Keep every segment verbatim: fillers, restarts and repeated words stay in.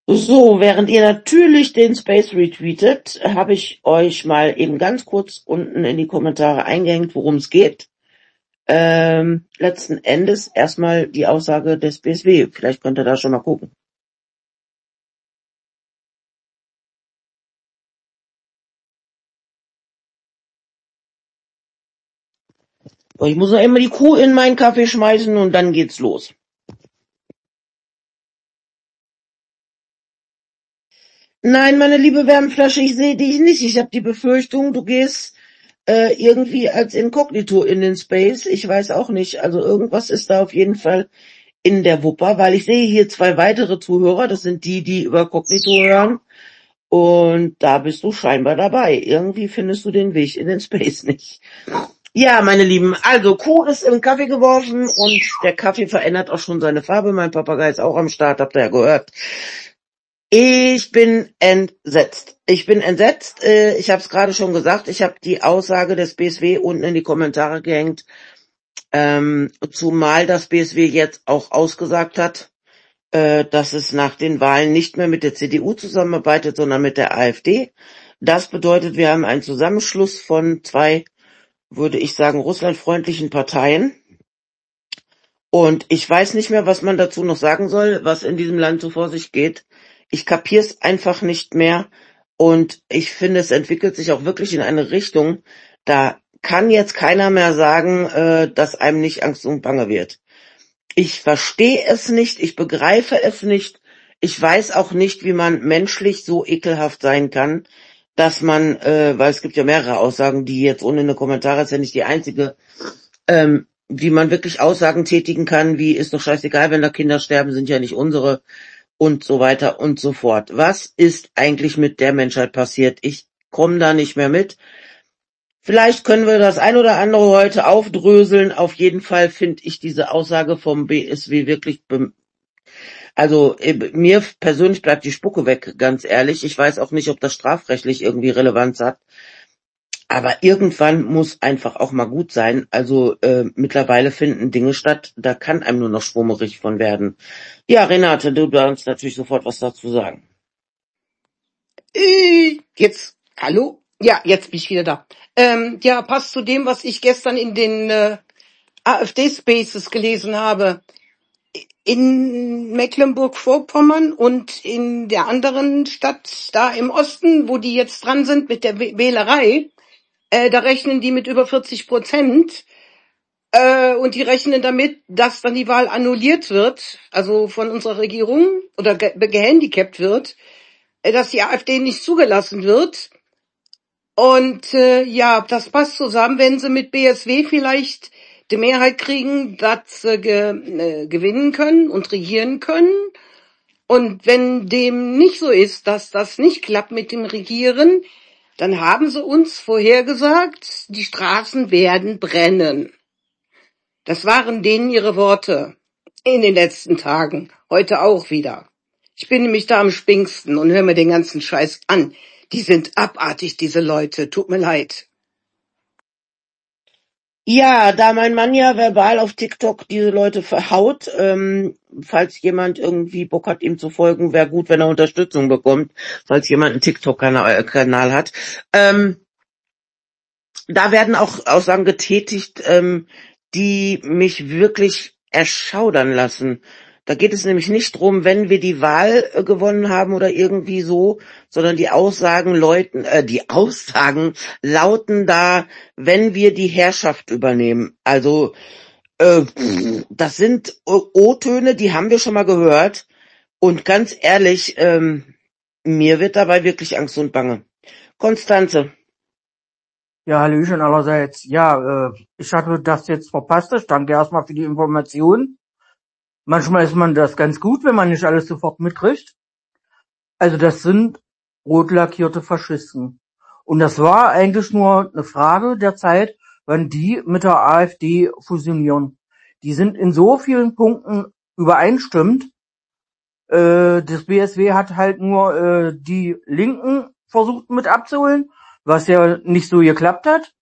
So, während ihr natürlich den Space retweetet, habe ich euch mal eben ganz kurz unten in die Kommentare eingehängt, worum es geht. Ähm, letzten Endes erstmal die Aussage des B S W. Vielleicht könnt ihr da schon mal gucken. Ich muss noch immer die Kuh in meinen Kaffee schmeißen und dann geht's los. Nein, meine liebe Wärmflasche, ich sehe dich nicht. Ich habe die Befürchtung, du gehst äh, irgendwie als Inkognito in den Space. Ich weiß auch nicht. Also irgendwas ist da auf jeden Fall in der Wupper, weil ich sehe hier zwei weitere Zuhörer. Das sind die, die über Kognito hören. Und da bist du scheinbar dabei. Irgendwie findest du den Weg in den Space nicht. Ja, meine Lieben, also Kuh ist im Kaffee geworfen und der Kaffee verändert auch schon seine Farbe. Mein Papagei ist auch am Start, habt ihr ja gehört. Ich bin entsetzt. Ich bin entsetzt. Äh, ich habe es gerade schon gesagt. Ich habe die Aussage des B S W unten in die Kommentare gehängt. Ähm, zumal das B S W jetzt auch ausgesagt hat, äh, dass es nach den Wahlen nicht mehr mit der C D U zusammenarbeitet, sondern mit der AfD. Das bedeutet, wir haben einen Zusammenschluss von zwei, würde ich sagen, russlandfreundlichen Parteien. Und ich weiß nicht mehr, was man dazu noch sagen soll, was in diesem Land so vor sich geht. Ich kapier's einfach nicht mehr. Und ich finde, es entwickelt sich auch wirklich in eine Richtung, da kann jetzt keiner mehr sagen, äh, dass einem nicht Angst und Bange wird. Ich verstehe es nicht, ich begreife es nicht. Ich weiß auch nicht, wie man menschlich so ekelhaft sein kann, dass man, äh, weil es gibt ja mehrere Aussagen, die jetzt ohne eine Kommentare, ist ja nicht die einzige, ähm, wie man wirklich Aussagen tätigen kann, wie ist doch scheißegal, wenn da Kinder sterben, sind ja nicht unsere und so weiter und so fort. Was ist eigentlich mit der Menschheit passiert? Ich komme da nicht mehr mit. Vielleicht können wir das ein oder andere heute aufdröseln. Auf jeden Fall finde ich diese Aussage vom B S W wirklich, also äh, mir persönlich bleibt die Spucke weg, ganz ehrlich. Ich weiß auch nicht, ob das strafrechtlich irgendwie Relevanz hat. Aber irgendwann muss einfach auch mal gut sein. Also äh, mittlerweile finden Dinge statt, da kann einem nur noch schwummerig von werden. Ja, Renate, du darfst natürlich sofort was dazu sagen. Äh, jetzt, hallo? Ja, jetzt bin ich wieder da. Ähm, ja, passt zu dem, was ich gestern in den äh, AfD-Spaces gelesen habe. In Mecklenburg-Vorpommern und in der anderen Stadt da im Osten, wo die jetzt dran sind mit der Wählerei, äh, da rechnen die mit über vierzig Prozent. Äh, und die rechnen damit, dass dann die Wahl annulliert wird, also von unserer Regierung oder ge gehandicapt wird, äh, dass die AfD nicht zugelassen wird. Und äh, ja, das passt zusammen, wenn sie mit B S W vielleicht die Mehrheit kriegen, dass sie ge äh, gewinnen können und regieren können. Und wenn dem nicht so ist, dass das nicht klappt mit dem Regieren, dann haben sie uns vorhergesagt, die Straßen werden brennen. Das waren denen ihre Worte in den letzten Tagen, heute auch wieder. Ich bin nämlich da am Spinksten und höre mir den ganzen Scheiß an. Die sind abartig, diese Leute. Tut mir leid. Ja, da mein Mann ja verbal auf TikTok diese Leute verhaut, ähm, falls jemand irgendwie Bock hat, ihm zu folgen, wäre gut, wenn er Unterstützung bekommt, falls jemand einen TikTok-Kanal äh, Kanal hat. Ähm, da werden auch Aussagen getätigt, ähm, die mich wirklich erschaudern lassen. Da geht es nämlich nicht drum, wenn wir die Wahl äh, gewonnen haben oder irgendwie so, sondern die Aussagen läuten, äh, die Aussagen lauten da, wenn wir die Herrschaft übernehmen. Also äh, das sind O-Töne, die haben wir schon mal gehört. Und ganz ehrlich, ähm, mir wird dabei wirklich Angst und Bange. Konstanze. Ja, Hallöchen allerseits. Ja, äh, ich hatte das jetzt verpasst. Ich danke erstmal für die Information. Manchmal ist man das ganz gut, wenn man nicht alles sofort mitkriegt. Also das sind rot lackierte Faschisten. Und das war eigentlich nur eine Frage der Zeit, wann die mit der AfD fusionieren. Die sind in so vielen Punkten übereinstimmend. Äh, das B S W hat halt nur äh, die Linken versucht mit abzuholen, was ja nicht so geklappt hat.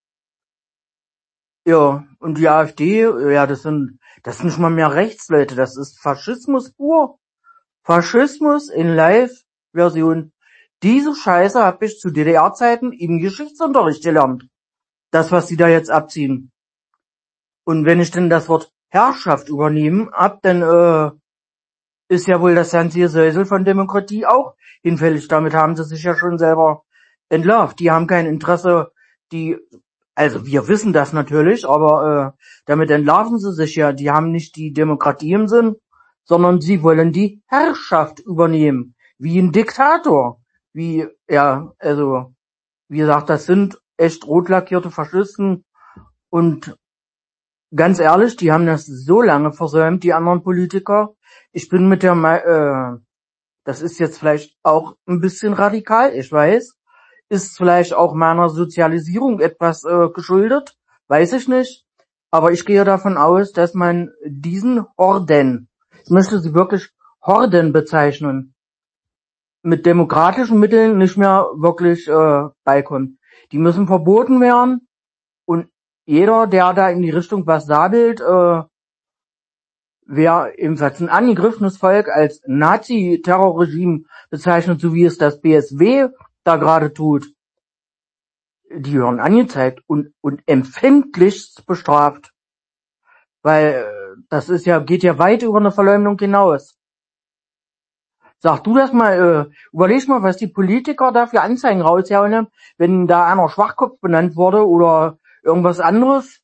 Ja, und die AfD, ja, das sind, das sind nicht mal mehr Rechtsleute, das ist Faschismus pur. Faschismus in Live-Version. Diese Scheiße habe ich zu D D R-Zeiten im Geschichtsunterricht gelernt. Das, was sie da jetzt abziehen. Und wenn ich denn das Wort Herrschaft übernehmen hab, dann äh, ist ja wohl das ganze Gesäusel von Demokratie auch hinfällig. Damit haben sie sich ja schon selber entlarvt. Die haben kein Interesse, die, also wir wissen das natürlich, aber äh, damit entlarven sie sich ja. Die haben nicht die Demokratie im Sinn, sondern sie wollen die Herrschaft übernehmen. Wie ein Diktator. Wie, ja, also, wie gesagt, das sind echt rot lackierte Faschisten und ganz ehrlich, die haben das so lange versäumt, die anderen Politiker. Ich bin mit der, äh, das ist jetzt vielleicht auch ein bisschen radikal, ich weiß, ist vielleicht auch meiner Sozialisierung etwas äh, geschuldet, weiß ich nicht. Aber ich gehe davon aus, dass man diesen Horden, ich möchte sie wirklich Horden bezeichnen, mit demokratischen Mitteln nicht mehr wirklich äh, beikommt. Die müssen verboten werden und jeder, der da in die Richtung was sabelt, äh, wer ebenfalls ein angegriffenes Volk als Nazi-Terrorregime bezeichnet, so wie es das B S W da gerade tut, die werden angezeigt und, und empfindlichst bestraft. Weil äh, das ist ja, geht ja weit über eine Verleumdung hinaus. Sag du das mal, äh, überleg mal, was die Politiker da für Anzeigen raushauen, wenn da einer Schwachkopf benannt wurde oder irgendwas anderes.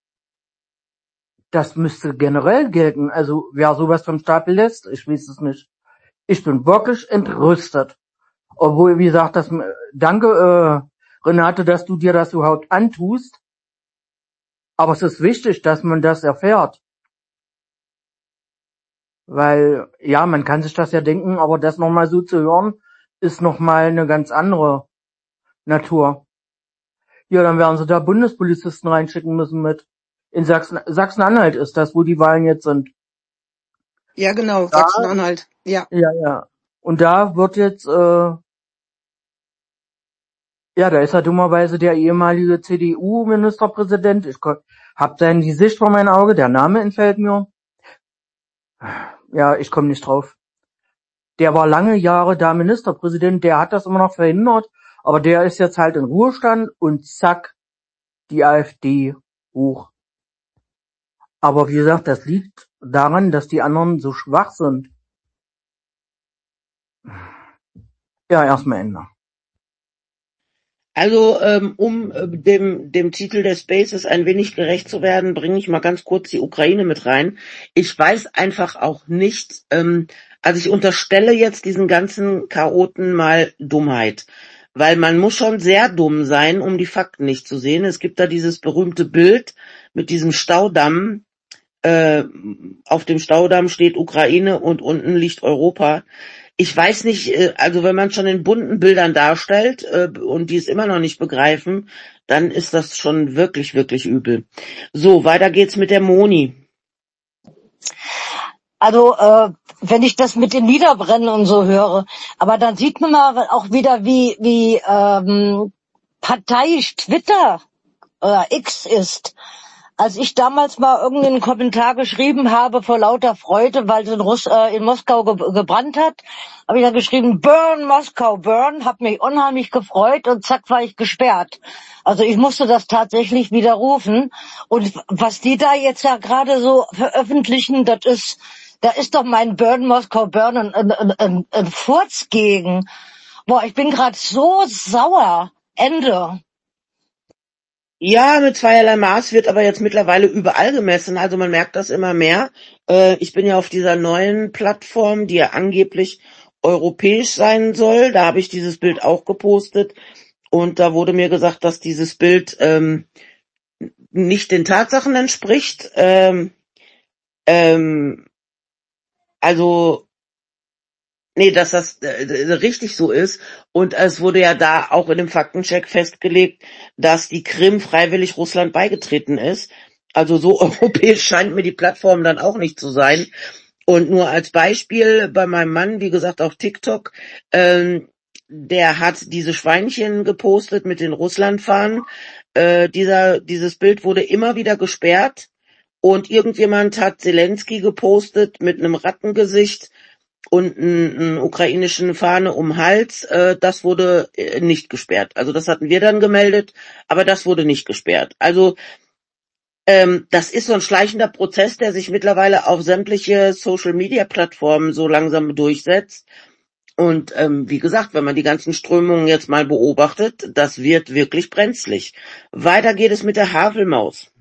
Das müsste generell gelten. Also wer sowas vom Stapel lässt, ich weiß es nicht. Ich bin wirklich entrüstet. Obwohl, wie gesagt, das, danke äh, Renate, dass du dir das überhaupt antust. Aber es ist wichtig, dass man das erfährt. Weil, ja, man kann sich das ja denken, aber das nochmal so zu hören, ist nochmal eine ganz andere Natur. Ja, dann werden sie da Bundespolizisten reinschicken müssen mit. In Sachsen, Sachsen-Anhalt ist das, wo die Wahlen jetzt sind. Ja, genau, Da, Sachsen-Anhalt. Ja. ja, ja. Und da wird jetzt, äh, ja, da ist ja dummerweise der ehemalige C D U-Ministerpräsident. Ich hab sein Gesicht vor meinem Auge, der Name entfällt mir. Ja, ich komme nicht drauf. Der war lange Jahre da Ministerpräsident, der hat das immer noch verhindert, aber der ist jetzt halt in Ruhestand und zack, die AfD hoch. Aber wie gesagt, das liegt daran, dass die anderen so schwach sind. Ja, erstmal Ende. Also ähm, um äh, dem dem Titel des Spaces ein wenig gerecht zu werden, bringe ich mal ganz kurz die Ukraine mit rein. Ich weiß einfach auch nicht, ähm, also ich unterstelle jetzt diesen ganzen Chaoten mal Dummheit, weil man muss schon sehr dumm sein, um die Fakten nicht zu sehen. Es gibt da dieses berühmte Bild mit diesem Staudamm. Äh, auf dem Staudamm steht Ukraine und unten liegt Europa. Ich weiß nicht, äh, also wenn man schon in bunten Bildern darstellt äh, und die es immer noch nicht begreifen, dann ist das schon wirklich, wirklich übel. So, weiter geht's mit der Moni. Also äh, wenn ich das mit dem Niederbrennen und so höre, aber dann sieht man mal auch wieder, wie wie ähm, parteiisch Twitter äh, X ist. Als ich damals mal irgendeinen Kommentar geschrieben habe vor lauter Freude, weil es in, Russ äh, in Moskau ge gebrannt hat, habe ich dann geschrieben, Burn Moskau, burn, habe mich unheimlich gefreut und zack war ich gesperrt. Also ich musste das tatsächlich widerrufen. Und was die da jetzt ja gerade so veröffentlichen, das ist, da ist doch mein Burn Moskau, burn ein, ein, ein, ein Furz gegen. Boah, ich bin gerade so sauer. Ende. Ja, mit zweierlei Maß wird aber jetzt mittlerweile überall gemessen. Also man merkt das immer mehr. Äh, ich bin ja auf dieser neuen Plattform, die ja angeblich europäisch sein soll. Da habe ich dieses Bild auch gepostet. Und da wurde mir gesagt, dass dieses Bild ähm, nicht den Tatsachen entspricht. Ähm, ähm, also Nee, dass das äh, richtig so ist. Und es wurde ja da auch in dem Faktencheck festgelegt, dass die Krim freiwillig Russland beigetreten ist. Also so europäisch scheint mir die Plattform dann auch nicht zu sein. Und nur als Beispiel bei meinem Mann, wie gesagt, auf TikTok, ähm, der hat diese Schweinchen gepostet mit den Russlandfahnen. Äh, dieser, dieses Bild wurde immer wieder gesperrt. Und irgendjemand hat Zelensky gepostet mit einem Rattengesicht. und eine ukrainischen Fahne um den Hals, äh, das wurde äh, nicht gesperrt. Also das hatten wir dann gemeldet, aber das wurde nicht gesperrt. Also ähm, das ist so ein schleichender Prozess, der sich mittlerweile auf sämtliche Social-Media-Plattformen so langsam durchsetzt. Und ähm, wie gesagt, wenn man die ganzen Strömungen jetzt mal beobachtet, das wird wirklich brenzlig. Weiter geht es mit der Havelmaus.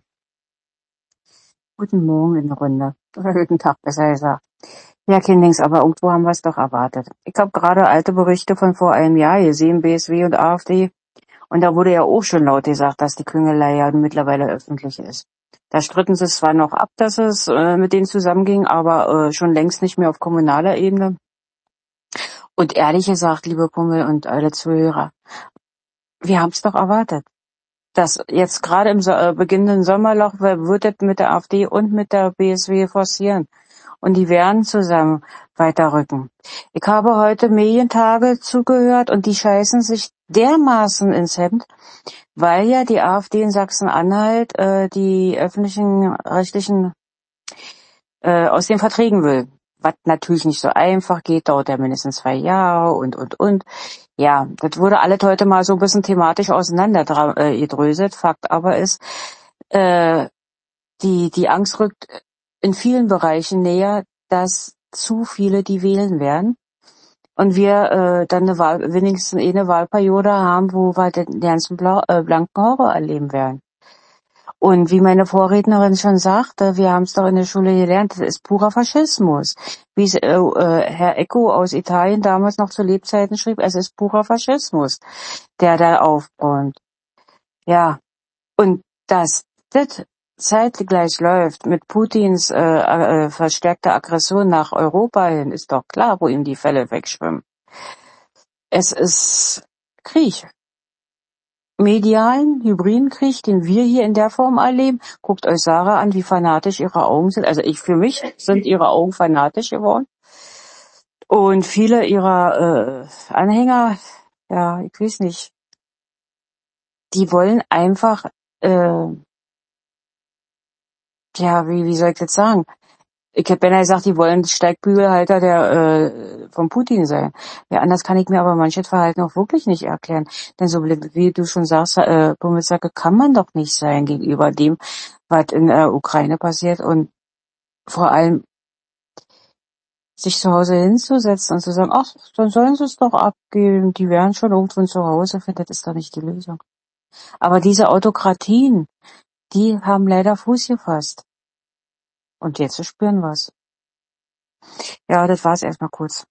Guten Morgen in der Runde. Oder guten Tag, besser gesagt. Ja, Kindings, aber irgendwo haben wir es doch erwartet. Ich habe gerade alte Berichte von vor einem Jahr gesehen, B S W und AfD. Und da wurde ja auch schon laut gesagt, dass die Klüngelei ja mittlerweile öffentlich ist. Da stritten sie zwar noch ab, dass es äh, mit denen zusammenging, aber äh, schon längst nicht mehr auf kommunaler Ebene. Und ehrlich gesagt, liebe Kumpel und alle Zuhörer, wir haben es doch erwartet. Dass jetzt gerade im so äh, beginnenden Sommerloch wird es mit der AfD und mit der B S W forcieren. Und die werden zusammen weiterrücken. Ich habe heute Medientage zugehört und die scheißen sich dermaßen ins Hemd, weil ja die AfD in Sachsen-Anhalt äh, die öffentlichen rechtlichen äh, aus den Verträgen will. Was natürlich nicht so einfach geht, dauert ja mindestens zwei Jahre und, und, und. Ja, das wurde alles heute mal so ein bisschen thematisch auseinander äh, gedröselt. Fakt aber ist, äh, die, die Angst rückt in vielen Bereichen näher, dass zu viele die wählen werden. Und wir äh, dann eine Wahl, wenigstens eine Wahlperiode haben, wo wir den ganzen Blau, äh, blanken Horror erleben werden. Und wie meine Vorrednerin schon sagte, wir haben es doch in der Schule gelernt, das ist purer Faschismus. Wie es äh, äh, Herr Ecco aus Italien damals noch zu Lebzeiten schrieb, es ist purer Faschismus, der da aufbräunt. Ja, und dass das zeitgleich läuft mit Putins äh, äh, verstärkter Aggression nach Europa hin, ist doch klar, wo ihm die Fälle wegschwimmen. Es ist Krieg. Medialen, hybriden Krieg, den wir hier in der Form erleben. Guckt euch Sarah an, wie fanatisch ihre Augen sind. Also ich, für mich sind ihre Augen fanatisch geworden. Und viele ihrer äh, Anhänger, ja, ich weiß nicht, die wollen einfach, äh, ja, wie, wie soll ich das sagen? Ich hätte beinahe gesagt, die wollen Steigbügelhalter der äh, von Putin sein. Ja, anders kann ich mir aber manches Verhalten auch wirklich nicht erklären. Denn so wie du schon sagst, äh, Bundessache kann man doch nicht sein gegenüber dem, was in der Ukraine passiert. Und vor allem sich zu Hause hinzusetzen und zu sagen, ach, dann sollen sie es doch abgeben, die wären schon irgendwo zu Hause, finde das ist doch nicht die Lösung. Aber diese Autokratien, die haben leider Fuß gefasst. Und jetzt spüren wir's. Ja, das war's erstmal kurz.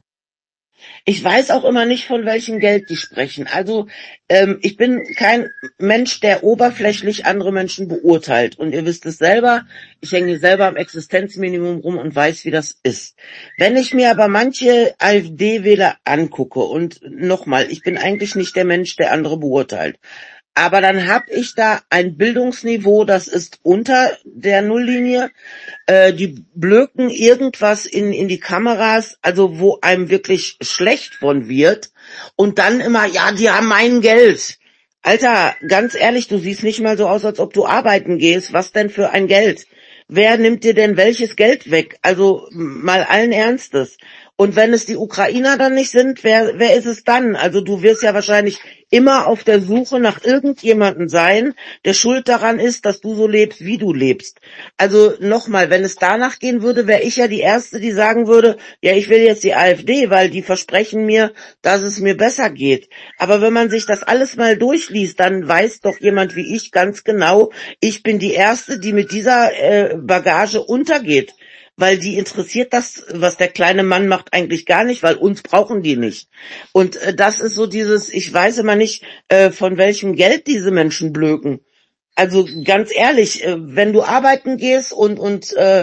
Ich weiß auch immer nicht, von welchem Geld die sprechen. Also ähm, ich bin kein Mensch, der oberflächlich andere Menschen beurteilt. Und ihr wisst es selber, ich hänge selber am Existenzminimum rum und weiß, wie das ist. Wenn ich mir aber manche AfD-Wähler angucke, und nochmal, ich bin eigentlich nicht der Mensch, der andere beurteilt, aber dann habe ich da ein Bildungsniveau, das ist unter der Nulllinie. Äh, die blöken irgendwas in in die Kameras, also wo einem wirklich schlecht von wird. Und dann immer, ja, die haben mein Geld. Alter, ganz ehrlich, du siehst nicht mal so aus, als ob du arbeiten gehst. Was denn für ein Geld? Wer nimmt dir denn welches Geld weg? Also mal allen Ernstes. Und wenn es die Ukrainer dann nicht sind, wer, wer ist es dann? Also du wirst ja wahrscheinlich immer auf der Suche nach irgendjemandem sein, der schuld daran ist, dass du so lebst, wie du lebst. Also nochmal, wenn es danach gehen würde, wäre ich ja die Erste, die sagen würde, ja, ich will jetzt die AfD, weil die versprechen mir, dass es mir besser geht. Aber wenn man sich das alles mal durchliest, dann weiß doch jemand wie ich ganz genau, ich bin die Erste, die mit dieser äh, Bagage untergeht. Weil die interessiert das, was der kleine Mann macht, eigentlich gar nicht, weil uns brauchen die nicht. Und äh, das ist so dieses, ich weiß immer nicht, äh, von welchem Geld diese Menschen blöken. Also ganz ehrlich, äh, wenn du arbeiten gehst und und äh,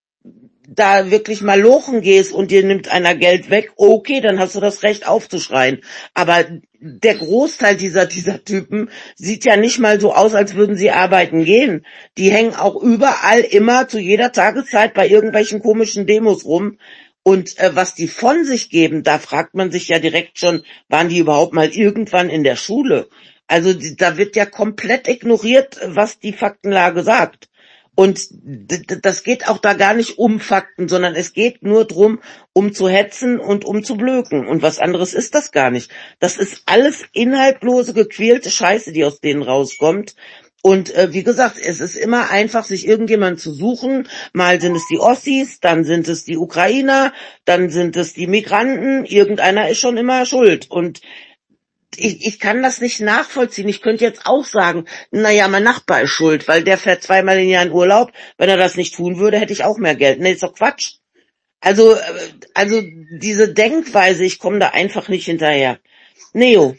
da wirklich mal lochen gehst und dir nimmt einer Geld weg, okay, dann hast du das Recht aufzuschreien. Aber der Großteil dieser dieser Typen sieht ja nicht mal so aus, als würden sie arbeiten gehen. Die hängen auch überall immer zu jeder Tageszeit bei irgendwelchen komischen Demos rum. Und äh, was die von sich geben, da fragt man sich ja direkt schon, waren die überhaupt mal irgendwann in der Schule? Also die, da wird ja komplett ignoriert, was die Faktenlage sagt. Und d- d- das geht auch da gar nicht um Fakten, sondern es geht nur drum, um zu hetzen und um zu blöken. Und was anderes ist das gar nicht. Das ist alles inhaltlose, gequälte Scheiße, die aus denen rauskommt. Und äh, wie gesagt, es ist immer einfach, sich irgendjemanden zu suchen. Mal sind es die Ossis, dann sind es die Ukrainer, dann sind es die Migranten. Irgendeiner ist schon immer schuld. Und ich, ich kann das nicht nachvollziehen. Ich könnte jetzt auch sagen, naja, mein Nachbar ist schuld, weil der fährt zweimal im Jahr in Urlaub. Wenn er das nicht tun würde, hätte ich auch mehr Geld. Nee, ist doch Quatsch. Also, äh, also diese Denkweise, ich komme da einfach nicht hinterher. Neo.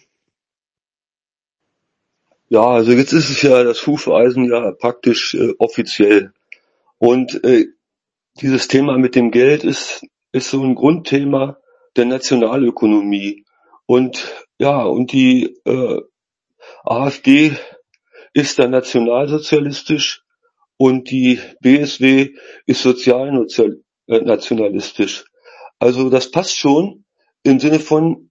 Ja, also jetzt ist es ja das Hufeisen ja praktisch äh, offiziell. Und äh, dieses Thema mit dem Geld ist, ist so ein Grundthema der Nationalökonomie. Und ja, und die äh, AfD ist dann nationalsozialistisch und die B S W ist sozialnationalistisch. Also das passt schon im Sinne von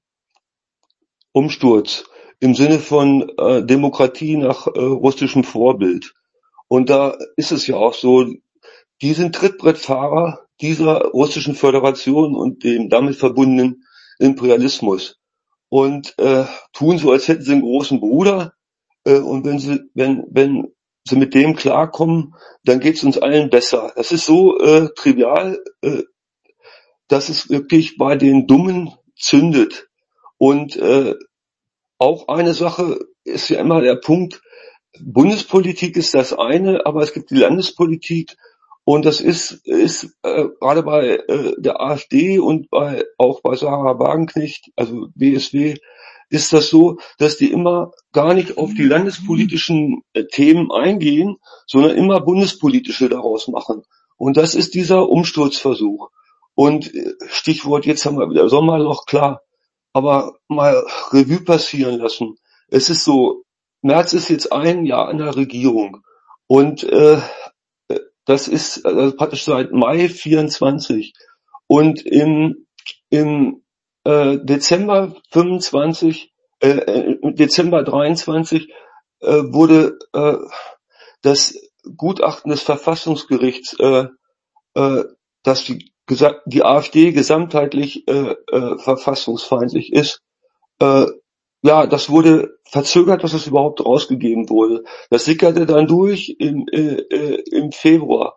Umsturz, im Sinne von äh, Demokratie nach äh, russischem Vorbild. Und da ist es ja auch so, die sind Trittbrettfahrer dieser russischen Föderation und dem damit verbundenen Imperialismus und äh, tun so, als hätten sie einen großen Bruder. Äh, und wenn sie, wenn, wenn sie mit dem klarkommen, dann geht's uns allen besser. Das ist so äh, trivial, äh, dass es wirklich bei den Dummen zündet. Und äh, auch eine Sache ist ja immer der Punkt, Bundespolitik ist das eine, aber es gibt die Landespolitik und das ist, ist äh, gerade bei äh, der AfD und bei auch bei Sarah Wagenknecht, also B S W, ist das so, dass die immer gar nicht auf die landespolitischen äh, Themen eingehen, sondern immer bundespolitische daraus machen. Und das ist dieser Umsturzversuch. Und äh, Stichwort, jetzt haben wir wieder Sommerloch, klar, aber mal Revue passieren lassen. Es ist so, Merz ist jetzt ein Jahr in der Regierung und äh, das ist also praktisch seit Mai vierundzwanzig und im, im äh, Dezember fünfundzwanzig, äh, im Dezember dreiundzwanzig äh, wurde äh, das Gutachten des Verfassungsgerichts, äh, äh, dass die, die AfD gesamtheitlich äh, äh, verfassungsfeindlich ist, äh, ja, das wurde verzögert, dass es überhaupt rausgegeben wurde. Das sickerte dann durch im, äh, äh, im Februar.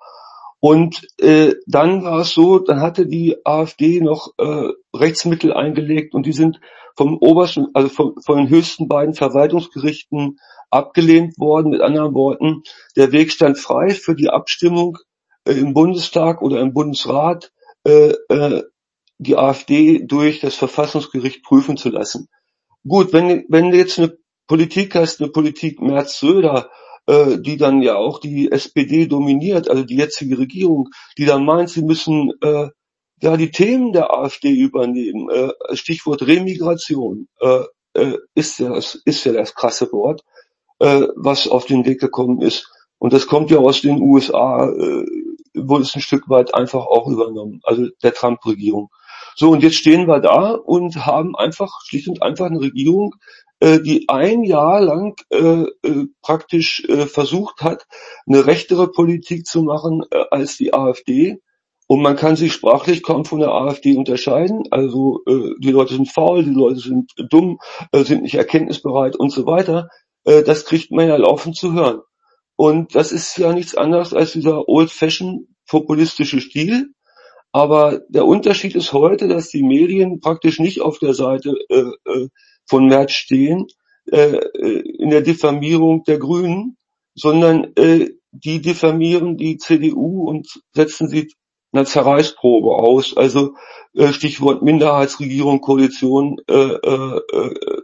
Und äh, dann war es so, dann hatte die AfD noch äh, Rechtsmittel eingelegt und die sind vom obersten, also vom, von den höchsten beiden Verwaltungsgerichten abgelehnt worden. Mit anderen Worten, der Weg stand frei für die Abstimmung äh, im Bundestag oder im Bundesrat, äh, äh, die AfD durch das Verfassungsgericht prüfen zu lassen. Gut, wenn, wenn du jetzt eine Politik hast, eine Politik Merz-Söder, äh, die dann ja auch die S P D dominiert, also die jetzige Regierung, die dann meint, sie müssen äh, ja die Themen der AfD übernehmen, äh, Stichwort Remigration, äh, äh, ist ja das, ist ja das krasse Wort, äh, was auf den Weg gekommen ist. Und das kommt ja aus den U S A, äh, wurde es ein Stück weit einfach auch übernommen, also der Trump-Regierung. So, und jetzt stehen wir da und haben einfach schlicht und einfach eine Regierung, äh, die ein Jahr lang äh, äh, praktisch äh, versucht hat, eine rechtere Politik zu machen äh, als die AfD. Und man kann sich sprachlich kaum von der AfD unterscheiden. Also äh, die Leute sind faul, die Leute sind dumm, äh, sind nicht erkenntnisbereit und so weiter. Äh, das kriegt man ja laufend zu hören. Und das ist ja nichts anderes als dieser old-fashioned populistische Stil. Aber der Unterschied ist heute, dass die Medien praktisch nicht auf der Seite äh, äh, von Merz stehen, äh, in der Diffamierung der Grünen, sondern äh, die diffamieren die C D U und setzen sie einer Zerreißprobe aus. Also äh, Stichwort Minderheitsregierung, Koalition äh, äh, äh,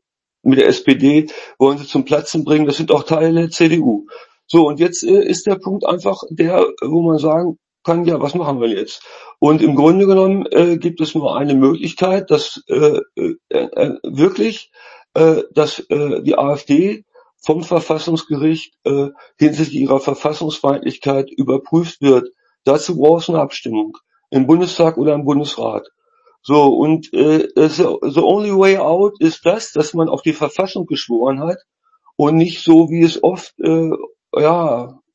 mit der S P D wollen sie zum Platzen bringen. Das sind auch Teile der C D U. So, und jetzt äh, ist der Punkt einfach der, wo man sagen kann, ja, was machen wir jetzt? Und im Grunde genommen äh, gibt es nur eine Möglichkeit, dass äh, äh, äh, wirklich, äh, dass äh, die AfD vom Verfassungsgericht äh, hinsichtlich ihrer Verfassungsfeindlichkeit überprüft wird. Dazu braucht es eine Abstimmung im Bundestag oder im Bundesrat. So, und äh, the, the only way out ist das, dass man auf die Verfassung geschworen hat und nicht so, wie es oft äh, ja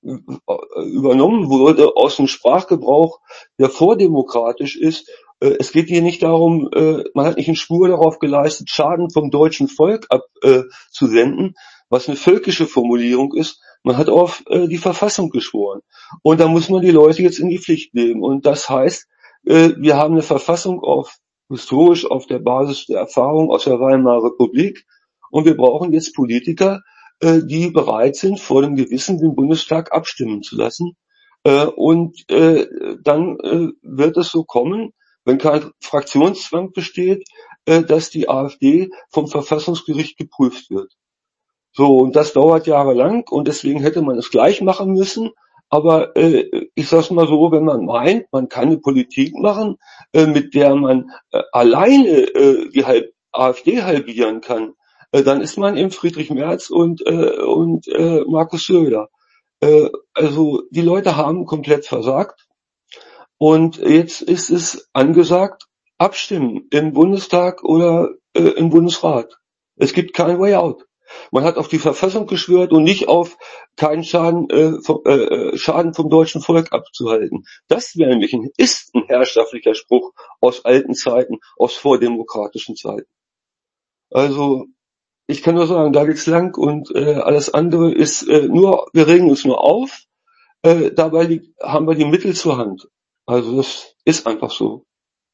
übernommen wurde aus dem Sprachgebrauch, der vordemokratisch ist. Äh, es geht hier nicht darum, äh, man hat nicht eine Spur darauf geleistet, Schaden vom deutschen Volk abzusenden, äh, was eine völkische Formulierung ist. Man hat auf äh, die Verfassung geschworen. Und da muss man die Leute jetzt in die Pflicht nehmen. Und das heißt, äh, wir haben eine Verfassung auf historisch auf der Basis der Erfahrung aus der Weimarer Republik. Und wir brauchen jetzt Politiker, äh, die bereit sind, vor dem Gewissen den Bundestag abstimmen zu lassen. Äh, und äh, dann äh, wird es so kommen, wenn kein Fraktionszwang besteht, äh, dass die AfD vom Verfassungsgericht geprüft wird. So, und das dauert jahrelang und deswegen hätte man es gleich machen müssen. Aber äh, ich sag's mal so, wenn man meint, man kann eine Politik machen, äh, mit der man äh, alleine äh, die Halb AfD halbieren kann, äh, dann ist man eben Friedrich Merz und äh, und äh, Markus Söder. Äh, also die Leute haben komplett versagt und jetzt ist es angesagt, abstimmen im Bundestag oder äh, im Bundesrat. Es gibt kein Way out. Man hat auf die Verfassung geschwört und nicht auf keinen Schaden, äh, vom, äh, Schaden vom deutschen Volk abzuhalten. Das wäre nämlich ein, ist ein herrschaftlicher Spruch aus alten Zeiten, aus vordemokratischen Zeiten. Also ich kann nur sagen, da geht's lang und äh, alles andere ist äh, nur, wir regen uns nur auf. Äh, dabei liegt, haben wir die Mittel zur Hand. Also das ist einfach so.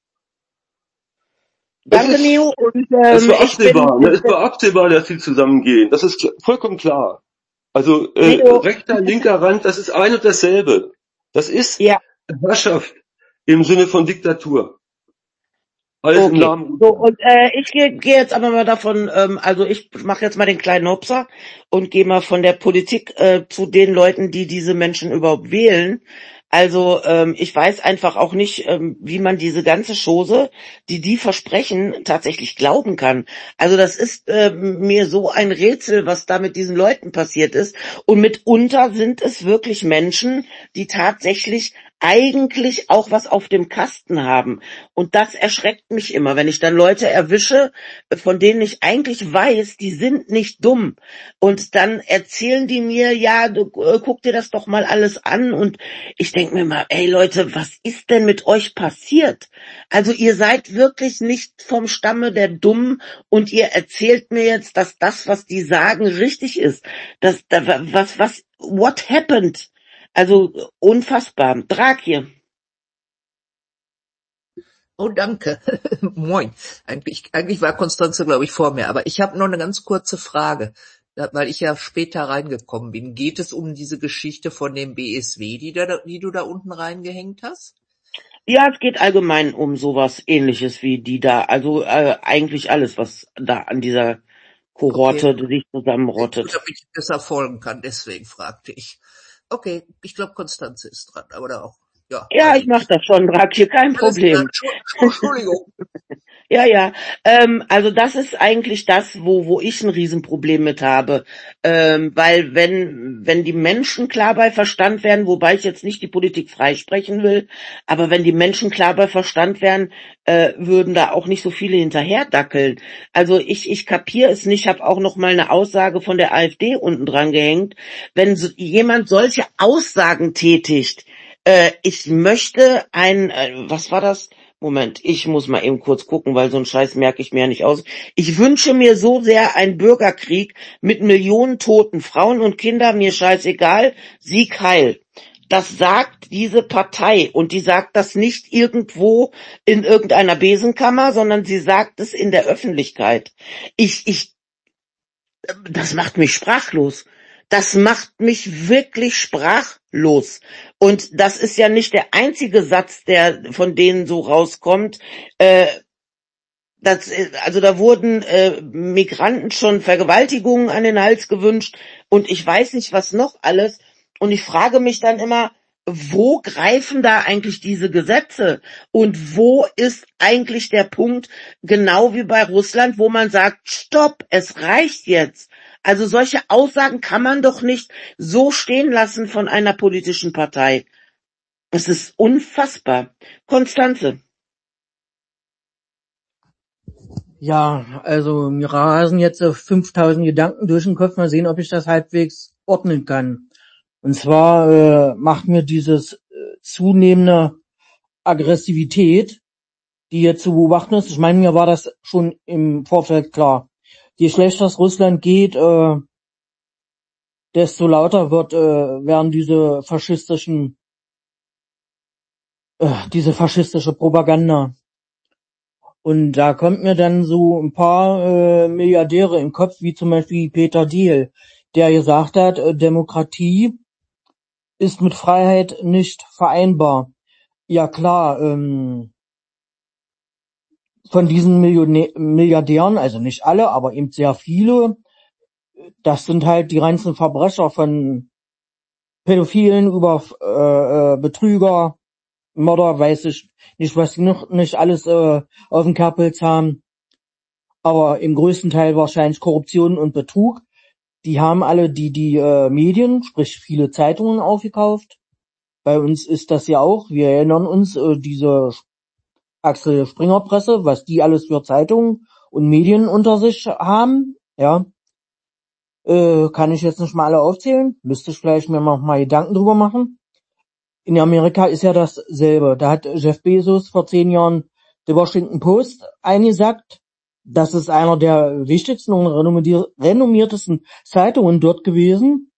Danke, Es ist, Neo. Und es ähm, war ich bin absehbar, ne? Es war absehbar, dass sie zusammengehen. Das ist kl- vollkommen klar. Also äh, Neo. rechter, linker Rand, das ist ein und dasselbe. Das ist Ja, Herrschaft im Sinne von Diktatur. Alles im okay. Namen. So, und äh, ich gehe geh jetzt aber mal davon, ähm, also ich mache jetzt mal den kleinen Hopser und gehe mal von der Politik äh, zu den Leuten, die diese Menschen überhaupt wählen. Also ähm, ich weiß einfach auch nicht, ähm, wie man diese ganze Chose, die die versprechen, tatsächlich glauben kann. Also das ist äh, mir so ein Rätsel, was da mit diesen Leuten passiert ist. Und mitunter sind es wirklich Menschen, die tatsächlich eigentlich auch was auf dem Kasten haben. Und das erschreckt mich immer, wenn ich dann Leute erwische, von denen ich eigentlich weiß, die sind nicht dumm. Und dann erzählen die mir, ja, du, äh, guck dir das doch mal alles an. Und ich denke mir mal, ey Leute, was ist denn mit euch passiert? Also ihr seid wirklich nicht vom Stamme der Dummen und ihr erzählt mir jetzt, dass das, was die sagen, richtig ist. Das, da, was, was, what happened? Also unfassbar. Draki. Oh, danke. Moin. Eigentlich, eigentlich war Konstanze, glaube ich, vor mir. Aber ich habe noch eine ganz kurze Frage, da- weil ich ja später reingekommen bin. Geht es um diese Geschichte von dem B S W, die, da, die du da unten reingehängt hast? Ja, es geht allgemein um sowas Ähnliches wie die da. Also äh, eigentlich alles, was da an dieser Kohorte Okay. sich Gut, zusammenrottet. damit ich besser folgen kann, deswegen fragte ich. Okay, ich glaube, Konstanze ist dran, aber da auch, ja, Ja, weiß ich ich mach nicht. das schon, Draki, kein Alles klar, Problem. Entschu- Entschu- Entschuldigung. Ja, ja. Ähm, also das ist eigentlich das, wo wo ich ein Riesenproblem mit habe, ähm, weil wenn wenn die Menschen klar bei Verstand wären, wobei ich jetzt nicht die Politik freisprechen will, aber wenn die Menschen klar bei Verstand wären, äh, würden da auch nicht so viele hinterherdackeln. Also ich ich kapiere es nicht. Ich habe auch noch mal eine Aussage von der AfD unten dran gehängt. Wenn so, jemand solche Aussagen tätigt, äh, ich möchte ein, äh, was war das? Moment, ich muss mal eben kurz gucken, weil so einen Scheiß merke ich mir ja nicht aus. Ich wünsche mir so sehr einen Bürgerkrieg mit Millionen toten Frauen und Kindern, mir scheißegal, Sieg heil. Das sagt diese Partei und die sagt das nicht irgendwo in irgendeiner Besenkammer, sondern sie sagt es in der Öffentlichkeit. Ich, ich, das macht mich sprachlos. Das macht mich wirklich sprachlos. Und das ist ja nicht der einzige Satz, der von denen so rauskommt. Äh, das, also da wurden äh, Migranten schon Vergewaltigungen an den Hals gewünscht und ich weiß nicht was noch alles. Und ich frage mich dann immer, wo greifen da eigentlich diese Gesetze? Und wo ist eigentlich der Punkt, genau wie bei Russland, wo man sagt, stopp, es reicht jetzt. Also solche Aussagen kann man doch nicht so stehen lassen von einer politischen Partei. Es ist unfassbar. Konstanze. Ja, also mir rasen jetzt so fünftausend Gedanken durch den Kopf. Mal sehen, ob ich das halbwegs ordnen kann. Und zwar äh, macht mir dieses äh, zunehmende Aggressivität, die jetzt zu beobachten ist. Ich meine, mir war das schon im Vorfeld klar. Je schlechter es Russland geht, äh, desto lauter wird äh, werden diese faschistischen äh, diese faschistische Propaganda. Und da kommt mir dann so ein paar äh, Milliardäre im Kopf, wie zum Beispiel Peter Thiel, der gesagt hat, äh, Demokratie ist mit Freiheit nicht vereinbar. Ja klar, ähm, von diesen Millionä- Milliardären, also nicht alle, aber eben sehr viele, das sind halt die reinsten Verbrecher, von Pädophilen über äh, äh, Betrüger, Mörder, weiß ich nicht, was die noch nicht alles äh, auf dem Kerbholz haben, aber im größten Teil wahrscheinlich Korruption und Betrug. Die haben alle die die äh, Medien, sprich viele Zeitungen aufgekauft. Bei uns ist das ja auch, wir erinnern uns, äh, diese Axel Springer Presse, was die alles für Zeitungen und Medien unter sich haben, ja, äh, kann ich jetzt nicht mal alle aufzählen, müsste ich vielleicht mir noch mal Gedanken drüber machen. In Amerika ist ja dasselbe. Da hat Jeff Bezos vor zehn Jahren The Washington Post eingesagt, das ist einer der wichtigsten und renommier- renommiertesten Zeitungen dort gewesen.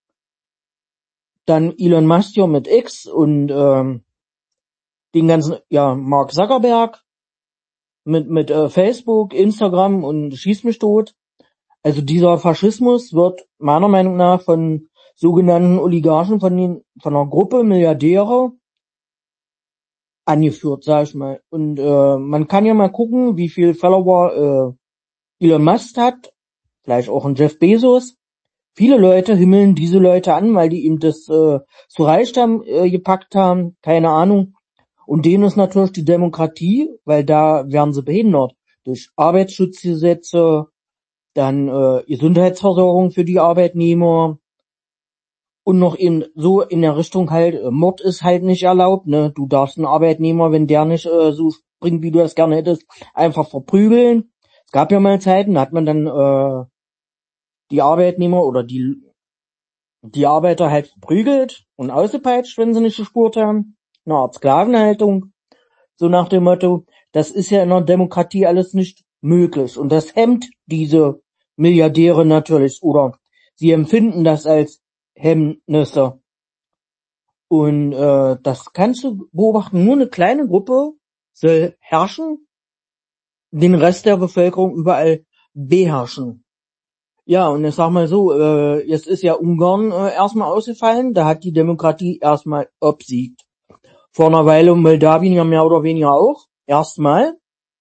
Dann Elon Musk hier mit X und ähm, den ganzen, ja, Mark Zuckerberg mit mit äh, Facebook, Instagram und schieß mich tot. Also dieser Faschismus wird meiner Meinung nach von sogenannten Oligarchen, von den von einer Gruppe Milliardäre angeführt, sag ich mal. Und äh, man kann ja mal gucken, wie viel Follower äh, Elon Musk hat, vielleicht auch ein Jeff Bezos. Viele Leute himmeln diese Leute an, weil die ihm das äh, zu Reichtum äh, gepackt haben, keine Ahnung. Und denen ist natürlich die Demokratie, weil da werden sie behindert durch Arbeitsschutzgesetze, dann äh, Gesundheitsversorgung für die Arbeitnehmer und noch eben so in der Richtung halt, äh, Mord ist halt nicht erlaubt, ne? Du darfst einen Arbeitnehmer, wenn der nicht äh, so springt, wie du das gerne hättest, einfach verprügeln. Es gab ja mal Zeiten, da hat man dann äh, die Arbeitnehmer oder die die Arbeiter halt verprügelt und ausgepeitscht, wenn sie nicht gespurt haben. Eine Art Sklavenhaltung, so nach dem Motto, das ist ja in einer Demokratie alles nicht möglich. Und das hemmt diese Milliardäre natürlich, oder sie empfinden das als Hemmnisse. Und äh, das kannst du beobachten, nur eine kleine Gruppe soll herrschen, den Rest der Bevölkerung überall beherrschen. Ja, und ich sag mal so, äh, jetzt ist ja Ungarn äh, erstmal ausgefallen, da hat die Demokratie erstmal obsiegt. Vor einer Weile Moldawien ja mehr oder weniger auch, erstmal.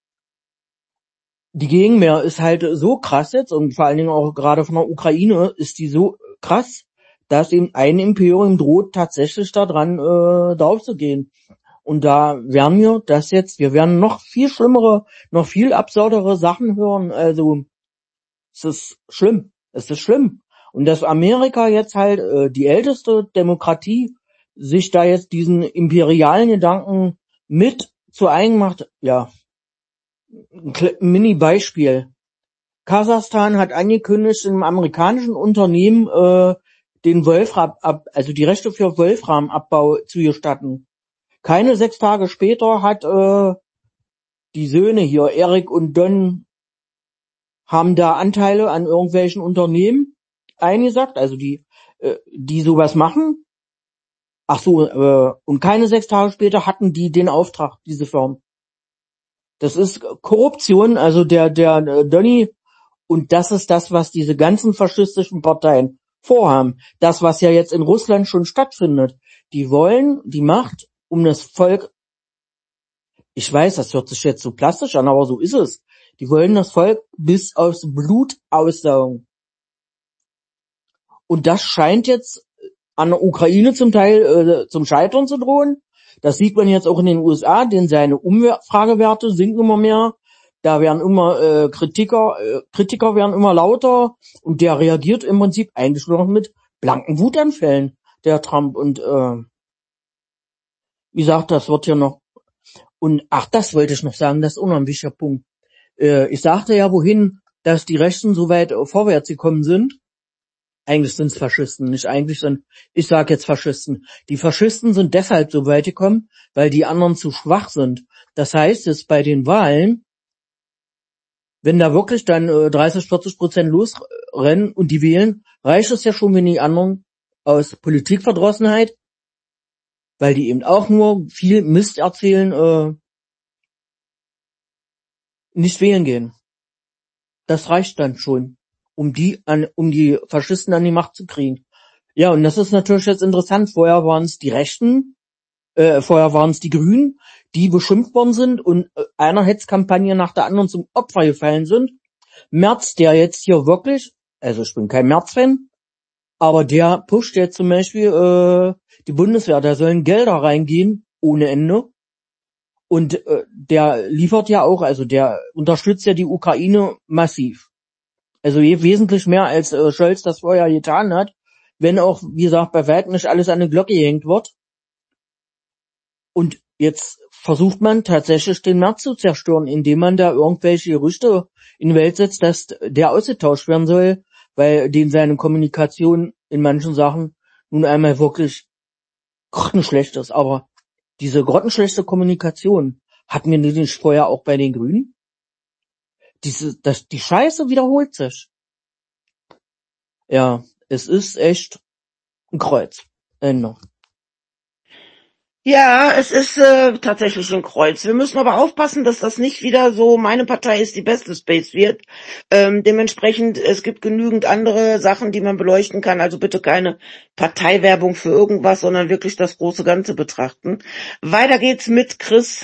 Die Gegenwehr ist halt so krass jetzt, und vor allen Dingen auch gerade von der Ukraine ist die so krass, dass eben ein Imperium droht, tatsächlich da dran äh, drauf zu gehen. Und da werden wir das jetzt, wir werden noch viel schlimmere, noch viel absurdere Sachen hören, also es ist schlimm, es ist schlimm. Und dass Amerika jetzt halt äh, die älteste Demokratie sich da jetzt diesen imperialen Gedanken mit zu eigen macht, ja, ein Mini-Beispiel. Kasachstan hat angekündigt, einem amerikanischen Unternehmen äh, den Wolfram, also die Rechte für Wolframabbau zu gestatten. Keine sechs Tage später hat äh, die Söhne hier, Erik und Don, haben da Anteile an irgendwelchen Unternehmen eingesagt, also die äh, die sowas machen. Ach so, äh, und keine sechs Tage später hatten die den Auftrag, diese Firmen. Das ist Korruption, also der der äh, Donny, und das ist das, was diese ganzen faschistischen Parteien vorhaben. Das, was ja jetzt in Russland schon stattfindet. Die wollen die Macht, um das Volk, ich weiß, das hört sich jetzt so plastisch an, aber so ist es. Die wollen das Volk bis aufs Blut aussaugen. Und das scheint jetzt an der Ukraine zum Teil äh, zum Scheitern zu drohen. Das sieht man jetzt auch in den U S A, denn seine Umfragewerte sinken immer mehr. Da werden immer äh, Kritiker, äh, Kritiker werden immer lauter, und der reagiert im Prinzip eigentlich nur noch mit blanken Wutanfällen, der Trump. Und äh, wie gesagt, das wird ja noch. Und ach, das wollte ich noch sagen, das ist auch noch ein wichtiger Punkt. Äh, ich sagte ja, wohin, dass die Rechten so weit äh, vorwärts gekommen sind. eigentlich sind's Faschisten, nicht eigentlich, sondern ich sage jetzt Faschisten. Die Faschisten sind deshalb so weit gekommen, weil die anderen zu schwach sind. Das heißt, es bei den Wahlen, wenn da wirklich dann äh, dreißig, vierzig Prozent losrennen und die wählen, reicht es ja schon, wenn die anderen aus Politikverdrossenheit, weil die eben auch nur viel Mist erzählen, äh, nicht wählen gehen. Das reicht dann schon, um die an, um die Faschisten an die Macht zu kriegen. Ja, und das ist natürlich jetzt interessant. Vorher waren es die Rechten, äh, vorher waren es die Grünen, die beschimpft worden sind und äh, einer Hetzkampagne nach der anderen zum Opfer gefallen sind. Merz, der jetzt hier wirklich, also ich bin kein Merz-Fan, aber der pusht jetzt zum Beispiel äh, die Bundeswehr, da sollen Gelder reingehen ohne Ende. Und äh, der liefert ja auch, also der unterstützt ja die Ukraine massiv. Also je wesentlich mehr als äh, Scholz das vorher getan hat, wenn auch, wie gesagt, bei weitem nicht alles an eine Glocke gehängt wird. Und jetzt versucht man tatsächlich den Markt zu zerstören, indem man da irgendwelche Gerüchte in die Welt setzt, dass der ausgetauscht werden soll, weil den seine Kommunikation in manchen Sachen nun einmal wirklich grottenschlecht ist. Aber diese grottenschlechte Kommunikation hatten wir nicht vorher auch bei den Grünen. Diese, das, die Scheiße wiederholt sich. Ja, es ist echt ein Kreuz. Ende. Ja, es ist äh, tatsächlich ein Kreuz. Wir müssen aber aufpassen, dass das nicht wieder so, meine Partei ist die beste Space wird. Ähm, dementsprechend, es gibt genügend andere Sachen, die man beleuchten kann. Also bitte keine Parteiwerbung für irgendwas, sondern wirklich das große Ganze betrachten. Weiter geht's mit Chris.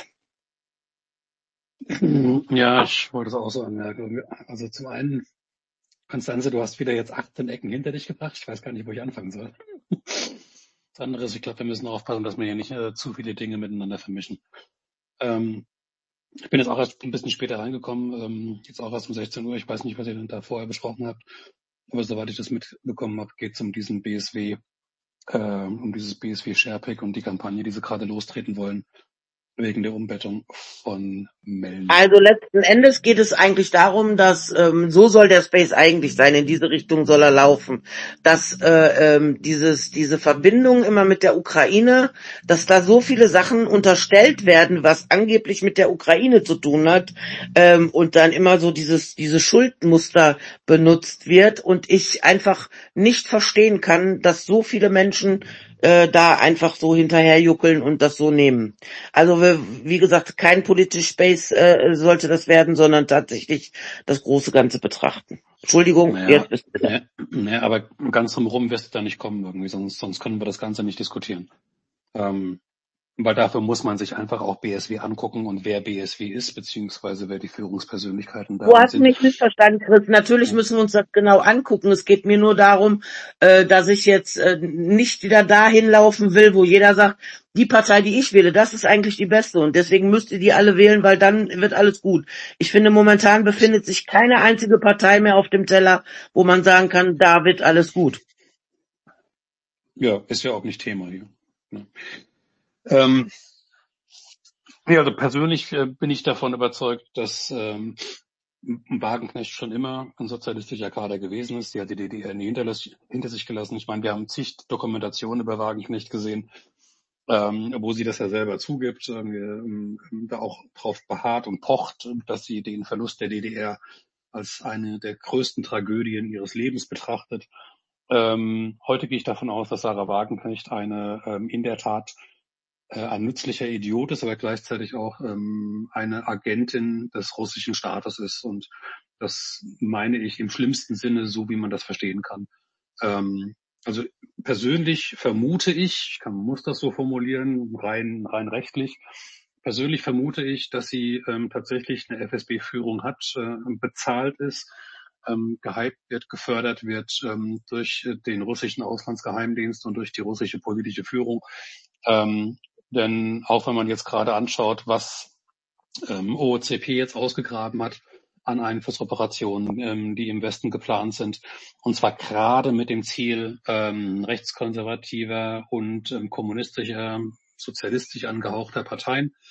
Ja, ich wollte es auch so anmerken. Also zum einen, Konstanze, du hast wieder jetzt achtzehn Ecken hinter dich gebracht. Ich weiß gar nicht, wo ich anfangen soll. Das andere ist, ich glaube, wir müssen aufpassen, dass wir hier nicht äh, zu viele Dinge miteinander vermischen. Ähm, ich bin jetzt auch erst ein bisschen später reingekommen, ähm, jetzt auch erst um sechzehn Uhr. Ich weiß nicht, was ihr da vorher besprochen habt. Aber soweit ich das mitbekommen habe, geht es um diesen B S W, äh, um dieses B S W Sharepick und die Kampagne, die sie gerade lostreten wollen, wegen der Umbettung von Mellny. Also letzten Endes geht es eigentlich darum, dass ähm, so soll der Space eigentlich sein, in diese Richtung soll er laufen, dass äh, ähm, dieses diese Verbindung immer mit der Ukraine, dass da so viele Sachen unterstellt werden, was angeblich mit der Ukraine zu tun hat, ähm, und dann immer so dieses diese Schuldmuster benutzt wird und ich einfach nicht verstehen kann, dass so viele Menschen äh, da einfach so hinterherjuckeln und das so nehmen. Also wie gesagt, kein politisch Space äh, sollte das werden, sondern tatsächlich das große Ganze betrachten. Entschuldigung, Naja, jetzt bist du da. naja, naja, aber ganz drumherum wirst du da nicht kommen irgendwie, sonst, sonst können wir das Ganze nicht diskutieren. Ähm, weil dafür muss man sich einfach auch B S W angucken und wer B S W ist, beziehungsweise wer die Führungspersönlichkeiten Du darin hast sind. mich missverstanden, Chris. Natürlich Ja. müssen wir uns das genau angucken. Es geht mir nur darum, äh, dass ich jetzt äh, nicht wieder dahin laufen will, wo jeder sagt, die Partei, die ich wähle, das ist eigentlich die beste und deswegen müsst ihr die alle wählen, weil dann wird alles gut. Ich finde, momentan befindet sich keine einzige Partei mehr auf dem Teller, wo man sagen kann, da wird alles gut. Ja, ist ja auch nicht Thema hier. Ja. Ähm, ja, also persönlich äh, bin ich davon überzeugt, dass ähm, Wagenknecht schon immer ein sozialistischer Kader gewesen ist. Die hat die D D R nie hinter, hinter sich gelassen. Ich meine, wir haben zig Dokumentationen über Wagenknecht gesehen, ähm, wo sie das ja selber zugibt, äh, ähm, da auch drauf beharrt und pocht, dass sie den Verlust der D D R als eine der größten Tragödien ihres Lebens betrachtet. Ähm, heute gehe ich davon aus, dass Sarah Wagenknecht eine ähm, in der Tat äh, ein nützlicher Idiot ist, aber gleichzeitig auch ähm, eine Agentin des russischen Staates ist. Und das meine ich im schlimmsten Sinne, so wie man das verstehen kann. Ähm, also persönlich vermute ich, ich kann, muss das so formulieren, rein, rein rechtlich, persönlich vermute ich, dass sie ähm, tatsächlich eine F S B-Führung hat, äh, bezahlt ist, ähm, gehypt wird, gefördert wird ähm, durch den russischen Auslandsgeheimdienst und durch die russische politische Führung. Ähm, denn auch wenn man jetzt gerade anschaut, was ähm, O O C P jetzt ausgegraben hat an Einflussoperationen, ähm, die im Westen geplant sind, und zwar gerade mit dem Ziel, ähm, rechtskonservativer und ähm, kommunistischer, sozialistisch angehauchter Parteien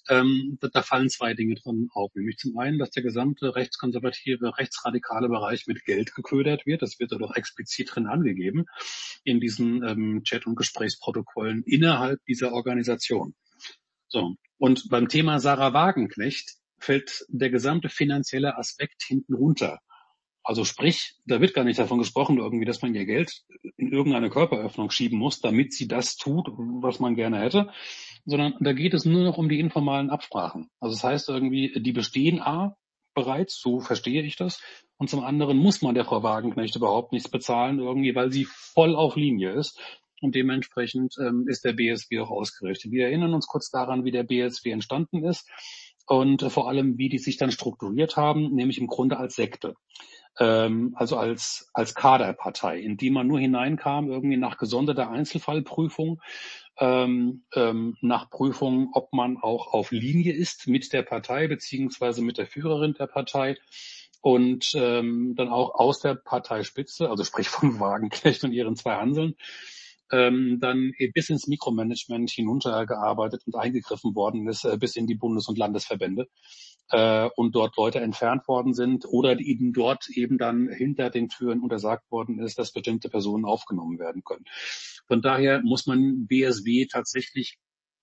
Ähm, da, da fallen zwei Dinge drin auf. Nämlich zum einen, dass der gesamte rechtskonservative, rechtsradikale Bereich mit Geld geködert wird. Das wird dort auch explizit drin angegeben in diesen ähm, Chat- und Gesprächsprotokollen innerhalb dieser Organisation. So. Und beim Thema Sarah Wagenknecht fällt der gesamte finanzielle Aspekt hinten runter. Also sprich, da wird gar nicht davon gesprochen, irgendwie, dass man ihr Geld in irgendeine Körperöffnung schieben muss, damit sie das tut, was man gerne hätte, sondern da geht es nur noch um die informalen Absprachen. Also das heißt irgendwie, die bestehen A bereits, so verstehe ich das, und zum anderen muss man der Frau Wagenknecht überhaupt nichts bezahlen, irgendwie, weil sie voll auf Linie ist. Und dementsprechend ähm, ist der B S W auch ausgerichtet. Wir erinnern uns kurz daran, wie der B S W entstanden ist und äh, vor allem, wie die sich dann strukturiert haben, nämlich im Grunde als Sekte. Ähm, also als, als Kaderpartei, in die man nur hineinkam, irgendwie nach gesonderter Einzelfallprüfung, ähm, ähm, nach Prüfung, ob man auch auf Linie ist mit der Partei beziehungsweise mit der Führerin der Partei und ähm, dann auch aus der Parteispitze, also sprich von Wagenknecht und ihren zwei Hanseln, ähm, dann bis ins Mikromanagement hinuntergearbeitet und eingegriffen worden ist, äh, bis in die Bundes- und Landesverbände äh, und dort Leute entfernt worden sind oder eben dort eben dann hinter den Türen untersagt worden ist, dass bestimmte Personen aufgenommen werden können. Von daher muss man B S W tatsächlich,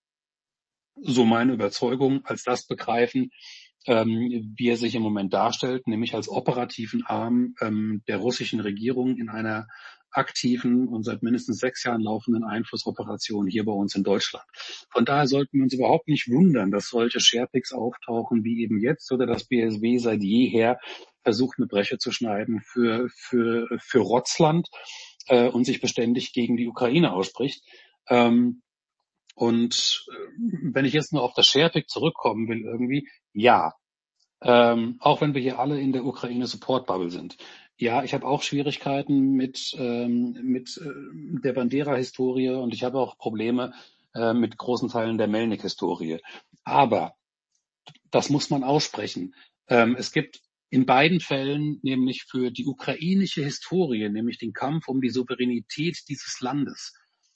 so meine Überzeugung, als das begreifen, ähm, wie er sich im Moment darstellt, nämlich als operativen Arm ähm, der russischen Regierung in einer aktiven und seit mindestens sechs Jahren laufenden Einflussoperation hier bei uns in Deutschland. Von daher sollten wir uns überhaupt nicht wundern, dass solche Sharepics auftauchen wie eben jetzt oder dass B S W seit jeher versucht, eine Breche zu schneiden für, für, für Rotzland äh, und sich beständig gegen die Ukraine ausspricht. Ähm, und wenn ich jetzt nur auf das Sharepick zurückkommen will irgendwie, ja, ähm, auch wenn wir hier alle in der Ukraine Support Bubble sind. Ja, ich habe auch Schwierigkeiten mit, ähm, mit äh, der Bandera-Historie und ich habe auch Probleme äh, mit großen Teilen der Melnik-Historie. Aber das muss man aussprechen. Ähm, es gibt in beiden Fällen nämlich für die ukrainische Historie, nämlich den Kampf um die Souveränität dieses Landes,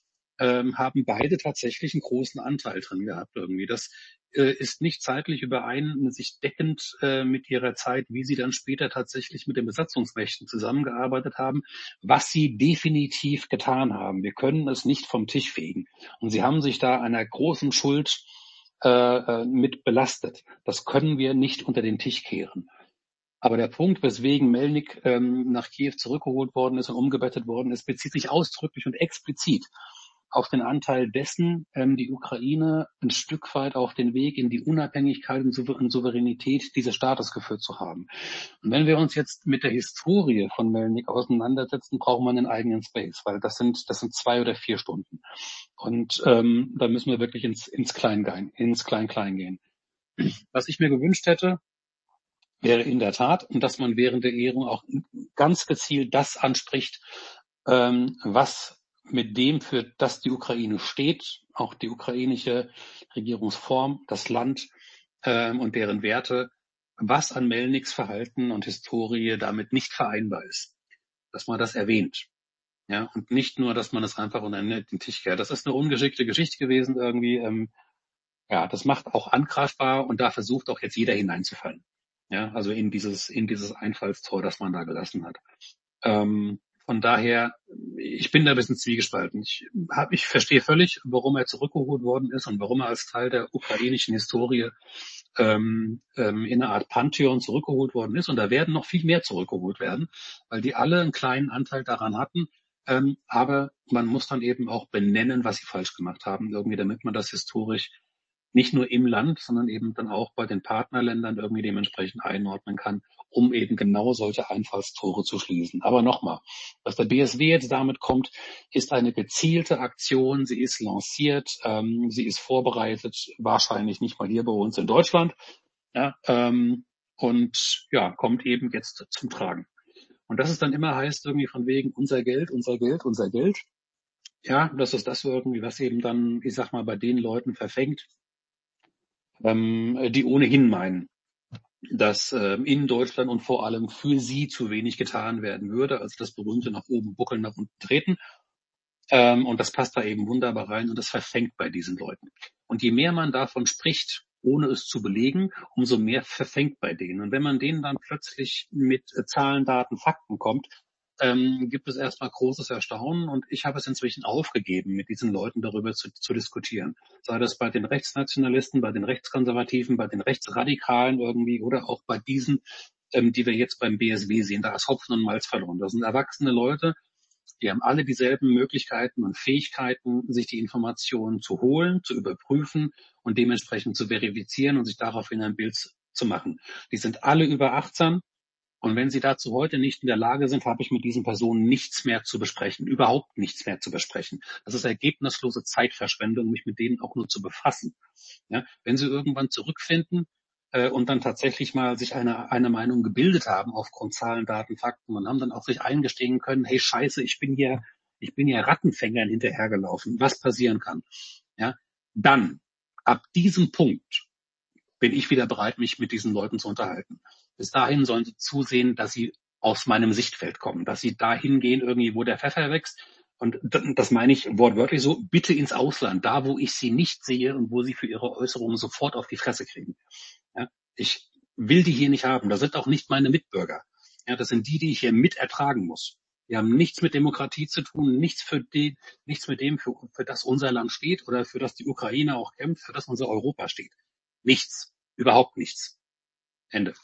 ähm, haben beide tatsächlich einen großen Anteil drin gehabt irgendwie. Das äh, ist nicht zeitlich überein, sich deckend äh, mit ihrer Zeit, wie sie dann später tatsächlich mit den Besatzungsmächten zusammengearbeitet haben, was sie definitiv getan haben. Wir können es nicht vom Tisch fegen. Und sie haben sich da einer großen Schuld äh, mit belastet. Das können wir nicht unter den Tisch kehren. Aber der Punkt, weswegen Melnik ähm, nach Kiew zurückgeholt worden ist und umgebettet worden ist, bezieht sich ausdrücklich und explizit auf den Anteil dessen, ähm, die Ukraine ein Stück weit auf den Weg in die Unabhängigkeit und Souveränität dieses Staates geführt zu haben. Und wenn wir uns jetzt mit der Historie von Melnik auseinandersetzen, brauchen wir einen eigenen Space, weil das sind das sind zwei oder vier Stunden. Und ähm, da müssen wir wirklich ins ins Klein-Klein ins Klein-Klein gehen. Was ich mir gewünscht hätte, wäre in der Tat, dass man während der Ehrung auch ganz gezielt das anspricht, ähm, was mit dem, für das die Ukraine steht, auch die ukrainische Regierungsform, das Land ähm, und deren Werte, was an Melniks Verhalten und Historie damit nicht vereinbar ist. Dass man das erwähnt. Ja, und nicht nur, dass man es einfach unter den Tisch kehrt. Das ist eine ungeschickte Geschichte gewesen irgendwie. Ähm, ja, das macht auch angreifbar und da versucht auch jetzt jeder hineinzufallen. Ja, also in dieses, in dieses Einfallstor, das man da gelassen hat. Ähm, von daher, ich bin da ein bisschen zwiegespalten. Ich, hab, ich verstehe völlig, warum er zurückgeholt worden ist und warum er als Teil der ukrainischen Historie ähm, ähm, in einer Art Pantheon zurückgeholt worden ist. Und da werden noch viel mehr zurückgeholt werden, weil die alle einen kleinen Anteil daran hatten. Ähm, aber man muss dann eben auch benennen, was sie falsch gemacht haben, irgendwie, damit man das historisch nicht nur im Land, sondern eben dann auch bei den Partnerländern irgendwie dementsprechend einordnen kann, um eben genau solche Einfallstore zu schließen. Aber nochmal, was der B S W jetzt damit kommt, ist eine gezielte Aktion. Sie ist lanciert, ähm, sie ist vorbereitet, wahrscheinlich nicht mal hier bei uns in Deutschland, ja, ähm, und ja, kommt eben jetzt zum Tragen. Und das ist dann immer heißt irgendwie von wegen unser Geld, unser Geld, unser Geld. Ja, das ist das irgendwie, was eben dann, ich sag mal, bei den Leuten verfängt, ähm, die ohnehin meinen, dass äh, in Deutschland und vor allem für sie zu wenig getan werden würde, also das berühmte nach oben buckeln, nach unten treten. Ähm, und das passt da eben wunderbar rein und das verfängt bei diesen Leuten. Und je mehr man davon spricht, ohne es zu belegen, umso mehr verfängt bei denen. Und wenn man denen dann plötzlich mit äh, Zahlen, Daten, Fakten kommt, ähm, gibt es erstmal großes Erstaunen. Und ich habe es inzwischen aufgegeben, mit diesen Leuten darüber zu, zu diskutieren. Sei das bei den Rechtsnationalisten, bei den Rechtskonservativen, bei den Rechtsradikalen irgendwie oder auch bei diesen, ähm, die wir jetzt beim B S W sehen. Da ist Hopfen und Malz verloren. Das sind erwachsene Leute, die haben alle dieselben Möglichkeiten und Fähigkeiten, sich die Informationen zu holen, zu überprüfen und dementsprechend zu verifizieren und sich daraufhin ein Bild zu machen. Die sind alle über achtzehn. Und wenn sie dazu heute nicht in der Lage sind, habe ich mit diesen Personen nichts mehr zu besprechen, überhaupt nichts mehr zu besprechen. Das ist ergebnislose Zeitverschwendung, mich mit denen auch nur zu befassen. Ja, wenn sie irgendwann zurückfinden äh, und dann tatsächlich mal sich eine, eine Meinung gebildet haben aufgrund Zahlen, Daten, Fakten und haben dann auch sich eingestehen können, hey Scheiße, ich bin hier, ich bin hier Rattenfängern hinterhergelaufen, was passieren kann. Ja, dann, ab diesem Punkt, bin ich wieder bereit, mich mit diesen Leuten zu unterhalten. Bis dahin sollen sie zusehen, dass sie aus meinem Sichtfeld kommen, dass sie dahin gehen, irgendwie, wo der Pfeffer wächst. Und das meine ich wortwörtlich so, bitte ins Ausland, da wo ich sie nicht sehe und wo sie für ihre Äußerungen sofort auf die Fresse kriegen. Ja, ich will die hier nicht haben. Das sind auch nicht meine Mitbürger. Ja, das sind die, die ich hier mit ertragen muss. Die haben nichts mit Demokratie zu tun, nichts für die, nichts mit dem, für, für das unser Land steht oder für das die Ukraine auch kämpft, für das unser Europa steht. Nichts. Überhaupt nichts. Ende.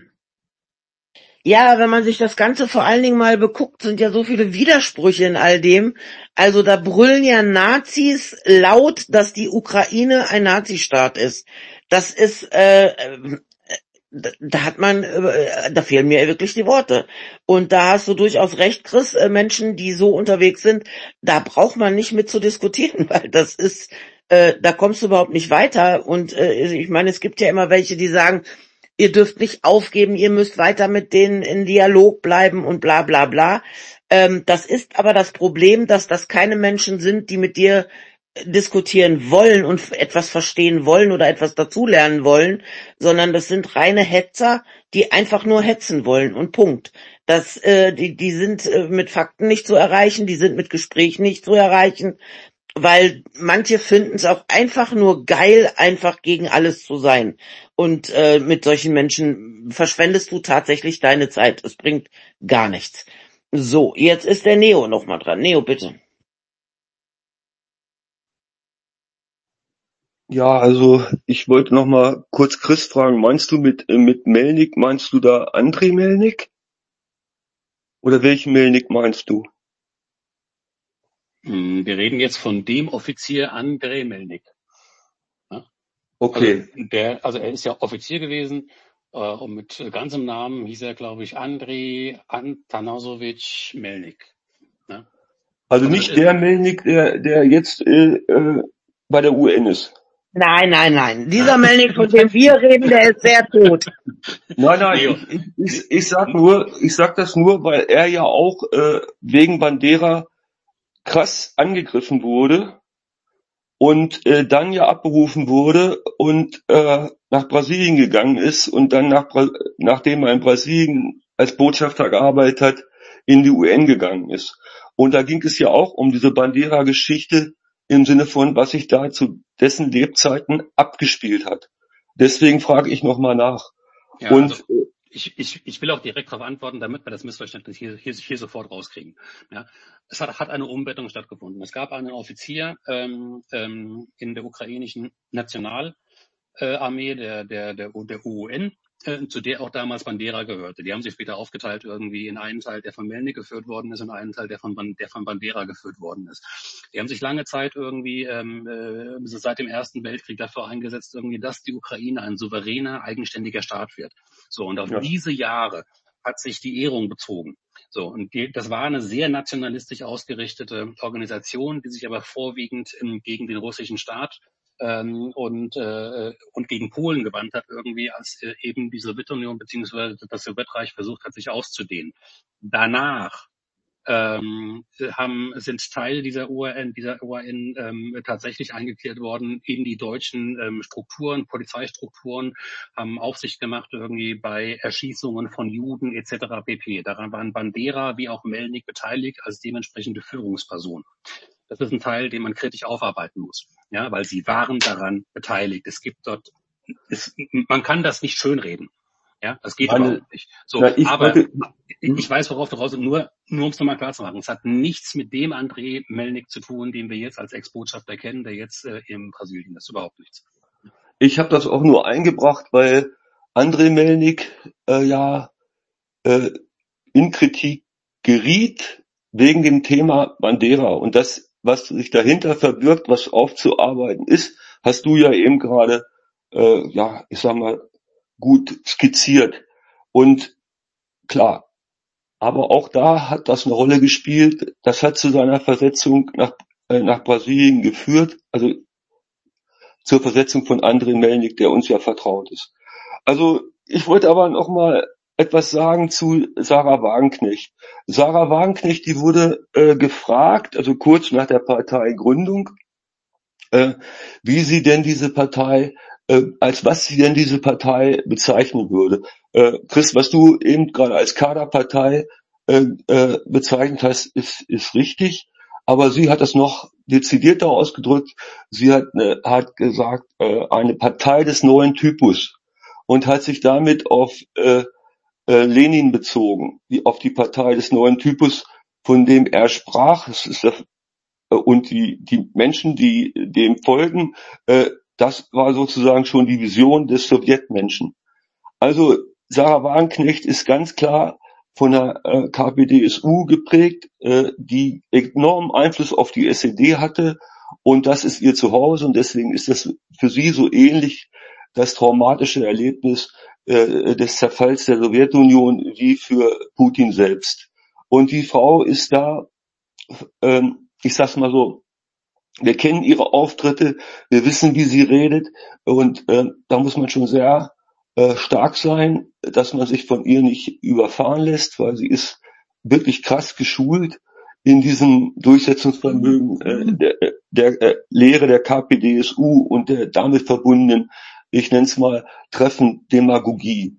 Ja, wenn man sich das Ganze vor allen Dingen mal beguckt, sind ja so viele Widersprüche in all dem. Also da brüllen ja Nazis laut, dass die Ukraine ein Nazistaat ist. Das ist, äh, äh, da da hat man, äh, da fehlen mir wirklich die Worte. Und da hast du durchaus recht, Chris, äh, Menschen, die so unterwegs sind, da braucht man nicht mit zu diskutieren, weil das ist, äh, da kommst du überhaupt nicht weiter. Und äh, ich meine, es gibt ja immer welche, die sagen, ihr dürft nicht aufgeben, ihr müsst weiter mit denen in Dialog bleiben und bla bla bla. Ähm, das ist aber das Problem, dass das keine Menschen sind, die mit dir diskutieren wollen und etwas verstehen wollen oder etwas dazulernen wollen, sondern das sind reine Hetzer, die einfach nur hetzen wollen und Punkt. Das, äh, die, die sind äh, mit Fakten nicht zu erreichen, die sind mit Gesprächen nicht zu erreichen, weil manche finden es auch einfach nur geil, einfach gegen alles zu sein. Und äh, mit solchen Menschen verschwendest du tatsächlich deine Zeit. Es bringt gar nichts. So, jetzt ist der Neo noch mal dran. Neo, bitte. Ja, also ich wollte noch mal kurz Chris fragen, meinst du mit äh, mit Melnik, meinst du da Andrei Melnik? Oder welchen Melnik meinst du? Wir reden jetzt von dem Offizier Andrei Melnik. Ja? Okay. Also, der, also er ist ja Offizier gewesen äh, und mit ganzem Namen hieß er, glaube ich, Andrei Antanasowitsch Melnik. Ja? Also Also nicht das ist, der Melnik, der der jetzt äh, äh, bei der U N ist. Nein, nein, nein. Dieser Melnik, von dem wir reden, der ist sehr tot. Nein, nein, Neo, ich, ich, ich, ich sag nur, ich sag das nur, weil er ja auch äh, wegen Bandera krass angegriffen wurde und äh, dann ja abberufen wurde und äh, nach Brasilien gegangen ist und dann nach Bra nachdem er in Brasilien als Botschafter gearbeitet hat, in die U N gegangen ist. Und da ging es ja auch um diese Bandera-Geschichte im Sinne von, was sich da zu dessen Lebzeiten abgespielt hat. Deswegen frage ich nochmal nach. ja, Und also ich, ich, ich will auch direkt darauf antworten, damit wir das Missverständnis hier, hier, hier sofort rauskriegen. Ja, es hat, hat eine Umbenennung stattgefunden. Es gab einen Offizier ähm, ähm, in der ukrainischen Nationalarmee der, der, der, der U N, äh, zu der auch damals Bandera gehörte. Die haben sich später aufgeteilt irgendwie in einen Teil, der von Melnik geführt worden ist, und einen Teil, der von, der von Bandera geführt worden ist. Die haben sich lange Zeit irgendwie ähm, äh, seit dem Ersten Weltkrieg dafür eingesetzt, irgendwie, dass die Ukraine ein souveräner, eigenständiger Staat wird. So, und auf ja. diese Jahre hat sich die Ehrung bezogen. So, und die, das war eine sehr nationalistisch ausgerichtete Organisation, die sich aber vorwiegend ähm, gegen den russischen Staat ähm, und äh, und gegen Polen gewandt hat, irgendwie, als äh, eben die Sowjetunion bzw. das Sowjetreich versucht hat, sich auszudehnen. Danach ähm, haben, sind Teil dieser U N, dieser U N ähm, tatsächlich eingegliedert worden in die deutschen ähm, Strukturen, Polizeistrukturen, haben Aufsicht gemacht irgendwie bei Erschießungen von Juden et cetera pp. Daran waren Bandera wie auch Melnik beteiligt als dementsprechende Führungsperson. Das ist ein Teil, den man kritisch aufarbeiten muss, ja, weil sie waren daran beteiligt. Es gibt dort es, man kann das nicht schönreden. Ja, das geht Meine, überhaupt nicht. So, na, ich aber wollte, ich, ich weiß, worauf du raus, nur, nur um es nochmal klar zu machen. Es hat nichts mit dem André Melnik zu tun, den wir jetzt als Ex-Botschafter kennen, der jetzt äh, in Brasilien ist. Überhaupt nichts. ich habe das auch nur eingebracht, weil André Melnik äh, ja äh, in Kritik geriet wegen dem Thema Bandera. Und das, was sich dahinter verbirgt, was aufzuarbeiten ist, hast du ja eben gerade, äh, ja, ich sag mal, gut skizziert. Und klar, aber auch da hat das eine Rolle gespielt. Das hat zu seiner Versetzung nach, äh, nach Brasilien geführt, also zur Versetzung von André Melnik, der uns ja vertraut ist. Also ich wollte aber noch mal etwas sagen zu Sarah Wagenknecht. Sarah Wagenknecht, die wurde äh, gefragt, also kurz nach der Parteigründung, äh, wie sie denn diese Partei, äh, als was sie denn diese Partei bezeichnen würde. Äh, Chris, was du eben gerade als Kaderpartei äh, äh, bezeichnet hast, ist, ist richtig. Aber sie hat das noch dezidierter ausgedrückt. Sie hat, äh, hat gesagt, äh, eine Partei des neuen Typus und hat sich damit auf äh, äh, Lenin bezogen, die, auf die Partei des neuen Typus, von dem er sprach. Das ist das, äh, und die, die Menschen, die dem folgen, äh, das war sozusagen schon die Vision des Sowjetmenschen. Also Sarah Wagenknecht ist ganz klar von der äh, K P D S U geprägt, äh, die enormen Einfluss auf die S E D hatte, und das ist ihr Zuhause, und deswegen ist das für sie so ähnlich das traumatische Erlebnis äh, des Zerfalls der Sowjetunion wie für Putin selbst. Und die Frau ist da, ähm, ich sag's mal so, wir kennen ihre Auftritte, wir wissen, wie sie redet, und äh, da muss man schon sehr äh, stark sein, dass man sich von ihr nicht überfahren lässt, weil sie ist wirklich krass geschult in diesem Durchsetzungsvermögen äh, der, der äh, Lehre der K P D S U und der damit verbundenen, ich nenne es mal treffend, Demagogie.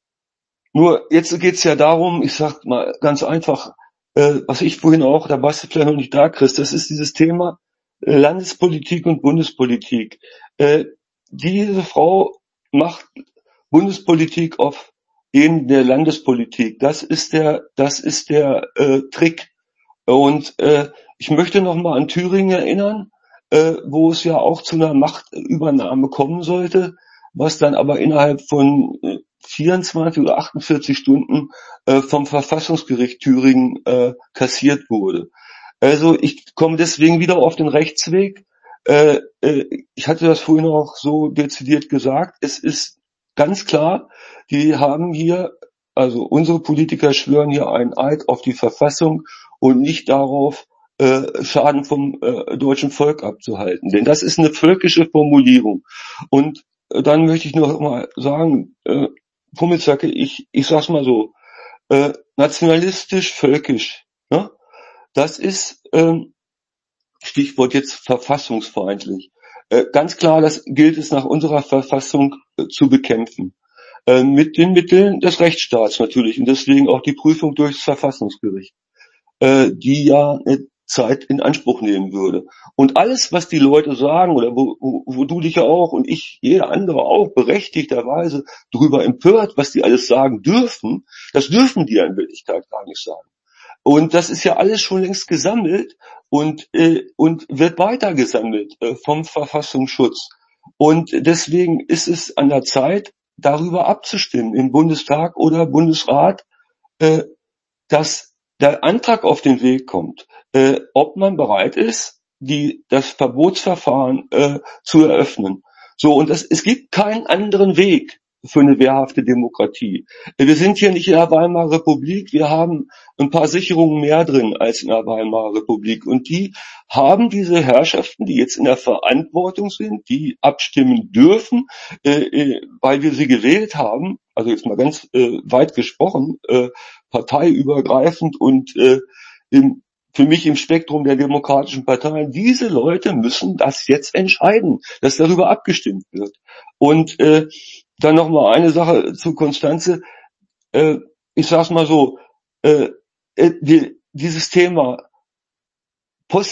Nur jetzt geht's ja darum, ich sag mal ganz einfach, äh, was ich vorhin auch, da warst du vielleicht noch nicht da, Chris, das ist dieses Thema äh, Landespolitik und Bundespolitik. Äh, diese Frau macht Bundespolitik auf Ebene der Landespolitik. Das ist der, das ist der äh, Trick. Und äh, ich möchte noch mal an Thüringen erinnern, äh, wo es ja auch zu einer Machtübernahme kommen sollte, was dann aber innerhalb von äh, vierundzwanzig oder achtundvierzig Stunden äh, vom Verfassungsgericht Thüringen äh, kassiert wurde. Also ich komme deswegen wieder auf den Rechtsweg. Äh, äh, ich hatte das vorhin auch so dezidiert gesagt. Es ist ganz klar, die haben hier, also unsere Politiker schwören hier einen Eid auf die Verfassung und nicht darauf, äh, Schaden vom äh, deutschen Volk abzuhalten. Denn das ist eine völkische Formulierung. Und äh, dann möchte ich noch mal sagen, äh, Pummelzacke, ich, ich sag's mal so, äh, nationalistisch, völkisch, ne? Das ist, ähm, Stichwort jetzt verfassungsfeindlich. Äh, ganz klar, das gilt es nach unserer Verfassung äh, zu bekämpfen. Äh, mit den Mitteln des Rechtsstaats natürlich und deswegen auch die Prüfung durch das Verfassungsgericht, äh, die ja eine Zeit in Anspruch nehmen würde. Und alles, was die Leute sagen, oder wo, wo, wo du dich ja auch und ich, jeder andere auch berechtigterweise darüber empört, was die alles sagen dürfen, das dürfen die ja in Wirklichkeit gar nicht sagen. Und das ist ja alles schon längst gesammelt und, äh, und wird weiter gesammelt äh, vom Verfassungsschutz. Und deswegen ist es an der Zeit, darüber abzustimmen im Bundestag oder Bundesrat, äh, dass der Antrag auf den Weg kommt, äh, ob man bereit ist, die, das Verbotsverfahren äh, zu eröffnen. So, und das, es gibt keinen anderen Weg für eine wehrhafte Demokratie. Wir sind hier nicht in der Weimarer Republik, wir haben ein paar Sicherungen mehr drin als in der Weimarer Republik. Und die haben diese Herrschaften, die jetzt in der Verantwortung sind, die abstimmen dürfen, äh, weil wir sie gewählt haben, also jetzt mal ganz äh, weit gesprochen, äh, parteiübergreifend und äh, im, für mich im Spektrum der demokratischen Parteien, diese Leute müssen das jetzt entscheiden, dass darüber abgestimmt wird. Und äh, dann noch mal eine Sache zu Constanze. Äh, ich sag's mal so, äh, äh, die, dieses Thema Post,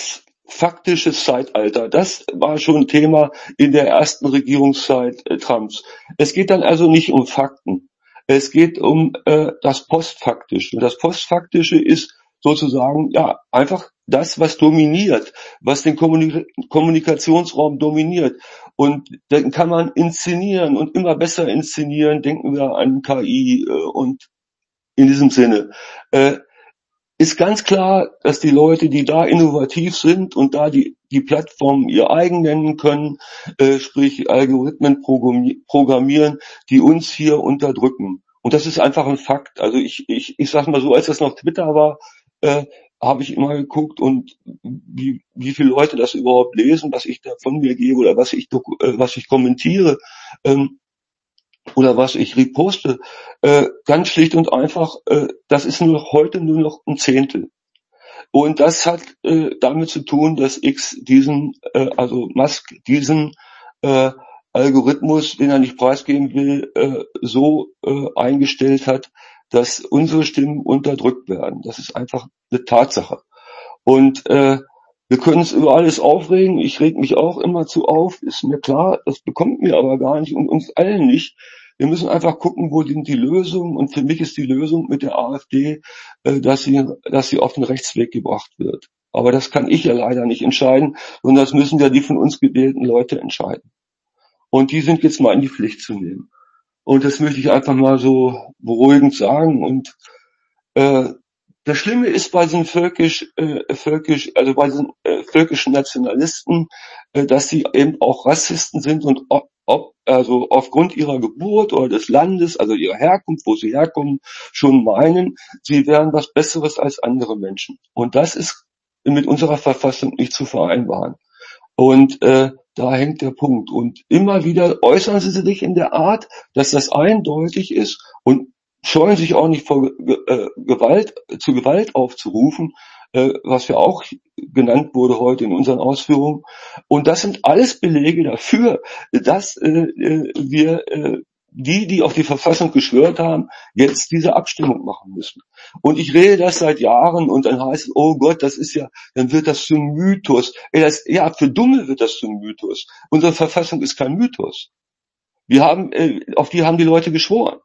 faktisches Zeitalter. Das war schon Thema in der ersten Regierungszeit äh, Trumps. Es geht dann also nicht um Fakten. Es geht um äh, das Postfaktische. Und das Postfaktische ist sozusagen ja einfach das, was dominiert, was den Kommunik Kommunikationsraum dominiert. Und dann kann man inszenieren und immer besser inszenieren. Denken wir an K I äh, und in diesem Sinne. Äh, ist ganz klar, dass die Leute, die da innovativ sind und da die, die Plattformen ihr eigen nennen können, äh, sprich Algorithmen programmieren, die uns hier unterdrücken. Und das ist einfach ein Fakt. Also ich, ich, ich sag mal so, als das noch Twitter war, äh, habe ich immer geguckt und wie, wie viele Leute das überhaupt lesen, was ich da von mir gebe oder was ich, äh, was ich kommentiere. Ähm, oder was ich reposte, äh, ganz schlicht und einfach, äh, das ist nur heute nur noch ein Zehntel. Und das hat äh, damit zu tun, dass X diesen, äh, also Musk diesen äh, Algorithmus, den er nicht preisgeben will, äh, so äh, eingestellt hat, dass unsere Stimmen unterdrückt werden. Das ist einfach eine Tatsache. Und äh, wir können uns über alles aufregen. Ich reg mich auch immer zu auf, ist mir klar. Das bekommt mir aber gar nicht und uns allen nicht. Wir müssen einfach gucken, wo sind die Lösungen. Und für mich ist die Lösung mit der AfD, äh, dass sie, dass sie auf den Rechtsweg gebracht wird. Aber das kann ich ja leider nicht entscheiden, sondern das müssen ja die von uns gewählten Leute entscheiden. Und die sind jetzt mal in die Pflicht zu nehmen. Und das möchte ich einfach mal so beruhigend sagen. Und äh, das Schlimme ist bei diesen völkisch, äh, völkisch, also bei diesen äh, völkischen Nationalisten, äh, dass sie eben auch Rassisten sind und ob, ob, also aufgrund ihrer Geburt oder des Landes, also ihrer Herkunft, wo sie herkommen, schon meinen, sie wären was Besseres als andere Menschen. Und das ist mit unserer Verfassung nicht zu vereinbaren. Und äh, da hängt der Punkt. Und immer wieder äußern sie sich in der Art, dass das eindeutig ist und scheuen sich auch nicht vor äh, Gewalt, zu Gewalt aufzurufen, äh, was ja auch genannt wurde heute in unseren Ausführungen. Und das sind alles Belege dafür, dass äh, wir äh, die, die auf die Verfassung geschwört haben, jetzt diese Abstimmung machen müssen. Und ich rede das seit Jahren und dann heißt es, oh Gott, das ist ja, dann wird das zum Mythos. Ey, das, ja, für Dumme wird das zum Mythos. Unsere Verfassung ist kein Mythos. Wir haben, äh, auf die haben die Leute geschworen.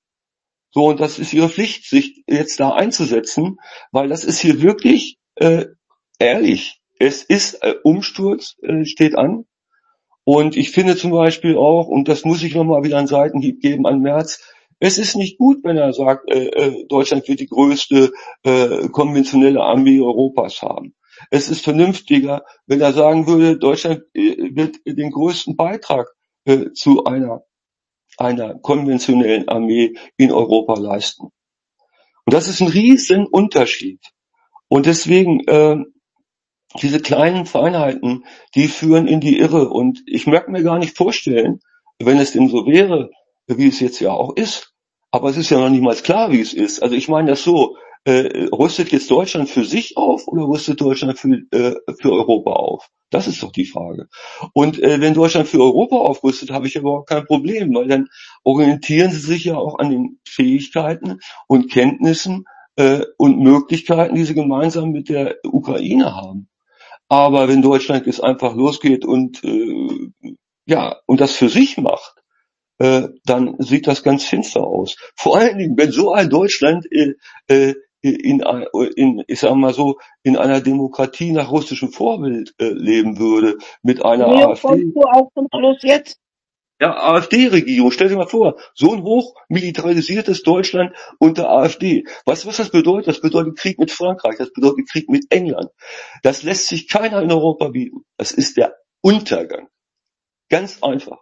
So, und das ist ihre Pflicht, sich jetzt da einzusetzen, weil das ist hier wirklich äh, ehrlich. Es ist äh, Umsturz, äh, steht an. Und ich finde zum Beispiel auch, und das muss ich nochmal wieder einen Seitenhieb geben an Merz, es ist nicht gut, wenn er sagt, äh, äh, Deutschland wird die größte äh, konventionelle Armee Europas haben. Es ist vernünftiger, wenn er sagen würde, Deutschland äh, wird den größten Beitrag äh, zu einer einer konventionellen Armee in Europa leisten. Und das ist ein riesen Unterschied. Und deswegen, äh, diese kleinen Feinheiten, die führen in die Irre. Und ich mag mir gar nicht vorstellen, wenn es denn so wäre, wie es jetzt ja auch ist. Aber es ist ja noch nicht mal klar, wie es ist. Also ich meine das so, äh, rüstet jetzt Deutschland für sich auf oder rüstet Deutschland für, äh, für Europa auf? Das ist doch die Frage. Und äh, wenn Deutschland für Europa aufrüstet, habe ich überhaupt kein Problem, weil dann orientieren sie sich ja auch an den Fähigkeiten und Kenntnissen äh, und Möglichkeiten, die sie gemeinsam mit der Ukraine haben. Aber wenn Deutschland jetzt einfach losgeht und äh, ja und das für sich macht, äh, dann sieht das ganz finster aus. Vor allen Dingen, wenn so ein Deutschland äh, äh, in, in, ich sag mal so, in einer Demokratie nach russischem Vorbild äh, leben würde, mit einer Leo, AfD. kommst du auch zum Schluss jetzt? Ja, AfD-Regierung, stell dir mal vor, so ein hochmilitarisiertes Deutschland unter AfD. Weißt du, was das bedeutet? Das bedeutet Krieg mit Frankreich, das bedeutet Krieg mit England. Das lässt sich keiner in Europa bieten. Das ist der Untergang. Ganz einfach.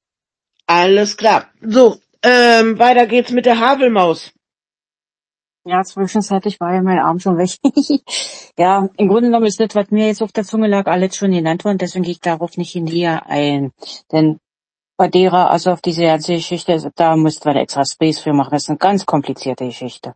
Alles klar. So, ähm, weiter geht's mit der Havelmaus. Ja, zwischenzeitlich war ja mein Arm schon weg. Ja, im Grunde genommen ist das, was mir jetzt auf der Zunge lag, alles schon genannt worden, deswegen gehe ich darauf nicht näher ein. Denn bei derer, also auf diese ganze Geschichte, da müsste man extra Space für machen. Das ist eine ganz komplizierte Geschichte.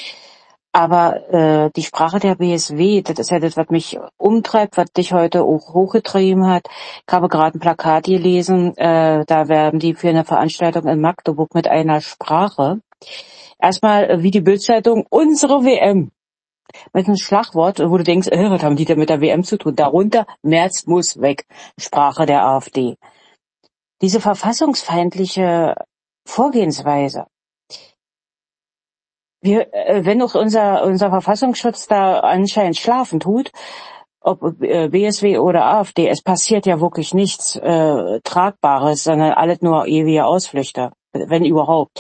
Aber äh, die Sprache der B S W, das ist ja das, was mich umtreibt, was dich heute auch hochgetrieben hat. Ich habe gerade ein Plakat gelesen, äh, da werben die für eine Veranstaltung in Magdeburg mit einer Sprache. Erstmal, wie die Bildzeitung, unsere W M. Mit einem Schlagwort, wo du denkst, äh, was haben die denn mit der W M zu tun? Darunter, Merz muss weg, Sprache der AfD. Diese verfassungsfeindliche Vorgehensweise, wir, äh, wenn auch unser, unser Verfassungsschutz da anscheinend schlafen tut, ob äh, B S W oder AfD, es passiert ja wirklich nichts äh, Tragbares, sondern alles nur ewige Ausflüchte, wenn überhaupt.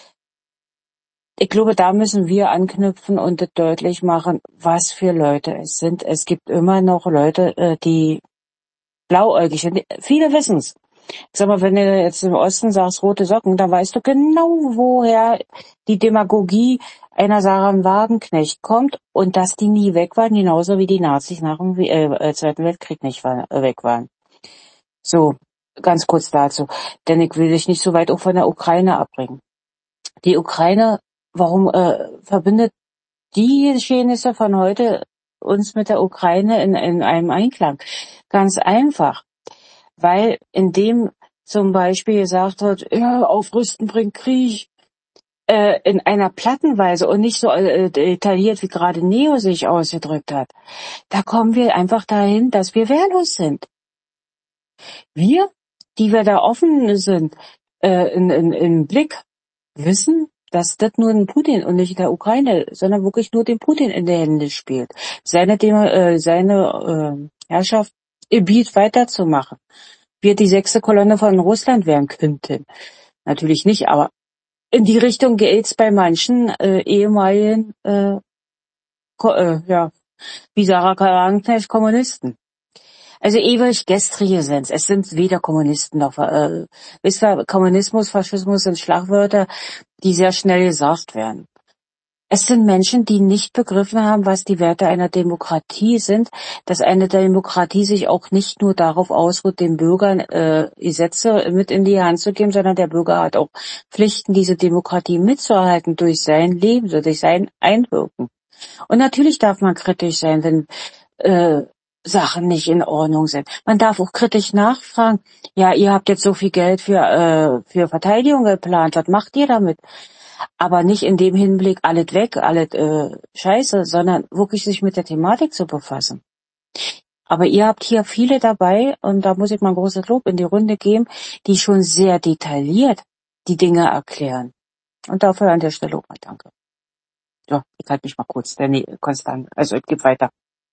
Ich glaube, da müssen wir anknüpfen und das deutlich machen, was für Leute es sind. Es gibt immer noch Leute, äh, die blauäugig sind. Viele wissen's. Ich sag mal, wenn du jetzt im Osten sagst, rote Socken, dann weißt du genau, woher die Demagogie einer Sarah Wagenknecht kommt und dass die nie weg waren, genauso wie die Nazis nach dem äh, Zweiten Weltkrieg nicht war, äh, weg waren. So, ganz kurz dazu. Denn ich will dich nicht so weit auch von der Ukraine abbringen. Die Ukraine, warum äh, verbindet die Geschehnisse von heute uns mit der Ukraine in, in einem Einklang? Ganz einfach. Weil in dem zum Beispiel gesagt wird, ja, aufrüsten bringt Krieg, äh, in einer Plattenweise und nicht so äh, detailliert, wie gerade Neo sich ausgedrückt hat, da kommen wir einfach dahin, dass wir wehrlos sind. Wir, die wir da offen sind, äh, in, in, im Blick, wissen, dass das nur ein Putin und nicht der Ukraine, sondern wirklich nur den Putin in der Hände spielt. Seine, Demo, äh, seine äh, Herrschaft Gebiet weiterzumachen. Wir die sechste Kolonne von Russland werden könnten. Natürlich nicht, aber in die Richtung geht's bei manchen äh, ehemaligen, äh, Ko- äh, ja, wie Sarah Wagenknecht, Kommunisten. Also ewig gestrige sind's. Es sind weder Kommunisten noch, äh, wisst ihr, Kommunismus, Faschismus sind Schlagwörter, die sehr schnell gesagt werden. Es sind Menschen, die nicht begriffen haben, was die Werte einer Demokratie sind, dass eine Demokratie sich auch nicht nur darauf ausruht, den Bürgern äh, Gesetze mit in die Hand zu geben, sondern der Bürger hat auch Pflichten, diese Demokratie mitzuerhalten durch sein Leben, so durch sein Einwirken. Und natürlich darf man kritisch sein, wenn äh, Sachen nicht in Ordnung sind. Man darf auch kritisch nachfragen, ja, ihr habt jetzt so viel Geld für, äh, für Verteidigung geplant, was macht ihr damit? Aber nicht in dem Hinblick, alles weg, alles äh, scheiße, sondern wirklich sich mit der Thematik zu befassen. Aber ihr habt hier viele dabei, und da muss ich mal ein großes Lob in die Runde geben, die schon sehr detailliert die Dinge erklären. Und dafür an der Stelle auch mal danke. So, ich halte mich mal kurz, Danny, Konstant, also es geht weiter.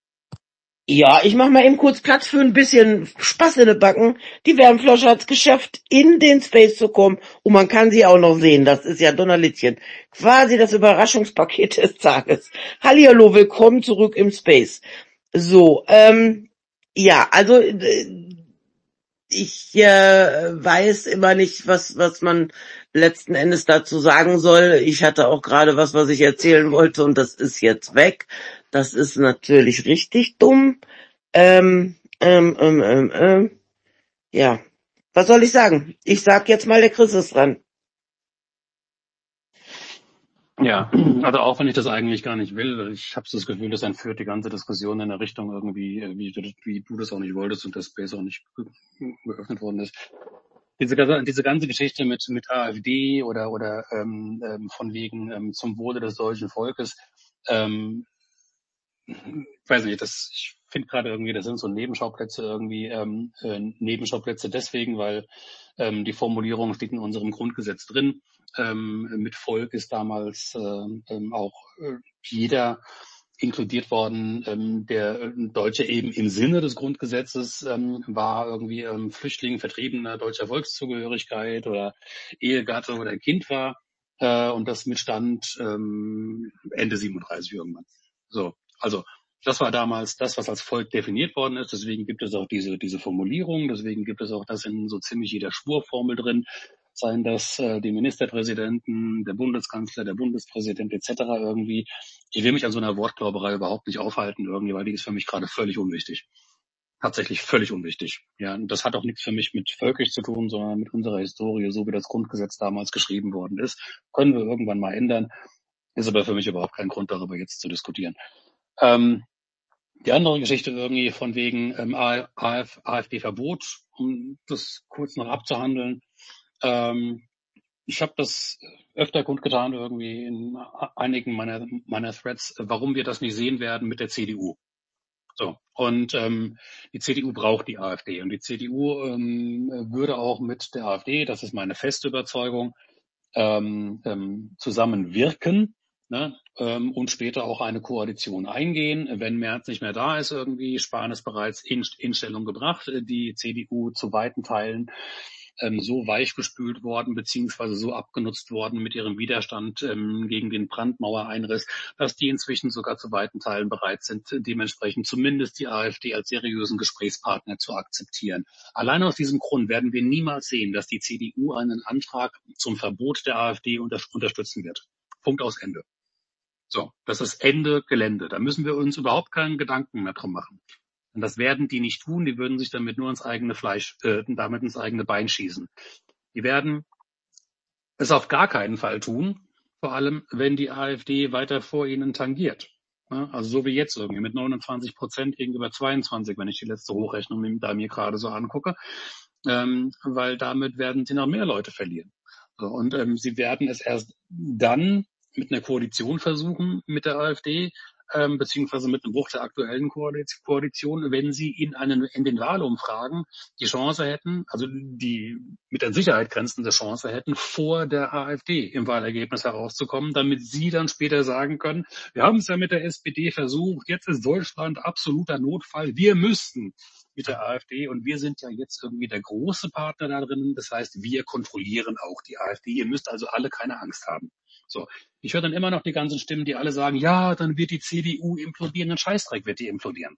Ja, ich mach mal eben kurz Platz für ein bisschen Spaß in den Backen. Die Wärmflasche hat's geschafft, in den Space zu kommen und man kann sie auch noch sehen. Das ist ja Donnerlittchen. Quasi das Überraschungspaket des Tages. Hallihallo, willkommen zurück im Space. So, ähm, ja, also äh, ich äh, weiß immer nicht, was was man letzten Endes dazu sagen soll. Ich hatte auch gerade was, was ich erzählen wollte und das ist jetzt weg. Das ist natürlich richtig dumm. Ähm, ähm, ähm, ähm, ähm, ja. Was soll ich sagen? Ich sag jetzt mal, der Chris ist dran. Ja, also auch wenn ich das eigentlich gar nicht will, ich habe das Gefühl, das entführt die ganze Diskussion in eine Richtung irgendwie, äh, wie, du- wie du das auch nicht wolltest und das Space auch nicht ge- geöffnet worden ist. Diese, ganze- diese ganze Geschichte mit, mit AfD oder, oder ähm, ähm, von wegen ähm, zum Wohle des deutschen Volkes, ähm, ich weiß nicht, das, ich finde gerade irgendwie, das sind so Nebenschauplätze irgendwie, ähm, äh, Nebenschauplätze deswegen, weil ähm, die Formulierung steht in unserem Grundgesetz drin. Ähm, mit Volk ist damals ähm, ähm, auch äh, jeder inkludiert worden, ähm, der äh, Deutsche eben im Sinne des Grundgesetzes ähm, war, irgendwie ähm, Flüchtling, Vertriebener deutscher Volkszugehörigkeit oder Ehegatte oder Kind war, äh, und das mit Stand ähm, Ende siebenunddreißig irgendwann. So, also das war damals das, was als Volk definiert worden ist. Deswegen gibt es auch diese diese Formulierung. Deswegen gibt es auch das in so ziemlich jeder Schwurformel drin. Seien das äh, die Ministerpräsidenten, der Bundeskanzler, der Bundespräsident et cetera irgendwie. Ich will mich an so einer Wortglauberei überhaupt nicht aufhalten irgendwie, weil die ist für mich gerade völlig unwichtig. Tatsächlich völlig unwichtig. Ja, und das hat auch nichts für mich mit völkisch zu tun, sondern mit unserer Historie, so wie das Grundgesetz damals geschrieben worden ist. Können wir irgendwann mal ändern. Ist aber für mich überhaupt kein Grund, darüber jetzt zu diskutieren. Ähm, die andere Geschichte irgendwie von wegen ähm, AfD-Verbot, um das kurz noch abzuhandeln. Ähm, ich habe das öfter kundgetan irgendwie in einigen meiner, meiner Threads, warum wir das nicht sehen werden mit der C D U. So, und ähm, die C D U braucht die AfD und die C D U ähm, würde auch mit der AfD, das ist meine feste Überzeugung, ähm, ähm, zusammenwirken, ne, ähm, und später auch eine Koalition eingehen. Wenn Merz nicht mehr da ist irgendwie, Spahn ist bereits in, in Stellung gebracht, die C D U zu weiten Teilen ähm, so weichgespült worden beziehungsweise so abgenutzt worden mit ihrem Widerstand ähm, gegen den Brandmauereinriss, dass die inzwischen sogar zu weiten Teilen bereit sind, dementsprechend zumindest die AfD als seriösen Gesprächspartner zu akzeptieren. Allein aus diesem Grund werden wir niemals sehen, dass die C D U einen Antrag zum Verbot der AfD unter unterstützen wird. Punkt aus Ende. So, das ist Ende Gelände. Da müssen wir uns überhaupt keinen Gedanken mehr drum machen. Und das werden die nicht tun, die würden sich damit nur ins eigene Fleisch, äh, damit ins eigene Bein schießen. Die werden es auf gar keinen Fall tun, vor allem wenn die AfD weiter vor ihnen tangiert. Ja, also so wie jetzt irgendwie mit neunundzwanzig Prozent gegenüber zweiundzwanzig, wenn ich die letzte Hochrechnung da mir gerade so angucke, ähm, weil damit werden sie noch mehr Leute verlieren. So, und ähm, sie werden es erst dann mit einer Koalition versuchen mit der AfD, ähm, beziehungsweise mit einem Bruch der aktuellen Koalition, wenn sie in, einen, in den Wahlumfragen die Chance hätten, also die mit der Sicherheit grenzende Chance hätten, vor der AfD im Wahlergebnis herauszukommen, damit sie dann später sagen können, wir haben es ja mit der S P D versucht, jetzt ist Deutschland absoluter Notfall, wir müssten mit der AfD und wir sind ja jetzt irgendwie der große Partner da drin, das heißt, wir kontrollieren auch die AfD, ihr müsst also alle keine Angst haben. So, ich höre dann immer noch die ganzen Stimmen, die alle sagen, ja, dann wird die C D U implodieren, ein Scheißdreck wird die implodieren.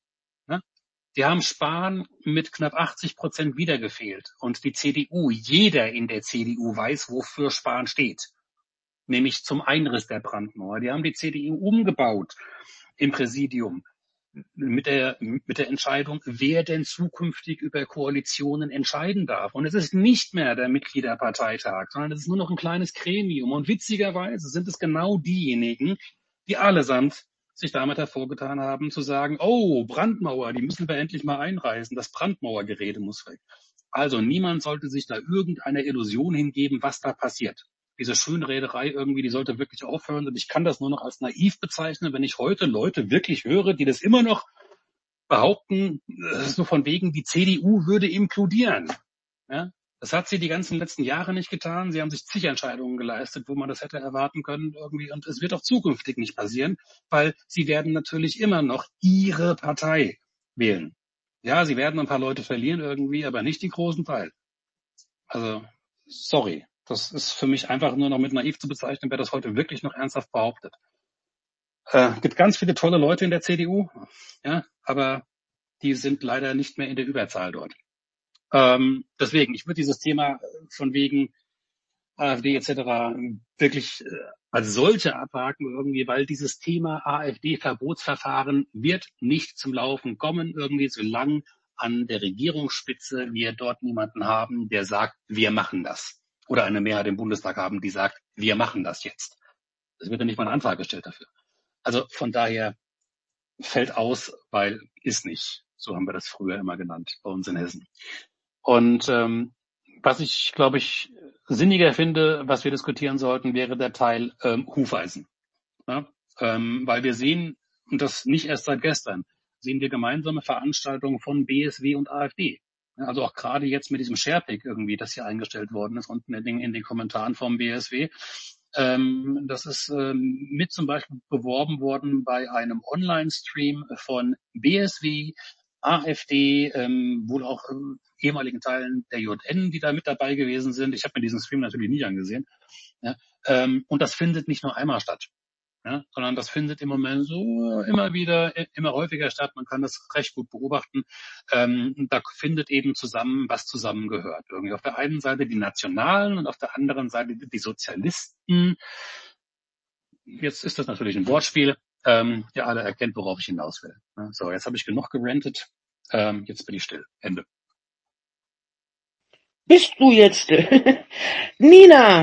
Ne? Die haben Spahn mit knapp achtzig Prozent wieder gefehlt und die C D U, jeder in der C D U weiß, wofür Spahn steht, nämlich zum Einriss der Brandmauer. Die haben die C D U umgebaut im Präsidium mit der, mit der Entscheidung, wer denn zukünftig über Koalitionen entscheiden darf. Und es ist nicht mehr der Mitgliederparteitag, sondern es ist nur noch ein kleines Gremium. Und witzigerweise sind es genau diejenigen, die allesamt sich damit hervorgetan haben, zu sagen, oh, Brandmauer, die müssen wir endlich mal einreißen. Das Brandmauergerede muss weg. Also niemand sollte sich da irgendeiner Illusion hingeben, was da passiert. Diese Schönrederei irgendwie, die sollte wirklich aufhören. Und ich kann das nur noch als naiv bezeichnen, wenn ich heute Leute wirklich höre, die das immer noch behaupten, so von wegen, die C D U würde implodieren. Ja? Das hat sie die ganzen letzten Jahre nicht getan. Sie haben sich zig Entscheidungen geleistet, wo man das hätte erwarten können irgendwie. Und es wird auch zukünftig nicht passieren, weil sie werden natürlich immer noch ihre Partei wählen. Ja, sie werden ein paar Leute verlieren irgendwie, aber nicht den großen Teil. Also, sorry. Das ist für mich einfach nur noch mit naiv zu bezeichnen, wer das heute wirklich noch ernsthaft behauptet. Äh, gibt ganz viele tolle Leute in der C D U, ja, aber die sind leider nicht mehr in der Überzahl dort. Ähm, deswegen, ich würde dieses Thema von wegen AfD et cetera wirklich äh, als solche abhaken irgendwie, weil dieses Thema AfD-Verbotsverfahren wird nicht zum Laufen kommen irgendwie, solange an der Regierungsspitze wir dort niemanden haben, der sagt, wir machen das. Oder eine Mehrheit im Bundestag haben, die sagt, wir machen das jetzt. Es wird ja nicht mal ein Antrag gestellt dafür. Also von daher fällt aus, weil ist nicht. So haben wir das früher immer genannt bei uns in Hessen. Und ähm, was ich, glaube ich, sinniger finde, was wir diskutieren sollten, wäre der Teil ähm, Hufeisen. Ja? Ähm, weil wir sehen, und das nicht erst seit gestern, sehen wir gemeinsame Veranstaltungen von B S W und AfD. Also auch gerade jetzt mit diesem Sharepick irgendwie, das hier eingestellt worden ist, unten in den, in den Kommentaren vom B S W. Ähm, das ist ähm, mit zum Beispiel beworben worden bei einem Online-Stream von B S W, AfD, ähm, wohl auch ähm, ehemaligen Teilen der J N, die da mit dabei gewesen sind. Ich habe mir diesen Stream natürlich nie angesehen. Ja, ähm, und das findet nicht nur einmal statt. Ja, sondern das findet im Moment so immer wieder, immer häufiger statt. Man kann das recht gut beobachten. Ähm, da findet eben zusammen, was zusammengehört. Irgendwie auf der einen Seite die Nationalen und auf der anderen Seite die Sozialisten. Jetzt ist das natürlich ein Wortspiel. Ähm, ihr alle erkennt, worauf ich hinaus will. So, jetzt habe ich genug gerantet. Ähm, jetzt bin ich still. Ende. Bist du jetzt still? Nina!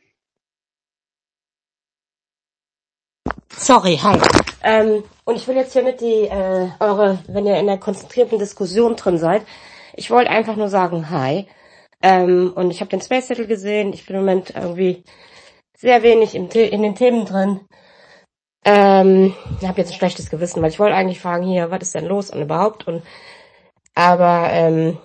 Sorry, hi. Ähm, und ich will jetzt hier mit die, äh, eure, wenn ihr in der konzentrierten Diskussion drin seid, ich wollte einfach nur sagen, hi. Ähm, und ich habe den Space Shuttle gesehen. Ich bin im Moment irgendwie sehr wenig im The- in den Themen drin. Ähm, ich habe jetzt ein schlechtes Gewissen, weil ich wollte eigentlich fragen, hier, was ist denn los und überhaupt? Und aber ähm,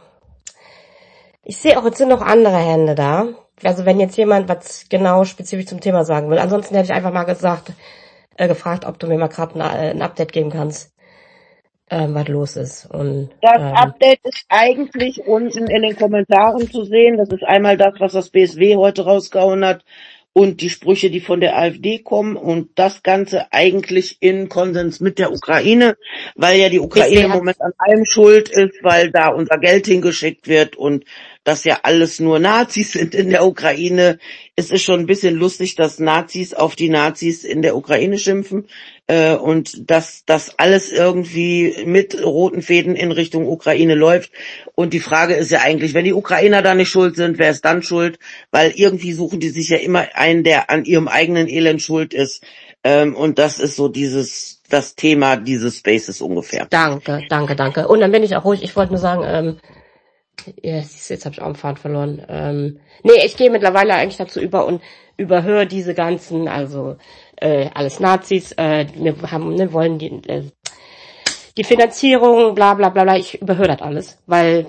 ich sehe auch, jetzt sind noch andere Hände da. Also wenn jetzt jemand was genau spezifisch zum Thema sagen will. Ansonsten hätte ich einfach mal gesagt, äh, gefragt, ob du mir mal gerade ein, äh, ein Update geben kannst, ähm, was los ist. Und Das ähm, Update ist eigentlich unten in den Kommentaren zu sehen. Das ist einmal das, was das B S W heute rausgehauen hat und die Sprüche, die von der AfD kommen und das Ganze eigentlich in Konsens mit der Ukraine, weil ja die Ukraine B S W im hat Moment an allem schuld ist, weil da unser Geld hingeschickt wird und das ja alles nur Nazis sind in der Ukraine. Es ist schon ein bisschen lustig, dass Nazis auf die Nazis in der Ukraine schimpfen äh, und dass das alles irgendwie mit roten Fäden in Richtung Ukraine läuft. Und die Frage ist ja eigentlich, wenn die Ukrainer da nicht schuld sind, wer ist dann schuld? Weil irgendwie suchen die sich ja immer einen, der an ihrem eigenen Elend schuld ist. Ähm, und das ist so dieses das Thema dieses Spaces ungefähr. Danke, danke, danke. Und dann bin ich auch ruhig. Ich wollte nur sagen, ähm, ja, siehst du, jetzt habe ich auch einen Faden verloren. Ähm, nee, ich gehe mittlerweile eigentlich dazu über und überhöre diese ganzen, also äh, alles Nazis, äh, wir haben, ne, wollen die, äh, die Finanzierung, bla bla bla bla. Ich überhöre das alles, weil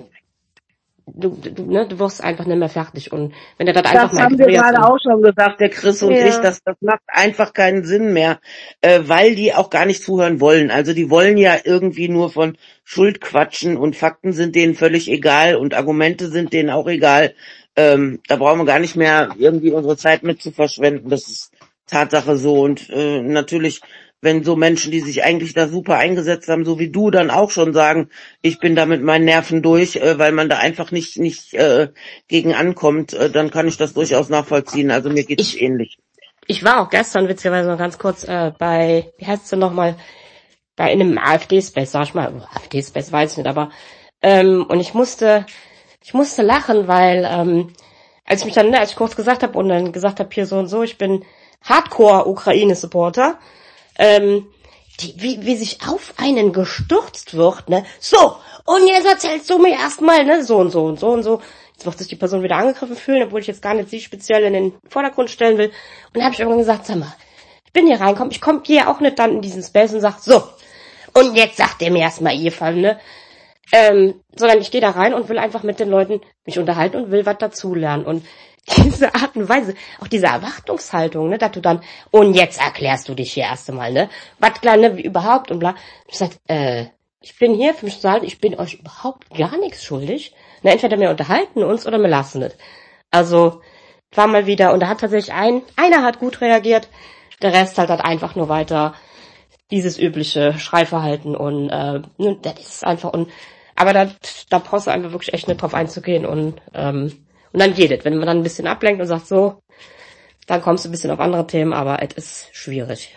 du, du, ne, du wirst einfach nicht mehr fertig. Und wenn du das einfach Das mal haben wir ignorierst gerade und auch schon gesagt, der Chris und ich, ja, dass das macht einfach keinen Sinn mehr, äh, weil die auch gar nicht zuhören wollen. Also die wollen ja irgendwie nur von Schuld quatschen und Fakten sind denen völlig egal und Argumente sind denen auch egal. Ähm, da brauchen wir gar nicht mehr irgendwie unsere Zeit mit zu verschwenden. Das ist Tatsache so. Und äh, natürlich, wenn so Menschen, die sich eigentlich da super eingesetzt haben, so wie du, dann auch schon sagen, ich bin da mit meinen Nerven durch, äh, weil man da einfach nicht nicht äh, gegen ankommt, äh, dann kann ich das durchaus nachvollziehen. Also mir geht's ich ähnlich. ich war auch gestern witzigerweise noch ganz kurz äh, bei, wie heißt es denn nochmal, bei in einem AfD-Space, sag ich mal, AfD-Space weiß ich nicht, aber ähm, und ich musste, ich musste lachen, weil ähm, als ich mich dann, ne, als ich kurz gesagt habe und dann gesagt habe, hier so und so, ich bin Hardcore-Ukraine-Supporter, ähm, die, wie, wie sich auf einen gestürzt wird, ne, so, und jetzt erzählst du mir erstmal, ne, so und so und so und so. Jetzt wird sich die Person wieder angegriffen fühlen, obwohl ich jetzt gar nicht sie speziell in den Vordergrund stellen will. Und dann habe ich irgendwann gesagt, sag mal, ich bin hier reinkommen, ich komme hier auch nicht dann in diesen Space und sag, so, und jetzt sagt er mir erstmal ihr Fall, ne? Ähm, sondern ich gehe da rein und will einfach mit den Leuten mich unterhalten und will was dazulernen. Und diese Art und Weise, auch diese Erwartungshaltung, ne, dass du dann, und jetzt erklärst du dich hier erst einmal, ne? Was klar, ne, wie überhaupt und bla. Ich sag, äh, ich bin hier für mich zu sagen, ich bin euch überhaupt gar nichts schuldig. Ne, entweder wir unterhalten uns oder wir lassen es. Also, war mal wieder, und da hat tatsächlich ein, einer hat gut reagiert, der Rest halt hat einfach nur weiter dieses übliche Schreiverhalten und äh, ne, das ist einfach und aber da da brauchst du einfach wirklich echt nicht drauf einzugehen und ähm, und dann geht es, wenn man dann ein bisschen ablenkt und sagt so, dann kommst du ein bisschen auf andere Themen, aber es ist schwierig.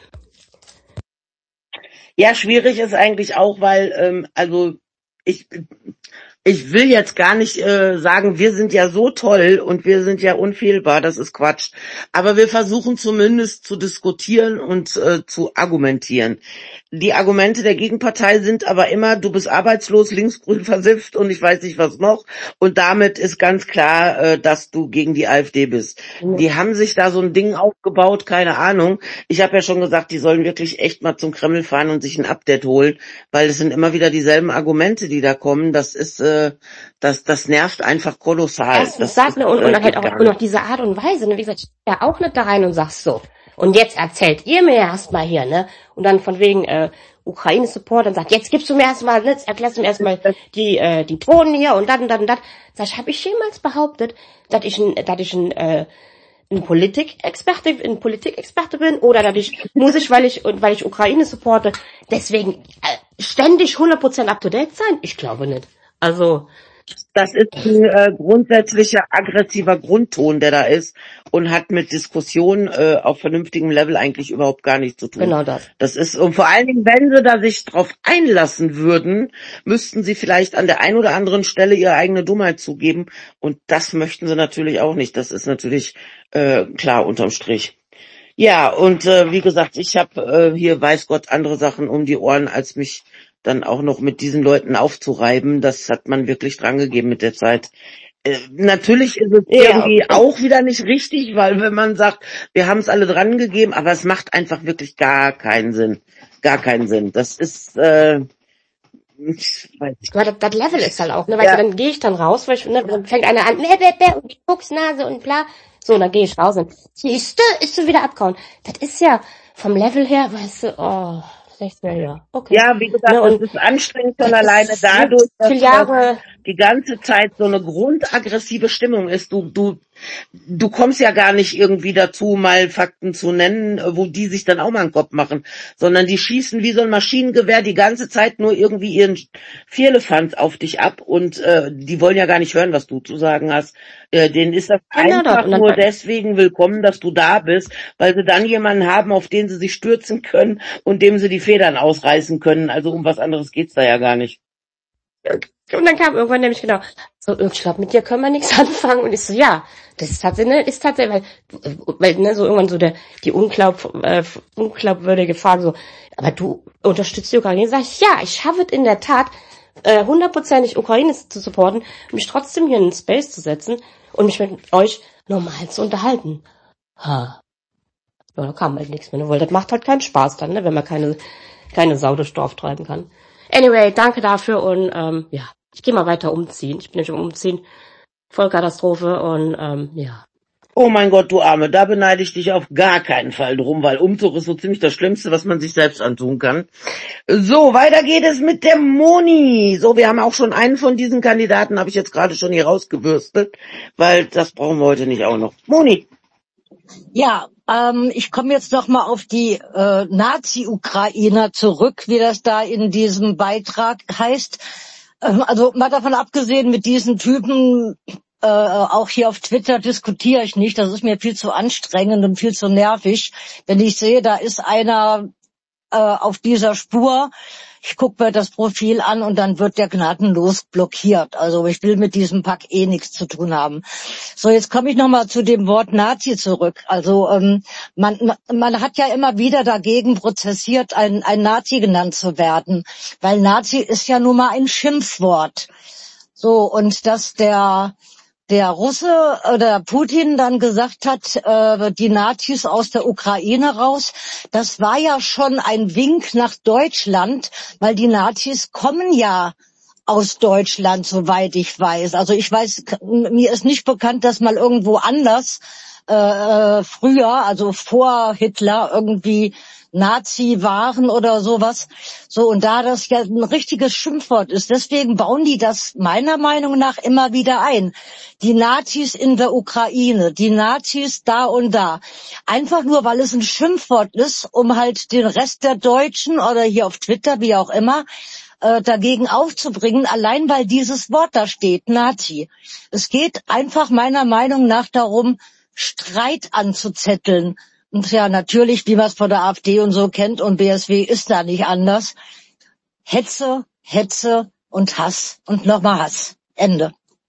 Ja, schwierig ist eigentlich auch, weil ähm, also ich ich will jetzt gar nicht äh, sagen, wir sind ja so toll und wir sind ja unfehlbar, das ist Quatsch. Aber wir versuchen zumindest zu diskutieren und äh, zu argumentieren. Die Argumente der Gegenpartei sind aber immer, du bist arbeitslos, linksgrün versifft und ich weiß nicht was noch. Und damit ist ganz klar, äh, dass du gegen die AfD bist. Die haben sich da so ein Ding aufgebaut, keine Ahnung. Ich habe ja schon gesagt, die sollen wirklich echt mal zum Kreml fahren und sich ein Update holen, weil es sind immer wieder dieselben Argumente, die da kommen. Das ist äh, das, das nervt einfach kolossal. Erstens Das das, ist, ne, und, äh, und dann halt geht auch gar und nicht. auch diese Art und Weise, ne, wie gesagt, ich geh ja auch nicht da rein und sagst so. Und jetzt erzählt ihr mir erstmal hier, ne? Und dann von wegen äh, Ukraine-Support und sagt, jetzt gibst du mir erstmal, ne, jetzt erklärst du mir erstmal die äh, die Drohnen hier und das und das und das. Sag ich, habe ich jemals behauptet, dass ich ein, dass ich ein äh, ein Politikexperte, ein Politikexperte bin oder dass ich muss ich, weil ich und weil ich Ukraine supporte, deswegen äh, ständig hundert Prozent up to date sein? Ich glaube nicht. Also Das ist ein äh, grundsätzlicher aggressiver Grundton, der da ist und hat mit Diskussion äh, auf vernünftigem Level eigentlich überhaupt gar nichts zu tun. genau das. Das ist, und vor allen Dingen, wenn sie da sich drauf einlassen würden, müssten sie vielleicht an der einen oder anderen Stelle ihre eigene Dummheit zugeben und das möchten sie natürlich auch nicht. Das ist natürlich äh, klar unterm Strich. Ja, und äh, wie gesagt, ich habe äh, hier, weiß Gott, andere Sachen um die Ohren, als mich dann auch noch mit diesen Leuten aufzureiben. Das hat man wirklich drangegeben mit der Zeit. Äh, natürlich ist es Ja, irgendwie und auch wieder nicht richtig, weil wenn man sagt, wir haben es alle dran gegeben, aber es macht einfach wirklich gar keinen Sinn. Gar keinen Sinn. Das ist, äh, ich weiß nicht. aber das, das Level ist halt auch, ne, weißt du, Ja, dann gehe ich dann raus, weil ich, ne, dann fängt einer an, bäh, bäh, bäh, und die Fuchsnase und bla. So, und dann gehe ich raus und siehst du, ist du wieder abgehauen. Das ist ja vom Level her, weißt du, oh, echt mehr, ja, okay. ja, wie gesagt, Ne, das und ist anstrengend schon das alleine ist dadurch, so dass viele das Jahre, die ganze Zeit so eine grundaggressive Stimmung ist. Du, du, du kommst ja gar nicht irgendwie dazu, mal Fakten zu nennen, äh, wo die sich dann auch mal einen Kopf machen, sondern die schießen wie so ein Maschinengewehr die ganze Zeit nur irgendwie ihren Vierlefanz auf dich ab und äh, die wollen ja gar nicht hören, was du zu sagen hast. Äh, denen ist das genau das. einfach Und dann, nur deswegen willkommen, dass du da bist, weil sie dann jemanden haben, auf den sie sich stürzen können und dem sie die Federn ausreißen können. Also um was anderes geht's da ja gar nicht. und dann kam irgendwann nämlich genau, so, ich glaube, mit dir können wir nichts anfangen. Und ich so, ja, das ist tatsächlich, ne, ist tatsächlich, weil, weil, ne, so irgendwann so der, die unglaub, äh, unglaubwürdige Frage so, aber du unterstützt die Ukraine? Sag ich, ja, ich schaffe es in der Tat, äh, hundertprozentig Ukraine zu supporten, mich trotzdem hier in den Space zu setzen und mich mit euch normal zu unterhalten. Ha. Ja, da kam halt nichts mehr, ne, weil das macht halt keinen Spaß dann, ne, wenn man keine, keine Sau durchs Dorf treiben kann. Anyway, danke dafür und ähm, ja, ich gehe mal weiter umziehen. Ich bin nämlich am Umziehen. Vollkatastrophe und ähm, ja. Oh mein Gott, du Arme, da beneide ich dich auf gar keinen Fall drum, weil Umzug ist so ziemlich das Schlimmste, was man sich selbst antun kann. So, weiter geht es mit der Moni. So, wir haben auch schon einen von diesen Kandidaten, habe ich jetzt gerade schon hier rausgebürstet, weil das brauchen wir heute nicht auch noch. Moni. Ja, ähm, ich komme jetzt noch mal auf die äh, Nazi-Ukrainer zurück, wie das da in diesem Beitrag heißt. Ähm, also mal davon abgesehen, mit diesen Typen äh, auch hier auf Twitter diskutiere ich nicht. Das ist mir viel zu anstrengend und viel zu nervig. Wenn ich sehe, da ist einer äh, auf dieser Spur, ich gucke mir das Profil an und dann wird der gnadenlos blockiert. Also ich will mit diesem Pack eh nichts zu tun haben. So, jetzt komme ich nochmal zu dem Wort Nazi zurück. Also ähm, man, man hat ja immer wieder dagegen prozessiert, ein, ein Nazi genannt zu werden, weil Nazi ist ja nun mal ein Schimpfwort. So, und dass der der Russe oder Putin dann gesagt hat, äh, die Nazis aus der Ukraine raus, das war ja schon ein Wink nach Deutschland, weil die Nazis kommen ja aus Deutschland, soweit ich weiß. Also ich weiß, mir ist nicht bekannt, dass mal irgendwo anders äh, früher, also vor Hitler, irgendwie Nazi waren oder sowas. So, und da das ja ein richtiges Schimpfwort ist, deswegen bauen die das meiner Meinung nach immer wieder ein. Die Nazis in der Ukraine, die Nazis da und da. Einfach nur, weil es ein Schimpfwort ist, um halt den Rest der Deutschen oder hier auf Twitter, wie auch immer, äh, dagegen aufzubringen, allein weil dieses Wort da steht, Nazi. Es geht einfach meiner Meinung nach darum, Streit anzuzetteln. Und ja, natürlich, wie man es von der AfD und so kennt, und B S W ist da nicht anders. Hetze, Hetze und Hass und nochmal Hass. Ende.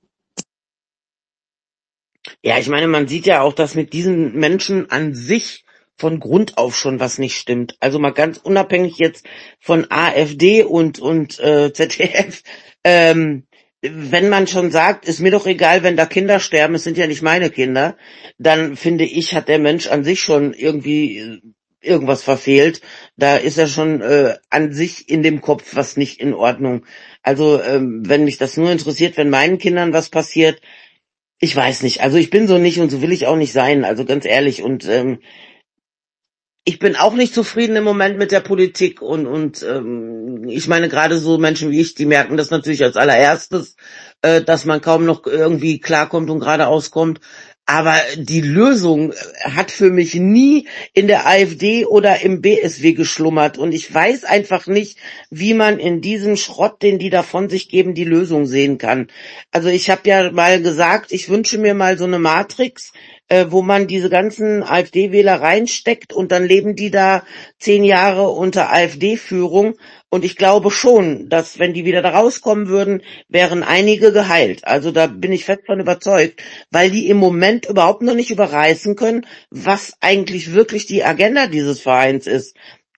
Ja, ich meine, man sieht ja auch, dass mit diesen Menschen an sich von Grund auf schon was nicht stimmt. Also mal ganz unabhängig jetzt von AfD und und äh, Z D F. Ähm, wenn man schon sagt, ist mir doch egal, wenn da Kinder sterben, es sind ja nicht meine Kinder, dann finde ich, hat der Mensch an sich schon irgendwie äh, irgendwas verfehlt. Da ist er schon äh, an sich in dem Kopf was nicht in Ordnung. Also ähm, wenn mich das nur interessiert, wenn meinen Kindern was passiert, ich weiß nicht. Also ich bin so nicht und so will ich auch nicht sein. Also ganz ehrlich. Und ähm, ich bin auch nicht zufrieden im Moment mit der Politik und und ähm, ich meine gerade so Menschen wie ich, die merken das natürlich als allererstes, äh, dass man kaum noch irgendwie klarkommt und geradeaus kommt. Aber die Lösung hat für mich nie in der AfD oder im B S W geschlummert und ich weiß einfach nicht, wie man in diesem Schrott, den die da von sich geben, die Lösung sehen kann. Also ich habe ja mal gesagt, ich wünsche mir mal so eine Matrix, äh, wo man diese ganzen AfD-Wähler reinsteckt und dann leben die da zehn Jahre unter AfD-Führung. Und ich glaube schon, dass wenn die wieder da rauskommen würden, wären einige geheilt. Also da bin ich fest von überzeugt, weil die im Moment überhaupt noch nicht überreißen können, was eigentlich wirklich die Agenda dieses Vereins ist.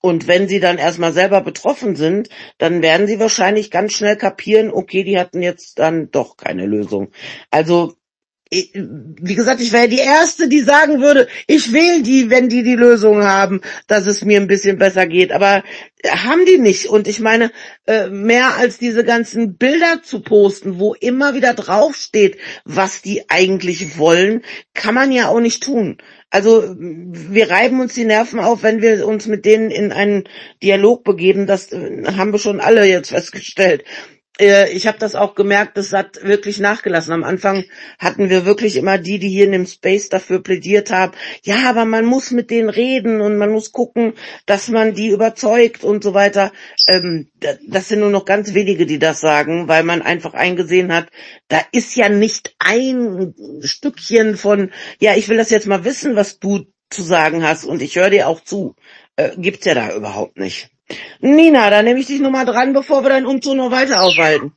Und wenn sie dann erstmal selber betroffen sind, dann werden sie wahrscheinlich ganz schnell kapieren, okay, die hatten jetzt dann doch keine Lösung. Also, ich, wie gesagt, ich wäre die Erste, die sagen würde, ich wähle die, wenn die die Lösung haben, dass es mir ein bisschen besser geht. Aber haben die nicht. Und ich meine, äh, mehr als diese ganzen Bilder zu posten, wo immer wieder draufsteht, was die eigentlich wollen, kann man ja auch nicht tun. Also wir reiben uns die Nerven auf, wenn wir uns mit denen in einen Dialog begeben. Das äh, haben wir schon alle jetzt festgestellt. Äh, Ich habe das auch gemerkt, das hat wirklich nachgelassen. Am Anfang hatten wir wirklich immer die, die hier in dem Space dafür plädiert haben, ja, aber man muss mit denen reden und man muss gucken, dass man die überzeugt und so weiter. Ähm, da- das sind nur noch ganz wenige, die das sagen, weil man einfach eingesehen hat, da ist ja nicht ein Stückchen von, ja, ich will das jetzt mal wissen, was du zu sagen hast und ich höre dir auch zu. Äh, gibt's ja da überhaupt nicht. Nina, da nehme ich dich nochmal dran, bevor wir deinen Umzug noch weiter aufhalten.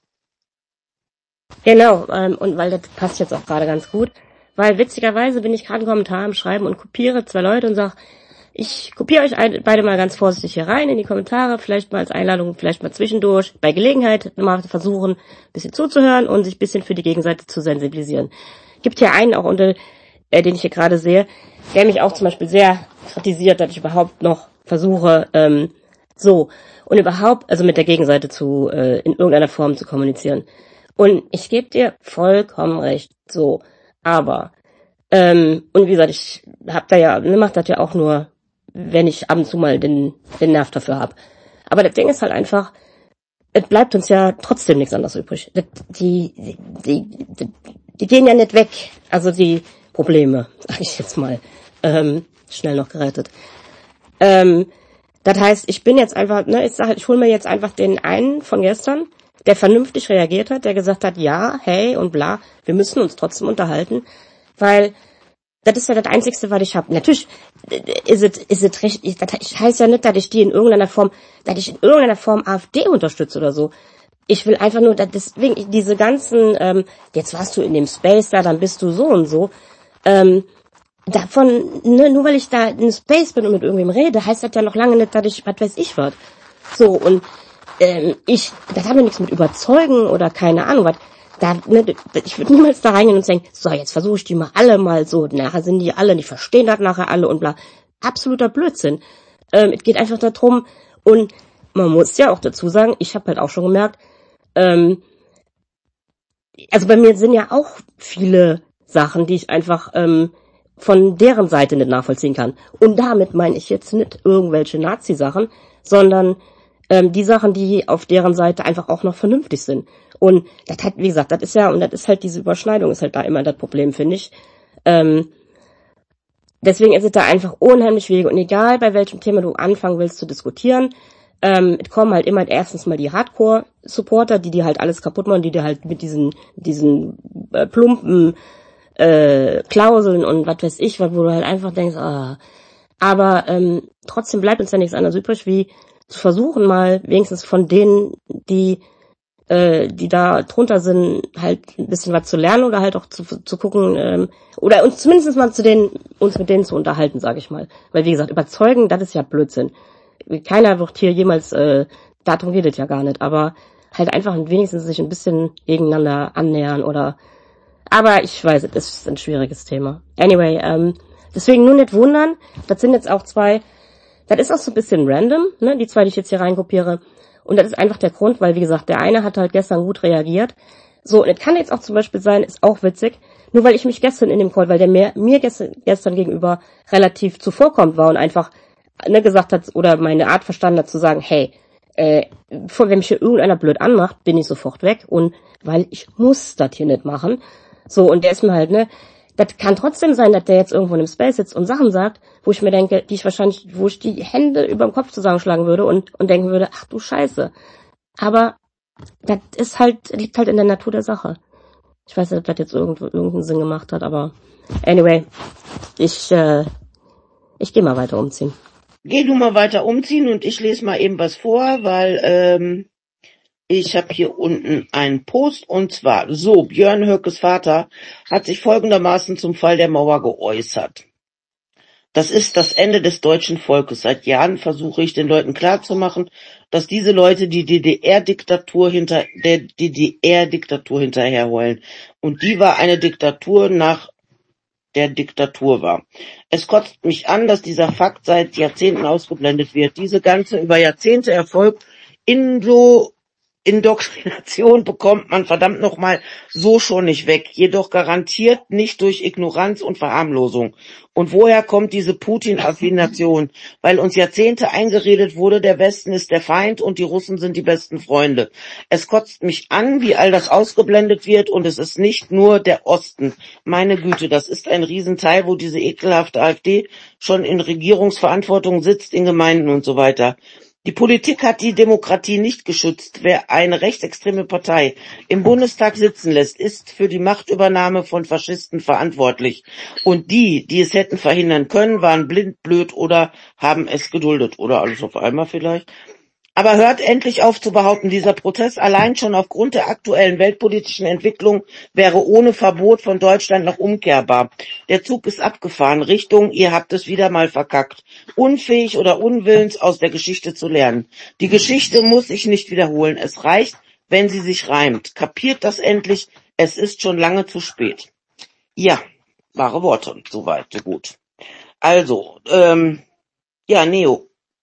Genau, ähm, und weil das passt jetzt auch gerade ganz gut, weil witzigerweise bin ich gerade einen Kommentar am Schreiben und kopiere zwei Leute und sage, ich kopiere euch ein, beide mal ganz vorsichtig hier rein in die Kommentare, vielleicht mal als Einladung, vielleicht mal zwischendurch, bei Gelegenheit mal versuchen, ein bisschen zuzuhören und sich ein bisschen für die Gegenseite zu sensibilisieren. Gibt hier einen auch unter, äh, den ich hier gerade sehe, der mich auch zum Beispiel sehr kritisiert, dass ich überhaupt noch versuche, ähm, so, und überhaupt, also mit der Gegenseite zu, äh, in irgendeiner Form zu kommunizieren. Und ich gebe dir vollkommen recht, so, aber, ähm, und wie gesagt, ich hab da ja, ne, mach das ja auch nur, wenn ich ab und zu mal den, den Nerv dafür hab. Aber das Ding ist halt einfach, es bleibt uns ja trotzdem nichts anderes übrig. Das, die, die, die, die, die gehen ja nicht weg, also die Probleme, sag ich jetzt mal, ähm, schnell noch gerettet. Ähm, Das heißt, ich bin jetzt einfach, ne, ich sag, ich hole mir jetzt einfach den einen von gestern, der vernünftig reagiert hat, der gesagt hat, ja, hey und bla, wir müssen uns trotzdem unterhalten, weil das ist ja das Einzigste, was ich habe. Natürlich ist es ist es richtig, das heißt ja nicht, dass ich die in irgendeiner Form, dass ich in irgendeiner Form AfD unterstütze oder so. Ich will einfach nur, dass deswegen ich diese ganzen, ähm, jetzt warst du in dem Space da, dann bist du so und so, ähm, davon, ne, nur weil ich da in Space bin und mit irgendwem rede, heißt das ja noch lange nicht, dass ich, was weiß ich was. So, und ähm, ich, das hat mir nichts mit überzeugen oder keine Ahnung was. Da, ne, ich würde niemals da reingehen und sagen, so, jetzt versuche ich die mal alle mal so, nachher sind die alle, die verstehen das nachher alle und bla. Absoluter Blödsinn. Ähm, es geht einfach darum, und man muss ja auch dazu sagen, ich habe halt auch schon gemerkt, ähm, also bei mir sind ja auch viele Sachen, die ich einfach ähm, von deren Seite nicht nachvollziehen kann. Und damit meine ich jetzt nicht irgendwelche Nazi-Sachen, sondern ähm, die Sachen, die auf deren Seite einfach auch noch vernünftig sind. Und das hat, wie gesagt, das ist ja, und das ist halt diese Überschneidung, ist halt da immer das Problem, finde ich. Ähm, deswegen ist es da einfach unheimlich Wege. Und egal, bei welchem Thema du anfangen willst zu diskutieren, ähm, es kommen halt immer erstens mal die Hardcore-Supporter, die dir halt alles kaputt machen, die dir halt mit diesen, diesen äh, plumpen äh, Klauseln und was weiß ich, wo du halt einfach denkst, ah. Aber ähm, trotzdem bleibt uns ja nichts anderes übrig, wie zu versuchen, mal wenigstens von denen, die äh, die da drunter sind, halt ein bisschen was zu lernen oder halt auch zu, zu gucken, ähm, oder uns zumindest mal zu denen, uns mit denen zu unterhalten, sage ich mal. Weil wie gesagt, überzeugen, das ist ja Blödsinn. Keiner wird hier jemals, äh, darum geht es ja gar nicht, aber halt einfach wenigstens sich ein bisschen gegeneinander annähern oder, aber ich weiß, es ist ein schwieriges Thema. Anyway, ähm, deswegen nur nicht wundern, das sind jetzt auch zwei, das ist auch so ein bisschen random, ne, die zwei, die ich jetzt hier reinkopiere. Und das ist einfach der Grund, weil, wie gesagt, der eine hat halt gestern gut reagiert. So, und es kann jetzt auch zum Beispiel sein, ist auch witzig, nur weil ich mich gestern in dem Call, weil der mir, mir gestern, gestern gegenüber relativ zuvorkommt war und einfach, ne, gesagt hat, oder meine Art verstanden hat, zu sagen, hey, äh, bevor, wenn mich hier irgendeiner blöd anmacht, bin ich sofort weg und, weil ich muss das hier nicht machen. So, und der ist mir halt, ne, das kann trotzdem sein, dass der jetzt irgendwo in einem Space sitzt und Sachen sagt, wo ich mir denke, die ich wahrscheinlich, wo ich die Hände über dem Kopf zusammenschlagen würde und, und denken würde, ach du Scheiße. Aber das ist halt, liegt halt in der Natur der Sache. Ich weiß nicht, ob das jetzt irgendwo irgendeinen Sinn gemacht hat, aber anyway, ich, äh, ich gehe mal weiter umziehen. Geh du mal weiter umziehen und ich lese mal eben was vor, weil ähm, ich habe hier unten einen Post und zwar, so, Björn Höckes Vater hat sich folgendermaßen zum Fall der Mauer geäußert. Das ist das Ende des deutschen Volkes. Seit Jahren versuche ich den Leuten klarzumachen, dass diese Leute die D D R-Diktatur hinter der D D R-Diktatur hinterherheulen. Und die war eine Diktatur nach der Diktatur war. Es kotzt mich an, dass dieser Fakt seit Jahrzehnten ausgeblendet wird. Diese ganze über Jahrzehnte Erfolg Indo Indoktrination bekommt man verdammt nochmal so schon nicht weg, jedoch garantiert nicht durch Ignoranz und Verharmlosung. Und woher kommt diese Putin-Affination? Weil uns Jahrzehnte eingeredet wurde, der Westen ist der Feind und die Russen sind die besten Freunde. Es kotzt mich an, wie all das ausgeblendet wird, und es ist nicht nur der Osten. Meine Güte, das ist ein Riesenteil, wo diese ekelhafte AfD schon in Regierungsverantwortung sitzt, in Gemeinden und so weiter. Die Politik hat die Demokratie nicht geschützt. Wer eine rechtsextreme Partei im Bundestag sitzen lässt, ist für die Machtübernahme von Faschisten verantwortlich. Und die, die es hätten verhindern können, waren blind, blöd oder haben es geduldet. Oder alles auf einmal vielleicht. Aber hört endlich auf zu behaupten, dieser Protest allein schon aufgrund der aktuellen weltpolitischen Entwicklung wäre ohne Verbot von Deutschland noch umkehrbar. Der Zug ist abgefahren. Richtung, ihr habt es wieder mal verkackt. Unfähig oder unwillens aus der Geschichte zu lernen. Die Geschichte muss sich nicht wiederholen. Es reicht, wenn sie sich reimt. Kapiert das endlich? Es ist schon lange zu spät. Ja, wahre Worte. Soweit, so gut. Also, ähm, ja, Neo.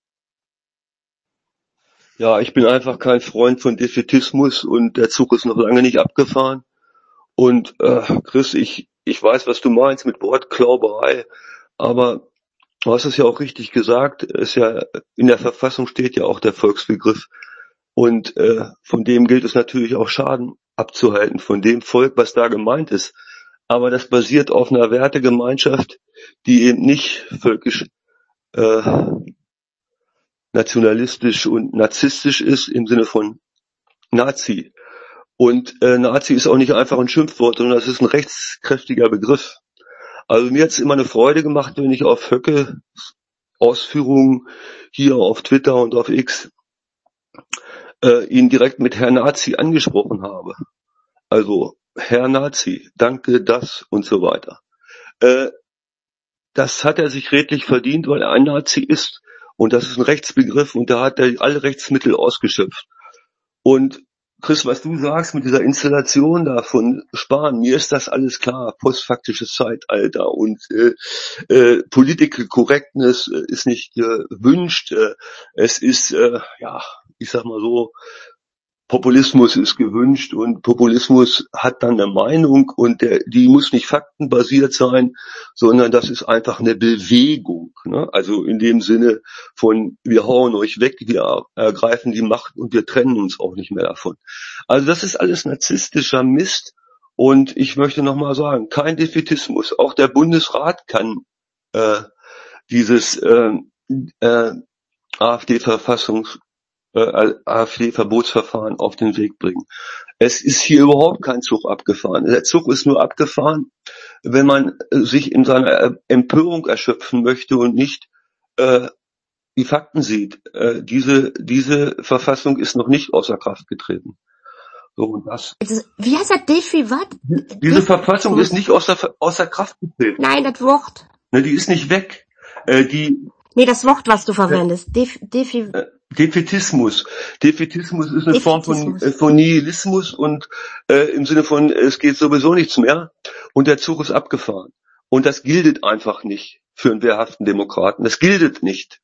Ja, ich bin einfach kein Freund von Defätismus und der Zug ist noch lange nicht abgefahren. Und äh, Chris, ich ich weiß, was du meinst mit Wortklauberei, aber du hast es ja auch richtig gesagt. Es ja in der Verfassung steht ja auch der Volksbegriff und äh, von dem gilt es natürlich auch Schaden abzuhalten, von dem Volk, was da gemeint ist. Aber das basiert auf einer Wertegemeinschaft, die eben nicht völkisch äh, nationalistisch und narzisstisch ist im Sinne von Nazi. Und äh, Nazi ist auch nicht einfach ein Schimpfwort, sondern das ist ein rechtskräftiger Begriff. Also mir hat es immer eine Freude gemacht, wenn ich auf Höcke Ausführungen hier auf Twitter und auf X äh, ihn direkt mit Herr Nazi angesprochen habe. Also Herr Nazi, danke, das und so weiter. Äh, das hat er sich redlich verdient, weil er ein Nazi ist. Und das ist ein Rechtsbegriff und da hat er alle Rechtsmittel ausgeschöpft. Und Chris, was du sagst mit dieser Installation da von Spahn, mir ist das alles klar, postfaktisches Zeitalter und äh, äh, Political Correctness äh, ist nicht gewünscht. Äh, es ist, äh, ja, ich sag mal so, Populismus ist gewünscht und Populismus hat dann eine Meinung und der, die muss nicht faktenbasiert sein, sondern das ist einfach eine Bewegung. Ne? Also in dem Sinne von, wir hauen euch weg, wir ergreifen die Macht und wir trennen uns auch nicht mehr davon. Also das ist alles narzisstischer Mist und ich möchte nochmal sagen, kein Defätismus. Auch der Bundesrat kann äh, dieses äh, äh, AfD-Verfassungs Äh, AfD-Verbotsverfahren auf den Weg bringen. Es ist hier überhaupt kein Zug abgefahren. Der Zug ist nur abgefahren, wenn man sich in seiner Empörung erschöpfen möchte und nicht äh, die Fakten sieht. Äh, diese diese Verfassung ist noch nicht außer Kraft getreten. So und das. Wie heißt das? Defi was? Diese Verfassung ist nicht außer außer Kraft getreten. Nein, das Wort. Ne, die ist nicht weg. Äh, die. Nee, das Wort, was du verwendest. Def, Defi. Äh, Defätismus. Defätismus ist eine Form von, äh, von Nihilismus und äh, im Sinne von, es geht sowieso nichts mehr und der Zug ist abgefahren. Und das gilt einfach nicht für einen wehrhaften Demokraten. Das gilt nicht.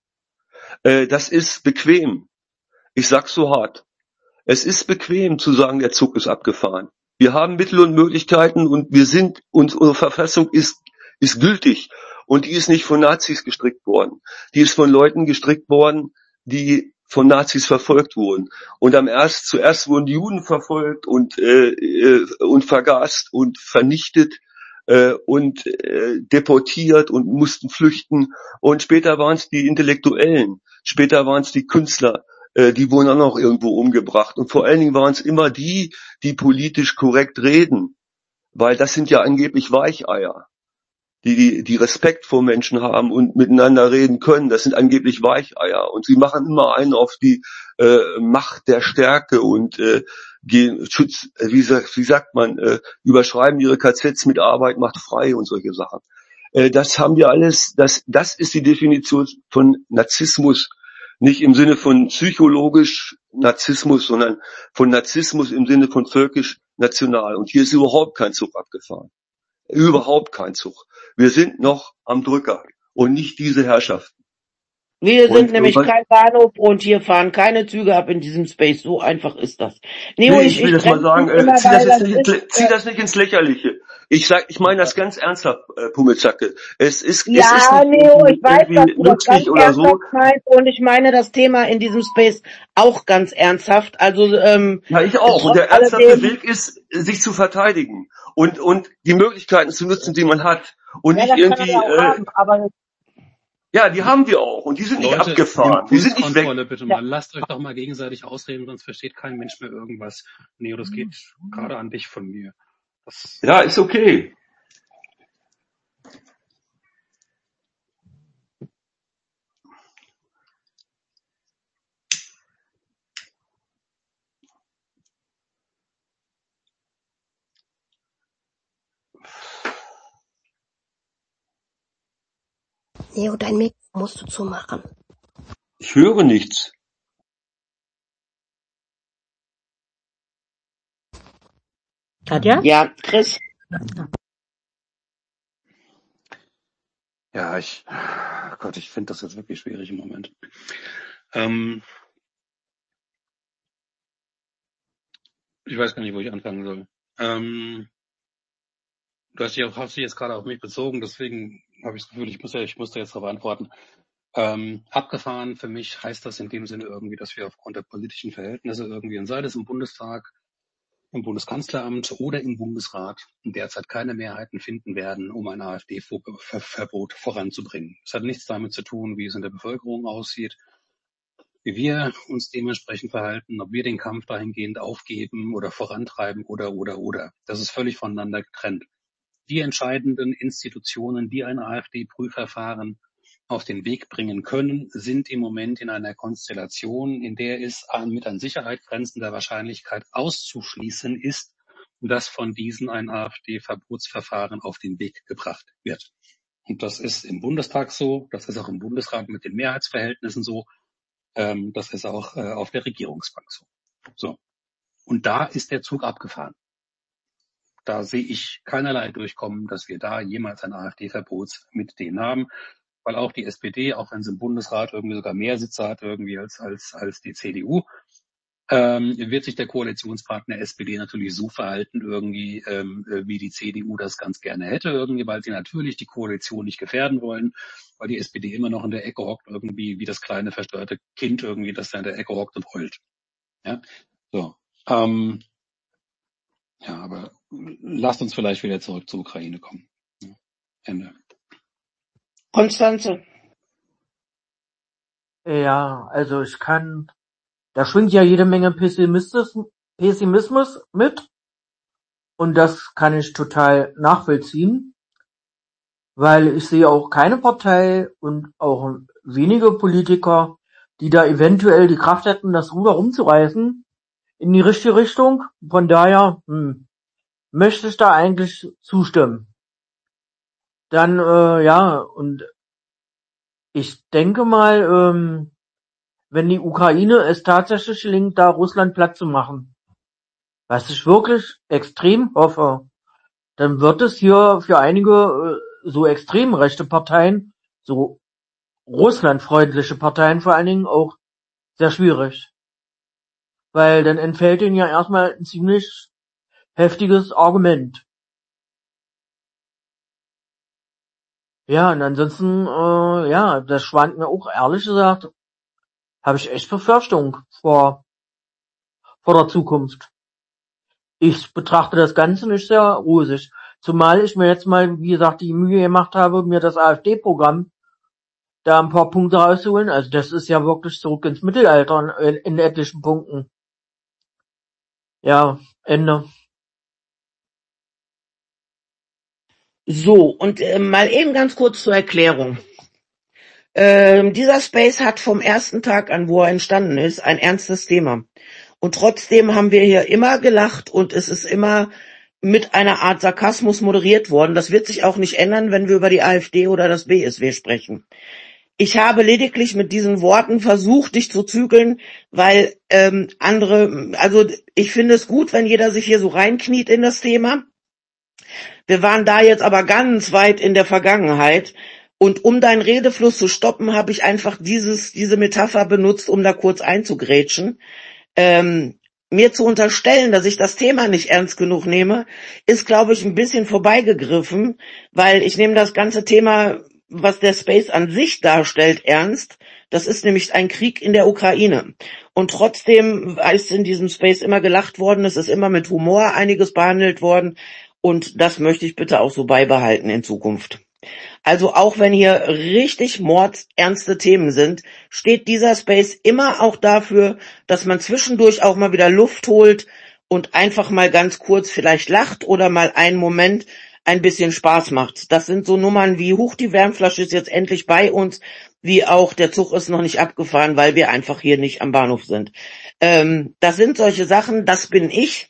Äh, das ist bequem. Ich sag's so hart. Es ist bequem zu sagen, der Zug ist abgefahren. Wir haben Mittel und Möglichkeiten und wir sind, und unsere Verfassung ist, ist gültig. Und die ist nicht von Nazis gestrickt worden. Die ist von Leuten gestrickt worden, die von Nazis verfolgt wurden. Und am erst, zuerst wurden die Juden verfolgt und, äh, äh, und vergast und vernichtet äh, und äh, deportiert und mussten flüchten. Und später waren es die Intellektuellen, später waren es die Künstler, äh, die wurden auch noch irgendwo umgebracht. Und vor allen Dingen waren es immer die, die politisch korrekt reden, weil das sind ja angeblich Weicheier. Die, die, die Respekt vor Menschen haben und miteinander reden können, das sind angeblich Weicheier. Und sie machen immer einen auf die äh, Macht der Stärke und äh, gehen, schütz, wie, sagt, wie sagt man, äh, überschreiben ihre K Zs mit Arbeit macht frei und solche Sachen. Äh, das haben wir alles, das, das ist die Definition von Narzissmus. Nicht im Sinne von psychologisch Narzissmus, sondern von Narzissmus im Sinne von völkisch national. Und hier ist überhaupt kein Zug abgefahren. Überhaupt kein Zug. Wir sind noch am Drücker und nicht diese Herrschaften. Wir sind Und, nämlich und kein Bahnhof und hier fahren keine Züge ab in diesem Space. So einfach ist das. Neo, nee, ich, ich will ich das mal bremse sagen, dich äh, immer, zieh das weil jetzt das nicht ins, ist, Lä- zieh äh, das nicht ins Lächerliche. Ich sag, ich meine das ganz ernsthaft, äh, Pummelzacke. Es ist, es ist ja, nicht Neo, ich irgendwie, weiß, dass irgendwie du das ganz lustig oder so. ernsthaft meinst und ich meine das Thema in diesem Space auch ganz ernsthaft. Also, ähm, Ja, ich auch. Und trotz der ernsthafte alledem, Weg ist, sich zu verteidigen und, und die Möglichkeiten zu nutzen, die man hat. Und ja, nicht das kann er irgendwie, ja auch äh, haben, aber ja, die haben wir auch. Und die sind nicht Leute, abgefahren. Die sind nicht weg. Impulskontrolle bitte ja, mal. Lasst euch doch mal gegenseitig ausreden, sonst versteht kein Mensch mehr irgendwas. Neo, das geht gerade an dich von mir. Das, Ja, ist okay. Neo, dein Mikro musst du zumachen. Ich höre nichts. Katja? ja, Chris, ja, ich, Gott, ich finde das jetzt wirklich schwierig im Moment. Ähm, ich weiß gar nicht, wo ich anfangen soll. Ähm, du hast dich, auch, hast dich jetzt gerade auf mich bezogen, deswegen habe ich das Gefühl, ich muss, ja, ich muss da jetzt darauf antworten. Ähm, abgefahren für mich heißt das in dem Sinne irgendwie, dass wir aufgrund der politischen Verhältnisse irgendwie, sei es im Bundestag, im Bundeskanzleramt oder im Bundesrat derzeit keine Mehrheiten finden werden, um ein AfD-Verbot voranzubringen. Es hat nichts damit zu tun, wie es in der Bevölkerung aussieht, wie wir uns dementsprechend verhalten, ob wir den Kampf dahingehend aufgeben oder vorantreiben oder, oder, oder. Das ist völlig voneinander getrennt. Die entscheidenden Institutionen, die ein AfD-Prüfverfahren auf den Weg bringen können, sind im Moment in einer Konstellation, in der es mit an Sicherheit grenzender Wahrscheinlichkeit auszuschließen ist, dass von diesen ein AfD-Verbotsverfahren auf den Weg gebracht wird. Und das ist im Bundestag so, das ist auch im Bundesrat mit den Mehrheitsverhältnissen so, ähm, das ist auch äh, auf der Regierungsbank so. So. Und da ist der Zug abgefahren. Da sehe ich keinerlei Durchkommen, dass wir da jemals ein AfD-Verbot mit denen haben, weil auch die S P D, auch wenn sie im Bundesrat irgendwie sogar mehr Sitze hat irgendwie als als als die C D U, ähm, wird sich der Koalitionspartner S P D natürlich so verhalten irgendwie, ähm, wie die C D U das ganz gerne hätte irgendwie, weil sie natürlich die Koalition nicht gefährden wollen, weil die S P D immer noch in der Ecke hockt irgendwie, wie das kleine verstörte Kind irgendwie, das da in der Ecke hockt und heult. Ja, so. Ähm, ja, aber lasst uns vielleicht wieder zurück zur Ukraine kommen. Ja. Ende. Konstanze. Ja, also ich kann, da schwingt ja jede Menge Pessimismus, Pessimismus mit und das kann ich total nachvollziehen, weil ich sehe auch keine Partei und auch wenige Politiker, die da eventuell die Kraft hätten, das Ruder rumzureißen in die richtige Richtung. Von daher hm, möchte ich da eigentlich zustimmen. Dann, äh, ja, und ich denke mal, ähm, wenn die Ukraine es tatsächlich gelingt, da Russland platt zu machen, was ich wirklich extrem hoffe, dann wird es hier für einige äh, so extrem rechte Parteien, so russlandfreundliche Parteien vor allen Dingen auch sehr schwierig. Weil dann entfällt ihnen ja erstmal ein ziemlich heftiges Argument. Ja, und ansonsten, äh, ja, das schwant mir auch, ehrlich gesagt, habe ich echt Befürchtung vor, vor der Zukunft. Ich betrachte das Ganze nicht sehr rosig. Zumal ich mir jetzt mal, wie gesagt, die Mühe gemacht habe, mir das AfD-Programm da ein paar Punkte rauszuholen. Also das ist ja wirklich zurück ins Mittelalter in, in etlichen Punkten. Ja, Ende. So, und äh, mal eben ganz kurz zur Erklärung. Ähm, dieser Space hat vom ersten Tag an, wo er entstanden ist, ein ernstes Thema. Und trotzdem haben wir hier immer gelacht und es ist immer mit einer Art Sarkasmus moderiert worden. Das wird sich auch nicht ändern, wenn wir über die AfD oder das B S W sprechen. Ich habe lediglich mit diesen Worten versucht, dich zu zügeln, weil ähm, andere, also ich finde es gut, wenn jeder sich hier so reinkniet in das Thema. Wir waren da jetzt aber ganz weit in der Vergangenheit. Und um deinen Redefluss zu stoppen, habe ich einfach dieses, diese Metapher benutzt, um da kurz einzugrätschen. Ähm, mir zu unterstellen, dass ich das Thema nicht ernst genug nehme, ist, glaube ich, ein bisschen vorbeigegriffen, weil ich nehme das ganze Thema, was der Space an sich darstellt, ernst. Das ist nämlich ein Krieg in der Ukraine. Und trotzdem ist in diesem Space immer gelacht worden, es ist immer mit Humor einiges behandelt worden. Und das möchte ich bitte auch so beibehalten in Zukunft. Also auch wenn hier richtig mordernste Themen sind, steht dieser Space immer auch dafür, dass man zwischendurch auch mal wieder Luft holt und einfach mal ganz kurz vielleicht lacht oder mal einen Moment ein bisschen Spaß macht. Das sind so Nummern wie, huch, die Wärmflasche ist jetzt endlich bei uns, wie auch, der Zug ist noch nicht abgefahren, weil wir einfach hier nicht am Bahnhof sind. Ähm, das sind solche Sachen, das bin ich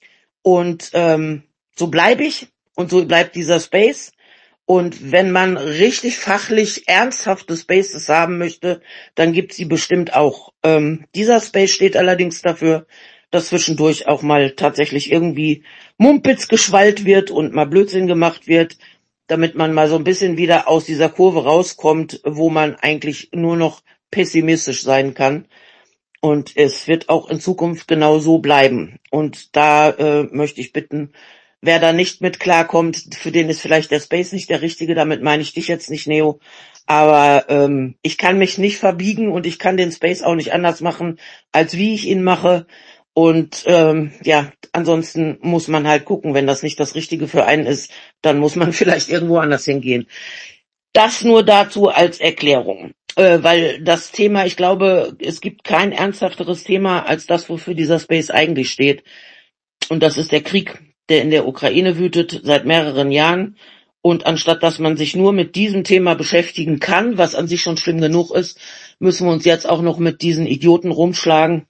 und ähm, so bleibe ich und so bleibt dieser Space. Und wenn man richtig fachlich ernsthafte Spaces haben möchte, dann gibt's sie bestimmt auch. Ähm, dieser Space steht allerdings dafür, dass zwischendurch auch mal tatsächlich irgendwie Mumpitz geschwallt wird und mal Blödsinn gemacht wird, damit man mal so ein bisschen wieder aus dieser Kurve rauskommt, wo man eigentlich nur noch pessimistisch sein kann. Und es wird auch in Zukunft genau so bleiben. Und da äh, möchte ich bitten, wer da nicht mit klarkommt, für den ist vielleicht der Space nicht der richtige, damit meine ich dich jetzt nicht, Neo. Aber ähm, ich kann mich nicht verbiegen und ich kann den Space auch nicht anders machen, als wie ich ihn mache. Und ähm, ja, ansonsten muss man halt gucken, wenn das nicht das Richtige für einen ist, dann muss man vielleicht irgendwo anders hingehen. Das nur dazu als Erklärung. Äh, weil das Thema, ich glaube, es gibt kein ernsthafteres Thema als das, wofür dieser Space eigentlich steht. Und das ist der Krieg, der in der Ukraine wütet seit mehreren Jahren. Und anstatt dass man sich nur mit diesem Thema beschäftigen kann, was an sich schon schlimm genug ist, müssen wir uns jetzt auch noch mit diesen Idioten rumschlagen.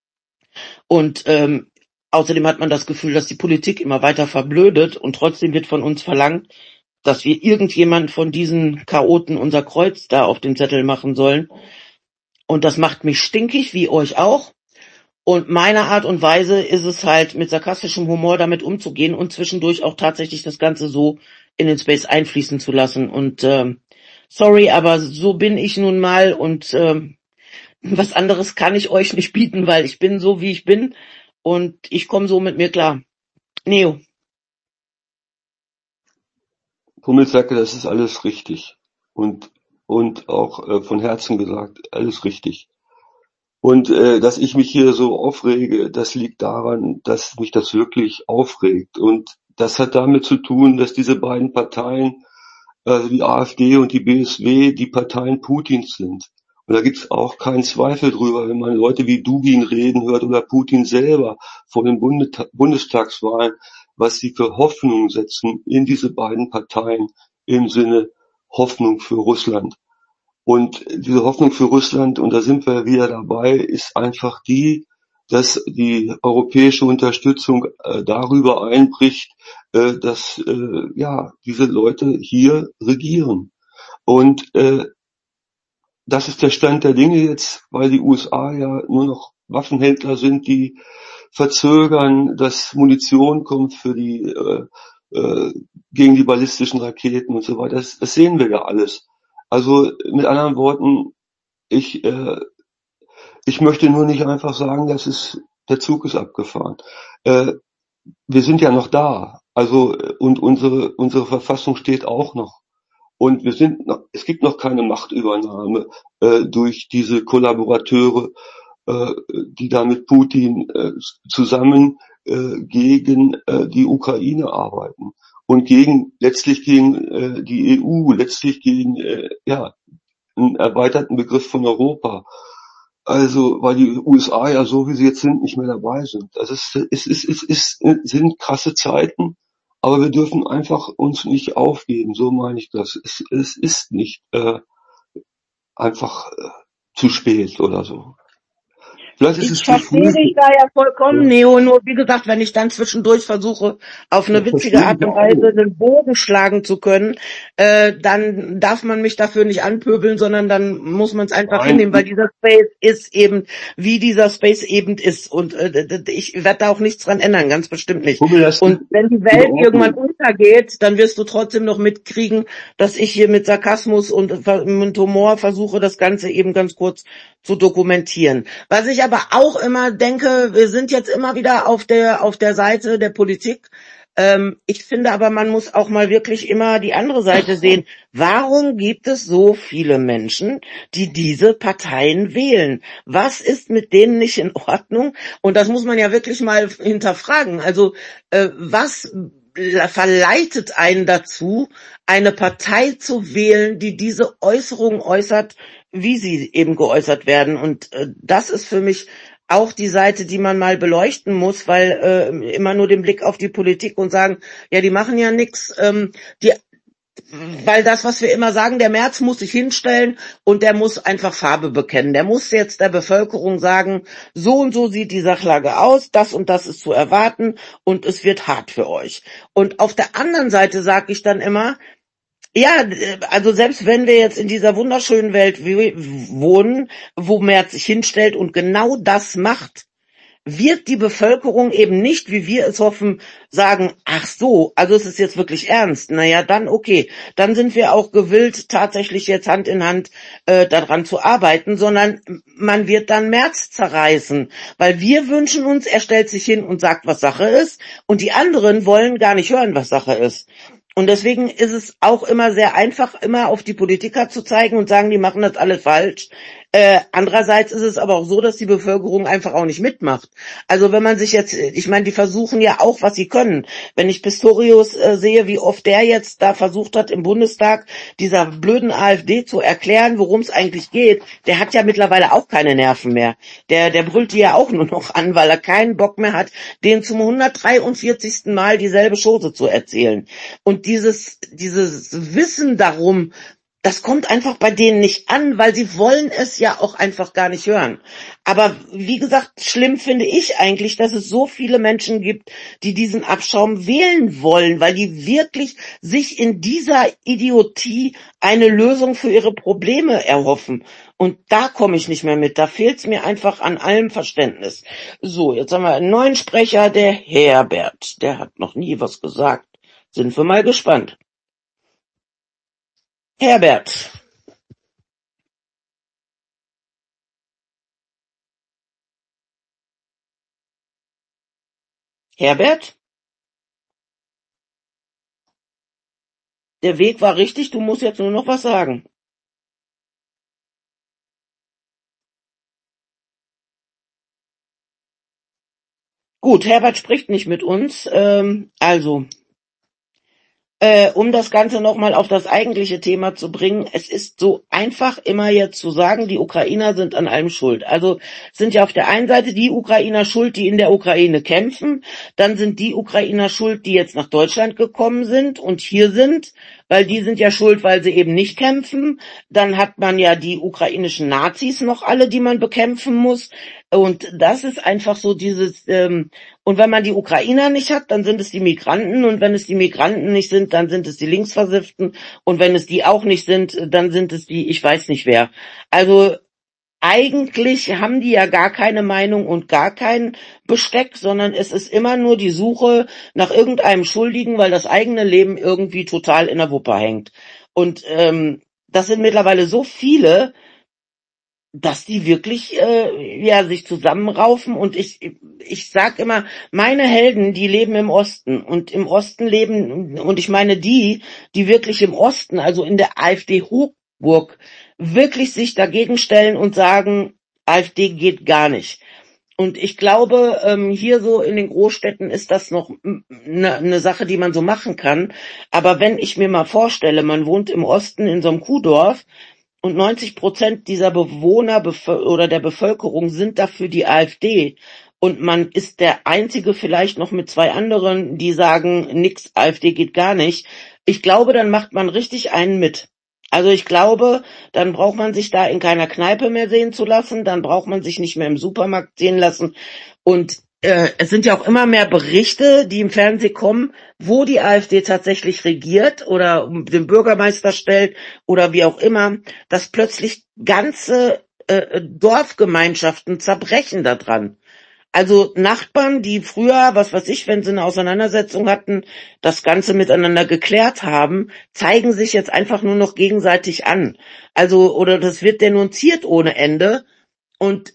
Und ähm, außerdem hat man das Gefühl, dass die Politik immer weiter verblödet und trotzdem wird von uns verlangt, dass wir irgendjemand von diesen Chaoten unser Kreuz da auf den Zettel machen sollen. Und das macht mich stinkig, wie euch auch. Und meine Art und Weise ist es halt, mit sarkastischem Humor damit umzugehen und zwischendurch auch tatsächlich das Ganze so in den Space einfließen zu lassen. Und ähm, sorry, aber so bin ich nun mal und ähm, was anderes kann ich euch nicht bieten, weil ich bin so, wie ich bin und ich komme so mit mir klar. Neo. Pummelsacke, das ist alles richtig. Und, und auch äh, von Herzen gesagt, alles richtig. Und äh, dass ich mich hier so aufrege, das liegt daran, dass mich das wirklich aufregt. Und das hat damit zu tun, dass diese beiden Parteien, äh, die AfD und die B S W, die Parteien Putins sind. Und da gibt's auch keinen Zweifel drüber, wenn man Leute wie Dugin reden hört oder Putin selber vor den Bundeta- Bundestagswahlen, was sie für Hoffnung setzen in diese beiden Parteien im Sinne Hoffnung für Russland. Und diese Hoffnung für Russland, und da sind wir wieder dabei, ist einfach die, dass die europäische Unterstützung äh, darüber einbricht, äh, dass äh, ja diese Leute hier regieren. Und äh, das ist der Stand der Dinge jetzt, weil die U S A ja nur noch Waffenhändler sind, die verzögern, dass Munition kommt für die äh, äh, gegen die ballistischen Raketen und so weiter. Das, das sehen wir ja alles. Also mit anderen Worten, ich äh, ich möchte nur nicht einfach sagen, dass es der Zug ist abgefahren. Äh, wir sind ja noch da. Also und unsere unsere Verfassung steht auch noch. Und wir sind noch, es gibt noch keine Machtübernahme äh, durch diese Kollaborateure, äh, die da mit Putin äh, zusammen äh, gegen äh, die Ukraine arbeiten und gegen letztlich gegen äh, die E U, letztlich gegen äh, ja einen erweiterten Begriff von Europa. Also weil die U S A ja so wie sie jetzt sind nicht mehr dabei sind. Also es ist es ist es sind krasse Zeiten. Aber wir dürfen einfach uns nicht aufgeben, so meine ich das. Es, es ist nicht äh, einfach äh, zu spät oder so. Vielleicht ist Ich es zu verstehe früh. dich da ja vollkommen, Ja, Neo, nur wie gesagt, wenn ich dann zwischendurch versuche, auf eine das witzige verstehe Art ich und Weise auch. einen Bogen schlagen zu können, äh, dann darf man mich dafür nicht anpöbeln, sondern dann muss man es einfach hinnehmen, weil Nein, dieser Space ist eben, wie dieser Space eben ist. Und äh, d- d- ich werde da auch nichts dran ändern, ganz bestimmt nicht. Hummel, das ist Und wenn die in Welt irgendwann Ordnung. untergeht, dann wirst du trotzdem noch mitkriegen, dass ich hier mit Sarkasmus und ver- mit Humor versuche, das Ganze eben ganz kurz zu dokumentieren. Was ich aber auch immer denke, wir sind jetzt immer wieder auf der auf der Seite der Politik. Ähm, ich finde aber, man muss auch mal wirklich immer die andere Seite sehen. Warum gibt es so viele Menschen, die diese Parteien wählen? Was ist mit denen nicht in Ordnung? Und das muss man ja wirklich mal hinterfragen. Also äh, was verleitet einen dazu, eine Partei zu wählen, die diese Äußerungen äußert, wie sie eben geäußert werden? Und äh, das ist für mich auch die Seite, die man mal beleuchten muss, weil äh, immer nur den Blick auf die Politik und sagen, ja, die machen ja nix, ähm, die weil das, was wir immer sagen, der Merz muss sich hinstellen und der muss einfach Farbe bekennen. Der muss jetzt der Bevölkerung sagen, so und so sieht die Sachlage aus, das und das ist zu erwarten und es wird hart für euch. Und auf der anderen Seite sage ich dann immer, ja, äh, also selbst wenn wir jetzt in dieser wunderschönen Welt w- wohnen, wo Merz sich hinstellt und genau das macht, wird die Bevölkerung eben nicht, wie wir es hoffen, sagen, ach so, also es ist jetzt wirklich ernst. Naja, dann okay, dann sind wir auch gewillt, tatsächlich jetzt Hand in Hand äh, daran zu arbeiten, sondern man wird dann Merz zerreißen, weil wir wünschen uns, er stellt sich hin und sagt, was Sache ist, und die anderen wollen gar nicht hören, was Sache ist. Und deswegen ist es auch immer sehr einfach, immer auf die Politiker zu zeigen und sagen, die machen das alles falsch. Äh, andererseits ist es aber auch so, dass die Bevölkerung einfach auch nicht mitmacht. Also wenn man sich jetzt, ich meine, die versuchen ja auch, was sie können. Wenn ich Pistorius äh, sehe, wie oft der jetzt da versucht hat, im Bundestag dieser blöden AfD zu erklären, worum es eigentlich geht, der hat ja mittlerweile auch keine Nerven mehr. Der, der brüllt die ja auch nur noch an, weil er keinen Bock mehr hat, denen zum hundertdreiundvierzigsten Mal dieselbe Chose zu erzählen. Und dieses, dieses Wissen darum, das kommt einfach bei denen nicht an, weil sie wollen es ja auch einfach gar nicht hören. Aber wie gesagt, schlimm finde ich eigentlich, dass es so viele Menschen gibt, die diesen Abschaum wählen wollen, weil die wirklich sich in dieser Idiotie eine Lösung für ihre Probleme erhoffen. Und da komme ich nicht mehr mit. Da fehlt es mir einfach an allem Verständnis. So, jetzt haben wir einen neuen Sprecher, der Herbert. Der hat noch nie was gesagt. Sind wir mal gespannt. Herbert. Herbert? Der Weg war richtig, du musst jetzt nur noch was sagen. Gut, Herbert spricht nicht mit uns. Ähm, also, Äh, um das Ganze nochmal auf das eigentliche Thema zu bringen, es ist so einfach immer jetzt zu sagen, die Ukrainer sind an allem schuld. Also sind ja auf der einen Seite die Ukrainer schuld, die in der Ukraine kämpfen, dann sind die Ukrainer schuld, die jetzt nach Deutschland gekommen sind und hier sind, weil die sind ja schuld, weil sie eben nicht kämpfen. Dann hat man ja die ukrainischen Nazis noch alle, die man bekämpfen muss. Und das ist einfach so dieses, ähm, und wenn man die Ukrainer nicht hat, dann sind es die Migranten, und wenn es die Migranten nicht sind, dann sind es die Linksversifften, und wenn es die auch nicht sind, dann sind es die, ich weiß nicht wer. Also eigentlich haben die ja gar keine Meinung und gar kein Besteck, sondern es ist immer nur die Suche nach irgendeinem Schuldigen, weil das eigene Leben irgendwie total in der Wupper hängt. Und ähm, das sind mittlerweile so viele, dass die wirklich äh, ja sich zusammenraufen, und ich ich sag immer, meine Helden, die leben im Osten, und im Osten leben, und ich meine die, die wirklich im Osten, also in der AfD-Hochburg, wirklich sich dagegen stellen und sagen, AfD geht gar nicht. Und ich glaube, ähm, hier so in den Großstädten ist das noch eine ne Sache, die man so machen kann. Aber wenn ich mir mal vorstelle, man wohnt im Osten in so einem Kuhdorf, und neunzig Prozent dieser Bewohner oder der Bevölkerung sind dafür die AfD. Und man ist der Einzige vielleicht noch mit zwei anderen, die sagen, nix, AfD geht gar nicht. Ich glaube, dann macht man richtig einen mit. Also ich glaube, dann braucht man sich da in keiner Kneipe mehr sehen zu lassen, dann braucht man sich nicht mehr im Supermarkt sehen lassen. Und äh, es sind ja auch immer mehr Berichte, die im Fernsehen kommen, wo die AfD tatsächlich regiert oder den Bürgermeister stellt oder wie auch immer, dass plötzlich ganze äh, Dorfgemeinschaften zerbrechen daran. Also Nachbarn, die früher, was weiß ich, wenn sie eine Auseinandersetzung hatten, das Ganze miteinander geklärt haben, zeigen sich jetzt einfach nur noch gegenseitig an. Also, oder das wird denunziert ohne Ende. Und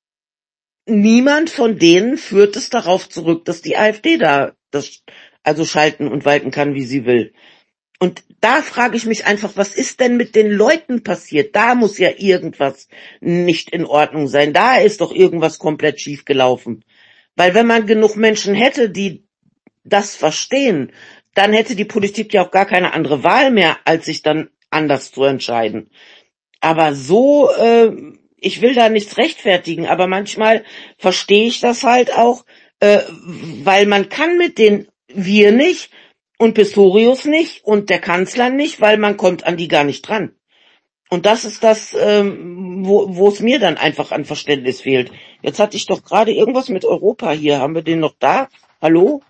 niemand von denen führt es darauf zurück, dass die AfD da das also schalten und walten kann, wie sie will. Und da frage ich mich einfach, was ist denn mit den Leuten passiert? Da muss ja irgendwas nicht in Ordnung sein. Da ist doch irgendwas komplett schief gelaufen. Weil wenn man genug Menschen hätte, die das verstehen, dann hätte die Politik ja auch gar keine andere Wahl mehr, als sich dann anders zu entscheiden. Aber so, äh, ich will da nichts rechtfertigen, aber manchmal verstehe ich das halt auch, äh, weil man kann mit den wir nicht und Pistorius nicht und der Kanzler nicht, weil man kommt an die gar nicht dran. Und das ist das, ähm, wo wo es mir dann einfach an Verständnis fehlt. Jetzt hatte ich doch gerade irgendwas mit Europa hier. Haben wir den noch da? Hallo?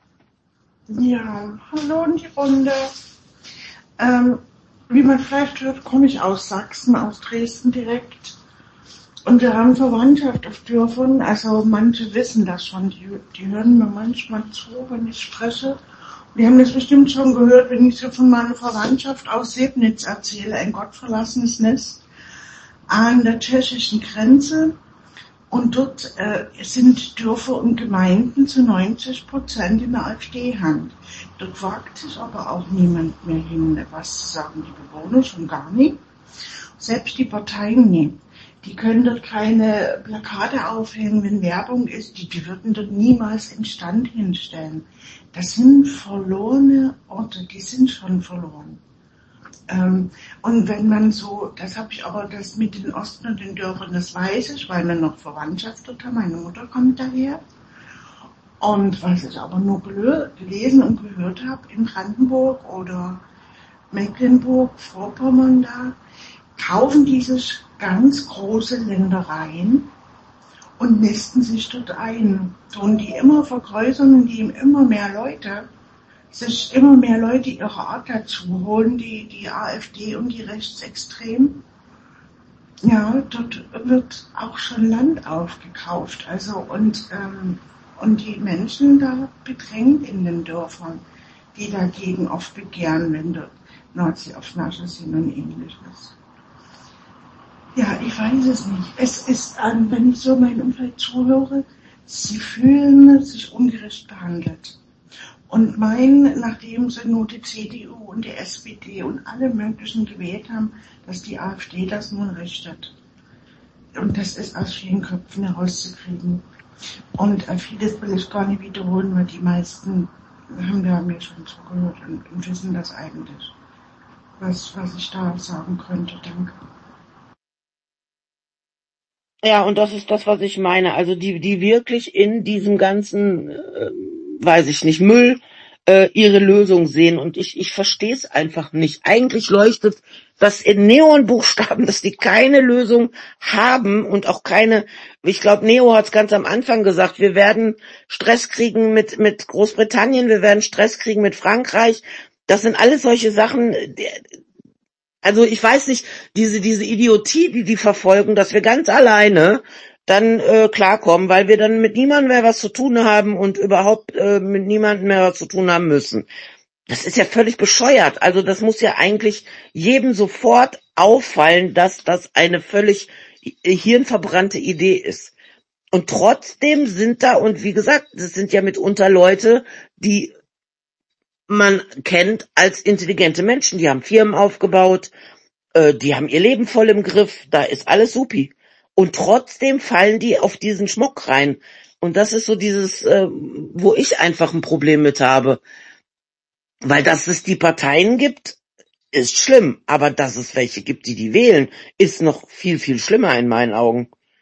Ja, hallo in die Runde. Ähm, wie man vielleicht hört, komme ich aus Sachsen, aus Dresden direkt. Und wir haben Verwandtschaft auf Dörfern, also manche wissen das schon, die, die hören mir manchmal zu, wenn ich spreche. Die haben das bestimmt schon gehört, wenn ich so von meiner Verwandtschaft aus Sebnitz erzähle, ein gottverlassenes Nest an der tschechischen Grenze. Und dort äh, sind Dörfer und Gemeinden zu neunzig Prozent in der AfD-Hand. Dort wagt sich aber auch niemand mehr hin, was zu sagen, die Bewohner schon gar nicht. Selbst die Parteien nicht. Die können dort keine Plakate aufhängen, wenn Werbung ist, die, die würden dort niemals einen Stand hinstellen. Das sind verlorene Orte, die sind schon verloren. Ähm, und wenn man so, das habe ich aber, das mit den Osten und den Dörfern, das weiß ich, weil wir noch Verwandtschaft dort haben, meine Mutter kommt daher. Und was ich aber nur gelesen und gehört habe, in Brandenburg oder Mecklenburg, Vorpommern da, kaufen diese ganz große Ländereien und nisten sich dort ein. Und die immer vergrößern und die immer mehr Leute, sich immer mehr Leute ihrer Art dazu holen, die, die AfD und die Rechtsextremen. Ja, dort wird auch schon Land aufgekauft. Also und, ähm, und die Menschen da bedrängt in den Dörfern, die dagegen oft begehren, wenn dort Nazi-Aufmärsche sind und ähnliches. Ja, ich weiß es nicht. Es ist, wenn ich so mein Umfeld zuhöre, sie fühlen sich ungerecht behandelt. Und mein, nachdem sie nur die C D U und die S P D und alle möglichen gewählt haben, dass die AfD das nun richtet. Und das ist aus vielen Köpfen herauszukriegen. Und äh, vieles will ich gar nicht wiederholen, weil die meisten haben wir mir schon zugehört und, und wissen das eigentlich, was, was ich da sagen könnte. Danke. Ja, und das ist das, was ich meine. Also die, die wirklich in diesem ganzen, äh, weiß ich nicht, Müll äh, ihre Lösung sehen. Und ich, ich verstehe es einfach nicht. Eigentlich leuchtet das in Neonbuchstaben, dass die keine Lösung haben und auch keine, ich glaube, Neo hat es ganz am Anfang gesagt, wir werden Stress kriegen mit, mit Großbritannien, wir werden Stress kriegen mit Frankreich. Das sind alles solche Sachen, die, also ich weiß nicht, diese diese Idiotie, die die verfolgen, dass wir ganz alleine dann äh, klarkommen, weil wir dann mit niemandem mehr was zu tun haben und überhaupt äh, mit niemandem mehr was zu tun haben müssen. Das ist ja völlig bescheuert. Also das muss ja eigentlich jedem sofort auffallen, dass das eine völlig hirnverbrannte Idee ist. Und trotzdem sind da, und wie gesagt, das sind ja mitunter Leute, die man kennt als intelligente Menschen, die haben Firmen aufgebaut, äh, die haben ihr Leben voll im Griff, da ist alles supi. Und trotzdem fallen die auf diesen Schmuck rein. Und das ist so dieses, äh, wo ich einfach ein Problem mit habe. Weil dass es die Parteien gibt, ist schlimm. Aber dass es welche gibt, die die wählen, ist noch viel, viel schlimmer in meinen Augen.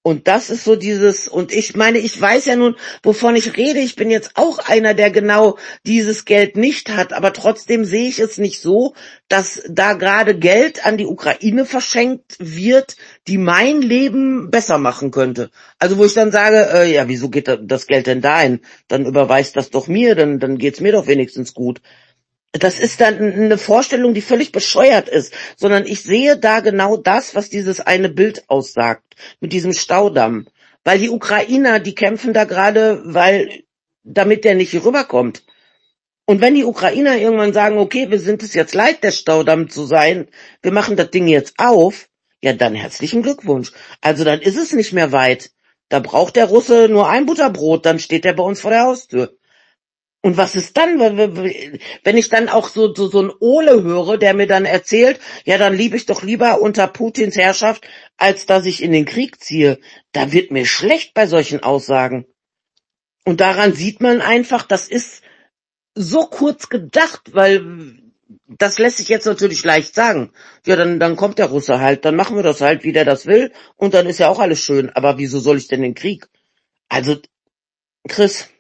Und das ist so dieses, und ich meine, ich weiß ja nun, wovon ich rede. Ich bin jetzt auch einer, der genau dieses Geld nicht hat, aber trotzdem sehe ich es nicht so, dass da gerade Geld an die Ukraine verschenkt wird, die mein Leben besser machen könnte. Also wo ich dann sage, äh, ja, wieso geht das Geld denn dahin? Dann überweist das doch mir, dann, dann geht's mir doch wenigstens gut. Das ist dann eine Vorstellung, die völlig bescheuert ist, sondern ich sehe da genau das, was dieses eine Bild aussagt, mit diesem Staudamm. Weil die Ukrainer, die kämpfen da gerade, weil, damit der nicht hier rüberkommt. Und wenn die Ukrainer irgendwann sagen, okay, wir sind es jetzt leid, der Staudamm zu sein, wir machen das Ding jetzt auf, ja dann herzlichen Glückwunsch. Also dann ist es nicht mehr weit. Da braucht der Russe nur ein Butterbrot, dann steht er bei uns vor der Haustür. Und was ist dann, wenn ich dann auch so, so, so ein Ole höre, der mir dann erzählt, ja, dann liebe ich doch lieber unter Putins Herrschaft, als dass ich in den Krieg ziehe. Da wird mir schlecht bei solchen Aussagen. Und daran sieht man einfach, das ist so kurz gedacht, weil das lässt sich jetzt natürlich leicht sagen. Ja, dann, dann kommt der Russe halt, dann machen wir das halt, wie der das will, und dann ist ja auch alles schön. Aber wieso soll ich denn den Krieg? Also, Chris...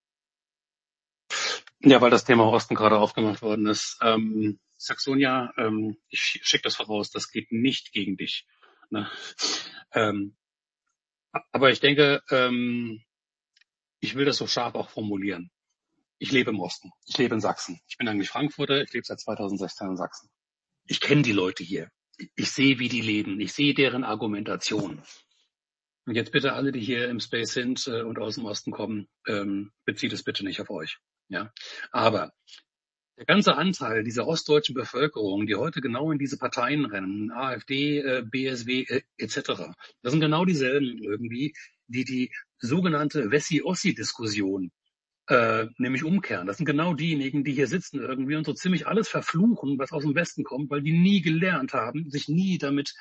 Ja, weil das Thema Osten gerade aufgemacht worden ist. Ähm, Saxonia, ähm, ich schicke das voraus, das geht nicht gegen dich. Ne? Ähm, aber ich denke, ähm, ich will das so scharf auch formulieren. Ich lebe im Osten, ich lebe in Sachsen. Ich bin eigentlich Frankfurter, ich lebe seit zweitausendsechzehn in Sachsen. Ich kenne die Leute hier. Ich sehe, wie die leben. Ich sehe deren Argumentation. Und jetzt bitte alle, die hier im Space sind äh, und aus dem Osten kommen, ähm, bezieht es bitte nicht auf euch. Ja, aber der ganze Anteil dieser ostdeutschen Bevölkerung, die heute genau in diese Parteien rennen, AfD, äh, B S W äh, et cetera, das sind genau dieselben irgendwie, die die sogenannte Wessi-Ossi-Diskussion äh, nämlich umkehren. Das sind genau diejenigen, die hier sitzen irgendwie und so ziemlich alles verfluchen, was aus dem Westen kommt, weil die nie gelernt haben, sich nie damit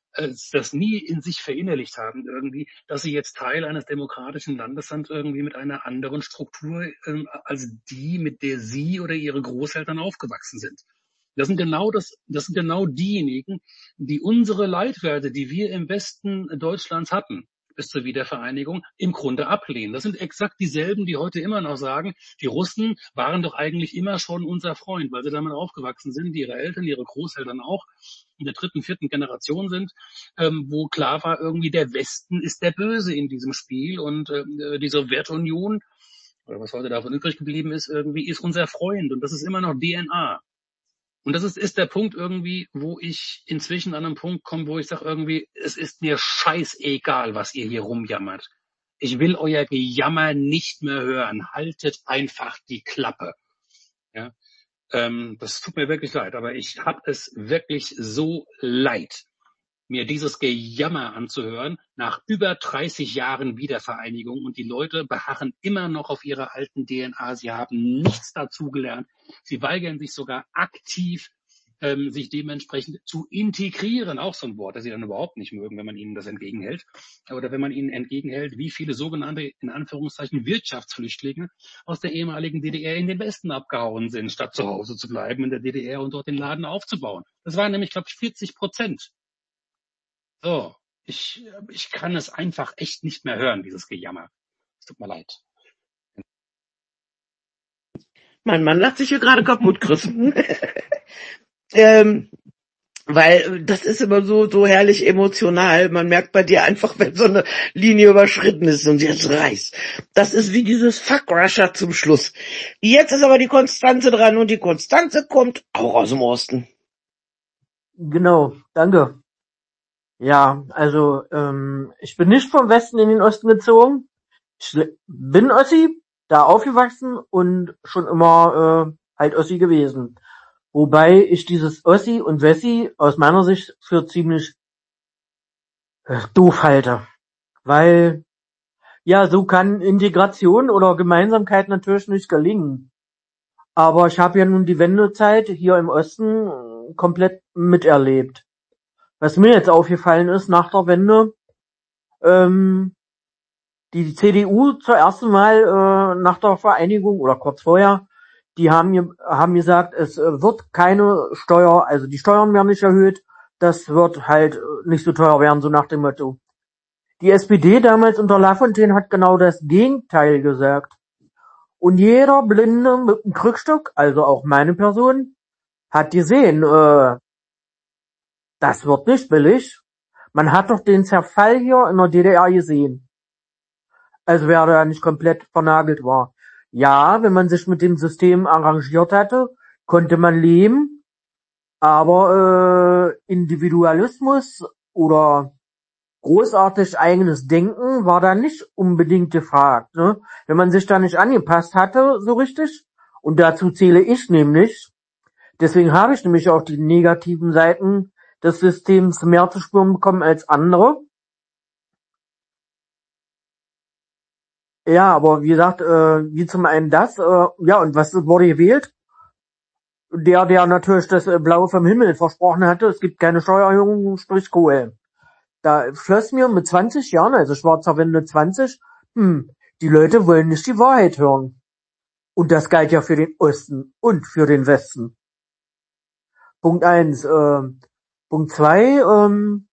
das nie in sich verinnerlicht haben irgendwie, dass sie jetzt Teil eines demokratischen Landes sind, irgendwie mit einer anderen Struktur ähm, als die, mit der sie oder ihre Großeltern aufgewachsen sind. Das sind genau das, das sind genau diejenigen, die unsere Leitwerte, die wir im Westen Deutschlands hatten, bis zur Wiedervereinigung, im Grunde ablehnen. Das sind exakt dieselben, die heute immer noch sagen, die Russen waren doch eigentlich immer schon unser Freund, weil sie damit aufgewachsen sind, die ihre Eltern, ihre Großeltern auch in der dritten, vierten Generation sind, ähm, wo klar war, irgendwie der Westen ist der Böse in diesem Spiel und äh, die Sowjetunion, oder was heute davon übrig geblieben ist, irgendwie ist unser Freund und das ist immer noch D N A. Und das ist, ist der Punkt irgendwie, wo ich inzwischen an einem Punkt komme, wo ich sage irgendwie, es ist mir scheißegal, was ihr hier rumjammert. Ich will euer Gejammer nicht mehr hören. Haltet einfach die Klappe. Ja, ähm, das tut mir wirklich leid, aber ich habe es wirklich so leid, mir dieses Gejammer anzuhören nach über dreißig Jahren Wiedervereinigung und die Leute beharren immer noch auf ihrer alten D N A. Sie haben nichts dazugelernt. Sie weigern sich sogar aktiv, ähm, sich dementsprechend zu integrieren. Auch so ein Wort, das sie dann überhaupt nicht mögen, wenn man ihnen das entgegenhält. Oder wenn man ihnen entgegenhält, wie viele sogenannte, in Anführungszeichen, Wirtschaftsflüchtlinge aus der ehemaligen D D R in den Westen abgehauen sind, statt zu Hause zu bleiben in der D D R und dort den Laden aufzubauen. Das waren nämlich, glaube ich, vierzig Prozent. So, ich, ich kann es einfach echt nicht mehr hören, dieses Gejammer. Es tut mir leid. Mein Mann lacht sich hier gerade kaputt, Chris. ähm, weil das ist immer so so herrlich emotional. Man merkt bei dir einfach, wenn so eine Linie überschritten ist und jetzt reißt. Das ist wie dieses Fuck Russia zum Schluss. Jetzt ist aber die Konstanze dran und die Konstanze kommt auch aus dem Osten. Genau, danke. Ja, also ähm, ich bin nicht vom Westen in den Osten gezogen. Ich bin Ossi, da aufgewachsen und schon immer äh, halt Ossi gewesen. Wobei ich dieses Ossi und Wessi aus meiner Sicht für ziemlich äh, doof halte. Weil, ja, so kann Integration oder Gemeinsamkeit natürlich nicht gelingen. Aber ich habe ja nun die Wendezeit hier im Osten äh, komplett miterlebt. Was mir jetzt aufgefallen ist nach der Wende, ähm, die C D U zur ersten Mal äh, nach der Vereinigung oder kurz vorher, die haben haben gesagt, es wird keine Steuer, also die Steuern werden nicht erhöht, das wird halt nicht so teuer werden, so nach dem Motto. Die S P D damals unter Lafontaine hat genau das Gegenteil gesagt. Und jeder Blinde mit einem Krückstock, also auch meine Person, hat gesehen, äh, das wird nicht billig. Man hat doch den Zerfall hier in der D D R gesehen. Also wer da nicht komplett vernagelt war. Ja, wenn man sich mit dem System arrangiert hatte, konnte man leben, aber äh, Individualismus oder großartig eigenes Denken war da nicht unbedingt gefragt. Ne? Wenn man sich da nicht angepasst hatte, so richtig, und dazu zähle ich nämlich, deswegen habe ich nämlich auch die negativen Seiten des Systems mehr zu spüren bekommen als andere. Ja, aber wie gesagt, äh, wie zum einen das, äh, ja, und was wurde gewählt? Der, der natürlich das äh, Blaue vom Himmel versprochen hatte, es gibt keine Steuererhöhung, sprich Kohle. Da floss mir mit zwanzig Jahren, also ich war zur Wende zwanzig, hm, die Leute wollen nicht die Wahrheit hören. Und das galt ja für den Osten und für den Westen. Punkt eins. Äh, Punkt zwei, ähm,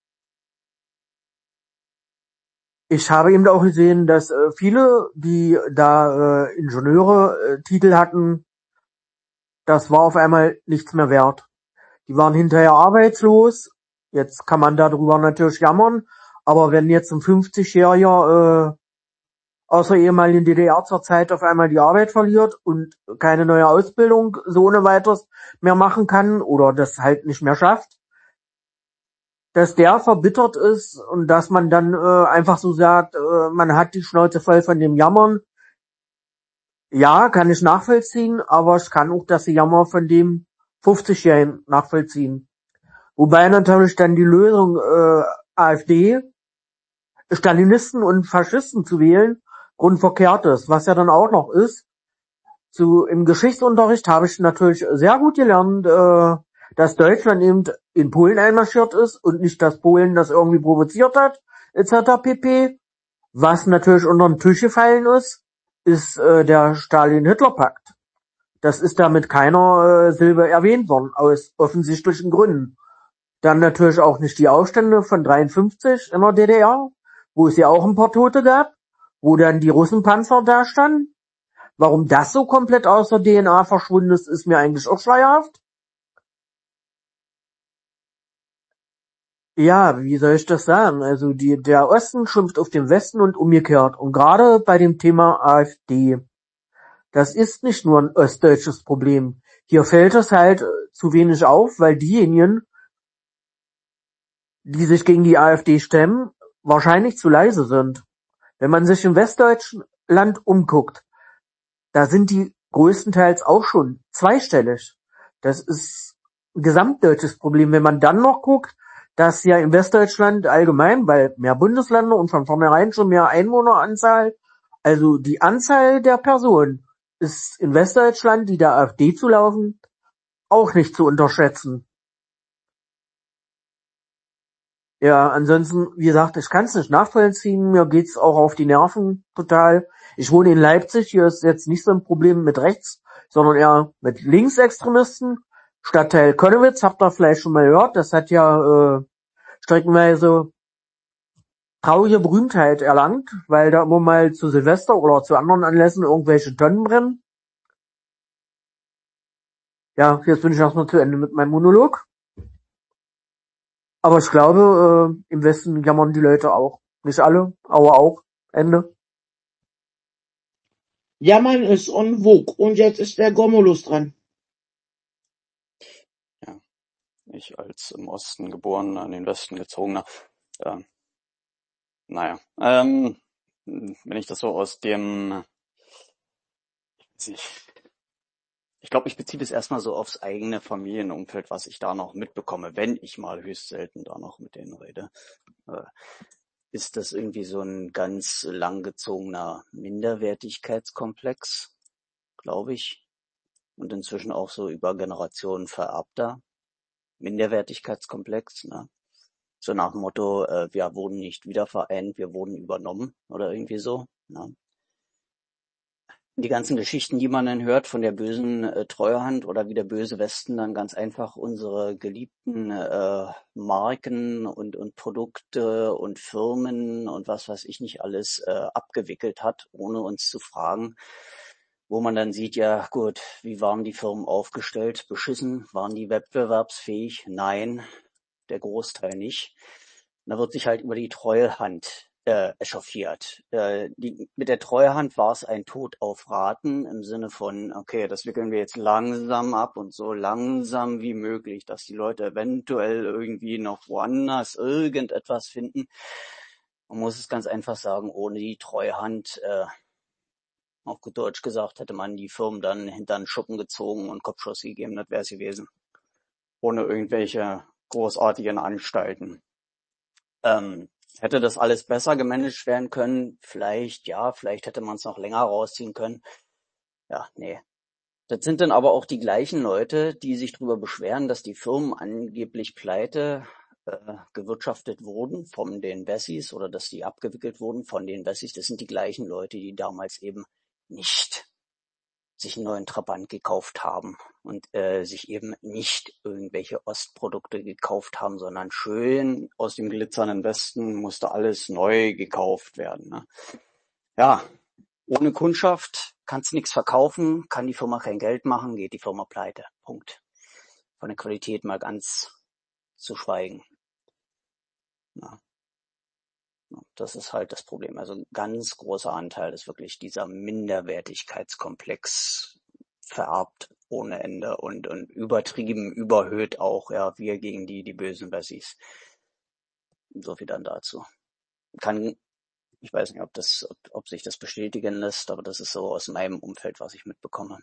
ich habe eben auch gesehen, dass äh, viele, die da äh, Ingenieure äh, Titel hatten, das war auf einmal nichts mehr wert. Die waren hinterher arbeitslos. Jetzt kann man darüber natürlich jammern, aber wenn jetzt ein fünfzigjähriger äh, aus der ehemaligen D D R zur Zeit auf einmal die Arbeit verliert und keine neue Ausbildung so ohne weiteres mehr machen kann oder das halt nicht mehr schafft, dass der verbittert ist und dass man dann äh, einfach so sagt, äh, man hat die Schnauze voll von dem Jammern. Ja, kann ich nachvollziehen, aber ich kann auch das Jammer von dem fünfzigjährigen nachvollziehen. Wobei natürlich dann die Lösung äh, AfD, Stalinisten und Faschisten zu wählen, grundverkehrt ist. Was ja dann auch noch ist, zu im Geschichtsunterricht habe ich natürlich sehr gut gelernt, äh, dass Deutschland eben in Polen einmarschiert ist und nicht, dass Polen das irgendwie provoziert hat, et cetera pp. Was natürlich unter den Tisch gefallen ist, ist äh, der Stalin-Hitler-Pakt. Das ist da mit keiner äh, Silbe erwähnt worden, aus offensichtlichen Gründen. Dann natürlich auch nicht die Aufstände von dreiundfünfzig in der D D R, wo es ja auch ein paar Tote gab, wo dann die Russenpanzer da standen. Warum das so komplett aus der D N A verschwunden ist, ist mir eigentlich auch schleierhaft. Ja, wie soll ich das sagen? Also die, der Osten schimpft auf den Westen und umgekehrt. Und gerade bei dem Thema AfD, das ist nicht nur ein ostdeutsches Problem. Hier fällt es halt zu wenig auf, weil diejenigen, die sich gegen die AfD stemmen, wahrscheinlich zu leise sind. Wenn man sich im Westdeutschland umguckt, da sind die größtenteils auch schon zweistellig. Das ist ein gesamtdeutsches Problem. Wenn man dann noch guckt, dass ja in Westdeutschland allgemein, weil mehr Bundesländer und von vornherein schon mehr Einwohneranzahl, also die Anzahl der Personen ist in Westdeutschland, die der AfD zulaufen, auch nicht zu unterschätzen. Ja, ansonsten, wie gesagt, ich kann es nicht nachvollziehen. Mir geht's auch auf die Nerven total. Ich wohne in Leipzig. Hier ist jetzt nicht so ein Problem mit rechts, sondern eher mit Linksextremisten. Stadtteil Konnewitz, habt ihr vielleicht schon mal gehört. Das hat ja äh, streckenweise traurige Berühmtheit erlangt, weil da immer mal zu Silvester oder zu anderen Anlässen irgendwelche Tonnen brennen. Ja, jetzt bin ich erstmal zu Ende mit meinem Monolog. Aber ich glaube, äh, im Westen jammern die Leute auch. Nicht alle, aber auch. Ende. Jammern ist en vogue. Und jetzt ist der Gomulus dran. Ja, ich als im Osten geborener, in den Westen gezogener. Äh, naja, ähm, wenn ich das so aus dem, ich, ich glaube, ich beziehe das erstmal so aufs eigene Familienumfeld, was ich da noch mitbekomme, wenn ich mal höchst selten da noch mit denen rede. Äh, ist das irgendwie so ein ganz langgezogener Minderwertigkeitskomplex, glaube ich. Und inzwischen auch so über Generationen vererbter Minderwertigkeitskomplex, ne? So nach dem Motto, äh, wir wurden nicht wieder vereint, wir wurden übernommen oder irgendwie so, ne? die ganzen Geschichten, die man dann hört von der bösen äh, Treuhand oder wie der böse Westen dann ganz einfach unsere geliebten äh, Marken und, und Produkte und Firmen und was weiß ich nicht alles äh, abgewickelt hat, ohne uns zu fragen, wo man dann sieht, ja gut, wie waren die Firmen aufgestellt? Beschissen? Waren die wettbewerbsfähig? Nein, der Großteil nicht. Da wird sich halt über die Treuhand äh, echauffiert. Äh, die, mit der Treuhand war es ein Tod auf Raten im Sinne von, okay, das wickeln wir jetzt langsam ab und so langsam wie möglich, dass die Leute eventuell irgendwie noch woanders irgendetwas finden. Man muss es ganz einfach sagen, ohne die Treuhand, äh, auf gut Deutsch gesagt, hätte man die Firmen dann hinter den Schuppen gezogen und Kopfschuss gegeben, das wäre es gewesen. Ohne irgendwelche großartigen Anstalten. Ähm, hätte das alles besser gemanagt werden können? Vielleicht, ja, vielleicht hätte man es noch länger rausziehen können. Ja, nee. Das sind dann aber auch die gleichen Leute, die sich darüber beschweren, dass die Firmen angeblich pleite äh, gewirtschaftet wurden von den Wessis oder dass die abgewickelt wurden von den Wessis. Das sind die gleichen Leute, die damals eben nicht sich einen neuen Trabant gekauft haben und äh, sich eben nicht irgendwelche Ostprodukte gekauft haben, sondern schön aus dem glitzernden Westen musste alles neu gekauft werden. Ne? Ja, ohne Kundschaft kannst du nichts verkaufen, kann die Firma kein Geld machen, geht die Firma pleite. Punkt. Von der Qualität mal ganz zu schweigen. Ja. Das ist halt das Problem. Also ein ganz großer Anteil ist wirklich dieser Minderwertigkeitskomplex, vererbt ohne Ende und, und übertrieben, überhöht auch, ja, wir gegen die, die bösen Wessis. So viel dann dazu. Kann, ich weiß nicht, ob das, ob, ob sich das bestätigen lässt, aber das ist so aus meinem Umfeld, was ich mitbekomme.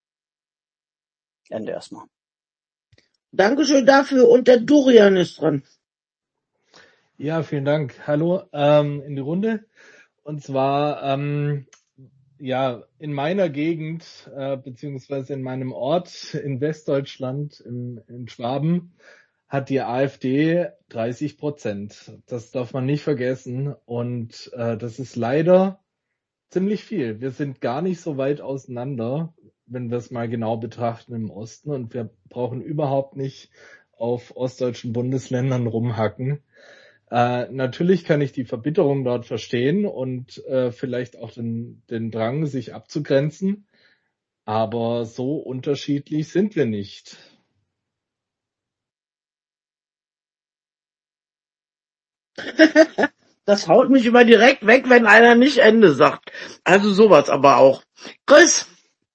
Ende erstmal. Dankeschön dafür und der Dorian ist dran. Ja, vielen Dank. Hallo ähm, in die Runde. Und zwar, ähm, ja, in meiner Gegend, äh, beziehungsweise in meinem Ort in Westdeutschland, im, in Schwaben, hat die AfD dreißig Prozent. Das darf man nicht vergessen. Und äh, das ist leider ziemlich viel. Wir sind gar nicht so weit auseinander, wenn wir es mal genau betrachten im Osten. Und wir brauchen überhaupt nicht auf ostdeutschen Bundesländern rumhacken. Äh, natürlich kann ich die Verbitterung dort verstehen und äh, vielleicht auch den, den Drang, sich abzugrenzen, aber so unterschiedlich sind wir nicht. Das haut mich immer direkt weg, wenn einer nicht Ende sagt. Also sowas aber auch. Chris?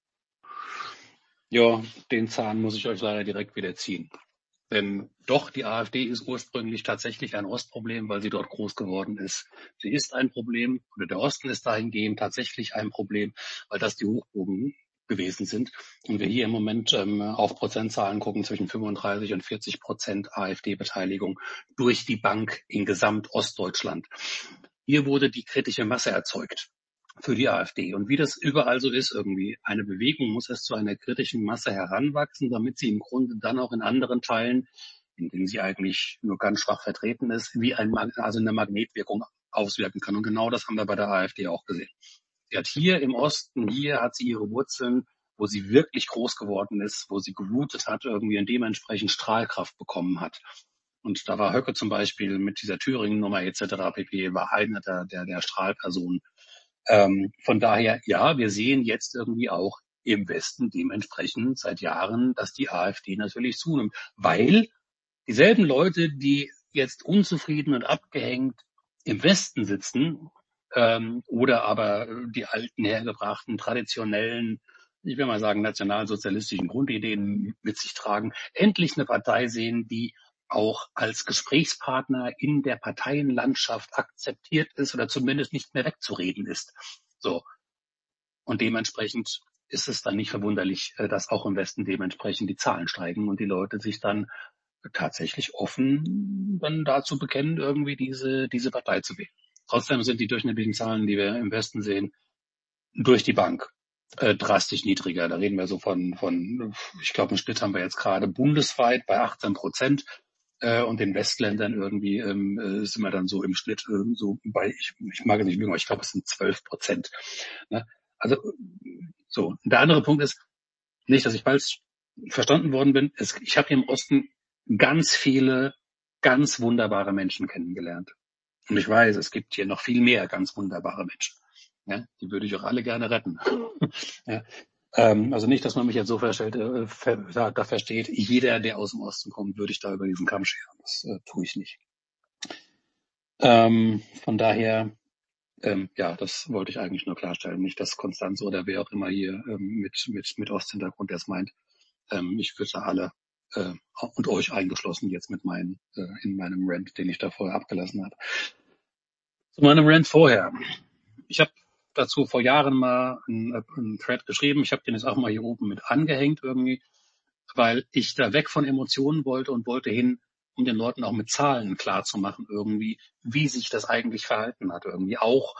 Ja, den Zahn muss ich euch leider direkt wieder ziehen. Denn doch, die AfD ist ursprünglich tatsächlich ein Ostproblem, weil sie dort groß geworden ist. Sie ist ein Problem, oder der Osten ist dahingehend tatsächlich ein Problem, weil das die Hochburgen gewesen sind. Und wir hier im Moment ähm, auf Prozentzahlen gucken zwischen fünfunddreißig und vierzig Prozent AfD-Beteiligung durch die Bank in Gesamt-Ostdeutschland. Hier wurde die kritische Masse erzeugt für die AfD. Und wie das überall so ist irgendwie, eine Bewegung muss erst zu einer kritischen Masse heranwachsen, damit sie im Grunde dann auch in anderen Teilen, in denen sie eigentlich nur ganz schwach vertreten ist, wie ein Mag- also eine Magnetwirkung auswirken kann. Und genau das haben wir bei der AfD auch gesehen. Sie hat hier im Osten, hier hat sie ihre Wurzeln, wo sie wirklich groß geworden ist, wo sie gewutet hat irgendwie und dementsprechend Strahlkraft bekommen hat. Und da war Höcke zum Beispiel mit dieser Thüringen-Nummer et cetera pp. War einer der, der, der Strahlpersonen. Ähm, von daher, ja, wir sehen jetzt irgendwie auch im Westen dementsprechend seit Jahren, dass die AfD natürlich zunimmt, weil dieselben Leute, die jetzt unzufrieden und abgehängt im Westen sitzen, ähm, oder aber die alten, hergebrachten, traditionellen, ich will mal sagen, nationalsozialistischen Grundideen mit sich tragen, endlich eine Partei sehen, die auch als Gesprächspartner in der Parteienlandschaft akzeptiert ist oder zumindest nicht mehr wegzureden ist. So. Und dementsprechend ist es dann nicht verwunderlich, dass auch im Westen dementsprechend die Zahlen steigen und die Leute sich dann tatsächlich offen dann dazu bekennen, irgendwie diese, diese Partei zu wählen. Trotzdem sind die durchschnittlichen Zahlen, die wir im Westen sehen, durch die Bank äh, drastisch niedriger. Da reden wir so von, von ich glaube, im Schnitt haben wir jetzt gerade bundesweit bei achtzehn Prozent. Und in Westländern irgendwie ähm, äh, sind wir dann so im Schnitt ähm, so bei, ich, ich mag es nicht lügen, aber ich glaube, es sind zwölf Prozent. Ne? Also so. Der andere Punkt ist, nicht, dass ich falsch verstanden worden bin, es, ich habe hier im Osten ganz viele ganz wunderbare Menschen kennengelernt. Und ich weiß, es gibt hier noch viel mehr ganz wunderbare Menschen. Ja, die würde ich auch alle gerne retten. Ja, ähm, also nicht, dass man mich jetzt so verstellt, äh, ver, da, da versteht, jeder, der aus dem Osten kommt, würde ich da über diesen Kamm scheren. Das äh, tue ich nicht. Ähm, von daher, ähm, ja, das wollte ich eigentlich nur klarstellen. Nicht, dass Konstanze oder wer auch immer hier ähm, mit, mit, mit Osthintergrund erst meint. Ähm, ich würde da alle äh, und euch eingeschlossen jetzt mit meinen, äh, in meinem Rant, den ich da vorher abgelassen habe. Zu meinem Rant vorher. Ich habe dazu vor Jahren mal einen, einen Thread geschrieben. Ich habe den jetzt auch mal hier oben mit angehängt irgendwie, weil ich da weg von Emotionen wollte und wollte hin, um den Leuten auch mit Zahlen klar zu machen irgendwie, wie sich das eigentlich verhalten hat irgendwie. Auch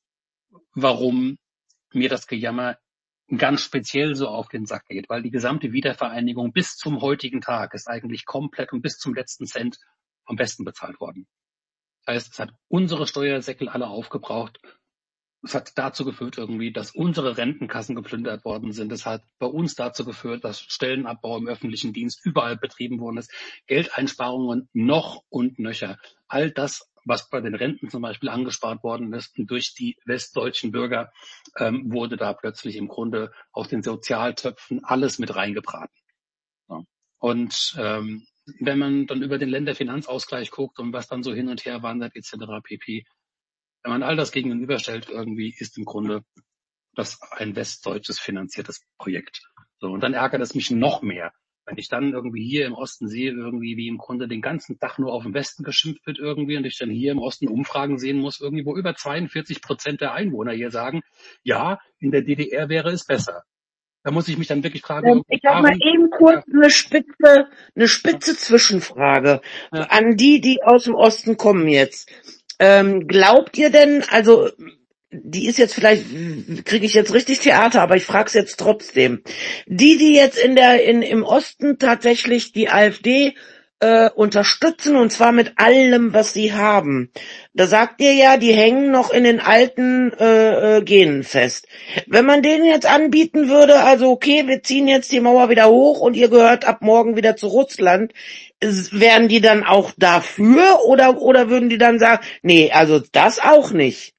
warum mir das Gejammer ganz speziell so auf den Sack geht, weil die gesamte Wiedervereinigung bis zum heutigen Tag ist eigentlich komplett und bis zum letzten Cent vom Westen bezahlt worden. Das heißt, es hat unsere Steuersäckel alle aufgebraucht. Es hat dazu geführt irgendwie, dass unsere Rentenkassen geplündert worden sind. Es hat bei uns dazu geführt, dass Stellenabbau im öffentlichen Dienst überall betrieben worden ist. Geldeinsparungen noch und nöcher. All das, was bei den Renten zum Beispiel angespart worden ist und durch die westdeutschen Bürger, ähm, wurde da plötzlich im Grunde aus den Sozialtöpfen alles mit reingebraten. Ja. Und ähm, wenn man dann über den Länderfinanzausgleich guckt und was dann so hin und her wandert et cetera pp., wenn man all das gegenüberstellt, irgendwie ist im Grunde das ein westdeutsches finanziertes Projekt. So, und dann ärgert es mich noch mehr, wenn ich dann irgendwie hier im Osten sehe, irgendwie wie im Grunde den ganzen Tag nur auf den Westen geschimpft wird irgendwie und ich dann hier im Osten Umfragen sehen muss, irgendwie, wo über zweiundvierzig Prozent der Einwohner hier sagen, ja, in der D D R wäre es besser. Da muss ich mich dann wirklich fragen, Ähm, ich habe mal eben kurz eine spitze, eine spitze Zwischenfrage Ja. an die, die aus dem Osten kommen jetzt. Ähm, glaubt ihr denn, also die ist jetzt vielleicht, kriege ich jetzt richtig Theater, aber ich frage es jetzt trotzdem. Die, die jetzt in der in im Osten tatsächlich die AfD äh, unterstützen und zwar mit allem, was sie haben. Da sagt ihr ja, die hängen noch in den alten äh, äh, Genen fest. Wenn man denen jetzt anbieten würde, also okay, wir ziehen jetzt die Mauer wieder hoch und ihr gehört ab morgen wieder zu Russland, wären die dann auch dafür oder oder würden die dann sagen, nee, also das auch nicht?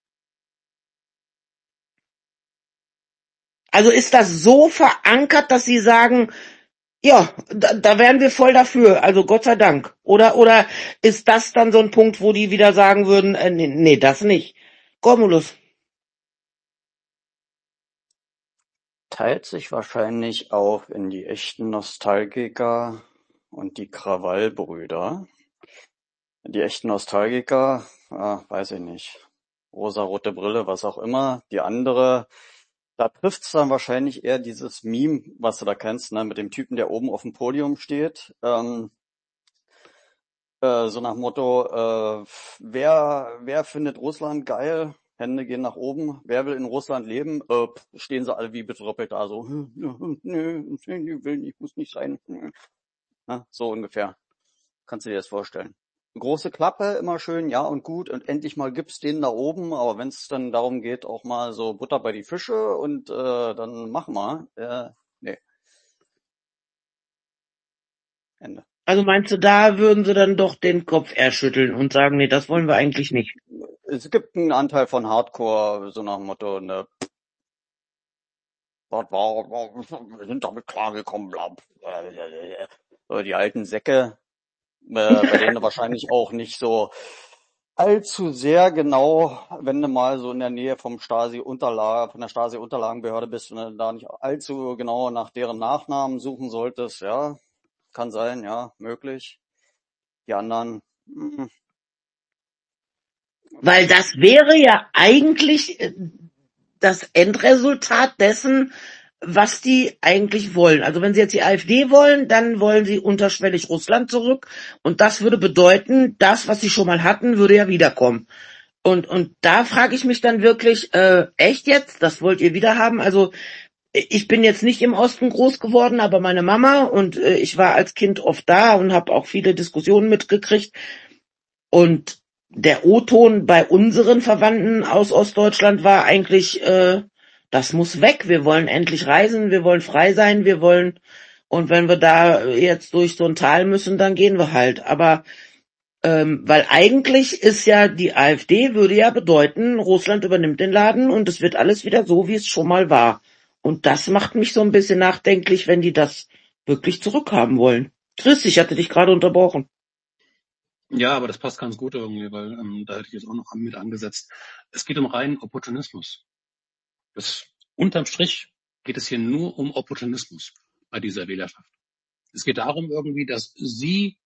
Also ist das so verankert, dass sie sagen, ja, da, da wären wir voll dafür, also Gott sei Dank. Oder oder ist das dann so ein Punkt, wo die wieder sagen würden, äh, nee, nee, das nicht. Gormulus. Teilt sich wahrscheinlich auf in die echten Nostalgiker und die Krawallbrüder. Die echten Nostalgiker, ah, weiß ich nicht, rosarote Brille, was auch immer. Die andere, da trifft's dann wahrscheinlich eher dieses Meme, was du da kennst, ne, mit dem Typen, der oben auf dem Podium steht. Ähm, äh, so nach Motto, äh, wer, wer findet Russland geil? Hände gehen nach oben. Wer will in Russland leben? Äh, stehen sie alle wie betröppelt da, so, nö, ich will nicht, muss nicht sein. Na, so ungefähr. Kannst du dir das vorstellen? Große Klappe, immer schön, ja und gut, und endlich mal gibt's den da oben, aber wenn es dann darum geht, auch mal so Butter bei die Fische und äh, dann mach mal, äh, nee. Ende. Also meinst du, da würden sie dann doch den Kopf erschütteln und sagen, nee, das wollen wir eigentlich nicht? Es gibt einen Anteil von Hardcore, so nach dem Motto, ne, was war, war, wir sind damit klargekommen, bla, so die alten Säcke, äh, bei denen du wahrscheinlich auch nicht so allzu sehr genau, wenn du mal so in der Nähe vom Stasi-Unterlagen, von der Stasi-Unterlagenbehörde bist und du da nicht allzu genau nach deren Nachnamen suchen solltest, ja, kann sein, ja, möglich. Die anderen, mh. Weil das wäre ja eigentlich das Endresultat dessen, was die eigentlich wollen. Also wenn sie jetzt die AfD wollen, dann wollen sie unterschwellig Russland zurück und das würde bedeuten, das, was sie schon mal hatten, würde ja wiederkommen. Und und da frage ich mich dann wirklich, äh, echt jetzt? Das wollt ihr wieder haben? Also ich bin jetzt nicht im Osten groß geworden, aber meine Mama und äh, ich war als Kind oft da und habe auch viele Diskussionen mitgekriegt. Und der O-Ton bei unseren Verwandten aus Ostdeutschland war eigentlich, äh, Das muss weg. Wir wollen endlich reisen, wir wollen frei sein, wir wollen, und wenn wir da jetzt durch so ein Tal müssen, dann gehen wir halt. Aber ähm, weil eigentlich ist ja die AfD würde ja bedeuten, Russland übernimmt den Laden und es wird alles wieder so, wie es schon mal war. Und das macht mich so ein bisschen nachdenklich, wenn die das wirklich zurückhaben wollen. Chris, ich hatte dich gerade unterbrochen. Ja, aber das passt ganz gut irgendwie, weil ähm, da hätte ich jetzt auch noch mit angesetzt. Es geht um reinen Opportunismus. Das, unterm Strich geht es hier nur um Opportunismus bei dieser Wählerschaft. Es geht darum irgendwie, dass sie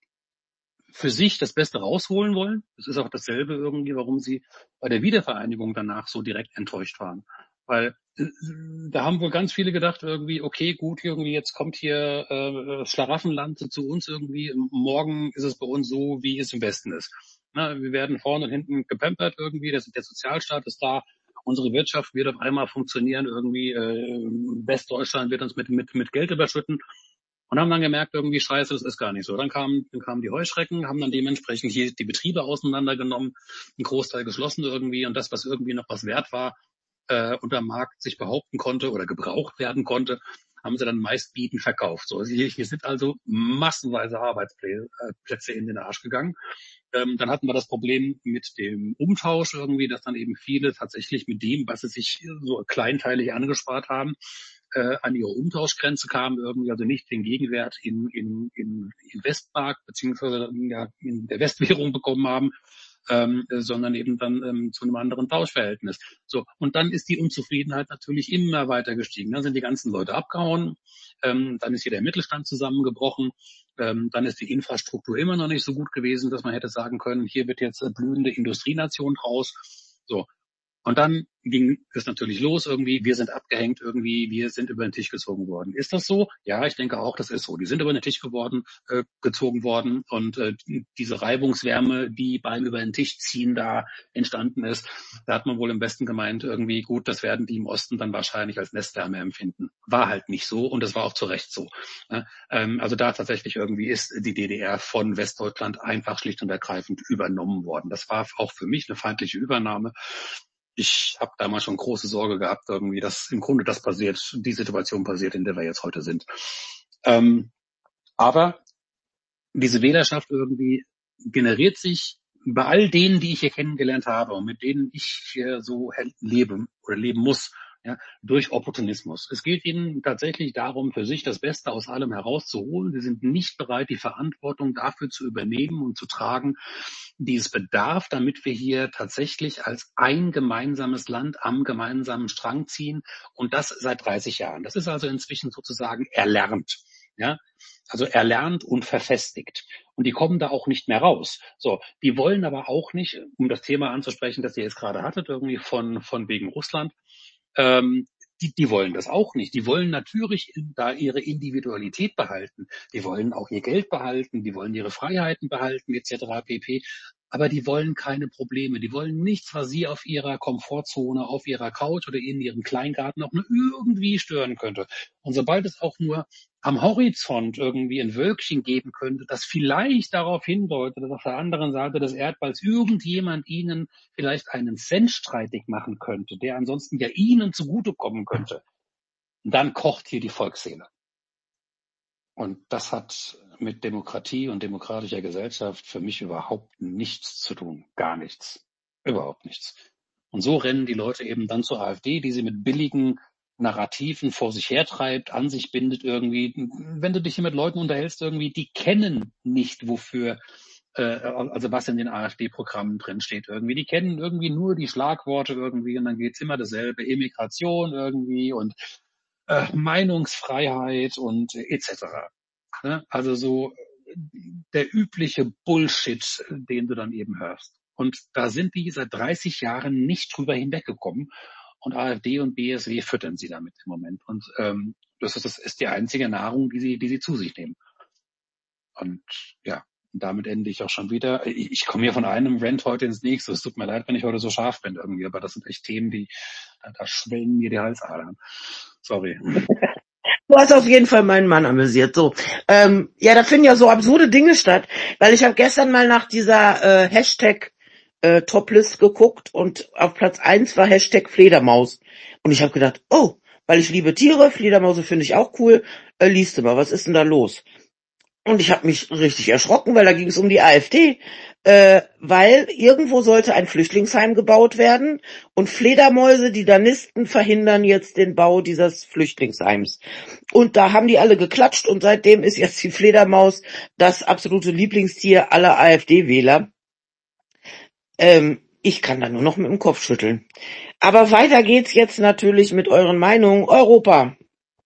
für sich das Beste rausholen wollen. Das ist auch dasselbe irgendwie, warum sie bei der Wiedervereinigung danach so direkt enttäuscht waren. Weil äh, da haben wohl ganz viele gedacht irgendwie, okay, gut, irgendwie jetzt kommt hier äh, Schlaraffenland zu uns irgendwie. Morgen ist es bei uns so, wie es im Westen ist. Na, wir werden vorne und hinten gepampert irgendwie. Das, der Sozialstaat ist da. Unsere Wirtschaft wird auf einmal funktionieren irgendwie. Äh, Westdeutschland wird uns mit, mit, mit Geld überschütten. Und haben dann gemerkt, irgendwie scheiße, das ist gar nicht so. Dann kamen, dann kamen die Heuschrecken, haben dann dementsprechend hier die Betriebe auseinandergenommen, einen Großteil geschlossen irgendwie, und das, was irgendwie noch was wert war, äh, und am Markt sich behaupten konnte oder gebraucht werden konnte, haben sie dann meistbietend verkauft. So, hier, hier sind also massenweise Arbeitsplätze in den Arsch gegangen. Ähm, dann hatten wir das Problem mit dem Umtausch irgendwie, dass dann eben viele tatsächlich mit dem, was sie sich so kleinteilig angespart haben, äh, an ihre Umtauschgrenze kamen, irgendwie also nicht den Gegenwert in, in, in, in Westmark beziehungsweise ja, in der Westwährung bekommen haben, ähm, sondern eben dann ähm, zu einem anderen Tauschverhältnis. So, und dann ist die Unzufriedenheit natürlich immer weiter gestiegen. Dann sind die ganzen Leute abgehauen, ähm, dann ist hier der Mittelstand zusammengebrochen, ähm, dann ist die Infrastruktur immer noch nicht so gut gewesen, dass man hätte sagen können, hier wird jetzt eine blühende Industrienation draus. So. Und dann ging es natürlich los irgendwie, wir sind abgehängt irgendwie, wir sind über den Tisch gezogen worden. Ist das so? Ja, ich denke auch, das ist so. Die sind über den Tisch geworden, äh, gezogen worden, und äh, diese Reibungswärme, die beim über den Tisch ziehen da entstanden ist, da hat man wohl im Westen gemeint, irgendwie gut, das werden die im Osten dann wahrscheinlich als Nestwärme empfinden. War halt nicht so, und das war auch zu Recht so. Ne? Ähm, also da tatsächlich irgendwie ist die D D R von Westdeutschland einfach schlicht und ergreifend übernommen worden. Das war auch für mich eine feindliche Übernahme. Ich habe damals schon große Sorge gehabt, irgendwie, dass im Grunde das passiert, die Situation passiert, in der wir jetzt heute sind. Ähm, aber diese Wählerschaft irgendwie generiert sich bei all denen, die ich hier kennengelernt habe und mit denen ich hier so lebe oder leben muss, ja, durch Opportunismus. Es geht ihnen tatsächlich darum, für sich das Beste aus allem herauszuholen. Sie sind nicht bereit, die Verantwortung dafür zu übernehmen und zu tragen, die es bedarf, damit wir hier tatsächlich als ein gemeinsames Land am gemeinsamen Strang ziehen, und das seit dreißig Jahren. Das ist also inzwischen sozusagen erlernt. Ja, also erlernt und verfestigt. Und die kommen da auch nicht mehr raus. So, die wollen aber auch nicht, um das Thema anzusprechen, das ihr jetzt gerade hattet, irgendwie von, von wegen Russland, ähm, die, die wollen das auch nicht. Die wollen natürlich da ihre Individualität behalten. Die wollen auch ihr Geld behalten. Die wollen ihre Freiheiten behalten, et cetera pp. Aber die wollen keine Probleme. Die wollen nichts, was sie auf ihrer Komfortzone, auf ihrer Couch oder in ihrem Kleingarten auch nur irgendwie stören könnte. Und sobald es auch nur am Horizont irgendwie ein Wölkchen geben könnte, das vielleicht darauf hindeutet, dass auf der anderen Seite des Erdballs irgendjemand ihnen vielleicht einen Cent streitig machen könnte, der ansonsten ja ihnen zugutekommen könnte, dann kocht hier die Volksseele. Und das hat mit Demokratie und demokratischer Gesellschaft für mich überhaupt nichts zu tun. Gar nichts. Überhaupt nichts. Und so rennen die Leute eben dann zur AfD, die sie mit billigen Narrativen vor sich hertreibt, an sich bindet irgendwie. Wenn du dich hier mit Leuten unterhältst irgendwie, die kennen nicht, wofür, äh, also was in den AfD-Programmen drin steht irgendwie. Die kennen irgendwie nur die Schlagworte irgendwie, und dann geht's immer dasselbe. Immigration irgendwie und äh, Meinungsfreiheit und et cetera. Ne? Also so der übliche Bullshit, den du dann eben hörst. Und da sind die seit dreißig Jahren nicht drüber hinweggekommen. Und AfD und B S W füttern sie damit im Moment. Und ähm, das, ist, das ist die einzige Nahrung, die sie, die sie zu sich nehmen. Und ja, damit ende ich auch schon wieder. Ich, ich komme hier von einem Rant heute ins nächste. Es tut mir leid, wenn ich heute so scharf bin irgendwie, aber das sind echt Themen, die da, da schwellen mir die Halsadern. Sorry. Du hast auf jeden Fall meinen Mann amüsiert. So, ähm, ja, da finden ja so absurde Dinge statt, weil ich habe gestern mal nach dieser äh, Hashtag äh, Toplist geguckt und auf Platz eins war Hashtag Fledermaus. Und ich habe gedacht, oh, weil ich liebe Tiere, Fledermause finde ich auch cool, äh, liest du mal, was ist denn da los? Und ich habe mich richtig erschrocken, weil da ging es um die AfD, äh, weil irgendwo sollte ein Flüchtlingsheim gebaut werden und Fledermäuse, die da nisten, verhindern jetzt den Bau dieses Flüchtlingsheims. Und da haben die alle geklatscht und seitdem ist jetzt die Fledermaus das absolute Lieblingstier aller AfD-Wähler. Ähm, ich kann da nur noch mit dem Kopf schütteln. Aber weiter geht's jetzt natürlich mit euren Meinungen. Europa.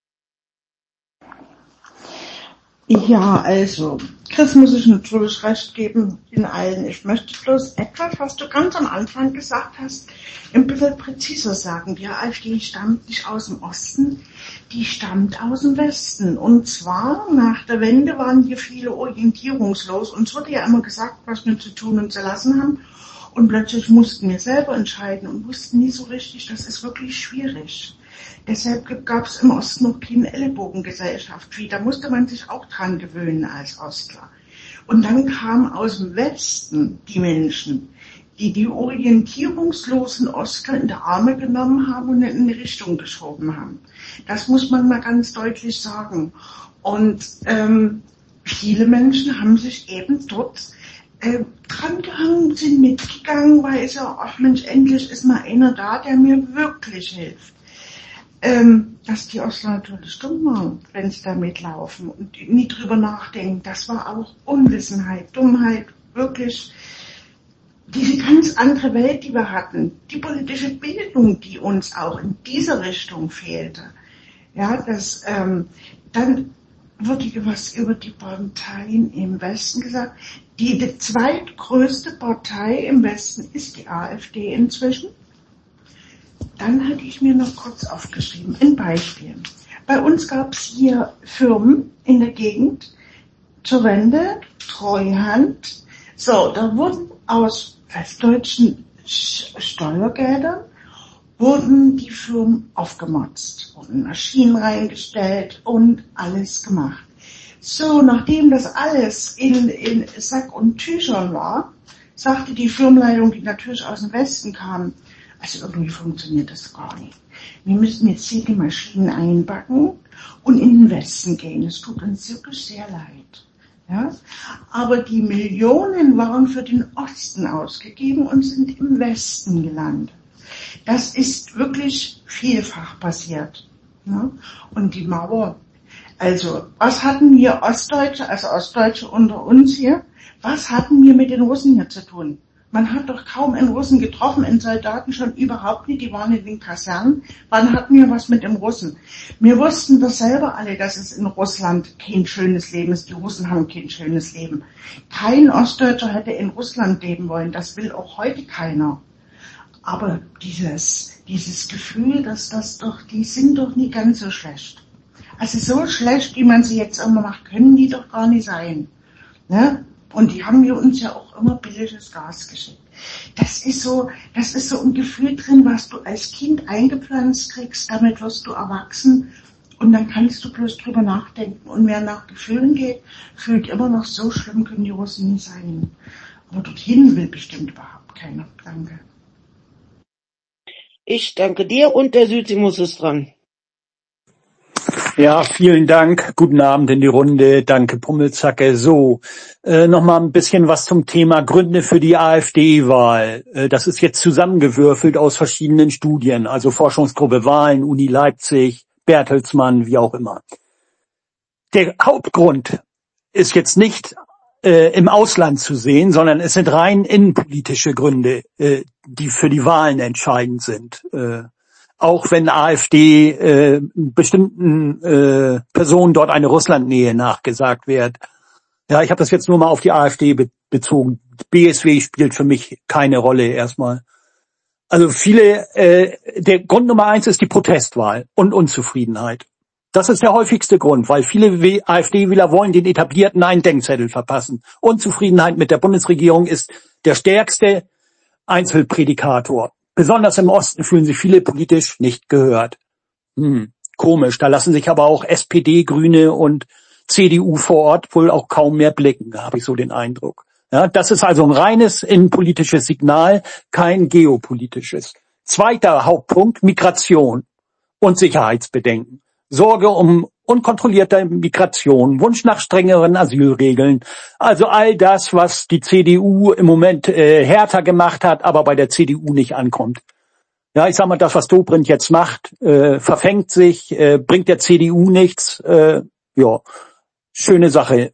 Ja, also, Chris muss ich natürlich recht geben in allen. Ich möchte bloß etwas, was du ganz am Anfang gesagt hast, ein bisschen präziser sagen. Die AfD stammt nicht aus dem Osten, die stammt aus dem Westen. Und zwar nach der Wende waren hier viele orientierungslos. Uns wurde ja immer gesagt, was wir zu tun und zu lassen haben. Und plötzlich mussten wir selber entscheiden und wussten nie so richtig, das ist wirklich schwierig. Deshalb gab es im Osten noch keine Ellenbogengesellschaft. Da musste man sich auch dran gewöhnen als Ostler. Und dann kamen aus dem Westen die Menschen, die die orientierungslosen Ostler in die Arme genommen haben und in eine Richtung geschoben haben. Das muss man mal ganz deutlich sagen. Und ähm, viele Menschen haben sich eben dort äh, dran gehangen, sind mitgegangen, weil ich so, ach Mensch, endlich ist mal einer da, der mir wirklich hilft. Ähm, dass die Ostler natürlich dumm waren, wenn sie da mitlaufen und nie drüber nachdenken. Das war auch Unwissenheit, Dummheit, wirklich diese ganz andere Welt, die wir hatten. Die politische Bildung, die uns auch in dieser Richtung fehlte. Ja, das, ähm, dann wurde was über die Parteien im Westen gesagt. Die, die zweitgrößte Partei im Westen ist die AfD inzwischen. Dann hatte ich mir noch kurz aufgeschrieben, ein Beispiel. Bei uns gab es hier Firmen in der Gegend zur Wende, Treuhand. So, da wurden aus westdeutschen Steuergeldern wurden die Firmen aufgemotzt, wurden Maschinen reingestellt und alles gemacht. So, nachdem das alles in, in Sack und Tüchern war, sagte die Firmenleitung, die natürlich aus dem Westen kam, also irgendwie funktioniert das gar nicht. Wir müssen jetzt hier die Maschinen einbacken und in den Westen gehen. Es tut uns wirklich sehr leid. Ja? Aber die Millionen waren für den Osten ausgegeben und sind im Westen gelandet. Das ist wirklich vielfach passiert. Ja? Und die Mauer, also was hatten wir Ostdeutsche, also Ostdeutsche unter uns hier, was hatten wir mit den Russen hier zu tun? Man hat doch kaum einen Russen getroffen, einen Soldaten schon überhaupt nicht, die waren in den Kasernen. Wann hatten wir was mit dem Russen? Wir wussten doch selber alle, dass es in Russland kein schönes Leben ist. Die Russen haben kein schönes Leben. Kein Ostdeutscher hätte in Russland leben wollen, das will auch heute keiner. Aber dieses, dieses Gefühl, dass das doch, die sind doch nie ganz so schlecht. Also so schlecht, wie man sie jetzt immer macht, können die doch gar nicht sein. Ne? Und die haben wir uns ja auch immer billiges Gas geschickt. Das ist so, das ist so ein Gefühl drin, was du als Kind eingepflanzt kriegst, damit wirst du erwachsen und dann kannst du bloß drüber nachdenken. Und wer nach Gefühlen geht, fühlt immer noch, so schlimm können die Russen nicht sein. Aber dorthin will bestimmt überhaupt keiner. Danke. Ich danke dir und der Südsimus ist dran. Ja, vielen Dank. Guten Abend in die Runde. Danke, Pummelzacke. So, äh, nochmal ein bisschen was zum Thema Gründe für die AfD-Wahl. Äh, das ist jetzt zusammengewürfelt aus verschiedenen Studien, also Forschungsgruppe Wahlen, Uni Leipzig, Bertelsmann, wie auch immer. Der Hauptgrund ist jetzt nicht äh, im Ausland zu sehen, sondern es sind rein innenpolitische Gründe, äh, die für die Wahlen entscheidend sind. Äh, Auch wenn AfD äh, bestimmten äh, Personen dort eine Russlandnähe nachgesagt wird. Ja, ich habe das jetzt nur mal auf die AfD be- bezogen. B S W spielt für mich keine Rolle erstmal. Also viele, äh, der Grund Nummer eins ist die Protestwahl und Unzufriedenheit. Das ist der häufigste Grund, weil viele W- AfD-Wähler wollen den Etablierten einen Denkzettel verpassen. Unzufriedenheit mit der Bundesregierung ist der stärkste Einzelprädikator. Besonders im Osten fühlen sich viele politisch nicht gehört. Hm, komisch, da lassen sich aber auch S P D, Grüne und C D U vor Ort wohl auch kaum mehr blicken, habe ich so den Eindruck. Ja, das ist also ein reines innenpolitisches Signal, kein geopolitisches. Zweiter Hauptpunkt, Migration und Sicherheitsbedenken. Sorge um unkontrollierte Migration, Wunsch nach strengeren Asylregeln. Also all das, was die C D U im Moment äh, härter gemacht hat, aber bei der C D U nicht ankommt. Ja, ich sag mal, das, was Dobrindt jetzt macht, äh, verfängt sich, äh, bringt der C D U nichts. Äh, ja, schöne Sache.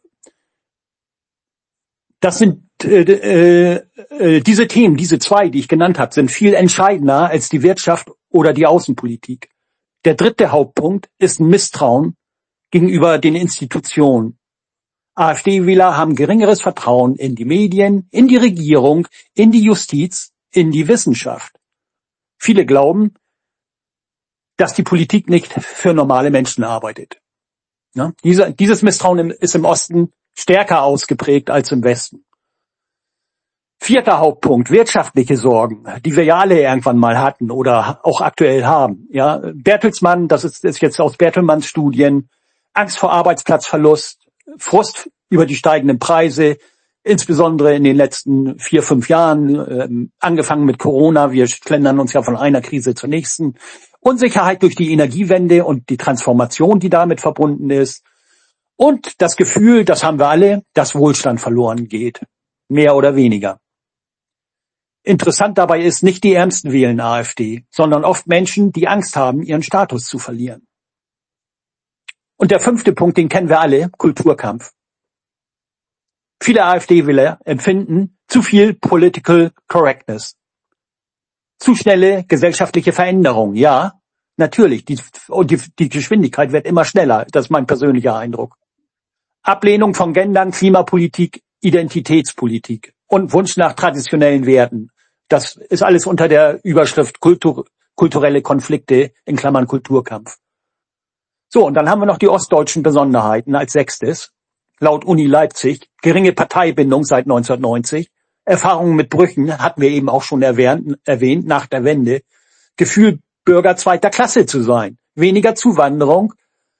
Das sind äh, äh, äh, diese Themen, diese zwei, die ich genannt habe, sind viel entscheidender als die Wirtschaft oder die Außenpolitik. Der dritte Hauptpunkt ist ein Misstrauen gegenüber den Institutionen. AfD-Wähler haben geringeres Vertrauen in die Medien, in die Regierung, in die Justiz, in die Wissenschaft. Viele glauben, dass die Politik nicht für normale Menschen arbeitet. Ja, dieser, dieses Misstrauen ist im Osten stärker ausgeprägt als im Westen. Vierter Hauptpunkt, wirtschaftliche Sorgen, die wir ja alle irgendwann mal hatten oder auch aktuell haben. Ja, Bertelsmann, das ist, ist jetzt aus Bertelmanns Studien, Angst vor Arbeitsplatzverlust, Frust über die steigenden Preise, insbesondere in den letzten vier, fünf Jahren, äh, angefangen mit Corona, wir schlendern uns ja von einer Krise zur nächsten, Unsicherheit durch die Energiewende und die Transformation, die damit verbunden ist, und das Gefühl, das haben wir alle, dass Wohlstand verloren geht, mehr oder weniger. Interessant dabei ist, nicht die Ärmsten wählen AfD, sondern oft Menschen, die Angst haben, ihren Status zu verlieren. Und der fünfte Punkt, den kennen wir alle, Kulturkampf. Viele AfD-Wähler empfinden zu viel Political Correctness. Zu schnelle gesellschaftliche Veränderung, ja, natürlich. Die, und die, die Geschwindigkeit wird immer schneller, das ist mein persönlicher Eindruck. Ablehnung von Gendern, Klimapolitik, Identitätspolitik und Wunsch nach traditionellen Werten. Das ist alles unter der Überschrift Kultur, kulturelle Konflikte in Klammern Kulturkampf. So, und dann haben wir noch die ostdeutschen Besonderheiten als sechstes. Laut Uni Leipzig, geringe Parteibindung seit neunzehnhundertneunzig, Erfahrungen mit Brüchen, hatten wir eben auch schon erwähnt, erwähnt nach der Wende, Gefühl, Bürger zweiter Klasse zu sein, weniger Zuwanderung,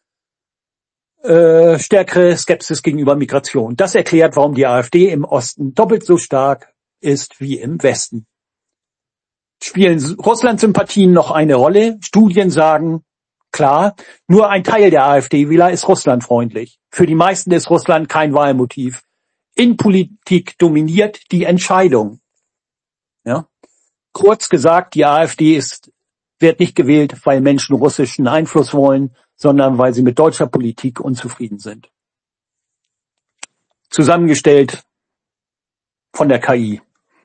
äh, stärkere Skepsis gegenüber Migration. Das erklärt, warum die AfD im Osten doppelt so stark ist wie im Westen. Spielen Russland-Sympathien noch eine Rolle? Studien sagen, klar, nur ein Teil der AfD-Wähler ist russlandfreundlich. Für die meisten ist Russland kein Wahlmotiv. Innenpolitik dominiert die Entscheidung. Ja? Kurz gesagt, die AfD ist, wird nicht gewählt, weil Menschen russischen Einfluss wollen, sondern weil sie mit deutscher Politik unzufrieden sind. Zusammengestellt von der K I.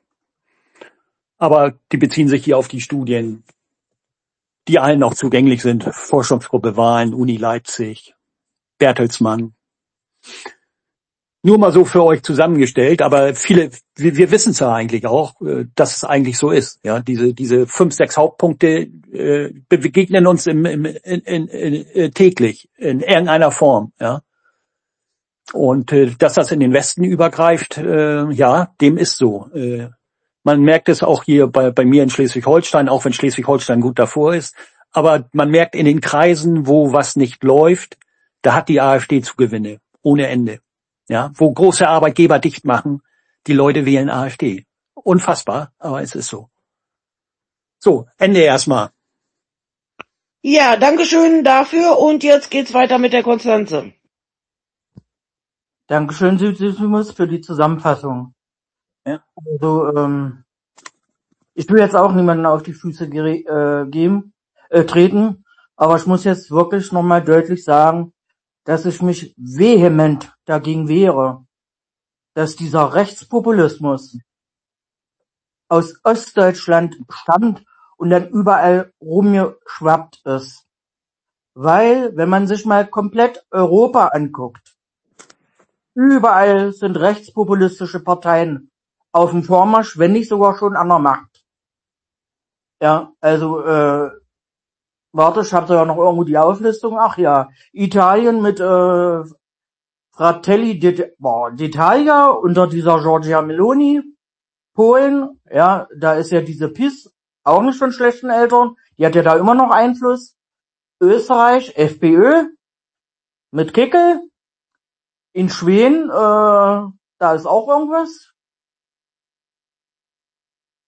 Aber die beziehen sich hier auf die Studien, die allen auch zugänglich sind. Forschungsgruppe Wahlen, Uni Leipzig, Bertelsmann. Nur mal so für euch zusammengestellt, aber viele, wir, wir wissen es ja eigentlich auch, dass es eigentlich so ist. Ja, diese diese fünf, sechs Hauptpunkte äh, begegnen uns im, im, in, in, in, täglich in irgendeiner Form. Ja, und äh, dass das in den Westen übergreift, äh, ja, dem ist so. Äh, man merkt es auch hier bei bei mir in Schleswig-Holstein, auch wenn Schleswig-Holstein gut davor ist. Aber man merkt in den Kreisen, wo was nicht läuft, da hat die AfD Zugewinne ohne Ende. Ja, wo große Arbeitgeber dicht machen, die Leute wählen AfD. Unfassbar, aber es ist so. So, Ende erstmal. Ja, Dankeschön dafür und jetzt geht's weiter mit der Konstanze. Dankeschön, Südsimus, für die Zusammenfassung. Ja. Also, ähm, ich will jetzt auch niemanden auf die Füße gere- äh, geben, äh, treten, aber ich muss jetzt wirklich nochmal deutlich sagen, dass ich mich vehement dagegen wehre, dass dieser Rechtspopulismus aus Ostdeutschland stammt und dann überall rumgeschwappt ist. Weil, wenn man sich mal komplett Europa anguckt, überall sind rechtspopulistische Parteien auf dem Vormarsch, wenn nicht sogar schon an der Macht. Ja, also, äh, warte, ich habe da ja noch irgendwo die Auflistung. Ach ja, Italien mit äh, Fratelli d'Italia unter dieser Giorgia Meloni. Polen, ja, da ist ja diese P I S auch nicht von schlechten Eltern. Die hat ja da immer noch Einfluss. Österreich, FPÖ mit Kickel. In Schweden, äh, da ist auch irgendwas.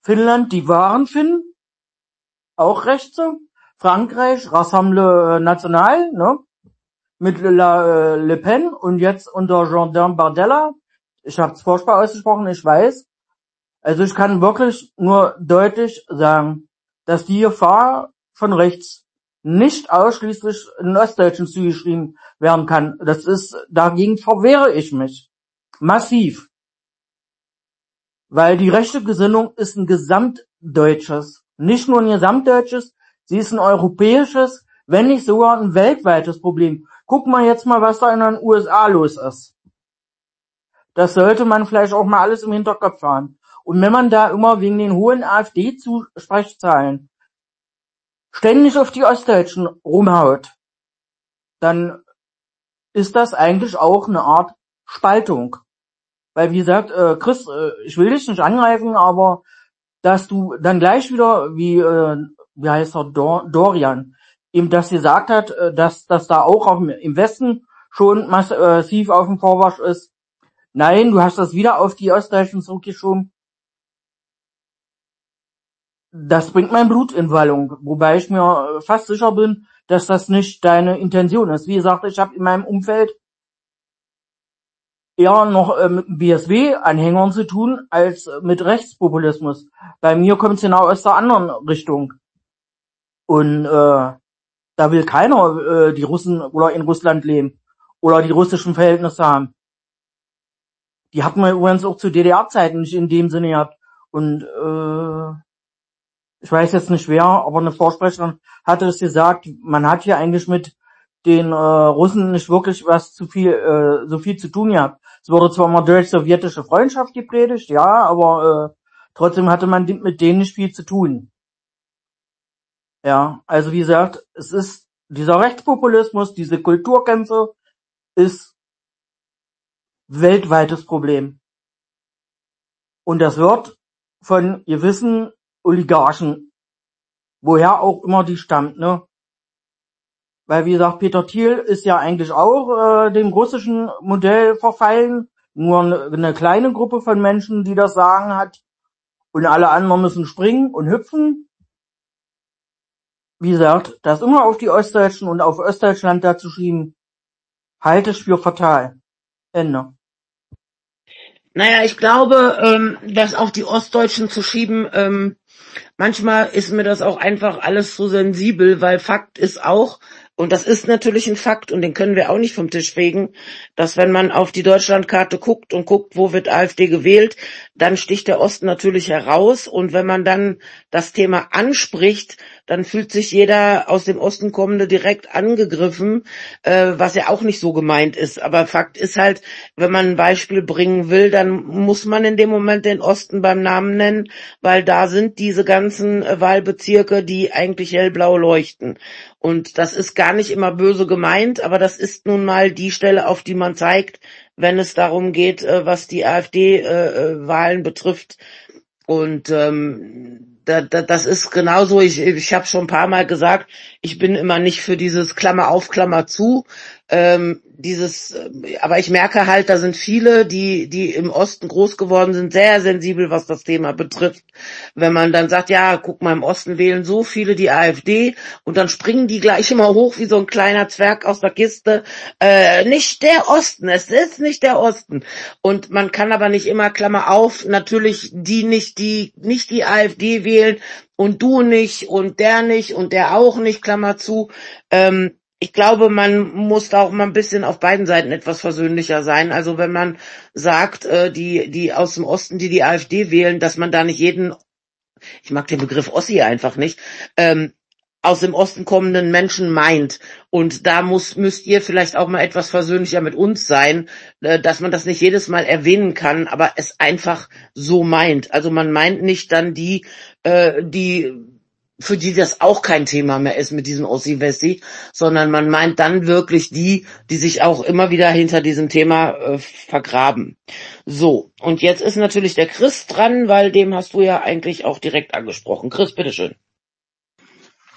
Finnland, die wahren Finnen, auch Rechte. Frankreich, Rassemblement National, ne? Mit La, äh, Le Pen und jetzt unter Jordan Bardella. Ich habe es furchtbar ausgesprochen, ich weiß. Also ich kann wirklich nur deutlich sagen, dass die Gefahr von rechts nicht ausschließlich in Ostdeutschen zugeschrieben werden kann. Das ist, dagegen verwehre ich mich. Massiv. Weil die rechte Gesinnung ist ein gesamtdeutsches, nicht nur ein gesamtdeutsches, sie ist ein europäisches, wenn nicht sogar ein weltweites Problem. Guck mal jetzt mal, was da in den U S A los ist. Das sollte man vielleicht auch mal alles im Hinterkopf haben. Und wenn man da immer wegen den hohen AfD-Zusprechzahlen ständig auf die Ostdeutschen rumhaut, dann ist das eigentlich auch eine Art Spaltung. Weil wie gesagt, äh, Chris, äh, ich will dich nicht angreifen, aber dass du dann gleich wieder, wie äh, wie heißt er, Dor- Dorian, eben das gesagt hat, äh, dass dass da auch auf, im Westen schon massiv auf dem Vormarsch ist. Nein, du hast das wieder auf die Ostdeutschen zurückgeschoben. Das bringt mein Blut in Wallung, wobei ich mir fast sicher bin, dass das nicht deine Intention ist. Wie gesagt, ich habe in meinem Umfeld eher noch äh, mit B S W-Anhängern zu tun, als mit Rechtspopulismus. Bei mir kommt es genau aus der anderen Richtung. Und äh, da will keiner äh, die Russen oder in Russland leben oder die russischen Verhältnisse haben. Die hatten wir übrigens auch zu D D R-Zeiten nicht in dem Sinne gehabt. Und äh, ich weiß jetzt nicht wer, aber eine Vorsprecherin hatte es gesagt, man hat hier eigentlich mit den äh, Russen nicht wirklich was zu viel, äh, so viel zu tun gehabt. Es wurde zwar mal deutsch-sowjetische Freundschaft gepredigt, ja, aber äh, trotzdem hatte man mit denen nicht viel zu tun. Ja, also wie gesagt, es ist dieser Rechtspopulismus, diese Kulturkämpfe ist weltweites Problem. Und das wird von gewissen Oligarchen, woher auch immer die stammt, ne? Weil wie gesagt, Peter Thiel ist ja eigentlich auch äh, dem russischen Modell verfallen, nur eine, eine kleine Gruppe von Menschen, die das Sagen hat, und alle anderen müssen springen und hüpfen. Wie gesagt, das immer auf die Ostdeutschen und auf Ostdeutschland da zu schieben, halte ich für fatal. Ende. Naja, ich glaube, ähm, das auf die Ostdeutschen zu schieben, ähm, manchmal ist mir das auch einfach alles so sensibel, weil Fakt ist auch, und das ist natürlich ein Fakt, und den können wir auch nicht vom Tisch fegen, dass wenn man auf die Deutschlandkarte guckt und guckt, wo wird AfD gewählt, dann sticht der Osten natürlich heraus, und wenn man dann das Thema anspricht, dann fühlt sich jeder aus dem Osten kommende direkt angegriffen, äh, was ja auch nicht so gemeint ist. Aber Fakt ist halt, wenn man ein Beispiel bringen will, dann muss man in dem Moment den Osten beim Namen nennen, weil da sind diese ganzen äh, Wahlbezirke, die eigentlich hellblau leuchten. Und das ist gar nicht immer böse gemeint, aber das ist nun mal die Stelle, auf die man zeigt, wenn es darum geht, äh, was die AfD-Wahlen äh, betrifft. Und ähm, da, da, das ist genauso, ich, ich habe schon ein paar Mal gesagt, ich bin immer nicht für dieses Klammer auf, Klammer zu, ähm, dieses, aber ich merke halt, da sind viele, die die im Osten groß geworden sind, sehr sensibel, was das Thema betrifft. Wenn man dann sagt, ja, guck mal, im Osten wählen so viele die AfD, und dann springen die gleich immer hoch wie so ein kleiner Zwerg aus der Kiste. Äh, nicht der Osten, es ist nicht der Osten. Und man kann aber nicht immer, Klammer auf, natürlich die nicht, die nicht die AfD wählen und du nicht und der nicht und der auch nicht, Klammer zu. Ähm, Ich glaube, man muss da auch mal ein bisschen auf beiden Seiten etwas versöhnlicher sein. Also wenn man sagt, äh, die die aus dem Osten, die die AfD wählen, dass man da nicht jeden, ich mag den Begriff Ossi einfach nicht, ähm, aus dem Osten kommenden Menschen meint. Und da muss müsst ihr vielleicht auch mal etwas versöhnlicher mit uns sein, äh, dass man das nicht jedes Mal erwähnen kann, aber es einfach so meint. Also man meint nicht dann die, äh, die für die das auch kein Thema mehr ist mit diesem Ossi-Wessi, sondern man meint dann wirklich die, die sich auch immer wieder hinter diesem Thema äh, vergraben. So, und jetzt ist natürlich der Chris dran, weil dem hast du ja eigentlich auch direkt angesprochen. Chris, bitteschön.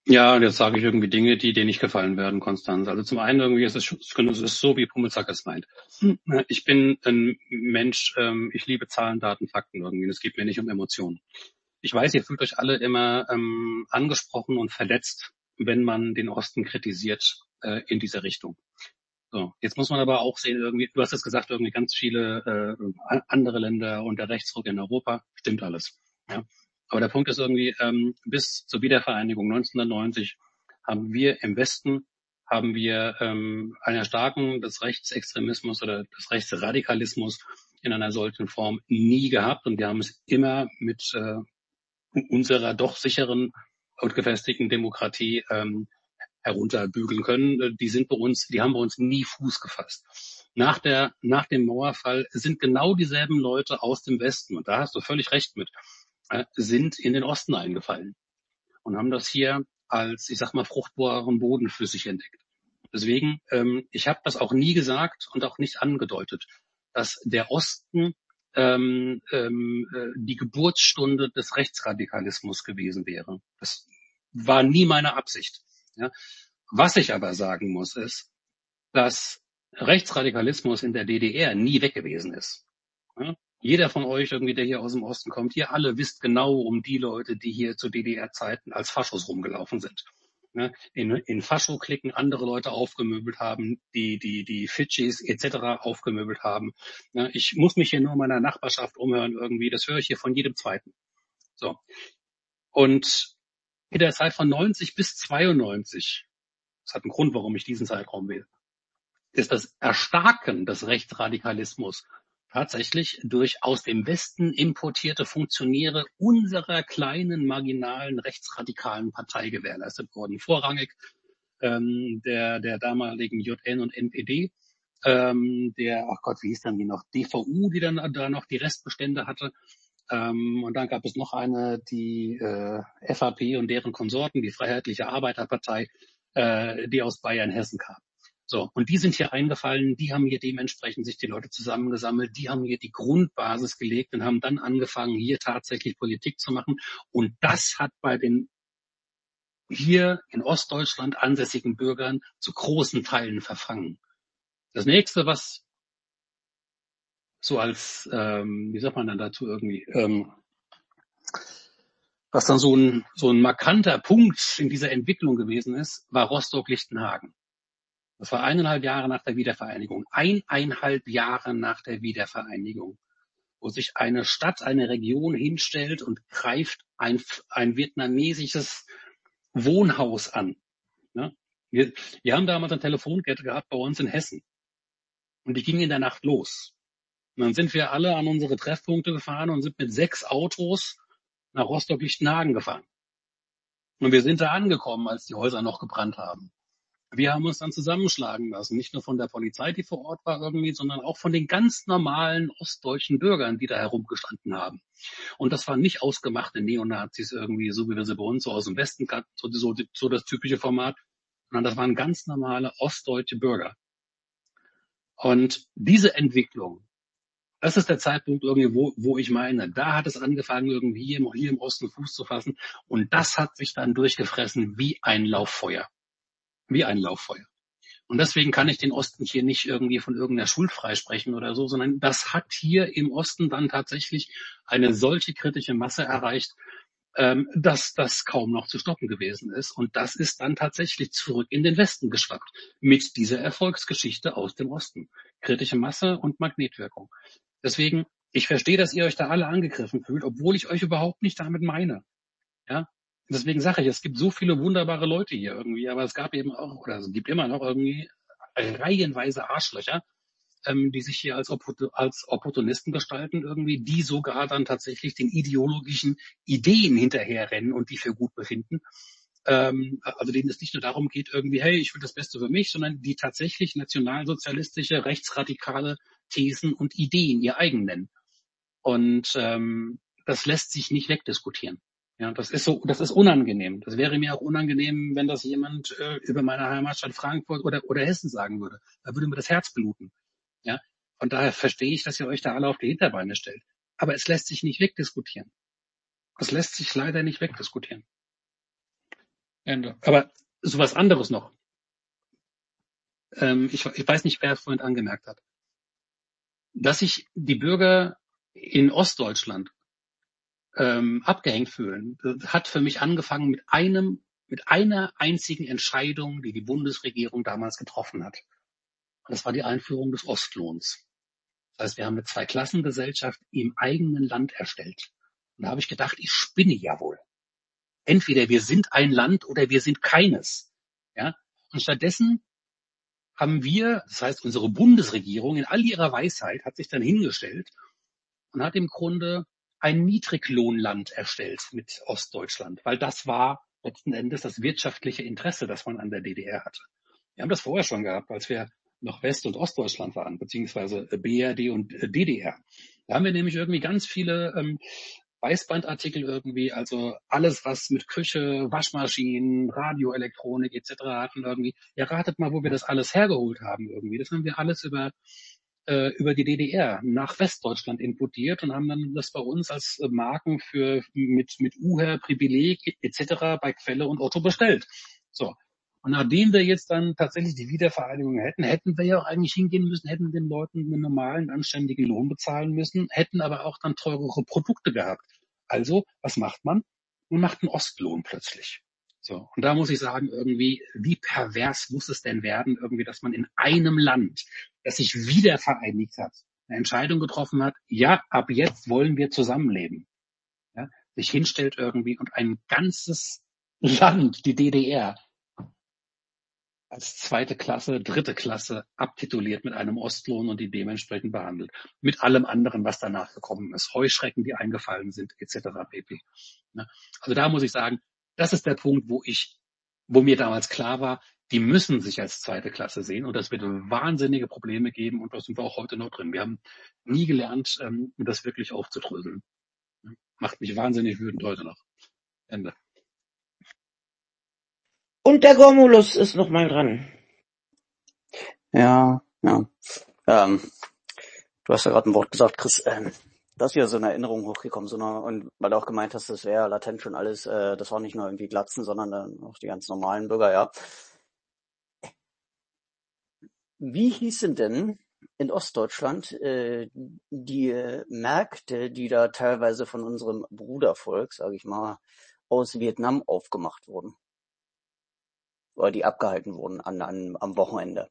Ja, und jetzt sage ich irgendwie Dinge, die dir nicht gefallen werden, Konstanz. Also zum einen irgendwie ist es, es ist so, wie Pummelzack es meint. Ich bin ein Mensch, ähm, ich liebe Zahlen, Daten, Fakten irgendwie. Es geht mir nicht um Emotionen. Ich weiß, ihr fühlt euch alle immer ähm, angesprochen und verletzt, wenn man den Osten kritisiert äh, in diese Richtung. So, jetzt muss man aber auch sehen, irgendwie, du hast es gesagt, irgendwie ganz viele äh, andere Länder unter Rechtsruck in Europa, stimmt alles. Ja. Aber der Punkt ist irgendwie, ähm, bis zur Wiedervereinigung neunzehnhundertneunzig haben wir im Westen, haben wir ähm, einer starken des Rechtsextremismus oder des Rechtsradikalismus in einer solchen Form nie gehabt. Und wir haben es immer mit äh, unserer doch sicheren und gefestigten Demokratie ähm, herunterbügeln können. Die sind bei uns, die haben bei uns nie Fuß gefasst. Nach der, nach dem Mauerfall sind genau dieselben Leute aus dem Westen, und da hast du völlig recht mit, äh, sind in den Osten eingefallen und haben das hier als, ich sag mal, fruchtbaren Boden für sich entdeckt. Deswegen, ähm, ich habe das auch nie gesagt und auch nicht angedeutet, dass der Osten ähm, ähm, äh, die Geburtsstunde des Rechtsradikalismus gewesen wäre. Das war nie meine Absicht. Ja. Was ich aber sagen muss, ist, dass Rechtsradikalismus in der D D R nie weg gewesen ist. Ja. Jeder von euch, irgendwie, der hier aus dem Osten kommt, ihr alle wisst genau um die Leute, die hier zu D D R-Zeiten als Faschos rumgelaufen sind. Ja. In, in Fascho-Klicken andere Leute aufgemöbelt haben, die die die Fidschis et cetera aufgemöbelt haben. Ja. Ich muss mich hier nur in meiner Nachbarschaft umhören irgendwie. Das höre ich hier von jedem Zweiten. So. Und in der Zeit von neunzig bis zweiundneunzig, das hat einen Grund, warum ich diesen Zeitraum wähle, ist das Erstarken des Rechtsradikalismus tatsächlich durch aus dem Westen importierte Funktionäre unserer kleinen, marginalen, rechtsradikalen Partei gewährleistet worden. Vorrangig ähm, der, der damaligen J N und N P D, ähm, der, ach Gott, wie hieß dann die noch, D V U, die dann da noch die Restbestände hatte. Ähm, und dann gab es noch eine, die äh, F A P und deren Konsorten, die Freiheitliche Arbeiterpartei, äh, die aus Bayern, Hessen kam. So, und die sind hier eingefallen, die haben hier dementsprechend sich die Leute zusammengesammelt, die haben hier die Grundbasis gelegt und haben dann angefangen, hier tatsächlich Politik zu machen. Und das hat bei den hier in Ostdeutschland ansässigen Bürgern zu großen Teilen verfangen. Das nächste, was so als, ähm, wie sagt man dann dazu irgendwie, ähm, was dann so ein, so ein markanter Punkt in dieser Entwicklung gewesen ist, war Rostock-Lichtenhagen. Das war eineinhalb Jahre nach der Wiedervereinigung. Eineinhalb Jahre nach der Wiedervereinigung, wo sich eine Stadt, eine Region hinstellt und greift ein, ein vietnamesisches Wohnhaus an. Ne? Wir, wir haben damals eine Telefonkette gehabt bei uns in Hessen. Und die ging in der Nacht los. Und dann sind wir alle an unsere Treffpunkte gefahren und sind mit sechs Autos nach Rostock-Lichtenhagen gefahren. Und wir sind da angekommen, als die Häuser noch gebrannt haben. Wir haben uns dann zusammenschlagen lassen, nicht nur von der Polizei, die vor Ort war irgendwie, sondern auch von den ganz normalen ostdeutschen Bürgern, die da herumgestanden haben. Und das waren nicht ausgemachte Neonazis irgendwie, so wie wir sie bei uns so aus dem Westen kannten, so, so, so das typische Format, sondern das waren ganz normale ostdeutsche Bürger. Und diese Entwicklung, das ist der Zeitpunkt irgendwie, wo, wo ich meine, da hat es angefangen, irgendwie hier, hier im Osten Fuß zu fassen. Und das hat sich dann durchgefressen wie ein Lauffeuer. Wie ein Lauffeuer. Und deswegen kann ich den Osten hier nicht irgendwie von irgendeiner Schuld freisprechen oder so, sondern das hat hier im Osten dann tatsächlich eine solche kritische Masse erreicht, ähm, dass das kaum noch zu stoppen gewesen ist. Und das ist dann tatsächlich zurück in den Westen geschwappt mit dieser Erfolgsgeschichte aus dem Osten. Kritische Masse und Magnetwirkung. Deswegen, ich verstehe, dass ihr euch da alle angegriffen fühlt, obwohl ich euch überhaupt nicht damit meine. Ja, deswegen sage ich, es gibt so viele wunderbare Leute hier irgendwie, aber es gab eben auch, oder es gibt immer noch irgendwie reihenweise Arschlöcher, ähm, die sich hier als, Oppor- als Opportunisten gestalten irgendwie, die sogar dann tatsächlich den ideologischen Ideen hinterherrennen und die für gut befinden. Ähm, also denen es nicht nur darum geht, irgendwie, hey, ich will das Beste für mich, sondern die tatsächlich nationalsozialistische, rechtsradikale Thesen und Ideen ihr eigen nennen. Und ähm, das lässt sich nicht wegdiskutieren. Ja, das ist so, das ist unangenehm. Das wäre mir auch unangenehm, wenn das jemand äh, über meine Heimatstadt Frankfurt oder oder Hessen sagen würde. Da würde mir das Herz bluten. Ja, von daher verstehe ich, dass ihr euch da alle auf die Hinterbeine stellt. Aber es lässt sich nicht wegdiskutieren. Es lässt sich leider nicht wegdiskutieren. Ende. Aber so was anderes noch. Ähm, ich, ich weiß nicht, wer es vorhin angemerkt hat. Dass sich die Bürger in Ostdeutschland ähm, abgehängt fühlen, hat für mich angefangen mit einem, mit einer einzigen Entscheidung, die die Bundesregierung damals getroffen hat. Und das war die Einführung des Ostlohns. Das heißt, wir haben eine Zweiklassengesellschaft im eigenen Land erstellt. Und da habe ich gedacht, ich spinne ja wohl. Entweder wir sind ein Land oder wir sind keines. Ja? Und stattdessen haben wir, das heißt unsere Bundesregierung in all ihrer Weisheit hat sich dann hingestellt und hat im Grunde ein Niedriglohnland erstellt mit Ostdeutschland, weil das war letzten Endes das wirtschaftliche Interesse, das man an der D D R hatte. Wir haben das vorher schon gehabt, als wir noch West- und Ostdeutschland waren, beziehungsweise B R D und D D R. Da haben wir nämlich irgendwie ganz viele ähm, Weißbandartikel irgendwie, also alles, was mit Küche, Waschmaschinen, Radioelektronik et cetera hatten irgendwie. Ja, ratet mal, wo wir das alles hergeholt haben irgendwie. Das haben wir alles über äh, über die D D R nach Westdeutschland importiert und haben dann das bei uns als äh, Marken für mit mit Uher, Privileg et cetera bei Quelle und Otto bestellt. So. Und nachdem wir jetzt dann tatsächlich die Wiedervereinigung hätten, hätten wir ja auch eigentlich hingehen müssen, hätten den Leuten einen normalen, anständigen Lohn bezahlen müssen, hätten aber auch dann teurere Produkte gehabt. Also, was macht man? Man macht einen Ostlohn plötzlich. So. Und da muss ich sagen, irgendwie, wie pervers muss es denn werden, irgendwie, dass man in einem Land, das sich wieder vereinigt hat, eine Entscheidung getroffen hat, ja, ab jetzt wollen wir zusammenleben. Ja, sich hinstellt irgendwie und ein ganzes Land, die D D R, als zweite Klasse, dritte Klasse abtituliert mit einem Ostlohn und die dementsprechend behandelt. Mit allem anderen, was danach gekommen ist. Heuschrecken, die eingefallen sind, et cetera pp. Also da muss ich sagen, das ist der Punkt, wo ich, wo mir damals klar war, die müssen sich als zweite Klasse sehen und das wird wahnsinnige Probleme geben und da sind wir auch heute noch drin. Wir haben nie gelernt, das wirklich aufzudröseln. Macht mich wahnsinnig wütend heute noch. Ende. Und der Romulus ist noch mal dran. Ja, ja. Ähm, du hast ja gerade ein Wort gesagt, Chris. Ähm, da ist wieder so eine Erinnerung hochgekommen, so eine, und weil du auch gemeint hast, das wäre latent schon alles, äh, das war nicht nur irgendwie Glatzen, sondern dann auch die ganz normalen Bürger, ja. Wie hießen denn in Ostdeutschland äh, die äh, Märkte, die da teilweise von unserem Brudervolk, sage ich mal, aus Vietnam aufgemacht wurden? Oder die abgehalten wurden an, an, am Wochenende?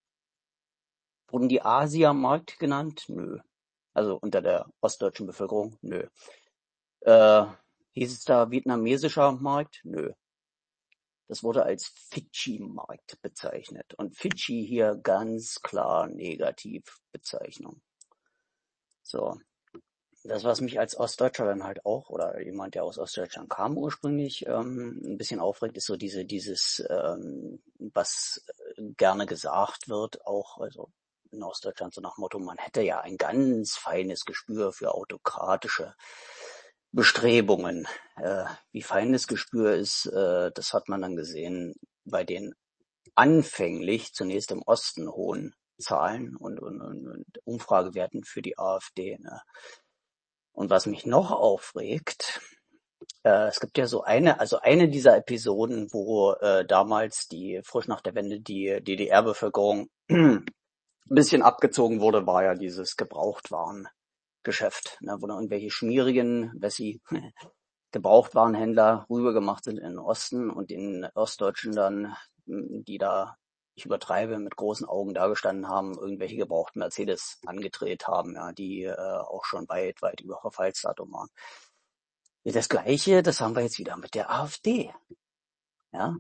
Wurden die Asiamarkt genannt? Nö. Also unter der ostdeutschen Bevölkerung? Nö. Äh, hieß es da vietnamesischer Markt? Nö. Das wurde als Fidschi-Markt bezeichnet. Und Fidschi hier ganz klar Negativbezeichnung. So. Das, was mich als Ostdeutscher dann halt auch, oder jemand, der aus Ostdeutschland kam ursprünglich, ähm, ein bisschen aufregt, ist so diese, dieses, ähm, was gerne gesagt wird, auch, also in Ostdeutschland so nach Motto, man hätte ja ein ganz feines Gespür für autokratische Bestrebungen. Äh, wie fein das Gespür ist, äh, das hat man dann gesehen bei den anfänglich zunächst im Osten hohen Zahlen und, und, und, und Umfragewerten für die AfD. Ne? Und was mich noch aufregt, äh, es gibt ja so eine, also eine dieser Episoden, wo äh, damals die frisch nach der Wende die D D R-Bevölkerung ein bisschen abgezogen wurde, war ja dieses Gebrauchtwarengeschäft, ne, wo dann irgendwelche schmierigen, Wessi, Gebrauchtwarenhändler rübergemacht sind in den Osten und den Ostdeutschen dann, die da, ich übertreibe, mit großen Augen dagestanden haben, irgendwelche gebrauchten Mercedes angedreht haben, ja, die äh, auch schon weit, weit über Verfallsdatum waren. Das Gleiche, das haben wir jetzt wieder mit der AfD. Ja?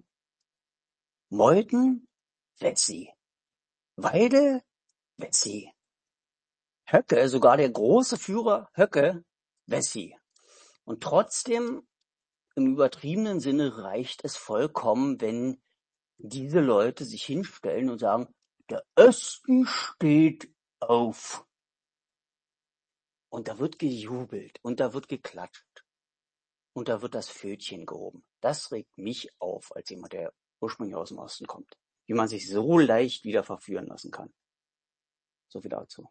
Meuthen, Wetzi. Weidel, Wetzi. Höcke, sogar der große Führer Höcke, Wessi. Und trotzdem, im übertriebenen Sinne, reicht es vollkommen, wenn diese Leute sich hinstellen und sagen, der Osten steht auf. Und da wird gejubelt und da wird geklatscht. Und da wird das Pfötchen gehoben. Das regt mich auf, als jemand, der ursprünglich aus dem Osten kommt. Wie man sich so leicht wieder verführen lassen kann. So viel dazu.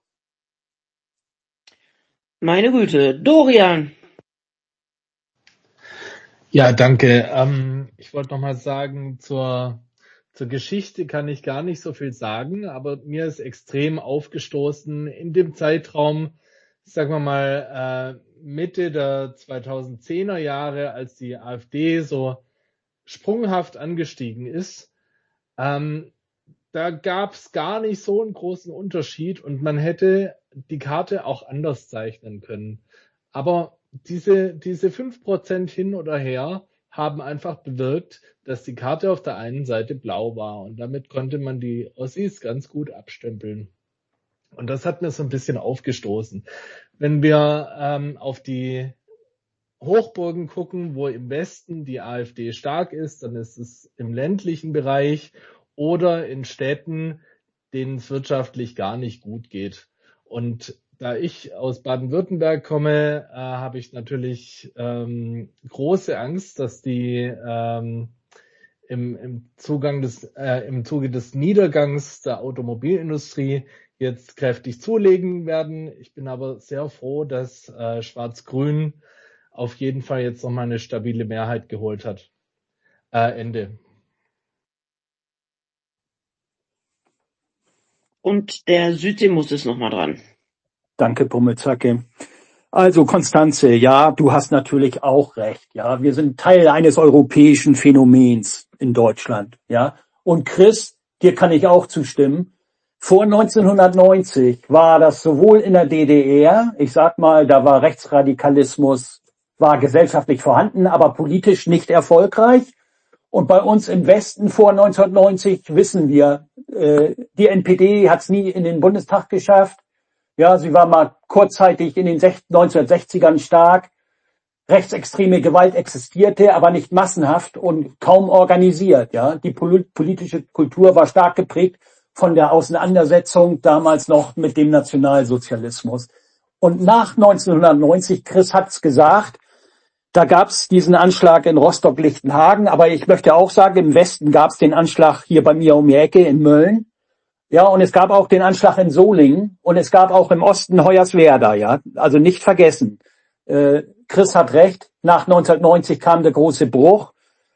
Meine Güte, Dorian. Ja, danke. Ähm, ich wollte noch mal sagen, zur, zur Geschichte kann ich gar nicht so viel sagen, aber mir ist extrem aufgestoßen in dem Zeitraum, sagen wir mal, äh, Mitte der zweitausendzehner Jahre, als die AfD so sprunghaft angestiegen ist. Ähm, da gab es gar nicht so einen großen Unterschied und man hätte die Karte auch anders zeichnen können. Aber diese, diese fünf Prozent hin oder her haben einfach bewirkt, dass die Karte auf der einen Seite blau war und damit konnte man die Ossis ganz gut abstempeln. Und das hat mir so ein bisschen aufgestoßen. Wenn wir ähm, auf die Hochburgen gucken, wo im Westen die AfD stark ist, dann ist es im ländlichen Bereich oder in Städten, denen es wirtschaftlich gar nicht gut geht. Und da ich aus Baden-Württemberg komme, äh, habe ich natürlich ähm, große Angst, dass die ähm, im, im, Zugang des, äh, im Zuge des Niedergangs der Automobilindustrie jetzt kräftig zulegen werden. Ich bin aber sehr froh, dass äh, Schwarz-Grün auf jeden Fall jetzt nochmal eine stabile Mehrheit geholt hat. Äh, Ende. Und der Südseemus ist nochmal dran. Danke, Pummelzacke. Also Konstanze, ja, du hast natürlich auch recht. Ja, wir sind Teil eines europäischen Phänomens in Deutschland. Ja, und Chris, dir kann ich auch zustimmen. Vor neunzehnhundertneunzig war das sowohl in der D D R, ich sag mal, da war Rechtsradikalismus, war gesellschaftlich vorhanden, aber politisch nicht erfolgreich. Und bei uns im Westen vor neunzehnhundertneunzig wissen wir, äh, die N P D hat es nie in den Bundestag geschafft. Ja, sie war mal kurzzeitig in den neunzehnhundertsechzigern stark. Rechtsextreme Gewalt existierte, aber nicht massenhaft und kaum organisiert. Ja, die politische Kultur war stark geprägt von der Auseinandersetzung damals noch mit dem Nationalsozialismus. Und nach neunzehnhundertneunzig, Chris hat's gesagt, da gab's diesen Anschlag in Rostock-Lichtenhagen, aber ich möchte auch sagen, im Westen gab's den Anschlag hier bei mir um die Ecke in Mölln. Ja, und es gab auch den Anschlag in Solingen und es gab auch im Osten Hoyerswerda, ja. Also nicht vergessen. Äh, Chris hat recht, nach neunzehnhundertneunzig kam der große Bruch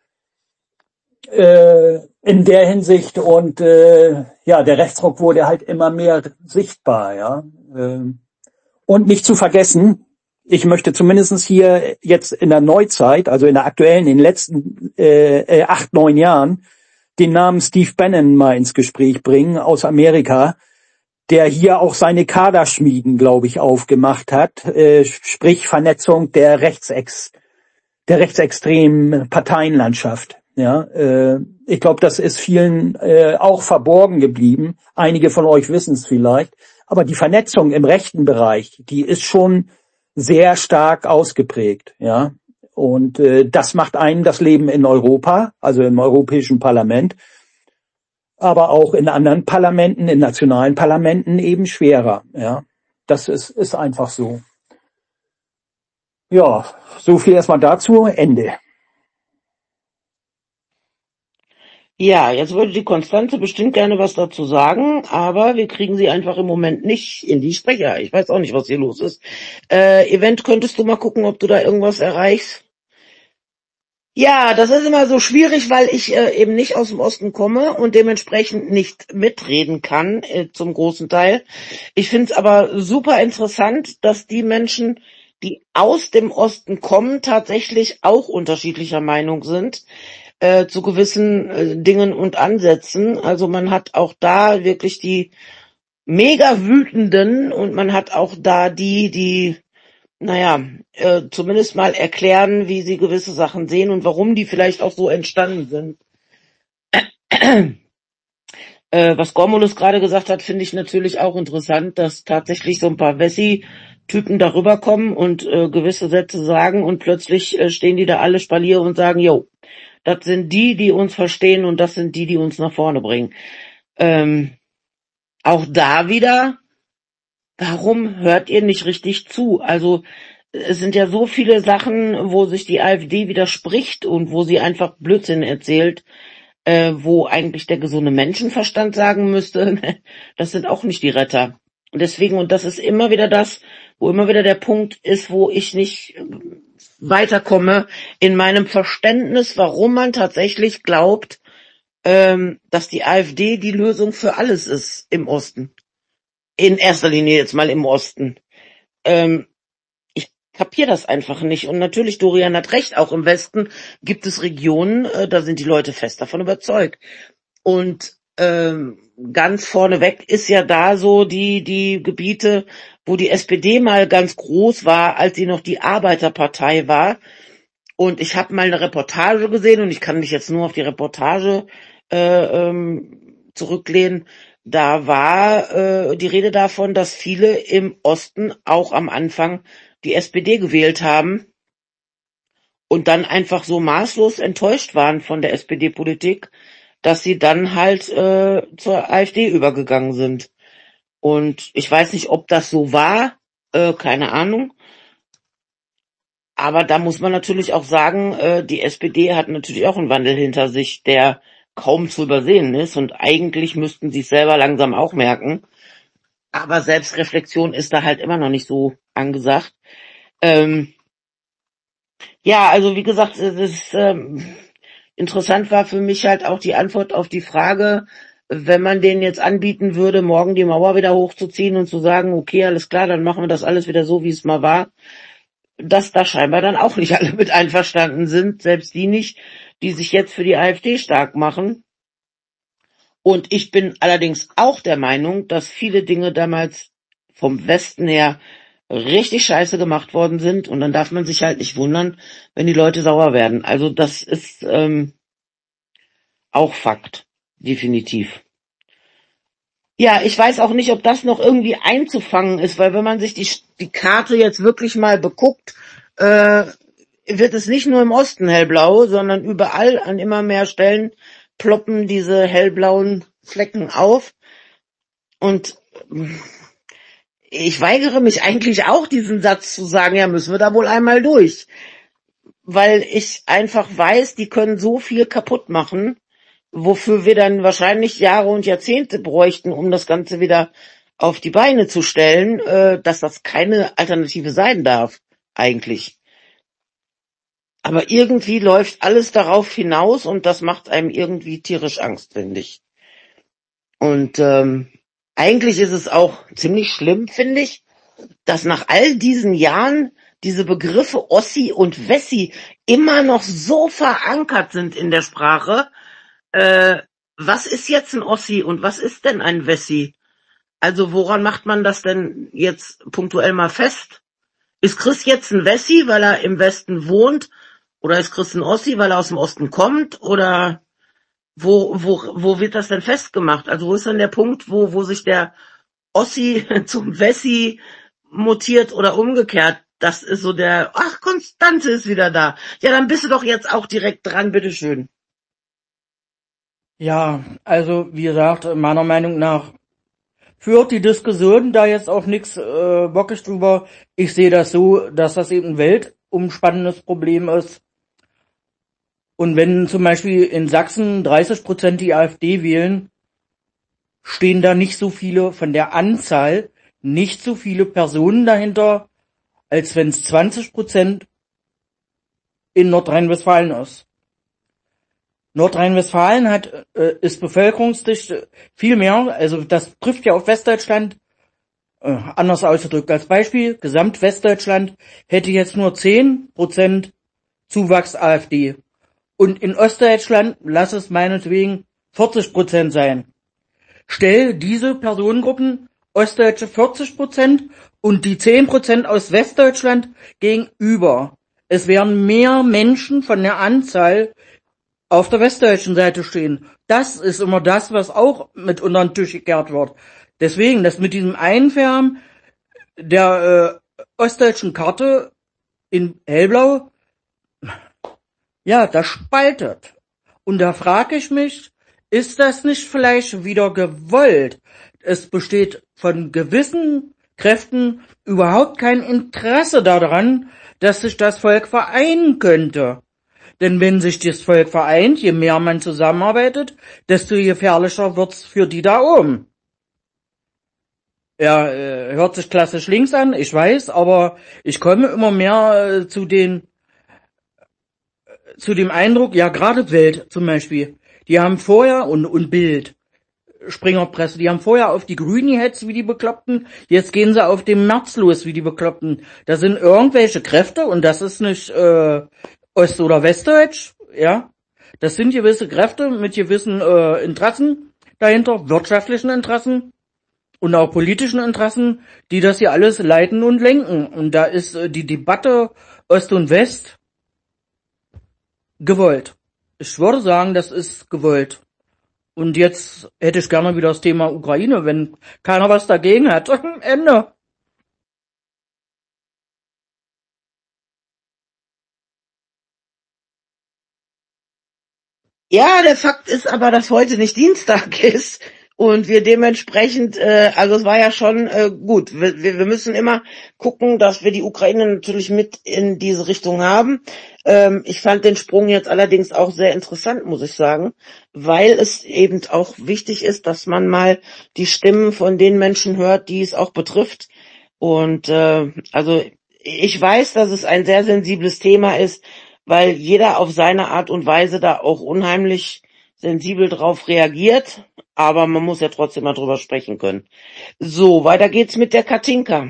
äh, in der Hinsicht und äh, ja, der Rechtsruck wurde halt immer mehr sichtbar, ja. Äh, und nicht zu vergessen, ich möchte zumindest hier jetzt in der Neuzeit, also in der aktuellen, in den letzten äh, äh, acht, neun Jahren, den Namen Steve Bannon mal ins Gespräch bringen aus Amerika, der hier auch seine Kaderschmieden, glaube ich, aufgemacht hat, äh, sprich Vernetzung der Rechtsex, der rechtsextremen Parteienlandschaft. Ja, äh, ich glaube, das ist vielen äh, auch verborgen geblieben. Einige von euch wissen es vielleicht, aber die Vernetzung im rechten Bereich, die ist schon sehr stark ausgeprägt. Ja. Und äh, das macht einem das Leben in Europa, also im Europäischen Parlament, aber auch in anderen Parlamenten, in nationalen Parlamenten eben schwerer. Ja, das ist ist einfach so. Ja, so viel erstmal dazu. Ende. Ja, jetzt würde die Konstanze bestimmt gerne was dazu sagen, aber wir kriegen sie einfach im Moment nicht in die Sprecher. Ich weiß auch nicht, was hier los ist. Äh, Event, könntest du mal gucken, ob du da irgendwas erreichst? Ja, das ist immer so schwierig, weil ich äh, eben nicht aus dem Osten komme und dementsprechend nicht mitreden kann, äh, zum großen Teil. Ich finde es aber super interessant, dass die Menschen, die aus dem Osten kommen, tatsächlich auch unterschiedlicher Meinung sind äh, zu gewissen äh, Dingen und Ansätzen. Also man hat auch da wirklich die mega wütenden und man hat auch da die, die naja, äh, zumindest mal erklären, wie sie gewisse Sachen sehen und warum die vielleicht auch so entstanden sind. äh, was Gormulus gerade gesagt hat, finde ich natürlich auch interessant, dass tatsächlich so ein paar Wessi-Typen darüber kommen und äh, gewisse Sätze sagen und plötzlich äh, stehen die da alle Spalier und sagen, jo, das sind die, die uns verstehen und das sind die, die uns nach vorne bringen. Ähm, auch da wieder, warum hört ihr nicht richtig zu? Also es sind ja so viele Sachen, wo sich die AfD widerspricht und wo sie einfach Blödsinn erzählt, äh, wo eigentlich der gesunde Menschenverstand sagen müsste, das sind auch nicht die Retter. Und deswegen, und das ist immer wieder das, wo immer wieder der Punkt ist, wo ich nicht weiterkomme in meinem Verständnis, warum man tatsächlich glaubt, ähm, dass die AfD die Lösung für alles ist im Osten. In erster Linie jetzt mal im Osten. Ähm, ich kapiere das einfach nicht. Und natürlich, Dorian hat recht, auch im Westen gibt es Regionen, äh, da sind die Leute fest davon überzeugt. Und ähm, ganz vorneweg ist ja da so die die Gebiete, wo die S P D mal ganz groß war, als sie noch die Arbeiterpartei war. Und ich habe mal eine Reportage gesehen und ich kann mich jetzt nur auf die Reportage äh, ähm, zurücklehnen. Da war äh, die Rede davon, dass viele im Osten auch am Anfang die S P D gewählt haben und dann einfach so maßlos enttäuscht waren von der S P D-Politik, dass sie dann halt äh, zur AfD übergegangen sind. Und ich weiß nicht, ob das so war, äh, keine Ahnung. Aber da muss man natürlich auch sagen, äh, die S P D hat natürlich auch einen Wandel hinter sich, der kaum zu übersehen ist. Und eigentlich müssten sie es selber langsam auch merken. Aber Selbstreflexion ist da halt immer noch nicht so angesagt. Ähm, ja, also wie gesagt, es ist... Ähm, Interessant war für mich halt auch die Antwort auf die Frage, wenn man denen jetzt anbieten würde, morgen die Mauer wieder hochzuziehen und zu sagen, okay, alles klar, dann machen wir das alles wieder so, wie es mal war, dass da scheinbar dann auch nicht alle mit einverstanden sind, selbst die nicht, die sich jetzt für die AfD stark machen. Und ich bin allerdings auch der Meinung, dass viele Dinge damals vom Westen her richtig scheiße gemacht worden sind und dann darf man sich halt nicht wundern, wenn die Leute sauer werden. Also das ist ähm, auch Fakt, definitiv. Ja, ich weiß auch nicht, ob das noch irgendwie einzufangen ist, weil wenn man sich die, die Karte jetzt wirklich mal beguckt, äh, wird es nicht nur im Osten hellblau, sondern überall an immer mehr Stellen ploppen diese hellblauen Flecken auf und ich weigere mich eigentlich auch, diesen Satz zu sagen, ja, müssen wir da wohl einmal durch. Weil ich einfach weiß, die können so viel kaputt machen, wofür wir dann wahrscheinlich Jahre und Jahrzehnte bräuchten, um das Ganze wieder auf die Beine zu stellen, äh, dass das keine Alternative sein darf, eigentlich. Aber irgendwie läuft alles darauf hinaus und das macht einem irgendwie tierisch Angst, finde ich. Und ähm, eigentlich ist es auch ziemlich schlimm, finde ich, dass nach all diesen Jahren diese Begriffe Ossi und Wessi immer noch so verankert sind in der Sprache. Äh, was ist jetzt ein Ossi und was ist denn ein Wessi? Also woran macht man das denn jetzt punktuell mal fest? Ist Chris jetzt ein Wessi, weil er im Westen wohnt? Oder ist Chris ein Ossi, weil er aus dem Osten kommt? Oder wo wo wo wird das denn festgemacht? Also wo ist denn der Punkt, wo wo sich der Ossi zum Wessi mutiert oder umgekehrt? Das ist so der, ach, Konstanze ist wieder da. Ja, dann bist du doch jetzt auch direkt dran, bitteschön. Ja, also wie gesagt, meiner Meinung nach führt die Diskussion da jetzt auch nichts äh, bockig drüber. Ich sehe das so, dass das eben ein weltumspannendes Problem ist. Und wenn zum Beispiel in Sachsen dreißig Prozent die AfD wählen, stehen da nicht so viele, von der Anzahl, nicht so viele Personen dahinter, als wenn es zwanzig Prozent in Nordrhein-Westfalen ist. Nordrhein-Westfalen hat äh, ist bevölkerungsdicht viel mehr, also das trifft ja auf Westdeutschland, äh, anders ausgedrückt. Als Beispiel, Gesamt-Westdeutschland hätte jetzt nur zehn Prozent Zuwachs AfD. Und in Ostdeutschland, lass es meinetwegen vierzig Prozent sein. Stell diese Personengruppen, Ostdeutsche vierzig Prozent und die zehn Prozent aus Westdeutschland gegenüber. Es werden mehr Menschen von der Anzahl auf der westdeutschen Seite stehen. Das ist immer das, was auch mit unter den Tisch gekehrt wird. Deswegen, das mit diesem Einfärben der äh, ostdeutschen Karte in hellblau, ja, das spaltet. Und da frage ich mich, ist das nicht vielleicht wieder gewollt? Es besteht von gewissen Kräften überhaupt kein Interesse daran, dass sich das Volk vereinen könnte. Denn wenn sich das Volk vereint, je mehr man zusammenarbeitet, desto gefährlicher wird's für die da oben. Ja, äh, hört sich klassisch links an, ich weiß, aber ich komme immer mehr äh, zu den zu dem Eindruck, ja, gerade Welt zum Beispiel, die haben vorher, und, und Bild, Springerpresse, die haben vorher auf die Grünen gehetzt wie die Bekloppten, jetzt gehen sie auf den Merz los wie die Bekloppten. Da sind irgendwelche Kräfte, und das ist nicht äh, Ost- oder Westdeutsch, ja, das sind gewisse Kräfte mit gewissen äh, Interessen dahinter, wirtschaftlichen Interessen und auch politischen Interessen, die das hier alles leiten und lenken. Und da ist äh, die Debatte Ost und West gewollt. Ich würde sagen, das ist gewollt. Und jetzt hätte ich gerne wieder das Thema Ukraine, wenn keiner was dagegen hat. Ende. Ja, der Fakt ist aber, dass heute nicht Dienstag ist und wir dementsprechend, äh, also es war ja schon äh, gut. Wir, wir müssen immer gucken, dass wir die Ukraine natürlich mit in diese Richtung haben. Ähm, ich fand den Sprung jetzt allerdings auch sehr interessant, muss ich sagen, weil es eben auch wichtig ist, dass man mal die Stimmen von den Menschen hört, die es auch betrifft. Und äh, also ich weiß, dass es ein sehr sensibles Thema ist, weil jeder auf seine Art und Weise da auch unheimlich sensibel drauf reagiert, aber man muss ja trotzdem mal drüber sprechen können. So, weiter geht's mit der Katinka.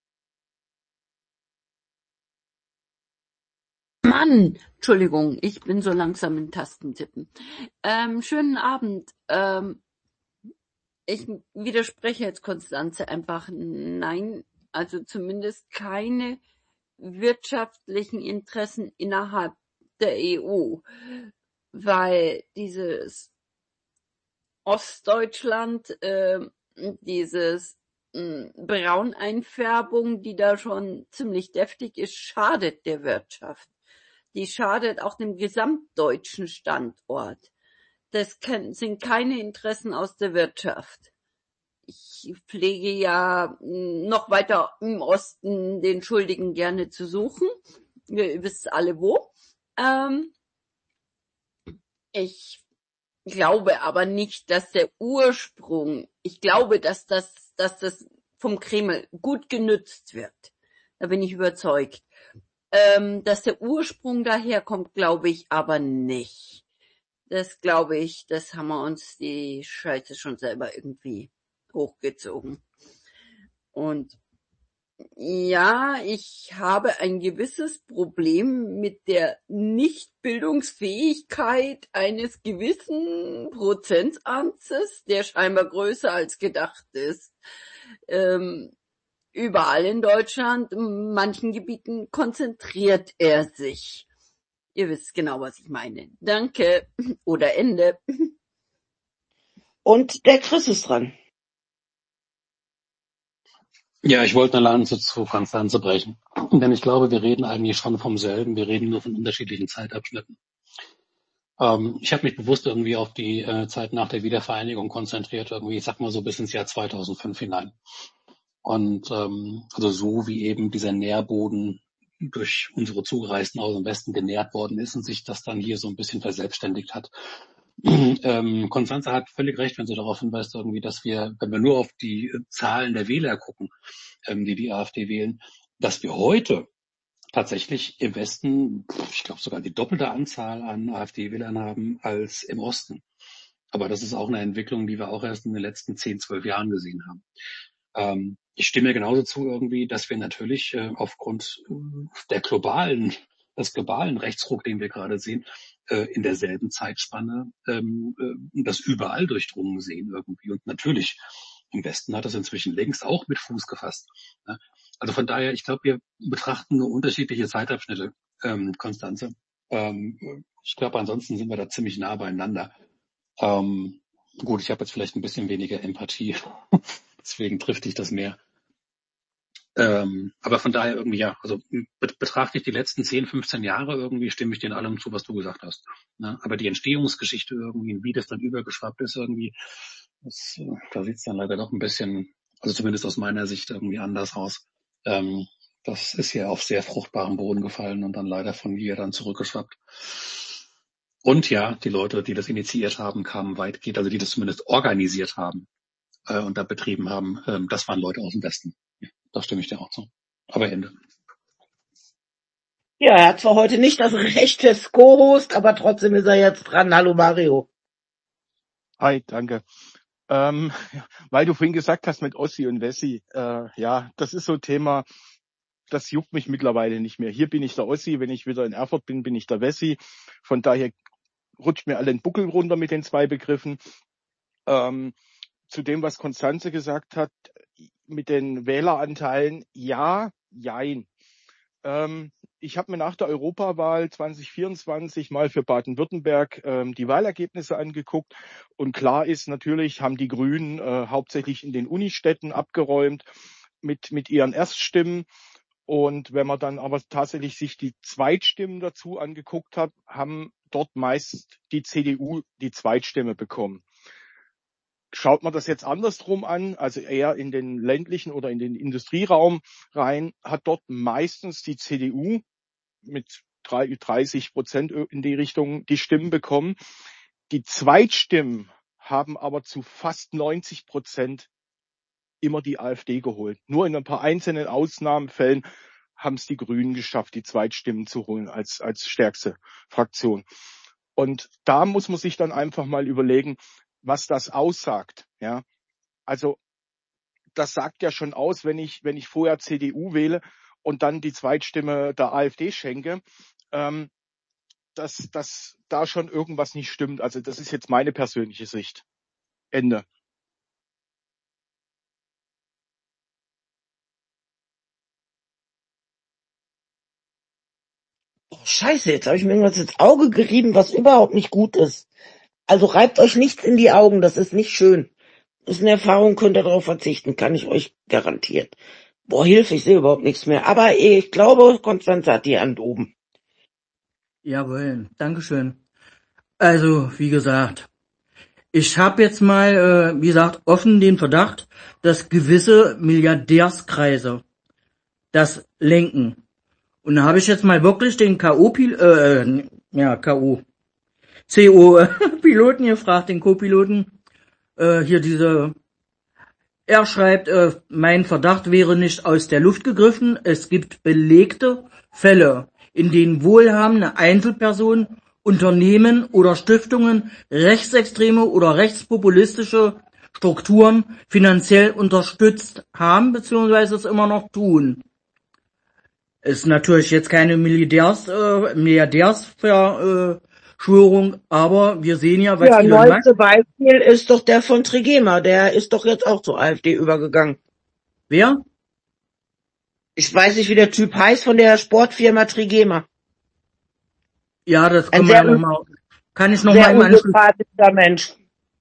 Mann, Entschuldigung, ich bin so langsam in Tastentippen. Ähm, schönen Abend. Ähm, ich widerspreche jetzt Konstanze einfach. Nein, also zumindest keine wirtschaftlichen Interessen innerhalb der E U, weil dieses Ostdeutschland, äh, dieses mh, Brauneinfärbung, die da schon ziemlich deftig ist, schadet der Wirtschaft. Die schadet auch dem gesamtdeutschen Standort. Das kann, sind keine Interessen aus der Wirtschaft. Ich pflege ja noch weiter im Osten den Schuldigen gerne zu suchen. Ihr wisst alle wo. Ähm, ich glaube aber nicht, dass der Ursprung, ich glaube, dass das, dass das vom Kreml gut genützt wird. Da bin ich überzeugt. Ähm, dass der Ursprung daherkommt, glaube ich aber nicht. Das glaube ich, das haben wir uns die Scheiße schon selber irgendwie hochgezogen. Und ja, ich habe ein gewisses Problem mit der Nichtbildungsfähigkeit eines gewissen Prozentantes, der scheinbar größer als gedacht ist. Ähm, überall in Deutschland, in manchen Gebieten konzentriert er sich. Ihr wisst genau, was ich meine. Danke. Oder Ende. Und der Chris ist dran. Ja, ich wollte eine Lanze zu Konstanze brechen. Denn ich glaube, wir reden eigentlich schon vom selben. Wir reden nur von unterschiedlichen Zeitabschnitten. Ähm, ich habe mich bewusst irgendwie auf die äh, Zeit nach der Wiedervereinigung konzentriert. Irgendwie, ich sag mal so bis ins Jahr zweitausendfünf hinein. Und ähm, also so wie eben dieser Nährboden durch unsere Zugereisten aus dem Westen genährt worden ist und sich das dann hier so ein bisschen verselbstständigt hat. ähm, Konstanze hat völlig recht, wenn sie darauf hinweist, irgendwie, dass wir, wenn wir nur auf die Zahlen der Wähler gucken, ähm, die die AfD wählen, dass wir heute tatsächlich im Westen, ich glaube sogar die doppelte Anzahl an AfD-Wählern haben als im Osten. Aber das ist auch eine Entwicklung, die wir auch erst in den letzten zehn, zwölf Jahren gesehen haben. Ähm, ich stimme genauso zu irgendwie, dass wir natürlich äh, aufgrund äh, der globalen, des globalen Rechtsruck, den wir gerade sehen, äh, in derselben Zeitspanne ähm, äh, das überall durchdrungen sehen irgendwie. Und natürlich im Westen hat das inzwischen längst auch mit Fuß gefasst. Ne? Also von daher, ich glaube, wir betrachten nur unterschiedliche Zeitabschnitte, ähm, Konstanze. Ähm, ich glaube, ansonsten sind wir da ziemlich nah beieinander. Ähm, gut, ich habe jetzt vielleicht ein bisschen weniger Empathie. Deswegen trifft dich das mehr. Ähm, aber von daher irgendwie, ja, also betrachte ich die letzten zehn, fünfzehn Jahre irgendwie, stimme ich dir in allem zu, was du gesagt hast. Ne? Aber die Entstehungsgeschichte irgendwie, wie das dann übergeschwappt ist irgendwie, das, da sieht es dann leider doch ein bisschen, also zumindest aus meiner Sicht irgendwie anders aus. Ähm, das ist ja auf sehr fruchtbaren Boden gefallen und dann leider von hier dann zurückgeschwappt. Und ja, die Leute, die das initiiert haben, kamen weitgehend, also die das zumindest organisiert haben, und da betrieben haben, ähm, das waren Leute aus dem Westen. Ja, da stimme ich dir auch zu. Aber Ende. Ja, er hat zwar heute nicht das Recht des Co-Host, aber trotzdem ist er jetzt dran. Hallo Mario. Hi, danke. Ähm, weil du vorhin gesagt hast mit Ossi und Wessi, äh, ja, das ist so ein Thema, das juckt mich mittlerweile nicht mehr. Hier bin ich der Ossi, wenn ich wieder in Erfurt bin, bin ich der Wessi. Von daher rutscht mir alle den Buckel runter mit den zwei Begriffen. Ähm, zu dem, was Konstanze gesagt hat, mit den Wähleranteilen, ja, jein. Ähm, ich habe mir nach der Europawahl zwanzig vierundzwanzig mal für Baden-Württemberg ähm, die Wahlergebnisse angeguckt. Und klar ist, natürlich haben die Grünen äh, hauptsächlich in den Unistädten abgeräumt mit, mit ihren Erststimmen. Und wenn man dann aber tatsächlich sich die Zweitstimmen dazu angeguckt hat, haben dort meist die C D U die Zweitstimme bekommen. Schaut man das jetzt andersrum an, also eher in den ländlichen oder in den Industrieraum rein, hat dort meistens die C D U mit dreißig Prozent in die Richtung die Stimmen bekommen. Die Zweitstimmen haben aber zu fast neunzig Prozent immer die AfD geholt. Nur in ein paar einzelnen Ausnahmefällen haben es die Grünen geschafft, die Zweitstimmen zu holen als, als stärkste Fraktion. Und da muss man sich dann einfach mal überlegen, was das aussagt. Ja, also das sagt ja schon aus, wenn ich, wenn ich vorher C D U wähle und dann die Zweitstimme der AfD schenke, ähm, dass, dass da schon irgendwas nicht stimmt. Also das ist jetzt meine persönliche Sicht. Ende. Oh, Scheiße, jetzt habe ich mir irgendwas ins Auge gerieben, was überhaupt nicht gut ist. Also reibt euch nichts in die Augen, das ist nicht schön. Ist eine Erfahrung, könnt ihr darauf verzichten, kann ich euch garantieren. Boah, Hilfe, ich sehe überhaupt nichts mehr. Aber ich glaube, Konstanze hat die Hand oben. Jawohl, Dankeschön. Also, wie gesagt, ich habe jetzt mal, äh, wie gesagt, offen den Verdacht, dass gewisse Milliardärskreise das lenken. Und da habe ich jetzt mal wirklich den K O-Pil äh, ja, K O, C O-Piloten gefragt, den Co-Piloten, äh, hier diese, er schreibt, äh, mein Verdacht wäre nicht aus der Luft gegriffen, es gibt belegte Fälle, in denen wohlhabende Einzelpersonen, Unternehmen oder Stiftungen rechtsextreme oder rechtspopulistische Strukturen finanziell unterstützt haben, beziehungsweise es immer noch tun. Ist natürlich jetzt keine Milliardärs, äh, Milliardärsverschwörung, aber wir sehen ja, was Ja, Elon Musk... neueste Beispiel ist doch der von Trigema, der ist doch jetzt auch zur AfD übergegangen. Wer? Ich weiß nicht, wie der Typ heißt von der Sportfirma Trigema. Ja, das Ein können wir ja sehr, noch mal, kann ich noch sehr mal im Anschluss... unsympathischer Mensch.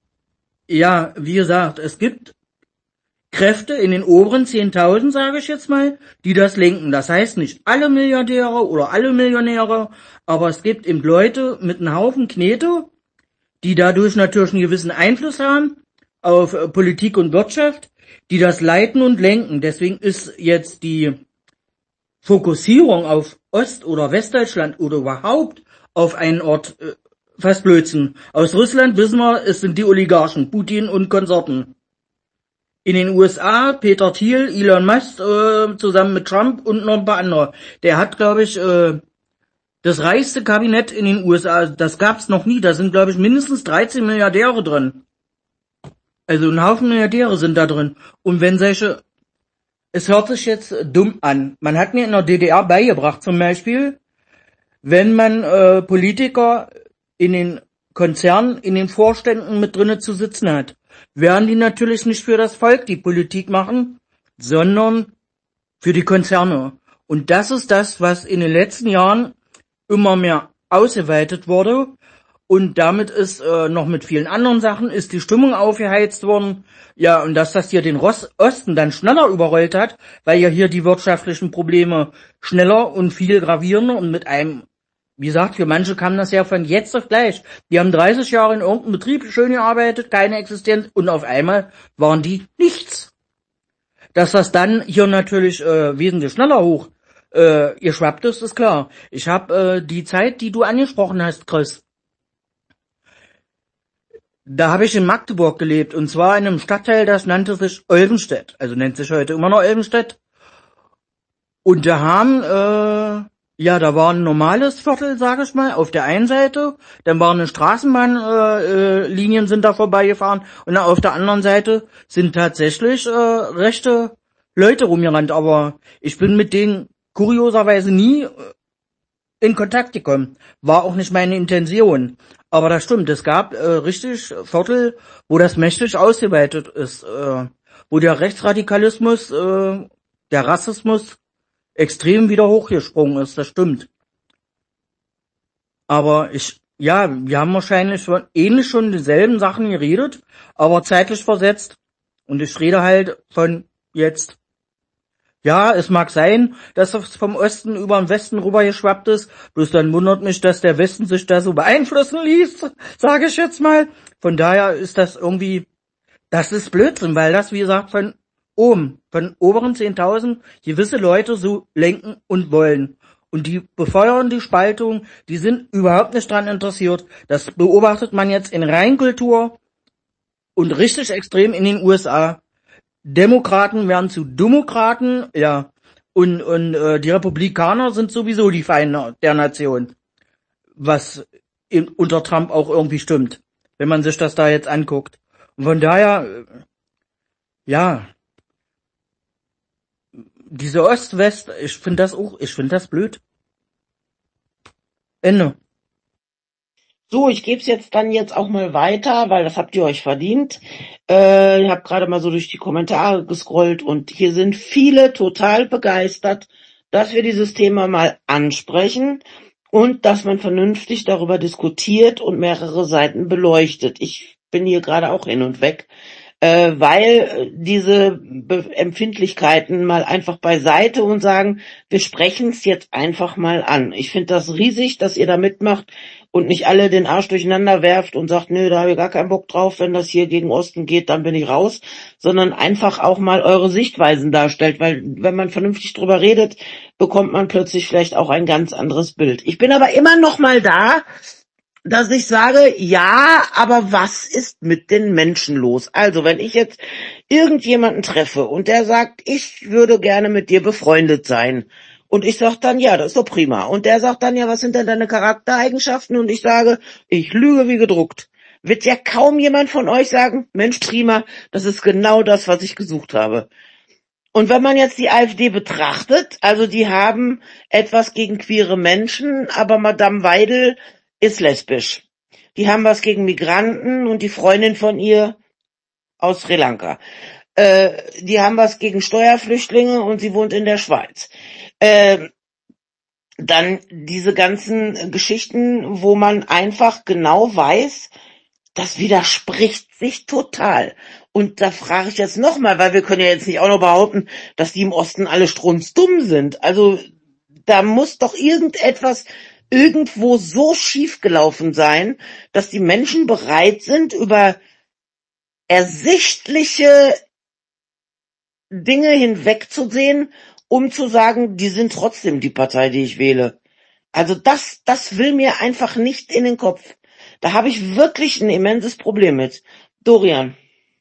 Ja, wie gesagt, es gibt Kräfte in den oberen zehntausend, sage ich jetzt mal, die das lenken. Das heißt nicht alle Milliardäre oder alle Millionäre, aber es gibt eben Leute mit einem Haufen Knete, die dadurch natürlich einen gewissen Einfluss haben auf äh, Politik und Wirtschaft, die das leiten und lenken. Deswegen ist jetzt die Fokussierung auf Ost- oder Westdeutschland oder überhaupt auf einen Ort äh, fast Blödsinn. Aus Russland wissen wir, es sind die Oligarchen, Putin und Konsorten. In den U S A, Peter Thiel, Elon Musk, äh, zusammen mit Trump und noch ein paar andere. Der hat, glaube ich, äh, das reichste Kabinett in den U S A, das gab's noch nie. Da sind, glaube ich, mindestens dreizehn Milliardäre drin. Also ein Haufen Milliardäre sind da drin. Und wenn solche, es hört sich jetzt dumm an. Man hat mir in der D D R beigebracht, zum Beispiel, wenn man äh, Politiker in den Konzernen, in den Vorständen mit drinnen zu sitzen hat, werden die natürlich nicht für das Volk die Politik machen, sondern für die Konzerne. Und das ist das, was in den letzten Jahren immer mehr ausgeweitet wurde. Und damit ist äh, noch mit vielen anderen Sachen ist die Stimmung aufgeheizt worden. Ja, und dass das hier den Rost- Osten dann schneller überrollt hat, weil ja hier die wirtschaftlichen Probleme schneller und viel gravierender und mit einem, wie gesagt, für manche kam das ja von jetzt auf gleich. Die haben dreißig Jahre in irgendeinem Betrieb schön gearbeitet, keine Existenz und auf einmal waren die nichts. Dass das dann hier natürlich äh, wesentlich schneller hoch äh, geschwappt ist, ist klar. Ich habe äh, die Zeit, die du angesprochen hast, Chris, da habe ich in Magdeburg gelebt und zwar in einem Stadtteil, das nannte sich Olvenstedt, also nennt sich heute immer noch Olvenstedt. Und da haben äh, Ja, da war ein normales Viertel, sag ich mal, auf der einen Seite, dann waren Straßenbahnlinien äh, äh, Linien sind da vorbeigefahren und dann auf der anderen Seite sind tatsächlich äh, rechte Leute rumgerannt, aber ich bin mit denen kurioserweise nie äh, in Kontakt gekommen. War auch nicht meine Intention. Aber das stimmt, es gab äh, richtig Viertel, wo das mächtig ausgeweitet ist, äh, wo der Rechtsradikalismus, äh, der Rassismus extrem wieder hochgesprungen ist, das stimmt. Aber ich, ja, wir haben wahrscheinlich schon ähnlich schon dieselben Sachen geredet, aber zeitlich versetzt. Und ich rede halt von jetzt. Ja, es mag sein, dass es vom Osten über den Westen rübergeschwappt ist, bloß dann wundert mich, dass der Westen sich da so beeinflussen ließ, sage ich jetzt mal. Von daher ist das irgendwie, das ist Blödsinn, weil das, wie gesagt, von oben, von oberen zehntausend gewisse Leute so lenken und wollen. Und die befeuern die Spaltung, die sind überhaupt nicht dran interessiert. Das beobachtet man jetzt in Reinkultur und richtig extrem in den U S A. Demokraten werden zu Demokraten, ja, und und äh, die Republikaner sind sowieso die Feinde der Nation, was in, unter Trump auch irgendwie stimmt, wenn man sich das da jetzt anguckt. Und von daher, äh, ja, diese Ost-West, ich finde das auch, ich finde das blöd. Ende. So, ich gebe es jetzt dann jetzt auch mal weiter, weil das habt ihr euch verdient. Äh, ich habe gerade mal so durch die Kommentare gescrollt und hier sind viele total begeistert, dass wir dieses Thema mal ansprechen und dass man vernünftig darüber diskutiert und mehrere Seiten beleuchtet. Ich bin hier gerade auch hin und weg, äh, weil diese Be- Empfindlichkeiten mal einfach beiseite und sagen, wir sprechen es jetzt einfach mal an. Ich finde das riesig, dass ihr da mitmacht und nicht alle den Arsch durcheinander werft und sagt, nö, da habe ich gar keinen Bock drauf, wenn das hier gegen Osten geht, dann bin ich raus, sondern einfach auch mal eure Sichtweisen darstellt, weil wenn man vernünftig drüber redet, bekommt man plötzlich vielleicht auch ein ganz anderes Bild. Ich bin aber immer noch mal da, dass ich sage, ja, aber was ist mit den Menschen los? Also, wenn ich jetzt irgendjemanden treffe und der sagt, ich würde gerne mit dir befreundet sein, und ich sag dann, ja, das ist doch prima. Und der sagt dann, ja, was sind denn deine Charaktereigenschaften? Und ich sage, ich lüge wie gedruckt. Wird ja kaum jemand von euch sagen, Mensch, prima, das ist genau das, was ich gesucht habe. Und wenn man jetzt die AfD betrachtet, also die haben etwas gegen queere Menschen, aber Madame Weidel ist lesbisch. Die haben was gegen Migranten und die Freundin von ihr aus Sri Lanka. Äh, die haben was gegen Steuerflüchtlinge und sie wohnt in der Schweiz. Äh, dann diese ganzen Geschichten, wo man einfach genau weiß, das widerspricht sich total. Und da frage ich jetzt nochmal, weil wir können ja jetzt nicht auch noch behaupten, dass die im Osten alle strunzdumm sind. Also da muss doch irgendetwas irgendwo so schief gelaufen sein, dass die Menschen bereit sind, über ersichtliche Dinge hinwegzusehen, um zu sagen, die sind trotzdem die Partei, die ich wähle. Also das, das will mir einfach nicht in den Kopf. Da habe ich wirklich ein immenses Problem mit. Dorian.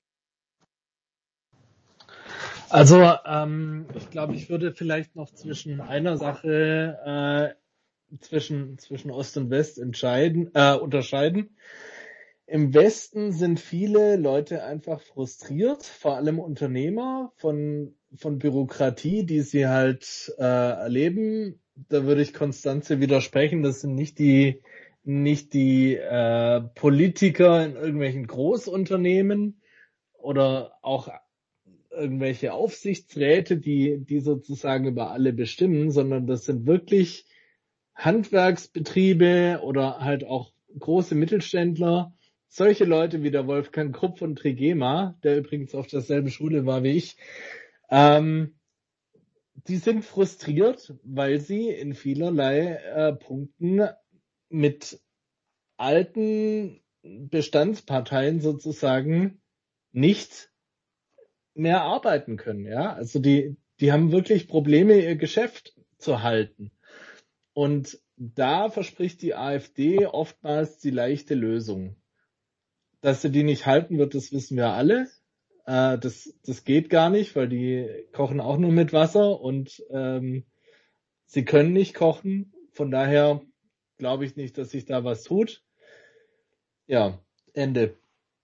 Also, ähm, ich glaube, ich würde vielleicht noch zwischen einer Sache äh, zwischen zwischen Ost und West entscheiden, äh, unterscheiden. Im Westen sind viele Leute einfach frustriert, vor allem Unternehmer von von Bürokratie, die sie halt äh, erleben. Da würde ich Constanze widersprechen. Das sind nicht die nicht die äh, Politiker in irgendwelchen Großunternehmen oder auch irgendwelche Aufsichtsräte, die, die sozusagen über alle bestimmen, sondern das sind wirklich Handwerksbetriebe oder halt auch große Mittelständler, solche Leute wie der Wolfgang Krupp von Trigema, der übrigens auf derselben Schule war wie ich, ähm, die sind frustriert, weil sie in vielerlei äh, Punkten mit alten Bestandsparteien sozusagen nicht mehr arbeiten können, ja. Also die, die haben wirklich Probleme, ihr Geschäft zu halten. Und da verspricht die AfD oftmals die leichte Lösung. Dass sie die nicht halten wird, das wissen wir alle. Äh, das, das geht gar nicht, weil die kochen auch nur mit Wasser und ähm, sie können nicht kochen, von daher glaube ich nicht, dass sich da was tut. Ja, Ende.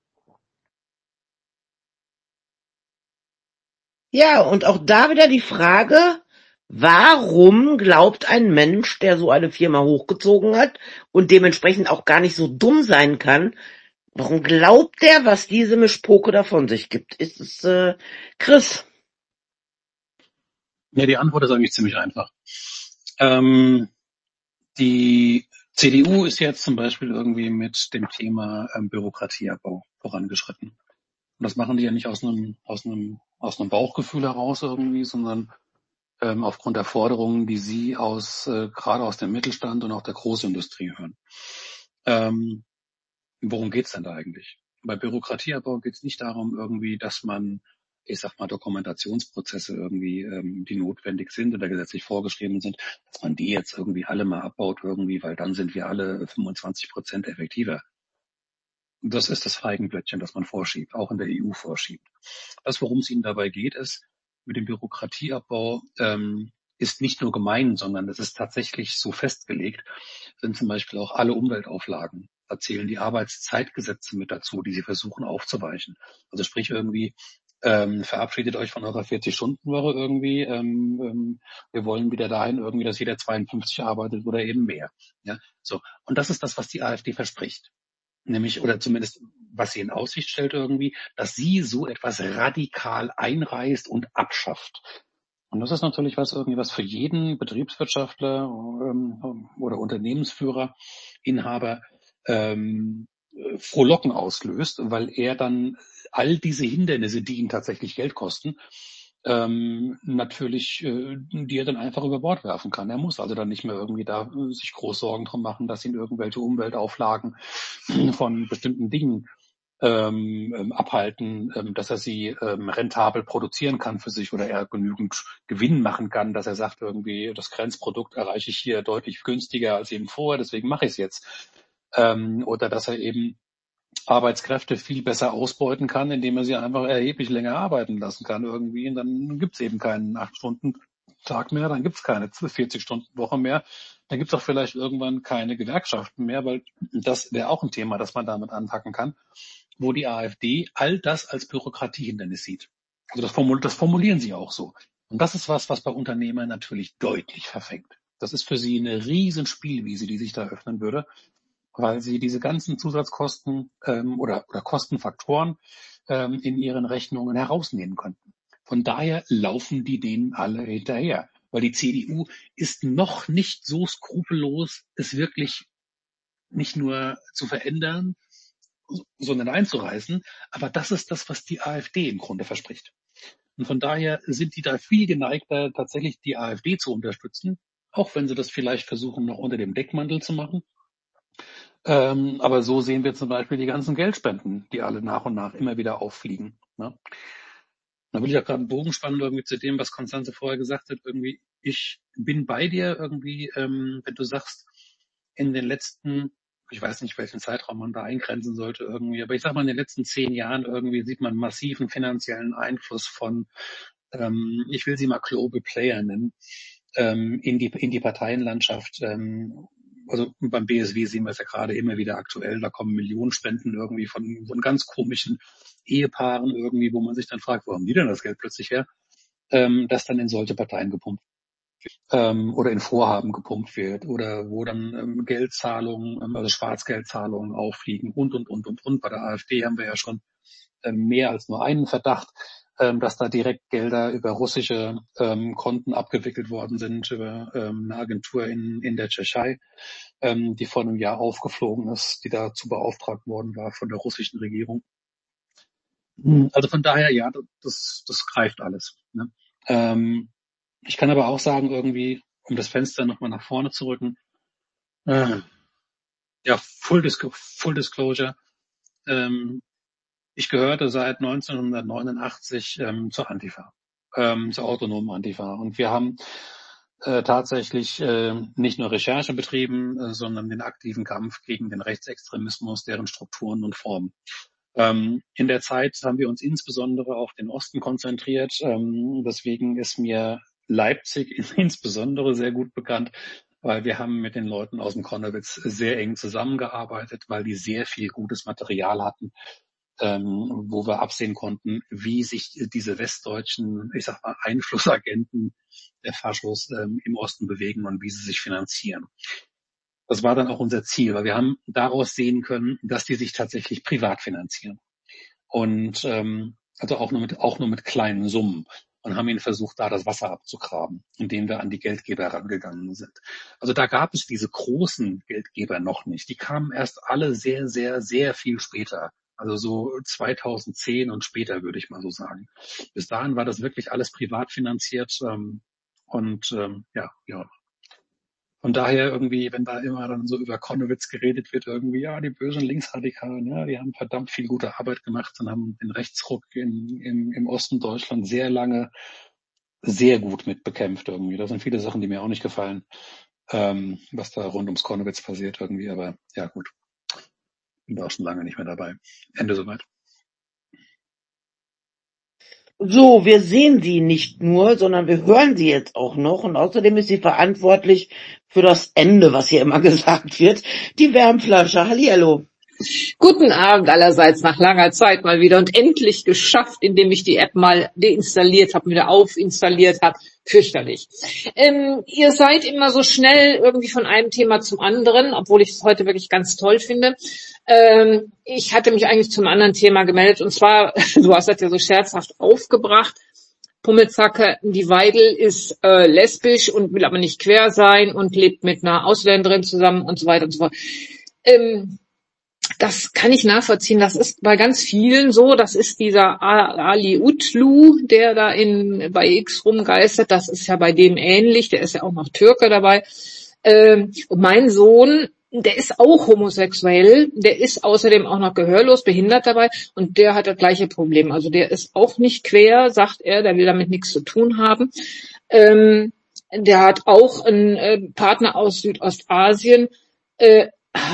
Ja, und auch da wieder die Frage, warum glaubt ein Mensch, der so eine Firma hochgezogen hat und dementsprechend auch gar nicht so dumm sein kann, warum glaubt der, was diese Mischpoke da von sich gibt? Ist es, äh, Chris? Ja, die Antwort ist eigentlich ziemlich einfach. Ähm, die C D U ist jetzt zum Beispiel irgendwie mit dem Thema ähm, Bürokratieabbau vorangeschritten. Und das machen die ja nicht aus einem, aus einem, aus einem Bauchgefühl heraus irgendwie, sondern ähm, aufgrund der Forderungen, die sie aus, äh, gerade aus dem Mittelstand und auch der Großindustrie hören. Ähm, worum geht's denn da eigentlich? Bei Bürokratieabbau geht es nicht darum irgendwie, dass man, ich sag mal, Dokumentationsprozesse irgendwie, ähm, die notwendig sind oder gesetzlich vorgeschrieben sind, dass man die jetzt irgendwie alle mal abbaut irgendwie, weil dann sind wir alle fünfundzwanzig Prozent effektiver. Das ist das Feigenblättchen, das man vorschiebt, auch in der E U vorschiebt. Das, worum es ihnen dabei geht, ist, mit dem Bürokratieabbau ähm, ist nicht nur gemein, sondern es ist tatsächlich so festgelegt, sind zum Beispiel auch alle Umweltauflagen. Da zählen die Arbeitszeitgesetze mit dazu, die sie versuchen aufzuweichen. Also sprich irgendwie, ähm, verabschiedet euch von eurer vierzig-Stunden-Woche irgendwie. Ähm, ähm, wir wollen wieder dahin irgendwie, dass jeder zweiundfünfzig arbeitet oder eben mehr. Ja, so. Und das ist das, was die AfD verspricht. Nämlich, oder zumindest, was sie in Aussicht stellt irgendwie, dass sie so etwas radikal einreißt und abschafft. Und das ist natürlich was irgendwie, was für jeden Betriebswirtschaftler ähm, oder Unternehmensführer, Inhaber ähm, Frohlocken auslöst, weil er dann all diese Hindernisse, die ihn tatsächlich Geld kosten, ähm, natürlich, äh, die er dann einfach über Bord werfen kann. Er muss also dann nicht mehr irgendwie da äh, sich groß Sorgen drum machen, dass ihn irgendwelche Umweltauflagen von bestimmten Dingen ähm, ähm, abhalten, ähm, dass er sie ähm, rentabel produzieren kann für sich oder er genügend Gewinn machen kann, dass er sagt irgendwie, das Grenzprodukt erreiche ich hier deutlich günstiger als eben vorher, deswegen mache ich es jetzt. Ähm, oder dass er eben Arbeitskräfte viel besser ausbeuten kann, indem er sie einfach erheblich länger arbeiten lassen kann irgendwie. Und dann gibt's eben keinen acht-Stunden-Tag mehr, dann gibt's keine vierzig-Stunden-Woche mehr, dann gibt's auch vielleicht irgendwann keine Gewerkschaften mehr, weil das wäre auch ein Thema, das man damit anpacken kann, wo die AfD all das als Bürokratiehindernis sieht. Also das, formul das formulieren sie auch so. Und das ist was, was bei Unternehmern natürlich deutlich verfängt. Das ist für sie eine riesen Spielwiese, die sich da öffnen würde, weil sie diese ganzen Zusatzkosten ähm, oder, oder Kostenfaktoren ähm, in ihren Rechnungen herausnehmen könnten. Von daher laufen die denen alle hinterher, weil die C D U ist noch nicht so skrupellos, es wirklich nicht nur zu verändern, sondern einzureißen. Aber das ist das, was die AfD im Grunde verspricht. Und von daher sind die da viel geneigter, tatsächlich die AfD zu unterstützen, auch wenn sie das vielleicht versuchen, noch unter dem Deckmantel zu machen. Ähm, aber so sehen wir zum Beispiel die ganzen Geldspenden, die alle nach und nach immer wieder auffliegen. Ne? Da will ich auch gerade einen Bogen spannen irgendwie zu dem, was Konstanze vorher gesagt hat. Irgendwie, ich bin bei dir irgendwie, ähm, wenn du sagst, in den letzten, ich weiß nicht, welchen Zeitraum man da eingrenzen sollte irgendwie, aber ich sag mal, in den letzten zehn Jahren irgendwie sieht man massiven finanziellen Einfluss von, ähm, ich will sie mal Global Player nennen, ähm, in die in die Parteienlandschaft. Ähm, also beim B S W sehen wir es ja gerade immer wieder aktuell, da kommen Millionenspenden irgendwie von, von ganz komischen Ehepaaren irgendwie, wo man sich dann fragt, wo haben die denn das Geld plötzlich her, ähm, das dann in solche Parteien gepumpt ähm, oder in Vorhaben gepumpt wird oder wo dann ähm, Geldzahlungen, ähm, also Schwarzgeldzahlungen auffliegen und, und, und, und, und. Bei der AfD haben wir ja schon ähm, mehr als nur einen Verdacht, ähm, dass da direkt Gelder über russische ähm, Konten abgewickelt worden sind, über ähm, eine Agentur in, in der Tschechei, ähm, die vor einem Jahr aufgeflogen ist, die dazu beauftragt worden war von der russischen Regierung. Also von daher, ja, das, das greift alles. Ne? Ähm, ich kann aber auch sagen, irgendwie, um das Fenster nochmal nach vorne zu rücken, äh, ja, Full, Disc Full Disclosure, ähm, ich gehörte seit neunzehnhundertneunundachtzig ähm, zur Antifa, ähm, zur autonomen Antifa. Und wir haben äh, tatsächlich äh, nicht nur Recherche betrieben, äh, sondern den aktiven Kampf gegen den Rechtsextremismus, deren Strukturen und Formen. Ähm, in der Zeit haben wir uns insbesondere auf den Osten konzentriert. Ähm, deswegen ist mir Leipzig insbesondere sehr gut bekannt, weil wir haben mit den Leuten aus dem Connewitz sehr eng zusammengearbeitet, weil die sehr viel gutes Material hatten, ähm, wo wir absehen konnten, wie sich diese westdeutschen, ich sag mal, Einflussagenten der Faschos ähm, im Osten bewegen und wie sie sich finanzieren. Das war dann auch unser Ziel, weil wir haben daraus sehen können, dass die sich tatsächlich privat finanzieren. Und ähm, also auch nur mit auch nur mit kleinen Summen, und haben ihnen versucht, da das Wasser abzugraben, indem wir an die Geldgeber rangegangen sind. Also da gab es diese großen Geldgeber noch nicht. Die kamen erst alle sehr, sehr, sehr viel später. Also so zweitausendzehn und später, würde ich mal so sagen. Bis dahin war das wirklich alles privat finanziert. Ähm, und ähm, ja, ja. Von daher irgendwie, wenn da immer dann so über Connewitz geredet wird, irgendwie, ja, die bösen Linksradikalen, ja, die haben verdammt viel gute Arbeit gemacht und haben den Rechtsruck in, im, im Osten Deutschland sehr lange sehr gut mitbekämpft irgendwie. Das sind viele Sachen, die mir auch nicht gefallen, ähm, was da rund ums Connewitz passiert irgendwie, aber ja gut, bin da auch schon lange nicht mehr dabei. Ende soweit. So, wir sehen sie nicht nur, sondern wir hören sie jetzt auch noch. Und außerdem ist sie verantwortlich für das Ende, was hier immer gesagt wird. Die Wärmflasche. Hallihallo. Guten Abend allerseits, nach langer Zeit mal wieder und endlich geschafft, indem ich die App mal deinstalliert habe, wieder aufinstalliert habe. Fürchterlich. Ähm, ihr seid immer so schnell irgendwie von einem Thema zum anderen, obwohl ich es heute wirklich ganz toll finde. Ähm, ich hatte mich eigentlich zum anderen Thema gemeldet, und zwar, du hast das ja so scherzhaft aufgebracht, Pummelzacke, die Weidel ist äh, lesbisch und will aber nicht quer sein und lebt mit einer Ausländerin zusammen und so weiter und so fort. Ähm, Das kann ich nachvollziehen. Das ist bei ganz vielen so. Das ist dieser Ali Utlu, der da in bei X rumgeistert. Das ist ja bei dem ähnlich. Der ist ja auch noch Türke dabei. Ähm, und mein Sohn, der ist auch homosexuell. Der ist außerdem auch noch gehörlos, behindert dabei. Und der hat das gleiche Problem. Also der ist auch nicht quer, sagt er. Der will damit nichts zu tun haben. Ähm, der hat auch einen äh, Partner aus Südostasien. Äh,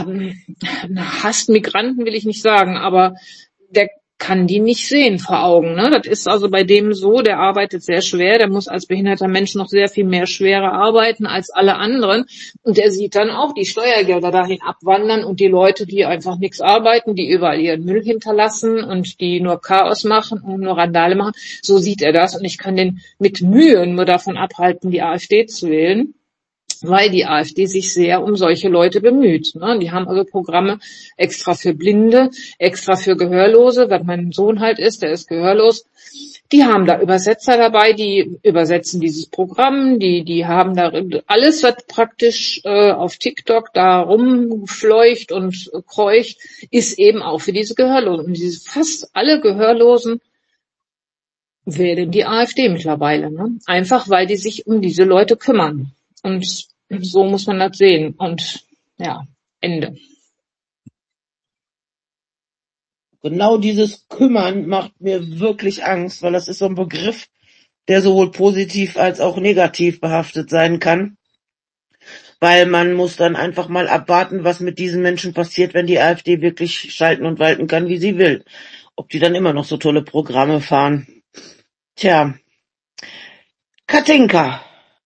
hasst Migranten will ich nicht sagen, aber der kann die nicht sehen vor Augen. Ne? Das ist also bei dem so, der arbeitet sehr schwer, der muss als behinderter Mensch noch sehr viel mehr schwerer arbeiten als alle anderen, und der sieht dann auch die Steuergelder dahin abwandern und die Leute, die einfach nichts arbeiten, die überall ihren Müll hinterlassen und die nur Chaos machen und nur Randale machen, so sieht er das, und ich kann den mit Mühe nur davon abhalten, die AfD zu wählen, weil die AfD sich sehr um solche Leute bemüht. Ne? Die haben also Programme extra für Blinde, extra für Gehörlose, was mein Sohn halt ist, der ist gehörlos. Die haben da Übersetzer dabei, die übersetzen dieses Programm, die die haben da alles, was praktisch äh, auf TikTok da rumfleucht und kreucht, ist eben auch für diese Gehörlosen. Und diese fast alle Gehörlosen wählen die AfD mittlerweile. Ne? Einfach, weil die sich um diese Leute kümmern. Und so muss man das sehen. Und ja, Ende. Genau dieses Kümmern macht mir wirklich Angst, weil das ist so ein Begriff, der sowohl positiv als auch negativ behaftet sein kann. Weil man muss dann einfach mal abwarten, was mit diesen Menschen passiert, wenn die AfD wirklich schalten und walten kann, wie sie will. Ob die dann immer noch so tolle Programme fahren. Tja. Katinka.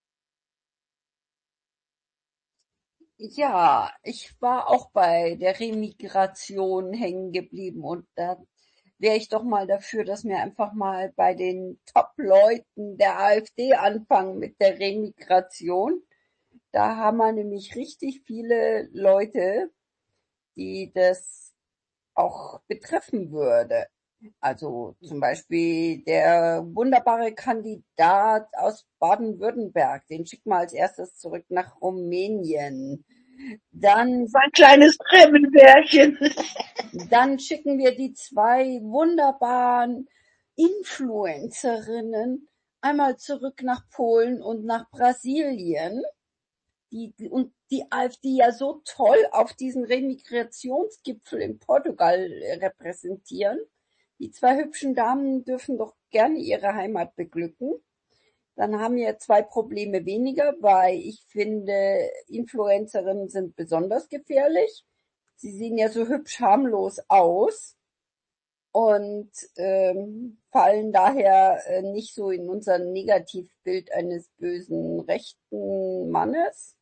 Ja, ich war auch bei der Remigration hängen geblieben, und da wäre ich doch mal dafür, dass wir einfach mal bei den Top-Leuten der AfD anfangen mit der Remigration. Da haben wir nämlich richtig viele Leute, die das auch betreffen würde. Also zum Beispiel der wunderbare Kandidat aus Baden-Württemberg, den schicken wir als erstes zurück nach Rumänien. Dann Ein kleines Kremlbärchen. Dann schicken wir die zwei wunderbaren Influencerinnen einmal zurück nach Polen und nach Brasilien, die und die AfD ja so toll auf diesen Remigrationsgipfel in Portugal repräsentieren. Die zwei hübschen Damen dürfen doch gerne ihre Heimat beglücken. Dann haben wir zwei Probleme weniger, weil ich finde, Influencerinnen sind besonders gefährlich. Sie sehen ja so hübsch harmlos aus. und ähm, fallen daher äh, nicht so in unser Negativbild eines bösen rechten Mannes.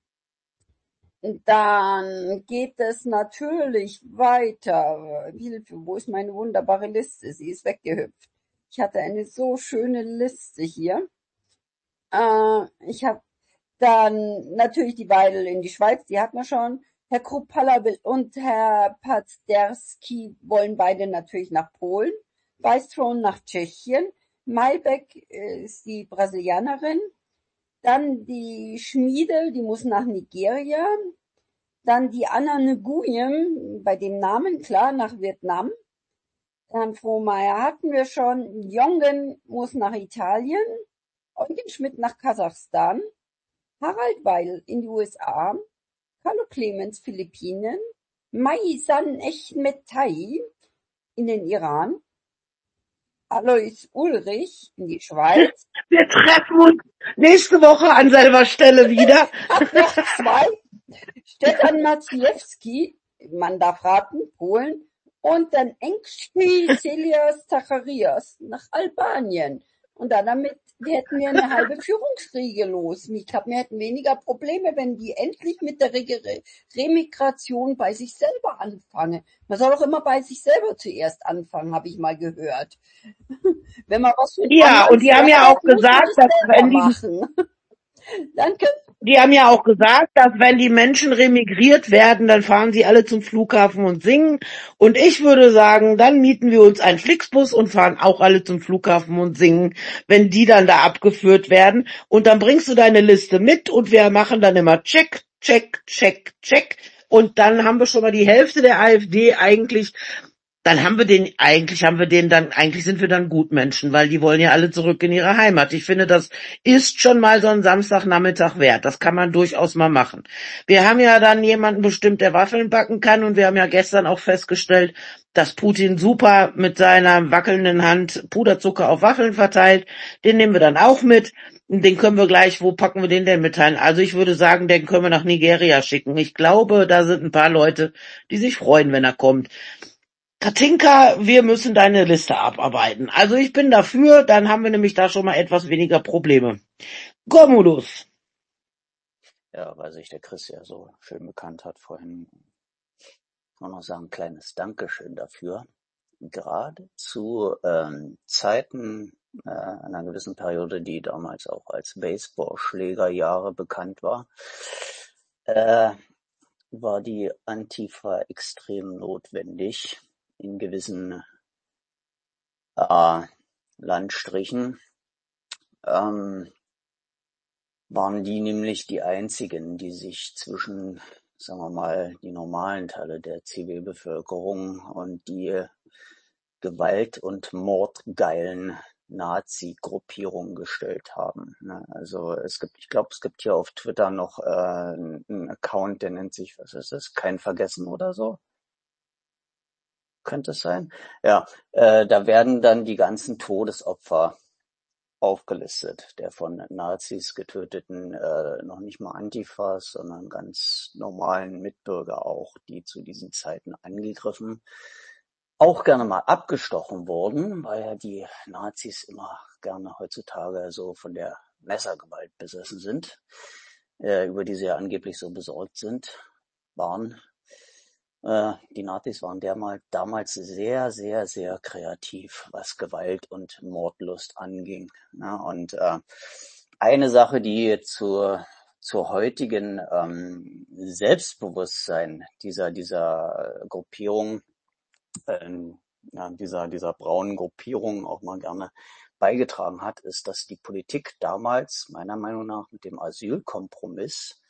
Dann geht es natürlich weiter. Hilfe, wo ist meine wunderbare Liste? Sie ist weggehüpft. Ich hatte eine so schöne Liste hier. Äh, ich habe dann natürlich die Weidel in die Schweiz, die hat man schon. Herr Kruppalla und Herr Paderski wollen beide natürlich nach Polen. Bystrom nach Tschechien. Malbec ist die Brasilianerin. Dann die Schmiede, die muss nach Nigeria. Dann die Anna Nguyen, bei dem Namen, klar, nach Vietnam. Herrn Frohmeier hatten wir schon. Jongen muss nach Italien. Eugen Schmidt nach Kasachstan. Harald Weil in die U S A. Carlo Clemens Philippinen. Maisan Echmetai in den Iran. Alois Ulrich in die Schweiz. Wir treffen uns nächste Woche an selber Stelle wieder. Ach, noch zwei. Stefan Maciejewski, man darf raten, Polen. Und dann Engsti Celias Zacharias nach Albanien. Und dann damit hätten wir eine halbe Führungsriege los. Ich glaube, wir hätten weniger Probleme, wenn die endlich mit der Re- Remigration bei sich selber anfangen. Man soll auch immer bei sich selber zuerst anfangen, habe ich mal gehört. Wenn man was für einen Ja, anderen und die haben ja auch vorhat, muss man gesagt, es dass selber wenn die, machen. Danke. die haben ja auch gesagt, dass wenn die Menschen remigriert werden, dann fahren sie alle zum Flughafen und singen. Und ich würde sagen, dann mieten wir uns einen Flixbus und fahren auch alle zum Flughafen und singen, wenn die dann da abgeführt werden. Und dann bringst du deine Liste mit und wir machen dann immer Check, Check, Check, Check. Und dann haben wir schon mal die Hälfte der AfD eigentlich. Dann haben wir den, eigentlich haben wir den dann, eigentlich sind wir dann Gutmenschen, weil die wollen ja alle zurück in ihre Heimat. Ich finde, das ist schon mal so ein Samstagnachmittag wert. Das kann man durchaus mal machen. Wir haben ja dann jemanden bestimmt, der Waffeln backen kann, und wir haben ja gestern auch festgestellt, dass Putin super mit seiner wackelnden Hand Puderzucker auf Waffeln verteilt. Den nehmen wir dann auch mit. Den können wir gleich, wo packen wir den denn mitteilen? Also ich würde sagen, den können wir nach Nigeria schicken. Ich glaube, da sind ein paar Leute, die sich freuen, wenn er kommt. Katinka, wir müssen deine Liste abarbeiten. Also ich bin dafür, dann haben wir nämlich da schon mal etwas weniger Probleme. Gormulus. Ja, weil sich der Chris ja so schön bekannt hat vorhin. Ich kann noch sagen, ein kleines Dankeschön dafür. Gerade zu ähm, Zeiten äh, einer gewissen Periode, die damals auch als Baseballschlägerjahre bekannt war, äh, war die Antifa extrem notwendig in gewissen äh, Landstrichen. Ähm, waren die nämlich die einzigen, die sich zwischen, sagen wir mal, die normalen Teile der Zivilbevölkerung und die gewalt- und mordgeilen Nazi-Gruppierungen gestellt haben. Also es gibt, ich glaube, es gibt hier auf Twitter noch äh, einen Account, der nennt sich, was ist das, Kein Vergessen oder so? Könnte es sein? Ja, äh, da werden dann die ganzen Todesopfer aufgelistet, der von Nazis getöteten, äh, noch nicht mal Antifas, sondern ganz normalen Mitbürger auch, die zu diesen Zeiten angegriffen, auch gerne mal abgestochen wurden, weil ja die Nazis immer gerne heutzutage so von der Messergewalt besessen sind, äh, über die sie ja angeblich so besorgt sind, waren. Äh, die Nazis waren dermal, damals sehr, sehr, sehr kreativ, was Gewalt und Mordlust anging. Ja, und äh, eine Sache, die zur, zur heutigen ähm, Selbstbewusstsein dieser, dieser Gruppierung, äh, ja, dieser, dieser braunen Gruppierung auch mal gerne beigetragen hat, ist, dass die Politik damals, meiner Meinung nach, mit dem Asylkompromiss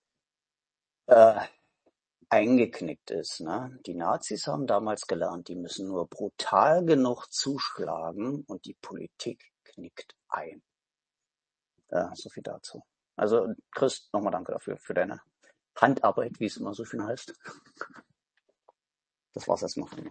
äh, eingeknickt ist. Ne? Die Nazis haben damals gelernt, die müssen nur brutal genug zuschlagen und die Politik knickt ein. Ja, so viel dazu. Also Chris, nochmal danke dafür, für deine Handarbeit, wie es immer so schön heißt. Das war's erstmal von mir.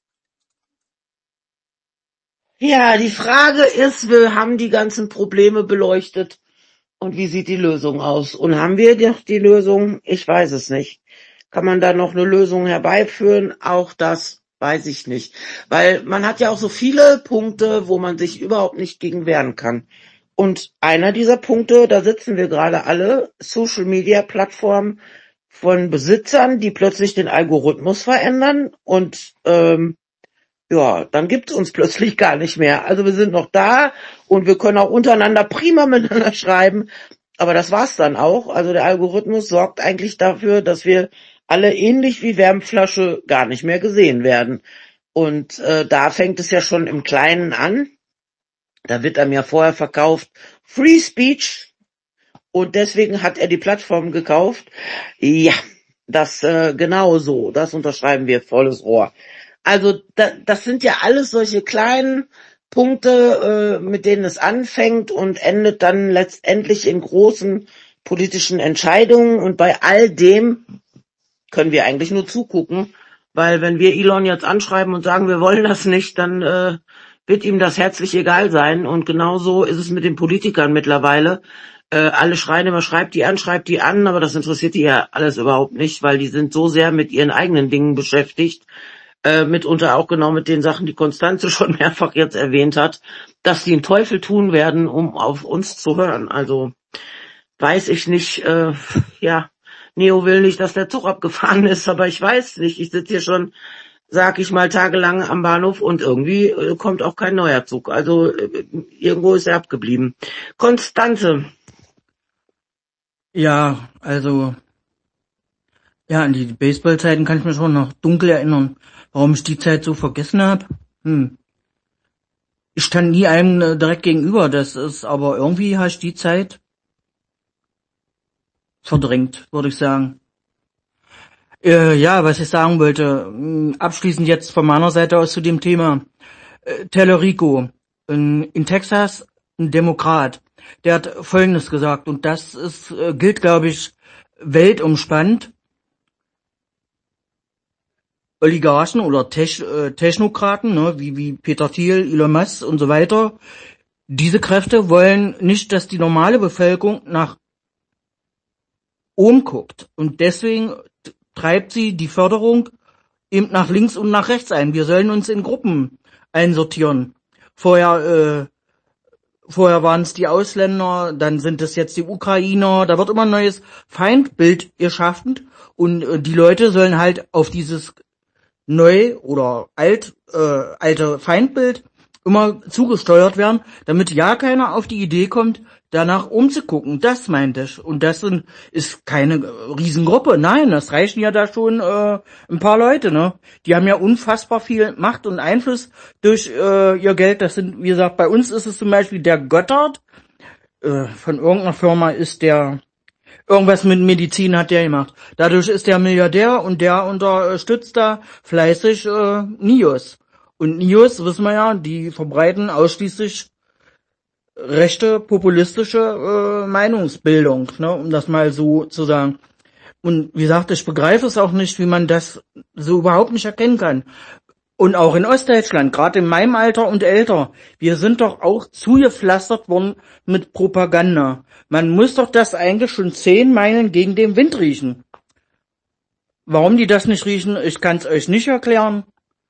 Ja, die Frage ist, wir haben die ganzen Probleme beleuchtet. Und wie sieht die Lösung aus? Und haben wir doch die Lösung? Ich weiß es nicht. Kann man da noch eine Lösung herbeiführen? Auch das weiß ich nicht. Weil man hat ja auch so viele Punkte, wo man sich überhaupt nicht gegen wehren kann. Und einer dieser Punkte, da sitzen wir gerade alle, Social-Media-Plattformen von Besitzern, die plötzlich den Algorithmus verändern und ähm, ja, dann gibt's uns plötzlich gar nicht mehr. Also wir sind noch da und wir können auch untereinander prima miteinander schreiben, aber das war's dann auch. Also der Algorithmus sorgt eigentlich dafür, dass wir alle ähnlich wie Wärmflasche gar nicht mehr gesehen werden. Und äh, da fängt es ja schon im Kleinen an. Da wird einem ja vorher verkauft Free Speech und deswegen hat er die Plattform gekauft. Ja, das äh, genau so, das unterschreiben wir volles Rohr. Also da, das sind ja alles solche kleinen Punkte, äh, mit denen es anfängt und endet dann letztendlich in großen politischen Entscheidungen und bei all dem können wir eigentlich nur zugucken, weil wenn wir Elon jetzt anschreiben und sagen, wir wollen das nicht, dann äh, wird ihm das herzlich egal sein und genauso ist es mit den Politikern mittlerweile. Äh, alle schreien immer, schreibt die an, schreibt die an, aber das interessiert die ja alles überhaupt nicht, weil die sind so sehr mit ihren eigenen Dingen beschäftigt, äh, mitunter auch genau mit den Sachen, die Konstanze schon mehrfach jetzt erwähnt hat, dass die einen Teufel tun werden, um auf uns zu hören. Also weiß ich nicht, äh, ja, Neo will nicht, dass der Zug abgefahren ist, aber ich weiß nicht, ich sitze hier schon, sag ich mal, tagelang am Bahnhof und irgendwie äh, kommt auch kein neuer Zug. Also äh, irgendwo ist er abgeblieben. Konstanze. Ja, also, ja, an die Baseballzeiten kann ich mich schon noch dunkel erinnern. Warum ich die Zeit so vergessen habe? Hm. Ich stand nie einem äh, direkt gegenüber, das ist aber irgendwie habe ich die Zeit verdrängt, würde ich sagen. Äh, ja, was ich sagen wollte, mh, abschließend jetzt von meiner Seite aus zu dem Thema. Äh, Tellerico, in, in Texas, ein Demokrat, der hat Folgendes gesagt und das ist äh, gilt, glaube ich, weltumspannend. Oligarchen oder Tech, äh, Technokraten, ne, wie, wie Peter Thiel, Elon Musk und so weiter, diese Kräfte wollen nicht, dass die normale Bevölkerung nach oben guckt. Und deswegen treibt sie die Förderung eben nach links und nach rechts ein. Wir sollen uns in Gruppen einsortieren. Vorher, äh, vorher waren es die Ausländer, dann sind es jetzt die Ukrainer. Da wird immer ein neues Feindbild geschaffen und äh, die Leute sollen halt auf dieses neu oder alt, äh, alte Feindbild immer zugesteuert werden, damit ja keiner auf die Idee kommt, danach umzugucken. Das meinte ich. Und das sind, ist keine Riesengruppe. Nein, das reichen ja da schon äh, ein paar Leute, ne? Die haben ja unfassbar viel Macht und Einfluss durch äh, ihr Geld. Das sind, wie gesagt, bei uns ist es zum Beispiel der Göttert. Äh, von irgendeiner Firma ist der, irgendwas mit Medizin hat der gemacht. Dadurch ist der Milliardär und der unterstützt da fleißig äh, Nios. Und Nios, wissen wir ja, die verbreiten ausschließlich rechte, populistische äh, Meinungsbildung, ne, um das mal so zu sagen. Und wie gesagt, ich begreife es auch nicht, wie man das so überhaupt nicht erkennen kann. Und auch in Ostdeutschland, gerade in meinem Alter und älter, wir sind doch auch zugepflastert worden mit Propaganda. Man muss doch das eigentlich schon zehn Meilen gegen den Wind riechen. Warum die das nicht riechen, ich kann es euch nicht erklären.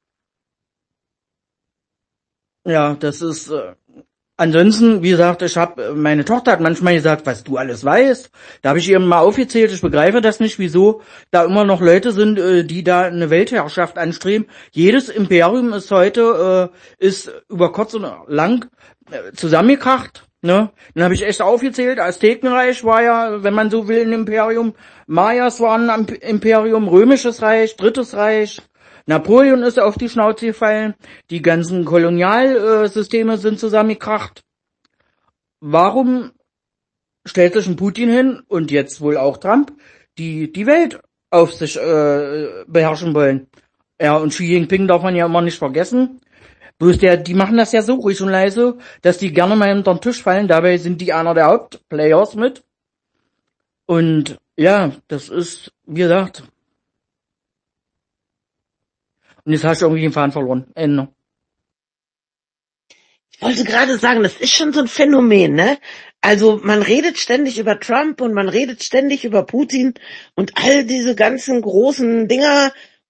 Ja, das ist... Äh, Ansonsten, wie gesagt, ich habe, meine Tochter hat manchmal gesagt, was du alles weißt. Da habe ich ihr mal aufgezählt, ich begreife das nicht, wieso da immer noch Leute sind, die da eine Weltherrschaft anstreben. Jedes Imperium ist heute, äh, ist über kurz und lang äh, zusammengekracht. Ne? Dann habe ich echt aufgezählt, Aztekenreich war ja, wenn man so will, ein Imperium. Mayas waren ein Imperium, Römisches Reich, Drittes Reich. Napoleon ist auf die Schnauze gefallen, die ganzen Kolonialsysteme sind zusammengekracht. Warum stellt sich ein Putin hin und jetzt wohl auch Trump, die die Welt auf sich äh, beherrschen wollen? Ja, und Xi Jinping darf man ja immer nicht vergessen. Bloß der, die machen das ja so ruhig und leise, dass die gerne mal unter den Tisch fallen. Dabei sind die einer der Hauptplayers mit. Und ja, das ist, wie gesagt... Und jetzt hast du irgendwie den Faden verloren. Ende. Ich wollte gerade sagen, das ist schon so ein Phänomen, ne? Also man redet ständig über Trump und man redet ständig über Putin und all diese ganzen großen Dinger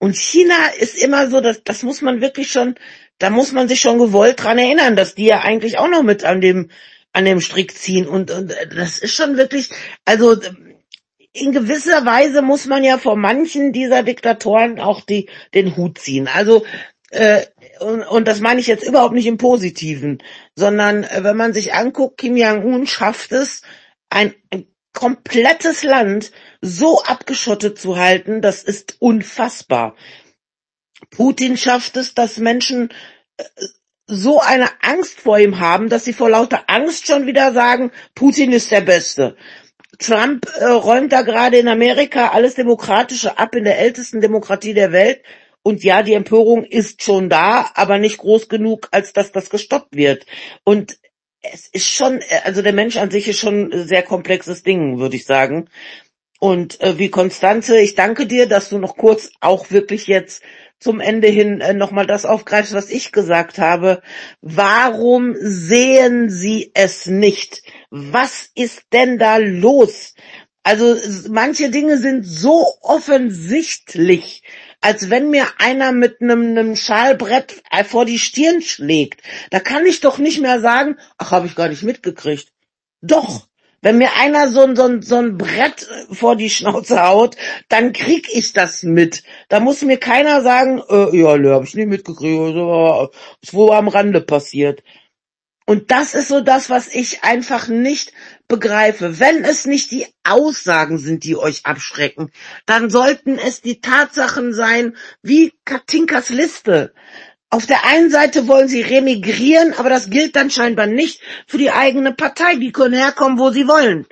Und China ist immer so, das, das muss man wirklich schon, da muss man sich schon gewollt dran erinnern, dass die ja eigentlich auch noch mit an dem, an dem Strick ziehen. Und, und das ist schon wirklich, also in gewisser Weise muss man ja vor manchen dieser Diktatoren auch die, den Hut ziehen. Also, äh, und, und das meine ich jetzt überhaupt nicht im Positiven, sondern äh, wenn man sich anguckt, Kim Jong-un schafft es, ein, ein komplettes Land so abgeschottet zu halten, das ist unfassbar. Putin schafft es, dass Menschen äh, so eine Angst vor ihm haben, dass sie vor lauter Angst schon wieder sagen, Putin ist der Beste. Trump äh, räumt da gerade in Amerika alles Demokratische ab, in der ältesten Demokratie der Welt. Und ja, die Empörung ist schon da, aber nicht groß genug, als dass das gestoppt wird. Und es ist schon, also der Mensch an sich ist schon ein sehr komplexes Ding, würde ich sagen. Und äh, wie Konstanze, ich danke dir, dass du noch kurz auch wirklich jetzt zum Ende hin äh, nochmal das aufgreifst, was ich gesagt habe. Warum sehen Sie es nicht? Was ist denn da los? Also manche Dinge sind so offensichtlich, als wenn mir einer mit einem, einem Schalbrett vor die Stirn schlägt. Da kann ich doch nicht mehr sagen, ach, habe ich gar nicht mitgekriegt. Doch. Wenn mir einer so ein, so ein, so ein Brett vor die Schnauze haut, dann krieg ich das mit. Da muss mir keiner sagen, äh, ja, ne, hab ich nie mitgekriegt, also, ist wohl am Rande passiert. Und das ist so das, was ich einfach nicht begreife. Wenn es nicht die Aussagen sind, die euch abschrecken, dann sollten es die Tatsachen sein, wie Katinkas Liste. Auf der einen Seite wollen sie remigrieren, aber das gilt dann scheinbar nicht für die eigene Partei. Die können herkommen, wo sie wollen.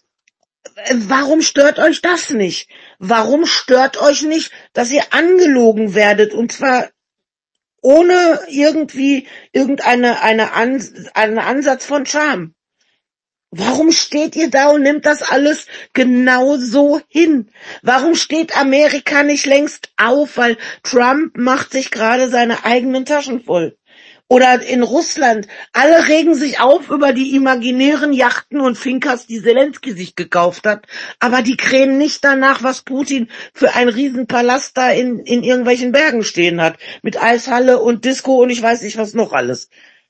Warum stört euch das nicht? Warum stört euch nicht, dass ihr angelogen werdet? Und zwar ohne irgendwie irgendeine eine Ans- einen Ansatz von Scham. Warum steht ihr da und nimmt das alles genau so hin? Warum steht Amerika nicht längst auf? Weil Trump macht sich gerade seine eigenen Taschen voll. Oder in Russland. Alle regen sich auf über die imaginären Yachten und Finkers, die Zelensky sich gekauft hat. Aber die krähen nicht danach, was Putin für einen Riesenpalast da in, in irgendwelchen Bergen stehen hat. Mit Eishalle und Disco und ich weiß nicht was noch alles.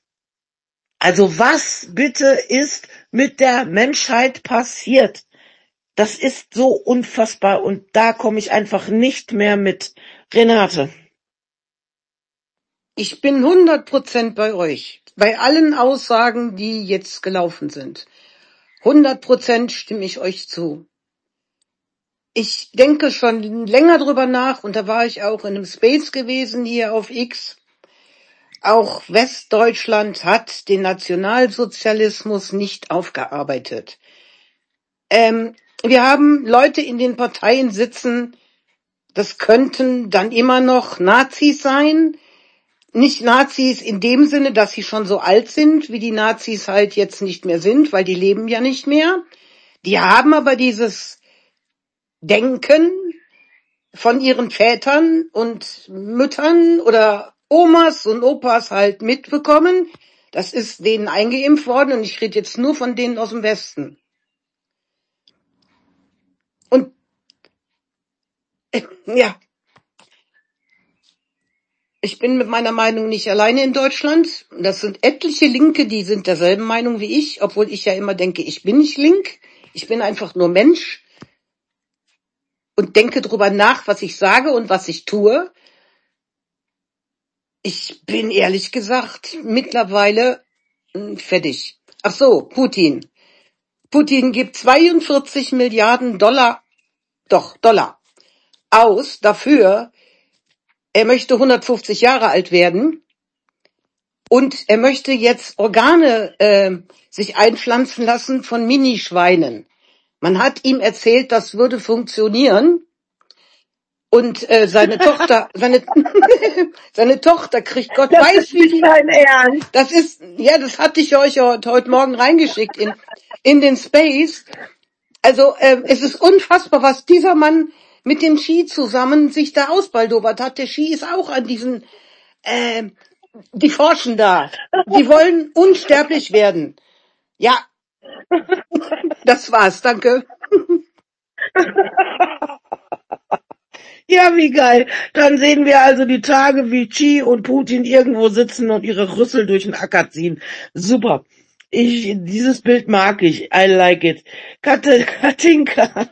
Also was bitte ist mit der Menschheit passiert? Das ist so unfassbar und da komme ich einfach nicht mehr mit. Renate. Ich bin hundert Prozent bei euch. Bei allen Aussagen, die jetzt gelaufen sind. hundert Prozent stimme ich euch zu. Ich denke schon länger drüber nach und da war ich auch in einem Space gewesen hier auf X. Auch Westdeutschland hat den Nationalsozialismus nicht aufgearbeitet. Ähm, wir haben Leute in den Parteien sitzen, das könnten dann immer noch Nazis sein. Nicht Nazis in dem Sinne, dass sie schon so alt sind, wie die Nazis halt jetzt nicht mehr sind, weil die leben ja nicht mehr. Die haben aber dieses Denken von ihren Vätern und Müttern oder Omas und Opas halt mitbekommen. Das ist denen eingeimpft worden und ich rede jetzt nur von denen aus dem Westen. Und äh, ja, ich bin mit meiner Meinung nicht alleine in Deutschland. Das sind etliche Linke, die sind derselben Meinung wie ich, obwohl ich ja immer denke, ich bin nicht link. Ich bin einfach nur Mensch und denke drüber nach, was ich sage und was ich tue. Ich bin ehrlich gesagt mittlerweile mh, fertig. Ach so, Putin. Putin gibt zweiundvierzig Milliarden Dollar, doch Dollar, aus dafür, er möchte hundertfünfzig Jahre alt werden und er möchte jetzt Organe äh, sich einpflanzen lassen von Minischweinen. Man hat ihm erzählt, das würde funktionieren. Und äh, seine Tochter, seine seine Tochter kriegt Gott Das weiß ist wie nicht viel. dein Ernst. Das ist, ja, das hatte ich euch ja heute heute Morgen reingeschickt in in den Space. Also äh, es ist unfassbar, was dieser Mann mit dem Ski zusammen sich da ausbaldowert hat. Der Ski ist auch an diesen, äh, die forschen da. Die wollen unsterblich werden. Ja, das war's, danke. Ja, wie geil. Dann sehen wir also die Tage, wie Xi und Putin irgendwo sitzen und ihre Rüssel durch den Acker ziehen. Super. Ich, dieses Bild mag ich. I like it. Kat- Katinka.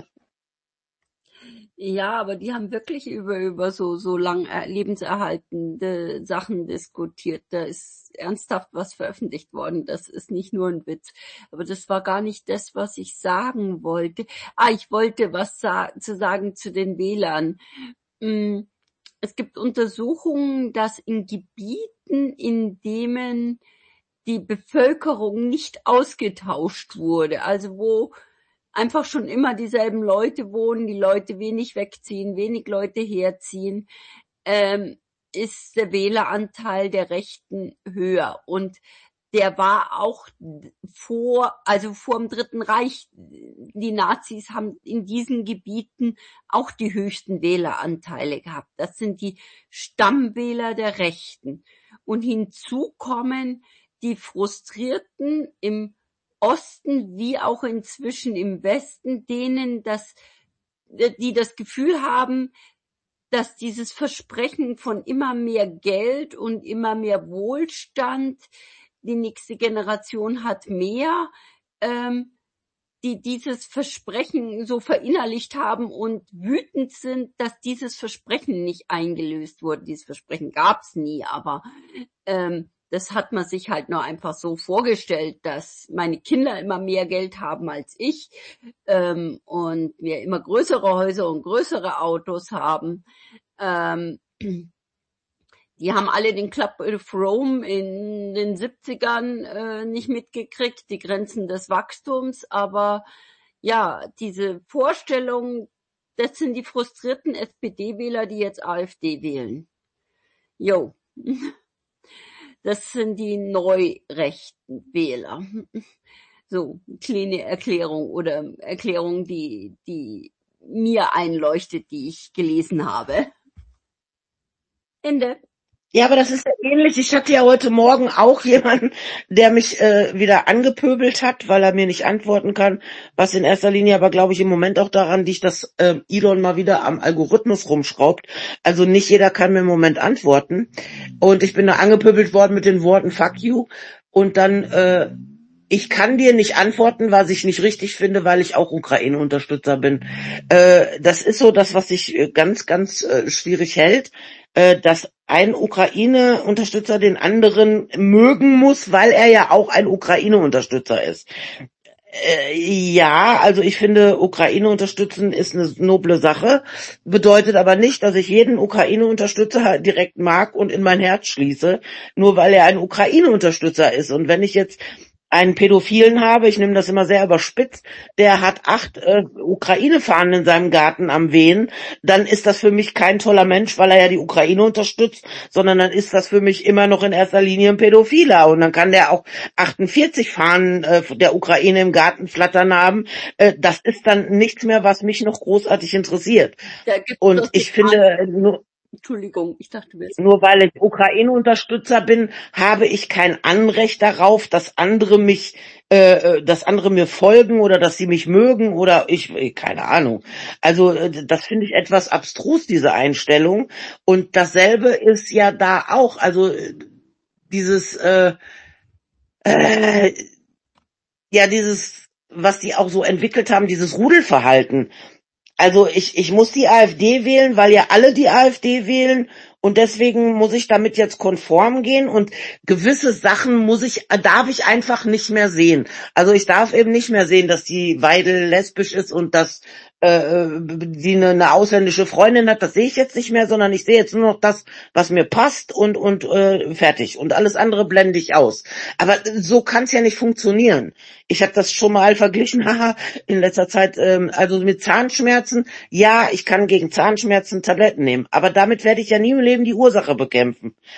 Ja, aber die haben wirklich über über so so lang äh, lebenserhaltende Sachen diskutiert. Da ist ernsthaft was veröffentlicht worden. Das ist nicht nur ein Witz. Aber das war gar nicht das, was ich sagen wollte. Ah, ich wollte was sa zu sagen zu den Wählern. Mm, Es gibt Untersuchungen, dass in Gebieten, in denen die Bevölkerung nicht ausgetauscht wurde, also wo einfach schon immer dieselben Leute wohnen, die Leute wenig wegziehen, wenig Leute herziehen, ähm, ist der Wähleranteil der Rechten höher. Und der war auch vor, also vor dem Dritten Reich, die Nazis haben in diesen Gebieten auch die höchsten Wähleranteile gehabt. Das sind die Stammwähler der Rechten. Und hinzu kommen die Frustrierten im Osten wie auch inzwischen im Westen, denen das, die das Gefühl haben, dass dieses Versprechen von immer mehr Geld und immer mehr Wohlstand, die nächste Generation hat mehr, ähm, die dieses Versprechen so verinnerlicht haben und wütend sind, dass dieses Versprechen nicht eingelöst wurde. Dieses Versprechen gab's nie, aber ähm, das hat man sich halt nur einfach so vorgestellt, dass meine Kinder immer mehr Geld haben als ich ähm, und wir immer größere Häuser und größere Autos haben. Ähm, die haben alle den Club of Rome in den siebzigern äh, nicht mitgekriegt, die Grenzen des Wachstums, aber ja, diese Vorstellung, das sind die frustrierten S P D-Wähler, die jetzt AfD wählen. Jo. Das sind die neurechten Wähler. So, kleine Erklärung oder Erklärung, die, die mir einleuchtet, die ich gelesen habe. Ende. Ja, aber das ist ja ähnlich. Ich hatte ja heute Morgen auch jemanden, der mich äh, wieder angepöbelt hat, weil er mir nicht antworten kann, was in erster Linie aber, glaube ich, im Moment auch daran liegt, dass äh, Elon mal wieder am Algorithmus rumschraubt. Also nicht jeder kann mir im Moment antworten. Und ich bin da angepöbelt worden mit den Worten Fuck you. Und dann, äh, ich kann dir nicht antworten, was ich nicht richtig finde, weil ich auch Ukraine-Unterstützer bin. Äh, das ist so das, was sich äh, ganz, ganz äh, schwierig hält, äh, dass ein Ukraine-Unterstützer den anderen mögen muss, weil er ja auch ein Ukraine-Unterstützer ist. Äh, ja, also ich finde, Ukraine unterstützen ist eine noble Sache, bedeutet aber nicht, dass ich jeden Ukraine-Unterstützer direkt mag und in mein Herz schließe, nur weil er ein Ukraine-Unterstützer ist. Und wenn ich jetzt einen Pädophilen habe, ich nehme das immer sehr überspitzt, der hat acht äh, Ukraine-Fahnen in seinem Garten am Wehen, dann ist das für mich kein toller Mensch, weil er ja die Ukraine unterstützt, sondern dann ist das für mich immer noch in erster Linie ein Pädophiler. Und dann kann der auch achtundvierzig Fahnen äh, der Ukraine im Garten flattern haben. Äh, das ist dann nichts mehr, was mich noch großartig interessiert. Da gibt's Und doch ich den An- finde, nur, Entschuldigung, ich dachte, du willst. nur weil ich Ukraine-Unterstützer bin, habe ich kein Anrecht darauf, dass andere mich, äh, dass andere mir folgen oder dass sie mich mögen oder ich, keine Ahnung. Also äh, das finde ich etwas abstrus, diese Einstellung. Und dasselbe ist ja da auch. Also äh, dieses, äh, äh, ja dieses, was die auch so entwickelt haben, dieses Rudelverhalten. Also ich, ich muss die AfD wählen, weil ja alle die AfD wählen und deswegen muss ich damit jetzt konform gehen und gewisse Sachen muss ich, darf ich einfach nicht mehr sehen. Also ich darf eben nicht mehr sehen, dass die Weidel lesbisch ist und dass äh, sie eine, eine ausländische Freundin hat. Das sehe ich jetzt nicht mehr, sondern ich sehe jetzt nur noch das, was mir passt und und äh, fertig. Und alles andere blende ich aus. Aber so kann es ja nicht funktionieren. Ich habe das schon mal verglichen, haha, in letzter Zeit, ähm, also mit Zahnschmerzen. Ja, ich kann gegen Zahnschmerzen Tabletten nehmen, aber damit werde ich ja nie im Leben die Ursache bekämpfen.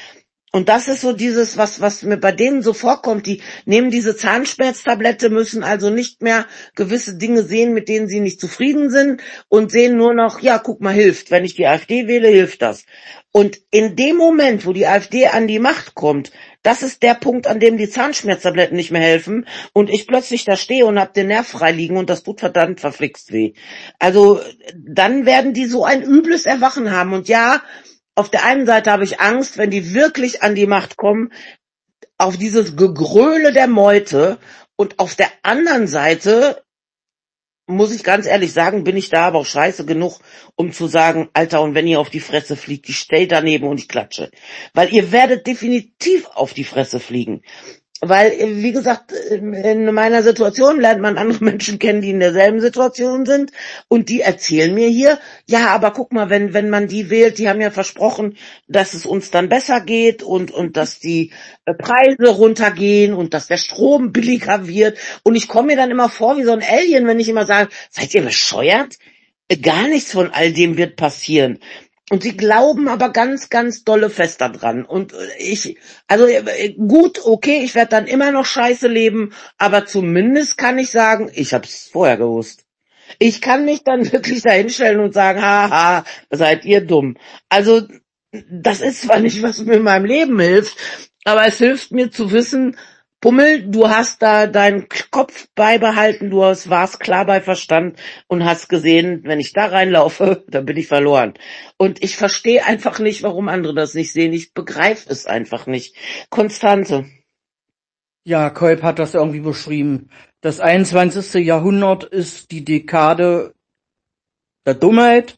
Und das ist so dieses, was, was mir bei denen so vorkommt. Die nehmen diese Zahnschmerztablette, müssen also nicht mehr gewisse Dinge sehen, mit denen sie nicht zufrieden sind und sehen nur noch, ja, guck mal, hilft. Wenn ich die AfD wähle, hilft das. Und in dem Moment, wo die AfD an die Macht kommt, das ist der Punkt, an dem die Zahnschmerztabletten nicht mehr helfen und ich plötzlich da stehe und hab den Nerv frei liegen und das tut verdammt verflixt weh. Also, dann werden die so ein übles Erwachen haben. Und ja, auf der einen Seite habe ich Angst, wenn die wirklich an die Macht kommen, auf dieses Gegröle der Meute. Und auf der anderen Seite, muss ich ganz ehrlich sagen, bin ich da aber auch scheiße genug, um zu sagen, Alter, und wenn ihr auf die Fresse fliegt, ich steh daneben und ich klatsche. Weil ihr werdet definitiv auf die Fresse fliegen. Weil, wie gesagt, in meiner Situation lernt man andere Menschen kennen, die in derselben Situation sind und die erzählen mir hier, ja, aber guck mal, wenn wenn man die wählt, die haben ja versprochen, dass es uns dann besser geht und und dass die Preise runtergehen und dass der Strom billiger wird und ich komme mir dann immer vor wie so ein Alien, wenn ich immer sage, seid ihr bescheuert? Gar nichts von all dem wird passieren. Und sie glauben aber ganz, ganz dolle fest daran. Und ich, also gut, okay, ich werde dann immer noch scheiße leben, aber zumindest kann ich sagen, ich hab's vorher gewusst. Ich kann mich dann wirklich da hinstellen und sagen, haha, seid ihr dumm. Also das ist zwar nicht, was mir in meinem Leben hilft, aber es hilft mir zu wissen, Pummel, du hast da deinen Kopf beibehalten, du hast, warst klar bei Verstand und hast gesehen, wenn ich da reinlaufe, dann bin ich verloren. Und ich verstehe einfach nicht, warum andere das nicht sehen. Ich begreife es einfach nicht. Konstante. Ja, Kolb hat das irgendwie beschrieben. Das einundzwanzigste Jahrhundert ist die Dekade der Dummheit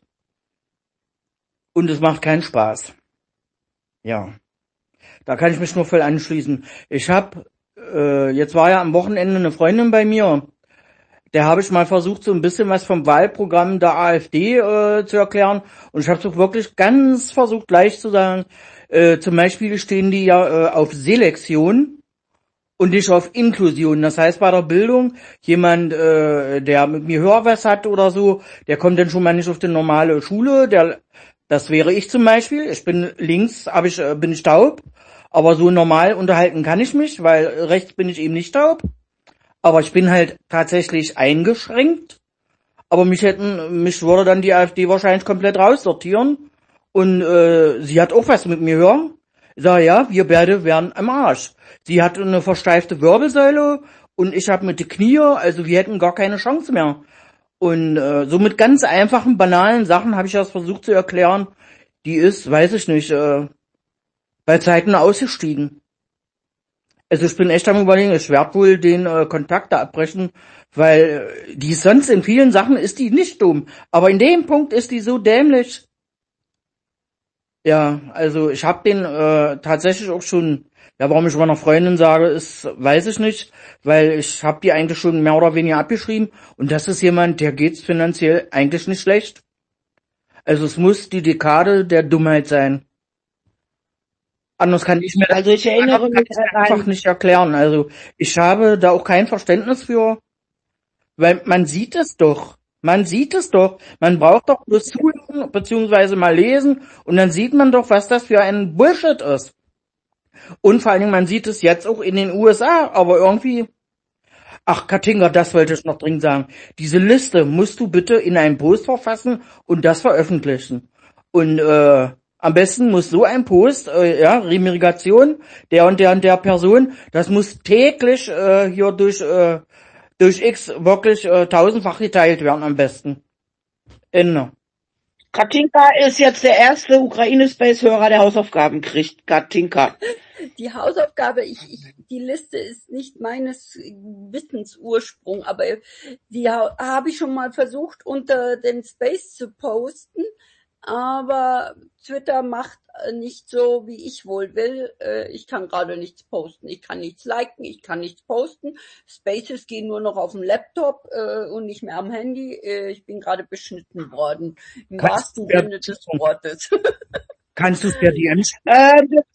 und es macht keinen Spaß. Ja, da kann ich mich nur voll anschließen. Ich habe Äh, jetzt war ja am Wochenende eine Freundin bei mir. Der habe ich mal versucht, so ein bisschen was vom Wahlprogramm der AfD äh, zu erklären. Und ich habe es auch wirklich ganz versucht, gleich zu sagen. Äh, zum Beispiel stehen die ja äh, auf Selektion und nicht auf Inklusion. Das heißt, bei der Bildung, jemand, äh, der mit mir Hörwas hat oder so, der kommt dann schon mal nicht auf die normale Schule. Der, das wäre ich zum Beispiel. Ich bin links, hab ich, äh, bin ich taub. Aber so normal unterhalten kann ich mich, weil rechts bin ich eben nicht taub. Aber ich bin halt tatsächlich eingeschränkt. Aber mich hätten, mich würde dann die AfD wahrscheinlich komplett raussortieren. Und äh, sie hat auch was mit mir hören. Ich sage, ja, wir beide wären am Arsch. Sie hat eine versteifte Wirbelsäule und ich habe mit den Knie, also wir hätten gar keine Chance mehr. Und äh, so mit ganz einfachen, banalen Sachen habe ich das versucht zu erklären. Die ist, weiß ich nicht, äh, bei Zeiten ausgestiegen. Also ich bin echt am Überlegen, ich werde wohl den äh, Kontakt da abbrechen, weil äh, die sonst in vielen Sachen ist die nicht dumm, aber in dem Punkt ist die so dämlich. Ja, also ich habe den äh, tatsächlich auch schon, ja, warum ich meiner Freundin sage, ist, weiß ich nicht, weil ich habe die eigentlich schon mehr oder weniger abgeschrieben und das ist jemand, der geht's finanziell eigentlich nicht schlecht. Also es muss die Dekade der Dummheit sein. Anders kann ich mir das Also ich erinnere mich an einfach einen, nicht erklären. Also ich habe da auch kein Verständnis für, weil man sieht es doch. Man sieht es doch. Man braucht doch bloß zuhören, beziehungsweise mal lesen und dann sieht man doch, was das für ein Bullshit ist. Und vor allen Dingen, man sieht es jetzt auch in den U S A, aber irgendwie... Ach, Katinka, das wollte ich noch dringend sagen. Diese Liste musst du bitte in einen Post verfassen und das veröffentlichen. Und äh, am besten muss so ein Post, äh, ja, Remigration der und der und der Person, das muss täglich äh, hier durch äh, durch X wirklich äh, tausendfach geteilt werden am besten. Ende. Katinka ist jetzt der erste Ukraine-Space-Hörer, der Hausaufgaben kriegt. Katinka. Die Hausaufgabe, ich, ich, die Liste ist nicht meines Wissensursprung, aber die ha- habe ich schon mal versucht unter den Space zu posten, aber Twitter macht nicht so, wie ich wohl will. Ich kann gerade nichts posten, ich kann nichts liken, ich kann nichts posten. Spaces gehen nur noch auf dem Laptop und nicht mehr am Handy. Ich bin gerade beschnitten worden, im Kannst du wahrsten per, Sinne des Wortes. kannst du es per D M? Äh,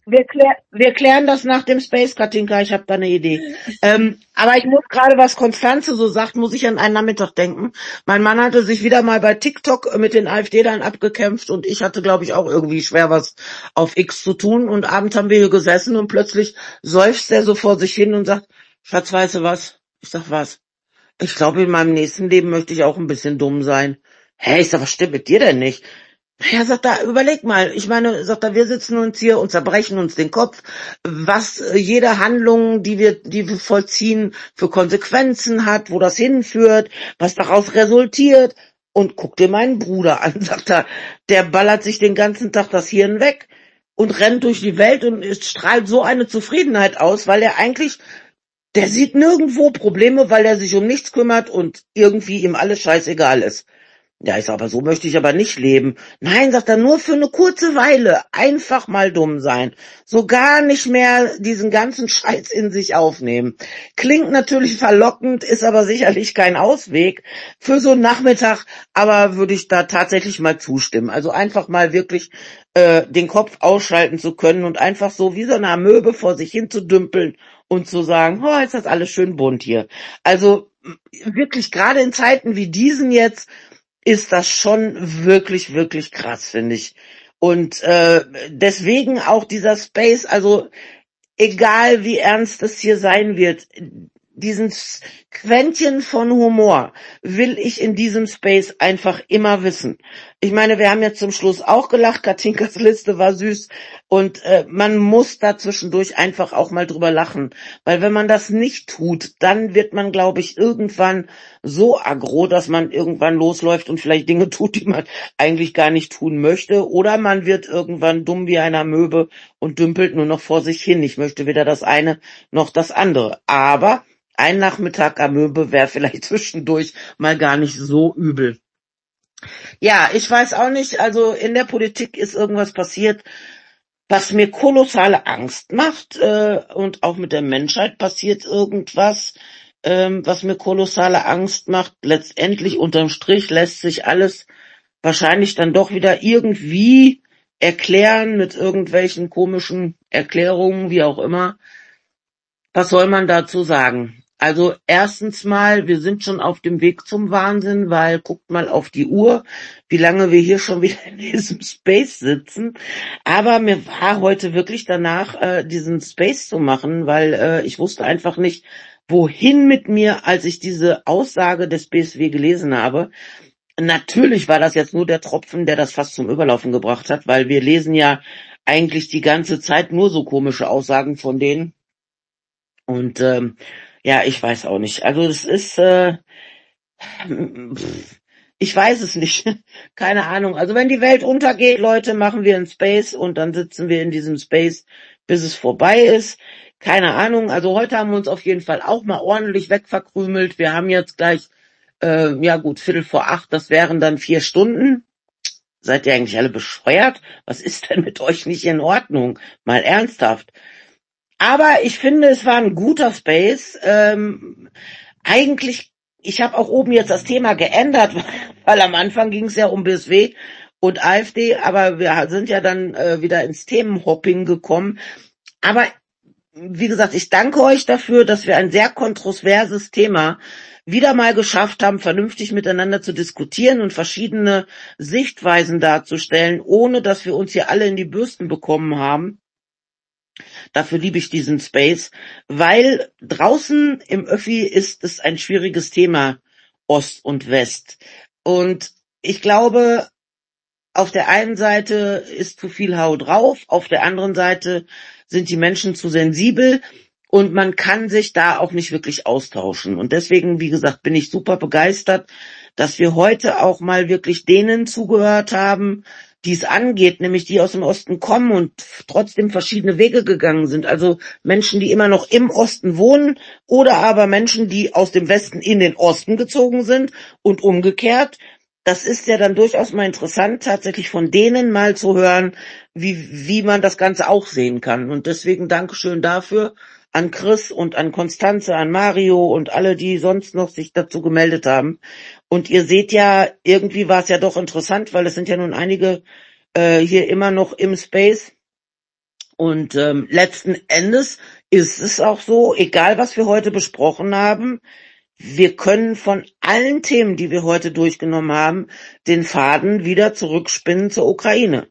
Wir, klär, wir klären das nach dem Space, Katinka, ich habe da eine Idee. Ähm, aber ich muss gerade, was Konstanze so sagt, muss ich an einen Nachmittag denken. Mein Mann hatte sich wieder mal bei TikTok mit den AfD-Lern abgekämpft und ich hatte, glaube ich, auch irgendwie schwer was auf X zu tun. Und abends haben wir hier gesessen und plötzlich seufzt er so vor sich hin und sagt, Schatz, weißt du was? Ich sag, was? Ich glaube, in meinem nächsten Leben möchte ich auch ein bisschen dumm sein. Hä, ich sag, was stimmt mit dir denn nicht? Ja, sagt er, überleg mal, ich meine, sagt er, wir sitzen uns hier und zerbrechen uns den Kopf, was äh, jede Handlung, die wir, die wir vollziehen, für Konsequenzen hat, wo das hinführt, was daraus resultiert. Und guck dir meinen Bruder an, sagt er, der ballert sich den ganzen Tag das Hirn weg und rennt durch die Welt und es strahlt so eine Zufriedenheit aus, weil er eigentlich, der sieht nirgendwo Probleme, weil er sich um nichts kümmert und irgendwie ihm alles scheißegal ist. Ja, ich sag, aber so möchte ich aber nicht leben. Nein, sagt er, nur für eine kurze Weile einfach mal dumm sein. So gar nicht mehr diesen ganzen Scheiß in sich aufnehmen. Klingt natürlich verlockend, ist aber sicherlich kein Ausweg für so einen Nachmittag, aber würde ich da tatsächlich mal zustimmen. Also einfach mal wirklich äh, den Kopf ausschalten zu können und einfach so wie so eine Amöbe vor sich hin zu dümpeln und zu sagen, oh, ist das alles schön bunt hier. Also wirklich gerade in Zeiten wie diesen jetzt, ist das schon wirklich, wirklich krass, finde ich. Und äh, deswegen auch dieser Space, also egal wie ernst es hier sein wird, diesen Quäntchen von Humor will ich in diesem Space einfach immer wissen. Ich meine, wir haben jetzt zum Schluss auch gelacht, Katinkas Liste war süß und äh, man muss da zwischendurch einfach auch mal drüber lachen, weil wenn man das nicht tut, dann wird man, glaube ich, irgendwann so aggro, dass man irgendwann losläuft und vielleicht Dinge tut, die man eigentlich gar nicht tun möchte, oder man wird irgendwann dumm wie eine Amöbe und dümpelt nur noch vor sich hin. Ich möchte weder das eine noch das andere, aber ein Nachmittag Amöbe wäre vielleicht zwischendurch mal gar nicht so übel. Ja, ich weiß auch nicht, also in der Politik ist irgendwas passiert, was mir kolossale Angst macht, äh, und auch mit der Menschheit passiert irgendwas, ähm, was mir kolossale Angst macht. Letztendlich unterm Strich lässt sich alles wahrscheinlich dann doch wieder irgendwie erklären mit irgendwelchen komischen Erklärungen, wie auch immer. Was soll man dazu sagen? Also erstens mal, wir sind schon auf dem Weg zum Wahnsinn, weil guckt mal auf die Uhr, wie lange wir hier schon wieder in diesem Space sitzen. Aber mir war heute wirklich danach, äh, diesen Space zu machen, weil äh, ich wusste einfach nicht, wohin mit mir, als ich diese Aussage des B S W gelesen habe. Natürlich war das jetzt nur der Tropfen, der das fast zum Überlaufen gebracht hat, weil wir lesen ja eigentlich die ganze Zeit nur so komische Aussagen von denen. Und ähm, ja, ich weiß auch nicht. Also es ist, äh, ich weiß es nicht. Keine Ahnung. Also wenn die Welt untergeht, Leute, machen wir einen Space und dann sitzen wir in diesem Space, bis es vorbei ist. Keine Ahnung. Also heute haben wir uns auf jeden Fall auch mal ordentlich wegverkrümelt. Wir haben jetzt gleich, äh, ja gut, Viertel vor acht, das wären dann vier Stunden. Seid ihr eigentlich alle bescheuert? Was ist denn mit euch nicht in Ordnung? Mal ernsthaft. Aber ich finde, es war ein guter Space. Ähm, eigentlich, ich habe auch oben jetzt das Thema geändert, weil am Anfang ging es ja um B S W und AfD, aber wir sind ja dann äh, wieder ins Themenhopping gekommen. Aber wie gesagt, ich danke euch dafür, dass wir ein sehr kontroverses Thema wieder mal geschafft haben, vernünftig miteinander zu diskutieren und verschiedene Sichtweisen darzustellen, ohne dass wir uns hier alle in die Bürsten bekommen haben. Dafür liebe ich diesen Space, weil draußen im Öffi ist es ein schwieriges Thema, Ost und West. Und ich glaube, auf der einen Seite ist zu viel Hau drauf, auf der anderen Seite sind die Menschen zu sensibel und man kann sich da auch nicht wirklich austauschen. Und deswegen, wie gesagt, bin ich super begeistert, dass wir heute auch mal wirklich denen zugehört haben, die es angeht, nämlich die aus dem Osten kommen und trotzdem verschiedene Wege gegangen sind. Also Menschen, die immer noch im Osten wohnen oder aber Menschen, die aus dem Westen in den Osten gezogen sind und umgekehrt. Das ist ja dann durchaus mal interessant, tatsächlich von denen mal zu hören, wie, wie man das Ganze auch sehen kann. Und deswegen Dankeschön dafür an Chris und an Konstanze, an Mario und alle, die sonst noch sich dazu gemeldet haben. Und ihr seht ja, irgendwie war es ja doch interessant, weil es sind ja nun einige äh, hier immer noch im Space. Und ähm, letzten Endes ist es auch so, egal was wir heute besprochen haben, wir können von allen Themen, die wir heute durchgenommen haben, den Faden wieder zurückspinnen zur Ukraine.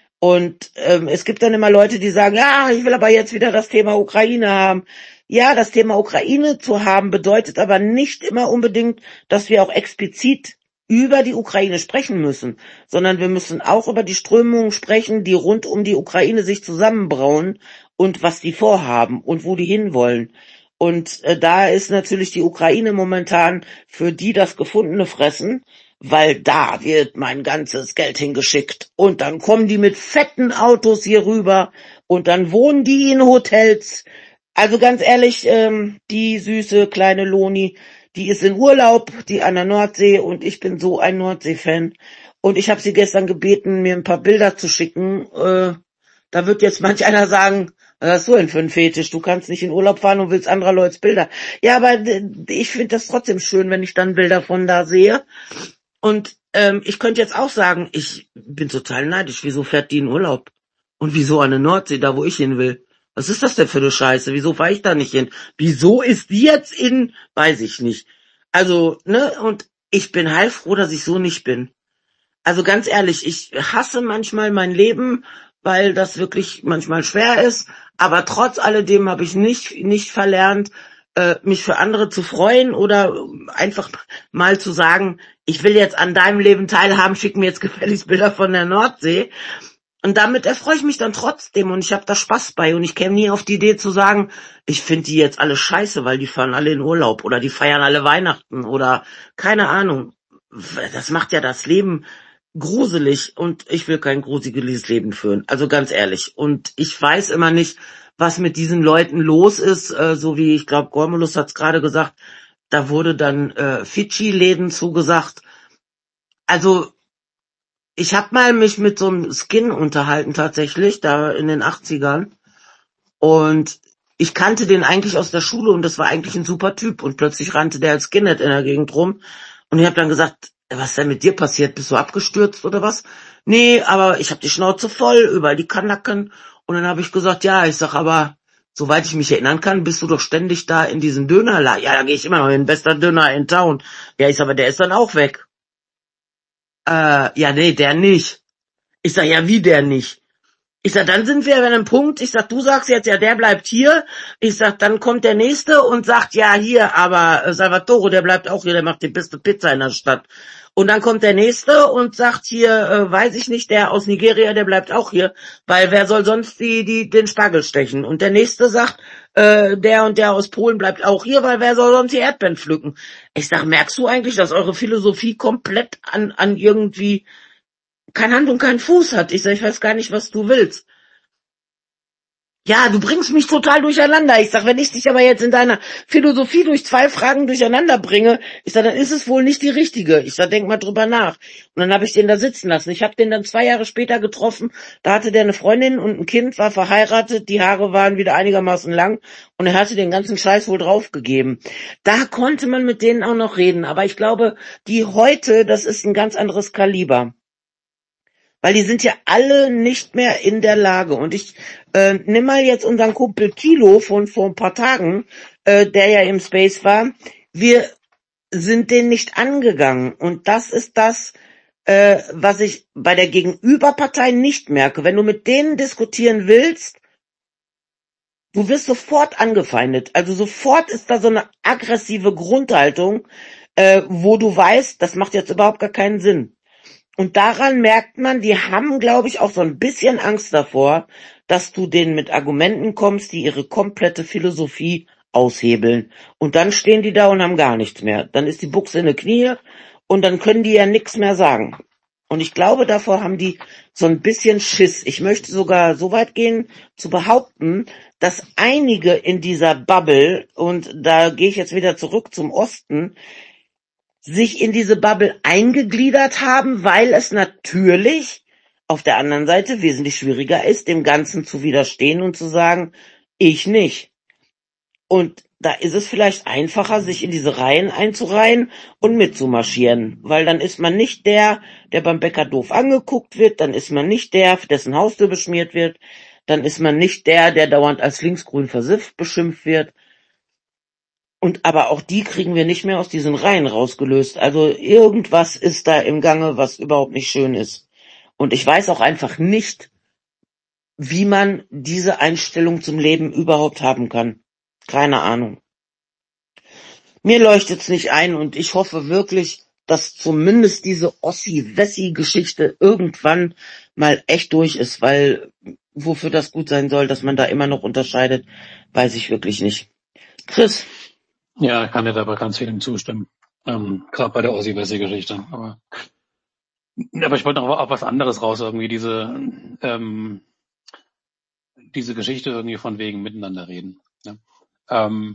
Und ähm, es gibt dann immer Leute, die sagen, ja, ich will aber jetzt wieder das Thema Ukraine haben. Ja, das Thema Ukraine zu haben bedeutet aber nicht immer unbedingt, dass wir auch explizit über die Ukraine sprechen müssen, sondern wir müssen auch über die Strömungen sprechen, die rund um die Ukraine sich zusammenbrauen und was die vorhaben und wo die hinwollen. Und äh, da ist natürlich die Ukraine momentan für die das gefundene Fressen, weil da wird mein ganzes Geld hingeschickt und dann kommen die mit fetten Autos hier rüber und dann wohnen die in Hotels. Also ganz ehrlich, ähm, die süße kleine Loni, die ist in Urlaub, die an der Nordsee, und ich bin so ein Nordsee-Fan. Und ich habe sie gestern gebeten, mir ein paar Bilder zu schicken. Äh, da wird jetzt manch einer sagen, was hast du denn für ein Fetisch? Du kannst nicht in Urlaub fahren und willst anderer Leute Bilder. Ja, aber d- ich finde das trotzdem schön, wenn ich dann Bilder von da sehe. Und ähm, ich könnte jetzt auch sagen, ich bin total neidisch. Wieso fährt die in Urlaub? Und wieso an der Nordsee, da wo ich hin will? Was ist das denn für eine Scheiße? Wieso fahre ich da nicht hin? Wieso ist die jetzt in? Weiß ich nicht. Also, ne, und ich bin heilfroh, dass ich so nicht bin. Also ganz ehrlich, ich hasse manchmal mein Leben, weil das wirklich manchmal schwer ist. Aber trotz alledem habe ich nicht nicht verlernt, äh, mich für andere zu freuen oder einfach mal zu sagen, ich will jetzt an deinem Leben teilhaben, schick mir jetzt gefälligst Bilder von der Nordsee. Und damit erfreue ich mich dann trotzdem und ich habe da Spaß bei und ich käme nie auf die Idee zu sagen, ich finde die jetzt alle scheiße, weil die fahren alle in Urlaub oder die feiern alle Weihnachten oder keine Ahnung. Das macht ja das Leben gruselig und ich will kein gruseliges Leben führen. Also ganz ehrlich. Und ich weiß immer nicht, was mit diesen Leuten los ist, äh, so wie ich glaube, Gormulus hat es gerade gesagt, da wurde dann äh, Fidschi-Läden zugesagt. Also ich habe mal mich mit so einem Skin unterhalten tatsächlich, da in den achtzigern. Und ich kannte den eigentlich aus der Schule und das war eigentlich ein super Typ. Und plötzlich rannte der als Skinhead in der Gegend rum. Und ich habe dann gesagt, was ist denn mit dir passiert? Bist du abgestürzt oder was? Nee, aber ich habe die Schnauze voll, überall die Kanacken. Und dann habe ich gesagt, ja, ich sag aber, soweit ich mich erinnern kann, bist du doch ständig da in diesen Dönerladen. Ja, da gehe ich immer noch hin, bester Döner in Town. Ja, ich sag, aber der ist dann auch weg. Äh, ja, nee, der nicht. Ich sag, ja, wie der nicht? Ich sag, dann sind wir an einem Punkt, ich sag, du sagst jetzt, ja, der bleibt hier. Ich sag, dann kommt der Nächste und sagt, ja, hier, aber äh, Salvatore, der bleibt auch hier, der macht die beste Pizza in der Stadt. Und dann kommt der Nächste und sagt hier, äh, weiß ich nicht, der aus Nigeria, der bleibt auch hier, weil wer soll sonst die, die den Spargel stechen? Und der Nächste sagt, äh, der und der aus Polen bleibt auch hier, weil wer soll sonst die Erdbeeren pflücken? Ich sag, merkst du eigentlich, dass eure Philosophie komplett an, an irgendwie kein Hand und kein Fuß hat? Ich sag, ich weiß gar nicht, was du willst. Ja, du bringst mich total durcheinander. Ich sag, wenn ich dich aber jetzt in deiner Philosophie durch zwei Fragen durcheinander bringe, ich sag, dann ist es wohl nicht die richtige. Ich sag, denk mal drüber nach. Und dann habe ich den da sitzen lassen. Ich habe den dann zwei Jahre später getroffen. Da hatte der eine Freundin und ein Kind, war verheiratet. Die Haare waren wieder einigermaßen lang. Und er hatte den ganzen Scheiß wohl draufgegeben. Da konnte man mit denen auch noch reden. Aber ich glaube, die heute, das ist ein ganz anderes Kaliber. Weil die sind ja alle nicht mehr in der Lage. Und ich äh, nimm mal jetzt unseren Kumpel Kilo von vor ein paar Tagen, äh, der ja im Space war. Wir sind den nicht angegangen. Und das ist das, äh, was ich bei der Gegenüberpartei nicht merke. Wenn du mit denen diskutieren willst, du wirst sofort angefeindet. Also sofort ist da so eine aggressive Grundhaltung, äh, wo du weißt, das macht jetzt überhaupt gar keinen Sinn. Und daran merkt man, die haben, glaube ich, auch so ein bisschen Angst davor, dass du denen mit Argumenten kommst, die ihre komplette Philosophie aushebeln. Und dann stehen die da und haben gar nichts mehr. Dann ist die Buchse in die Knie und dann können die ja nichts mehr sagen. Und ich glaube, davor haben die so ein bisschen Schiss. Ich möchte sogar so weit gehen, zu behaupten, dass einige in dieser Bubble, und da gehe ich jetzt wieder zurück zum Osten, sich in diese Bubble eingegliedert haben, weil es natürlich auf der anderen Seite wesentlich schwieriger ist, dem Ganzen zu widerstehen und zu sagen, ich nicht. Und da ist es vielleicht einfacher, sich in diese Reihen einzureihen und mitzumarschieren, weil dann ist man nicht der, der beim Bäcker doof angeguckt wird, dann ist man nicht der, dessen Haustür beschmiert wird, Dann ist man nicht der, der dauernd als linksgrün versifft beschimpft wird. Und aber auch die kriegen wir nicht mehr aus diesen Reihen rausgelöst. Also irgendwas ist da im Gange, was überhaupt nicht schön ist. Und ich weiß auch einfach nicht, wie man diese Einstellung zum Leben überhaupt haben kann. Keine Ahnung. Mir leuchtet's nicht ein und ich hoffe wirklich, dass zumindest diese Ossi-Wessi-Geschichte irgendwann mal echt durch ist, weil wofür das gut sein soll, dass man da immer noch unterscheidet, weiß ich wirklich nicht. Chris? Ja, ich kann dir dabei ganz vielem zustimmen. Ähm, gerade bei der Ossi-Wessi-Geschichte. Aber, aber ich wollte noch auf was anderes raus, irgendwie diese, ähm, diese Geschichte irgendwie von wegen miteinander reden. Ja. Ähm,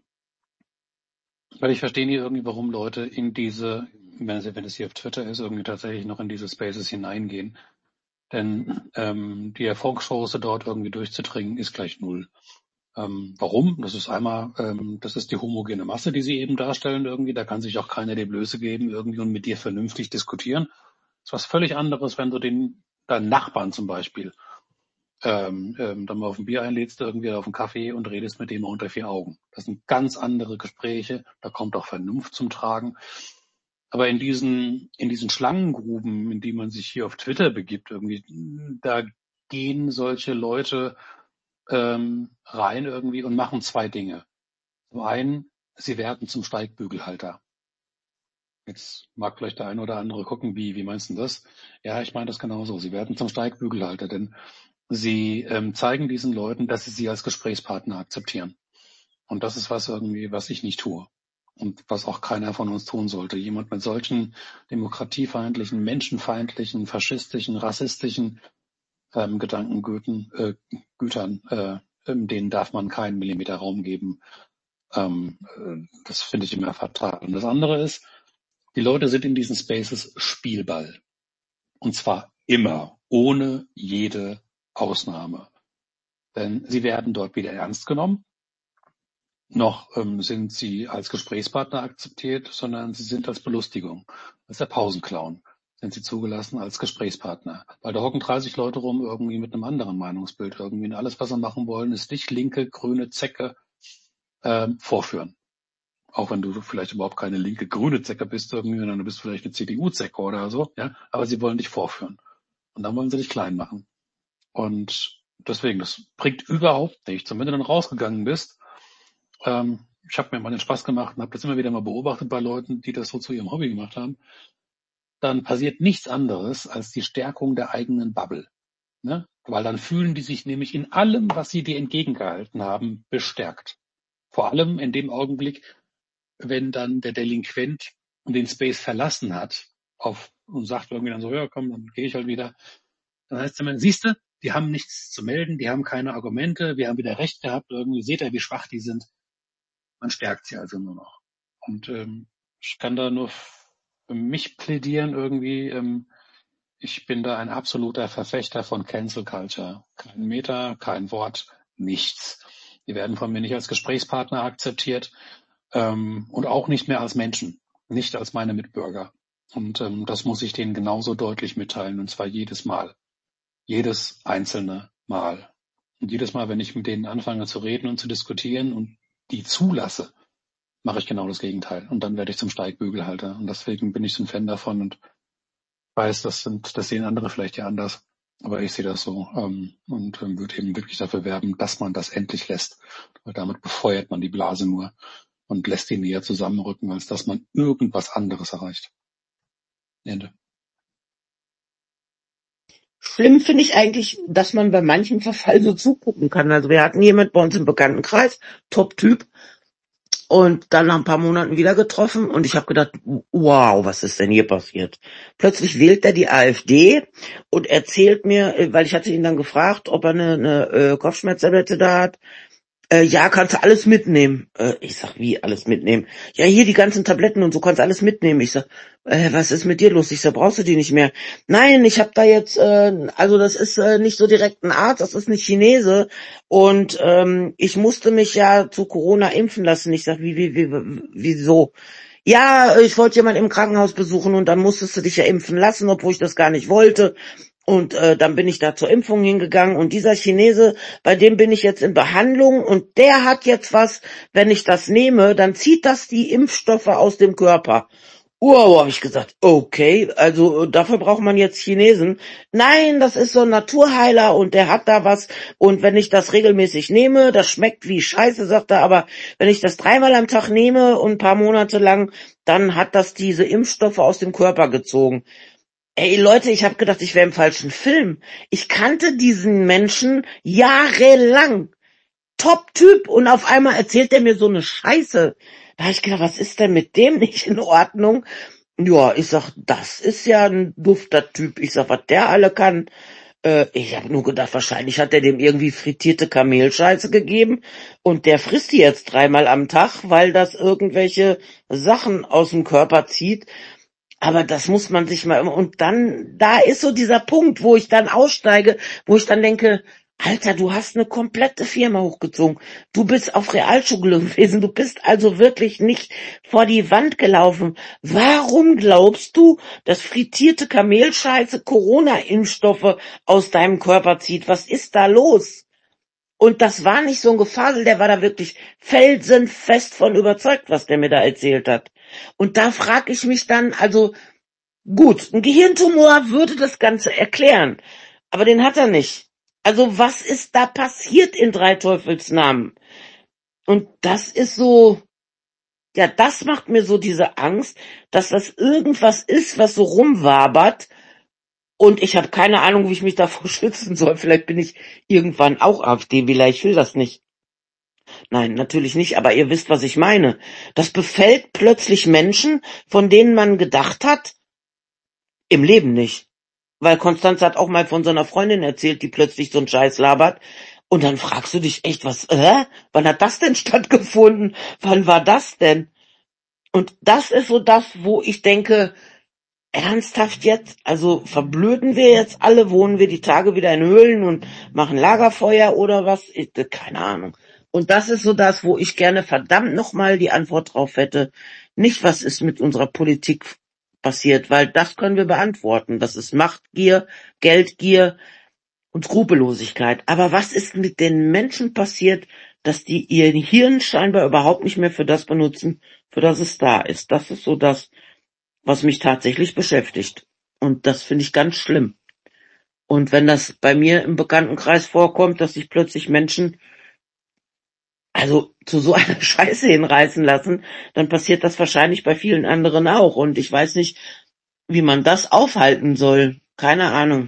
weil ich verstehe nie irgendwie, warum Leute in diese, wenn es, wenn es hier auf Twitter ist, irgendwie tatsächlich noch in diese Spaces hineingehen. Denn ähm, die Erfolgschance dort irgendwie durchzudringen, ist gleich null. Ähm, warum? Das ist einmal, ähm, das ist die homogene Masse, die sie eben darstellen irgendwie. Da kann sich auch keiner die Blöße geben irgendwie und mit dir vernünftig diskutieren. Das ist was völlig anderes, wenn du den deinen Nachbarn zum Beispiel ähm, ähm, dann mal auf ein Bier einlädst, irgendwie auf einen Kaffee und redest mit dem unter vier Augen. Das sind ganz andere Gespräche. Da kommt auch Vernunft zum Tragen. Aber in diesen in diesen Schlangengruben, in die man sich hier auf Twitter begibt, irgendwie, da gehen solche Leute ähm, rein irgendwie und machen zwei Dinge. Zum einen, sie werden zum Steigbügelhalter. Jetzt mag vielleicht der eine oder andere gucken, wie, wie meinst du das? Ja, ich meine das genauso. Sie werden zum Steigbügelhalter, denn sie ähm, zeigen diesen Leuten, dass sie sie als Gesprächspartner akzeptieren. Und das ist was irgendwie, was ich nicht tue. Und was auch keiner von uns tun sollte. Jemand mit solchen demokratiefeindlichen, menschenfeindlichen, faschistischen, rassistischen ähm, Gedankengütern, äh, Gütern, äh, denen darf man keinen Millimeter Raum geben. Ähm, äh, das finde ich immer fatal. Und das andere ist, die Leute sind in diesen Spaces Spielball. Und zwar immer, ohne jede Ausnahme. Denn sie werden dort weder ernst genommen, noch ähm, sind sie als Gesprächspartner akzeptiert, sondern sie sind als Belustigung. Als der Pausenclown sind sie zugelassen als Gesprächspartner. Weil da hocken dreißig Leute rum, irgendwie mit einem anderen Meinungsbild. Irgendwie und alles, was sie machen wollen, ist dich, linke, grüne Zecke, ähm, vorführen. Auch wenn du vielleicht überhaupt keine linke, grüne Zecke bist, irgendwie, sondern du bist vielleicht eine C D U-Zecke oder so, ja. Aber sie wollen dich vorführen. Und dann wollen sie dich klein machen. Und deswegen, das bringt überhaupt nichts. Und wenn du dann rausgegangen bist, ähm, ich habe mir mal den Spaß gemacht und habe das immer wieder mal beobachtet bei Leuten, die das so zu ihrem Hobby gemacht haben, dann passiert nichts anderes als die Stärkung der eigenen Bubble. Ne? Weil dann fühlen die sich nämlich in allem, was sie dir entgegengehalten haben, bestärkt. Vor allem in dem Augenblick, wenn dann der Delinquent den Space verlassen hat auf, und sagt irgendwie dann so, ja komm, dann gehe ich halt wieder. Dann heißt es immer, siehste, die haben nichts zu melden, die haben keine Argumente, wir haben wieder recht gehabt, irgendwie seht ihr, wie schwach die sind. Man stärkt sie also nur noch. Und ähm, ich kann da nur für mich plädieren irgendwie. Ähm, ich bin da ein absoluter Verfechter von Cancel Culture. Kein Meter, kein Wort, nichts. Die werden von mir nicht als Gesprächspartner akzeptiert ähm, und auch nicht mehr als Menschen, nicht als meine Mitbürger. Und ähm, das muss ich denen genauso deutlich mitteilen, und zwar jedes Mal. Jedes einzelne Mal. Und jedes Mal, wenn ich mit denen anfange zu reden und zu diskutieren und die zulasse, mache ich genau das Gegenteil. Und dann werde ich zum Steigbügelhalter. Und deswegen bin ich so ein Fan davon und weiß, das sind, das sehen andere vielleicht ja anders. Aber ich sehe das so ähm, und ähm, würde eben wirklich dafür werben, dass man das endlich lässt. Weil damit befeuert man die Blase nur und lässt die näher zusammenrücken, als dass man irgendwas anderes erreicht. Ende. Schlimm finde ich eigentlich, dass man bei manchen Verfall so zugucken kann. Also wir hatten jemand bei uns im Bekanntenkreis, Top-Typ, und dann nach ein paar Monaten wieder getroffen und ich habe gedacht, wow, was ist denn hier passiert? Plötzlich wählt er die AfD und erzählt mir, weil ich hatte ihn dann gefragt, ob er eine, eine äh, Kopfschmerztablette da hat. Äh, ja, kannst du alles mitnehmen. Äh, ich sag, wie alles mitnehmen? Ja, hier die ganzen Tabletten und so, kannst du alles mitnehmen. Ich sag, äh, was ist mit dir los? Ich sag, brauchst du die nicht mehr? Nein, ich habe da jetzt, äh, also das ist äh, nicht so direkt ein Arzt, das ist nicht Chinese und ähm, ich musste mich ja zu Corona impfen lassen. Ich sag, wie, wie, wie, wieso? Ja, ich wollte jemanden im Krankenhaus besuchen und dann musstest du dich ja impfen lassen, obwohl ich das gar nicht wollte. Und äh, dann bin ich da zur Impfung hingegangen und dieser Chinese, bei dem bin ich jetzt in Behandlung und der hat jetzt was, wenn ich das nehme, dann zieht das die Impfstoffe aus dem Körper. Wow, habe ich gesagt, okay, also dafür braucht man jetzt Chinesen. Nein, das ist so ein Naturheiler und der hat da was und wenn ich das regelmäßig nehme, das schmeckt wie Scheiße, sagt er, aber wenn ich das dreimal am Tag nehme und ein paar Monate lang, dann hat das diese Impfstoffe aus dem Körper gezogen. Ey Leute, ich habe gedacht, ich wäre im falschen Film. Ich kannte diesen Menschen jahrelang. Top-Typ und auf einmal erzählt er mir so eine Scheiße. Da habe ich gedacht, was ist denn mit dem nicht in Ordnung? Ja, ich sag, das ist ja ein dufter Typ. Ich sag, was der alle kann. Äh, ich habe nur gedacht, wahrscheinlich hat er dem irgendwie frittierte Kamelscheiße gegeben und der frisst die jetzt dreimal am Tag, weil das irgendwelche Sachen aus dem Körper zieht. Aber das muss man sich mal, und dann, da ist so dieser Punkt, wo ich dann aussteige, wo ich dann denke, Alter, du hast eine komplette Firma hochgezogen. Du bist auf Realschule gewesen. Du bist also wirklich nicht vor die Wand gelaufen. Warum glaubst du, dass frittierte Kamelscheiße Corona-Impfstoffe aus deinem Körper zieht? Was ist da los? Und das war nicht so ein Gefasel, der war da wirklich felsenfest von überzeugt, was der mir da erzählt hat. Und da frage ich mich dann, also gut, ein Gehirntumor würde das Ganze erklären, aber den hat er nicht. Also was ist da passiert in drei Teufelsnamen? Und das ist so, ja, das macht mir so diese Angst, dass das irgendwas ist, was so rumwabert. Und ich habe keine Ahnung, wie ich mich davor schützen soll. Vielleicht bin ich irgendwann auch AfD-Wähler, ich will das nicht. Nein, natürlich nicht, aber ihr wisst, was ich meine. Das befällt plötzlich Menschen, von denen man gedacht hat, im Leben nicht. Weil Konstanze hat auch mal von so einer Freundin erzählt, die plötzlich so einen Scheiß labert. Und dann fragst du dich echt, was, äh? Wann hat das denn stattgefunden? Wann war das denn? Und das ist so das, wo ich denke, ernsthaft jetzt? Also verblöden wir jetzt alle? Wohnen wir die Tage wieder in Höhlen und machen Lagerfeuer oder was? Ich, keine Ahnung. Und das ist so das, wo ich gerne verdammt nochmal die Antwort drauf hätte. Nicht, was ist mit unserer Politik passiert, weil das können wir beantworten. Das ist Machtgier, Geldgier und Skrupellosigkeit. Aber was ist mit den Menschen passiert, dass die ihr Hirn scheinbar überhaupt nicht mehr für das benutzen, für das es da ist? Das ist so das, was mich tatsächlich beschäftigt. Und das finde ich ganz schlimm. Und wenn das bei mir im Bekanntenkreis vorkommt, dass sich plötzlich Menschen also zu so einer Scheiße hinreißen lassen, dann passiert das wahrscheinlich bei vielen anderen auch. Und ich weiß nicht, wie man das aufhalten soll. Keine Ahnung.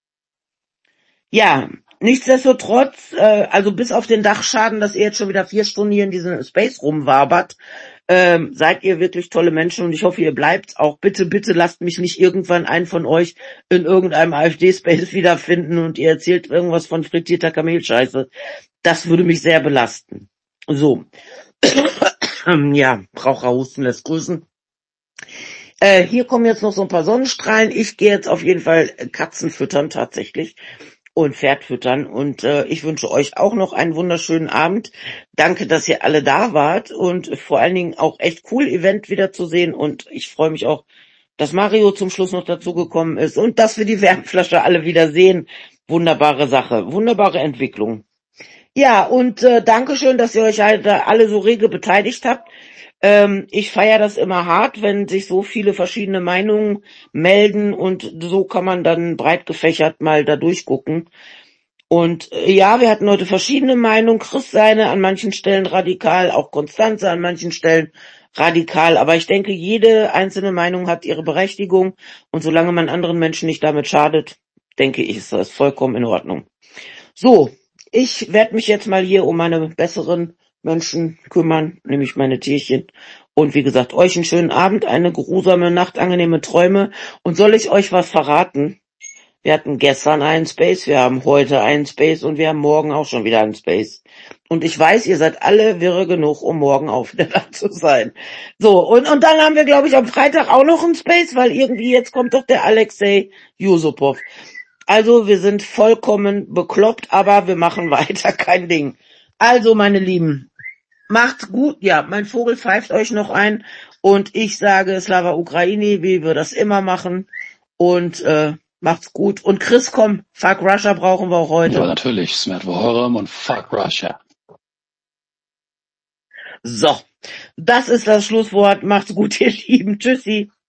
Ja, nichtsdestotrotz, äh, also bis auf den Dachschaden, dass ihr jetzt schon wieder vier Stunden hier in diesem Space rumwabert, ähm, seid ihr wirklich tolle Menschen und ich hoffe, ihr bleibt auch. Bitte, bitte lasst mich nicht irgendwann einen von euch in irgendeinem AfD-Space wiederfinden und ihr erzählt irgendwas von frittierter Kamelscheiße. Das würde mich sehr belasten. So. Ja, Raucher husten lässt grüßen. Äh, hier kommen jetzt noch so ein paar Sonnenstrahlen. Ich gehe jetzt auf jeden Fall Katzen füttern tatsächlich und Pferd füttern und äh, ich wünsche euch auch noch einen wunderschönen Abend. Danke, dass ihr alle da wart und vor allen Dingen auch echt cool, Event wiederzusehen und ich freue mich auch, dass Mario zum Schluss noch dazugekommen ist und dass wir die Wärmflasche alle wieder sehen. Wunderbare Sache, wunderbare Entwicklung. Ja, und äh, Dankeschön, dass ihr euch halt alle so rege beteiligt habt. Ähm, ich feiere das immer hart, wenn sich so viele verschiedene Meinungen melden und so kann man dann breit gefächert mal da durchgucken. Und äh, ja, wir hatten heute verschiedene Meinungen. Chris seine an manchen Stellen radikal, auch Konstanze an manchen Stellen radikal. Aber ich denke, jede einzelne Meinung hat ihre Berechtigung und solange man anderen Menschen nicht damit schadet, denke ich, ist das vollkommen in Ordnung. So. Ich werde mich jetzt mal hier um meine besseren Menschen kümmern, nämlich meine Tierchen. Und wie gesagt, euch einen schönen Abend, eine geruhsame Nacht, angenehme Träume. Und soll ich euch was verraten? Wir hatten gestern einen Space, wir haben heute einen Space und wir haben morgen auch schon wieder einen Space. Und ich weiß, ihr seid alle wirre genug, um morgen auch wieder da zu sein. So, und, und dann haben wir, glaube ich, am Freitag auch noch einen Space, weil irgendwie jetzt kommt doch der Alexei Yusupov. Also, wir sind vollkommen bekloppt, aber wir machen weiter, kein Ding. Also, meine Lieben, macht's gut. Ja, mein Vogel pfeift euch noch ein und ich sage Slava Ukraini, wie wir das immer machen. Und äh, Macht's gut. Und Chris, komm, Fuck Russia brauchen wir auch heute. Ja, natürlich. Smet Vohorum und Fuck Russia. So, das ist das Schlusswort. Macht's gut, ihr Lieben. Tschüssi.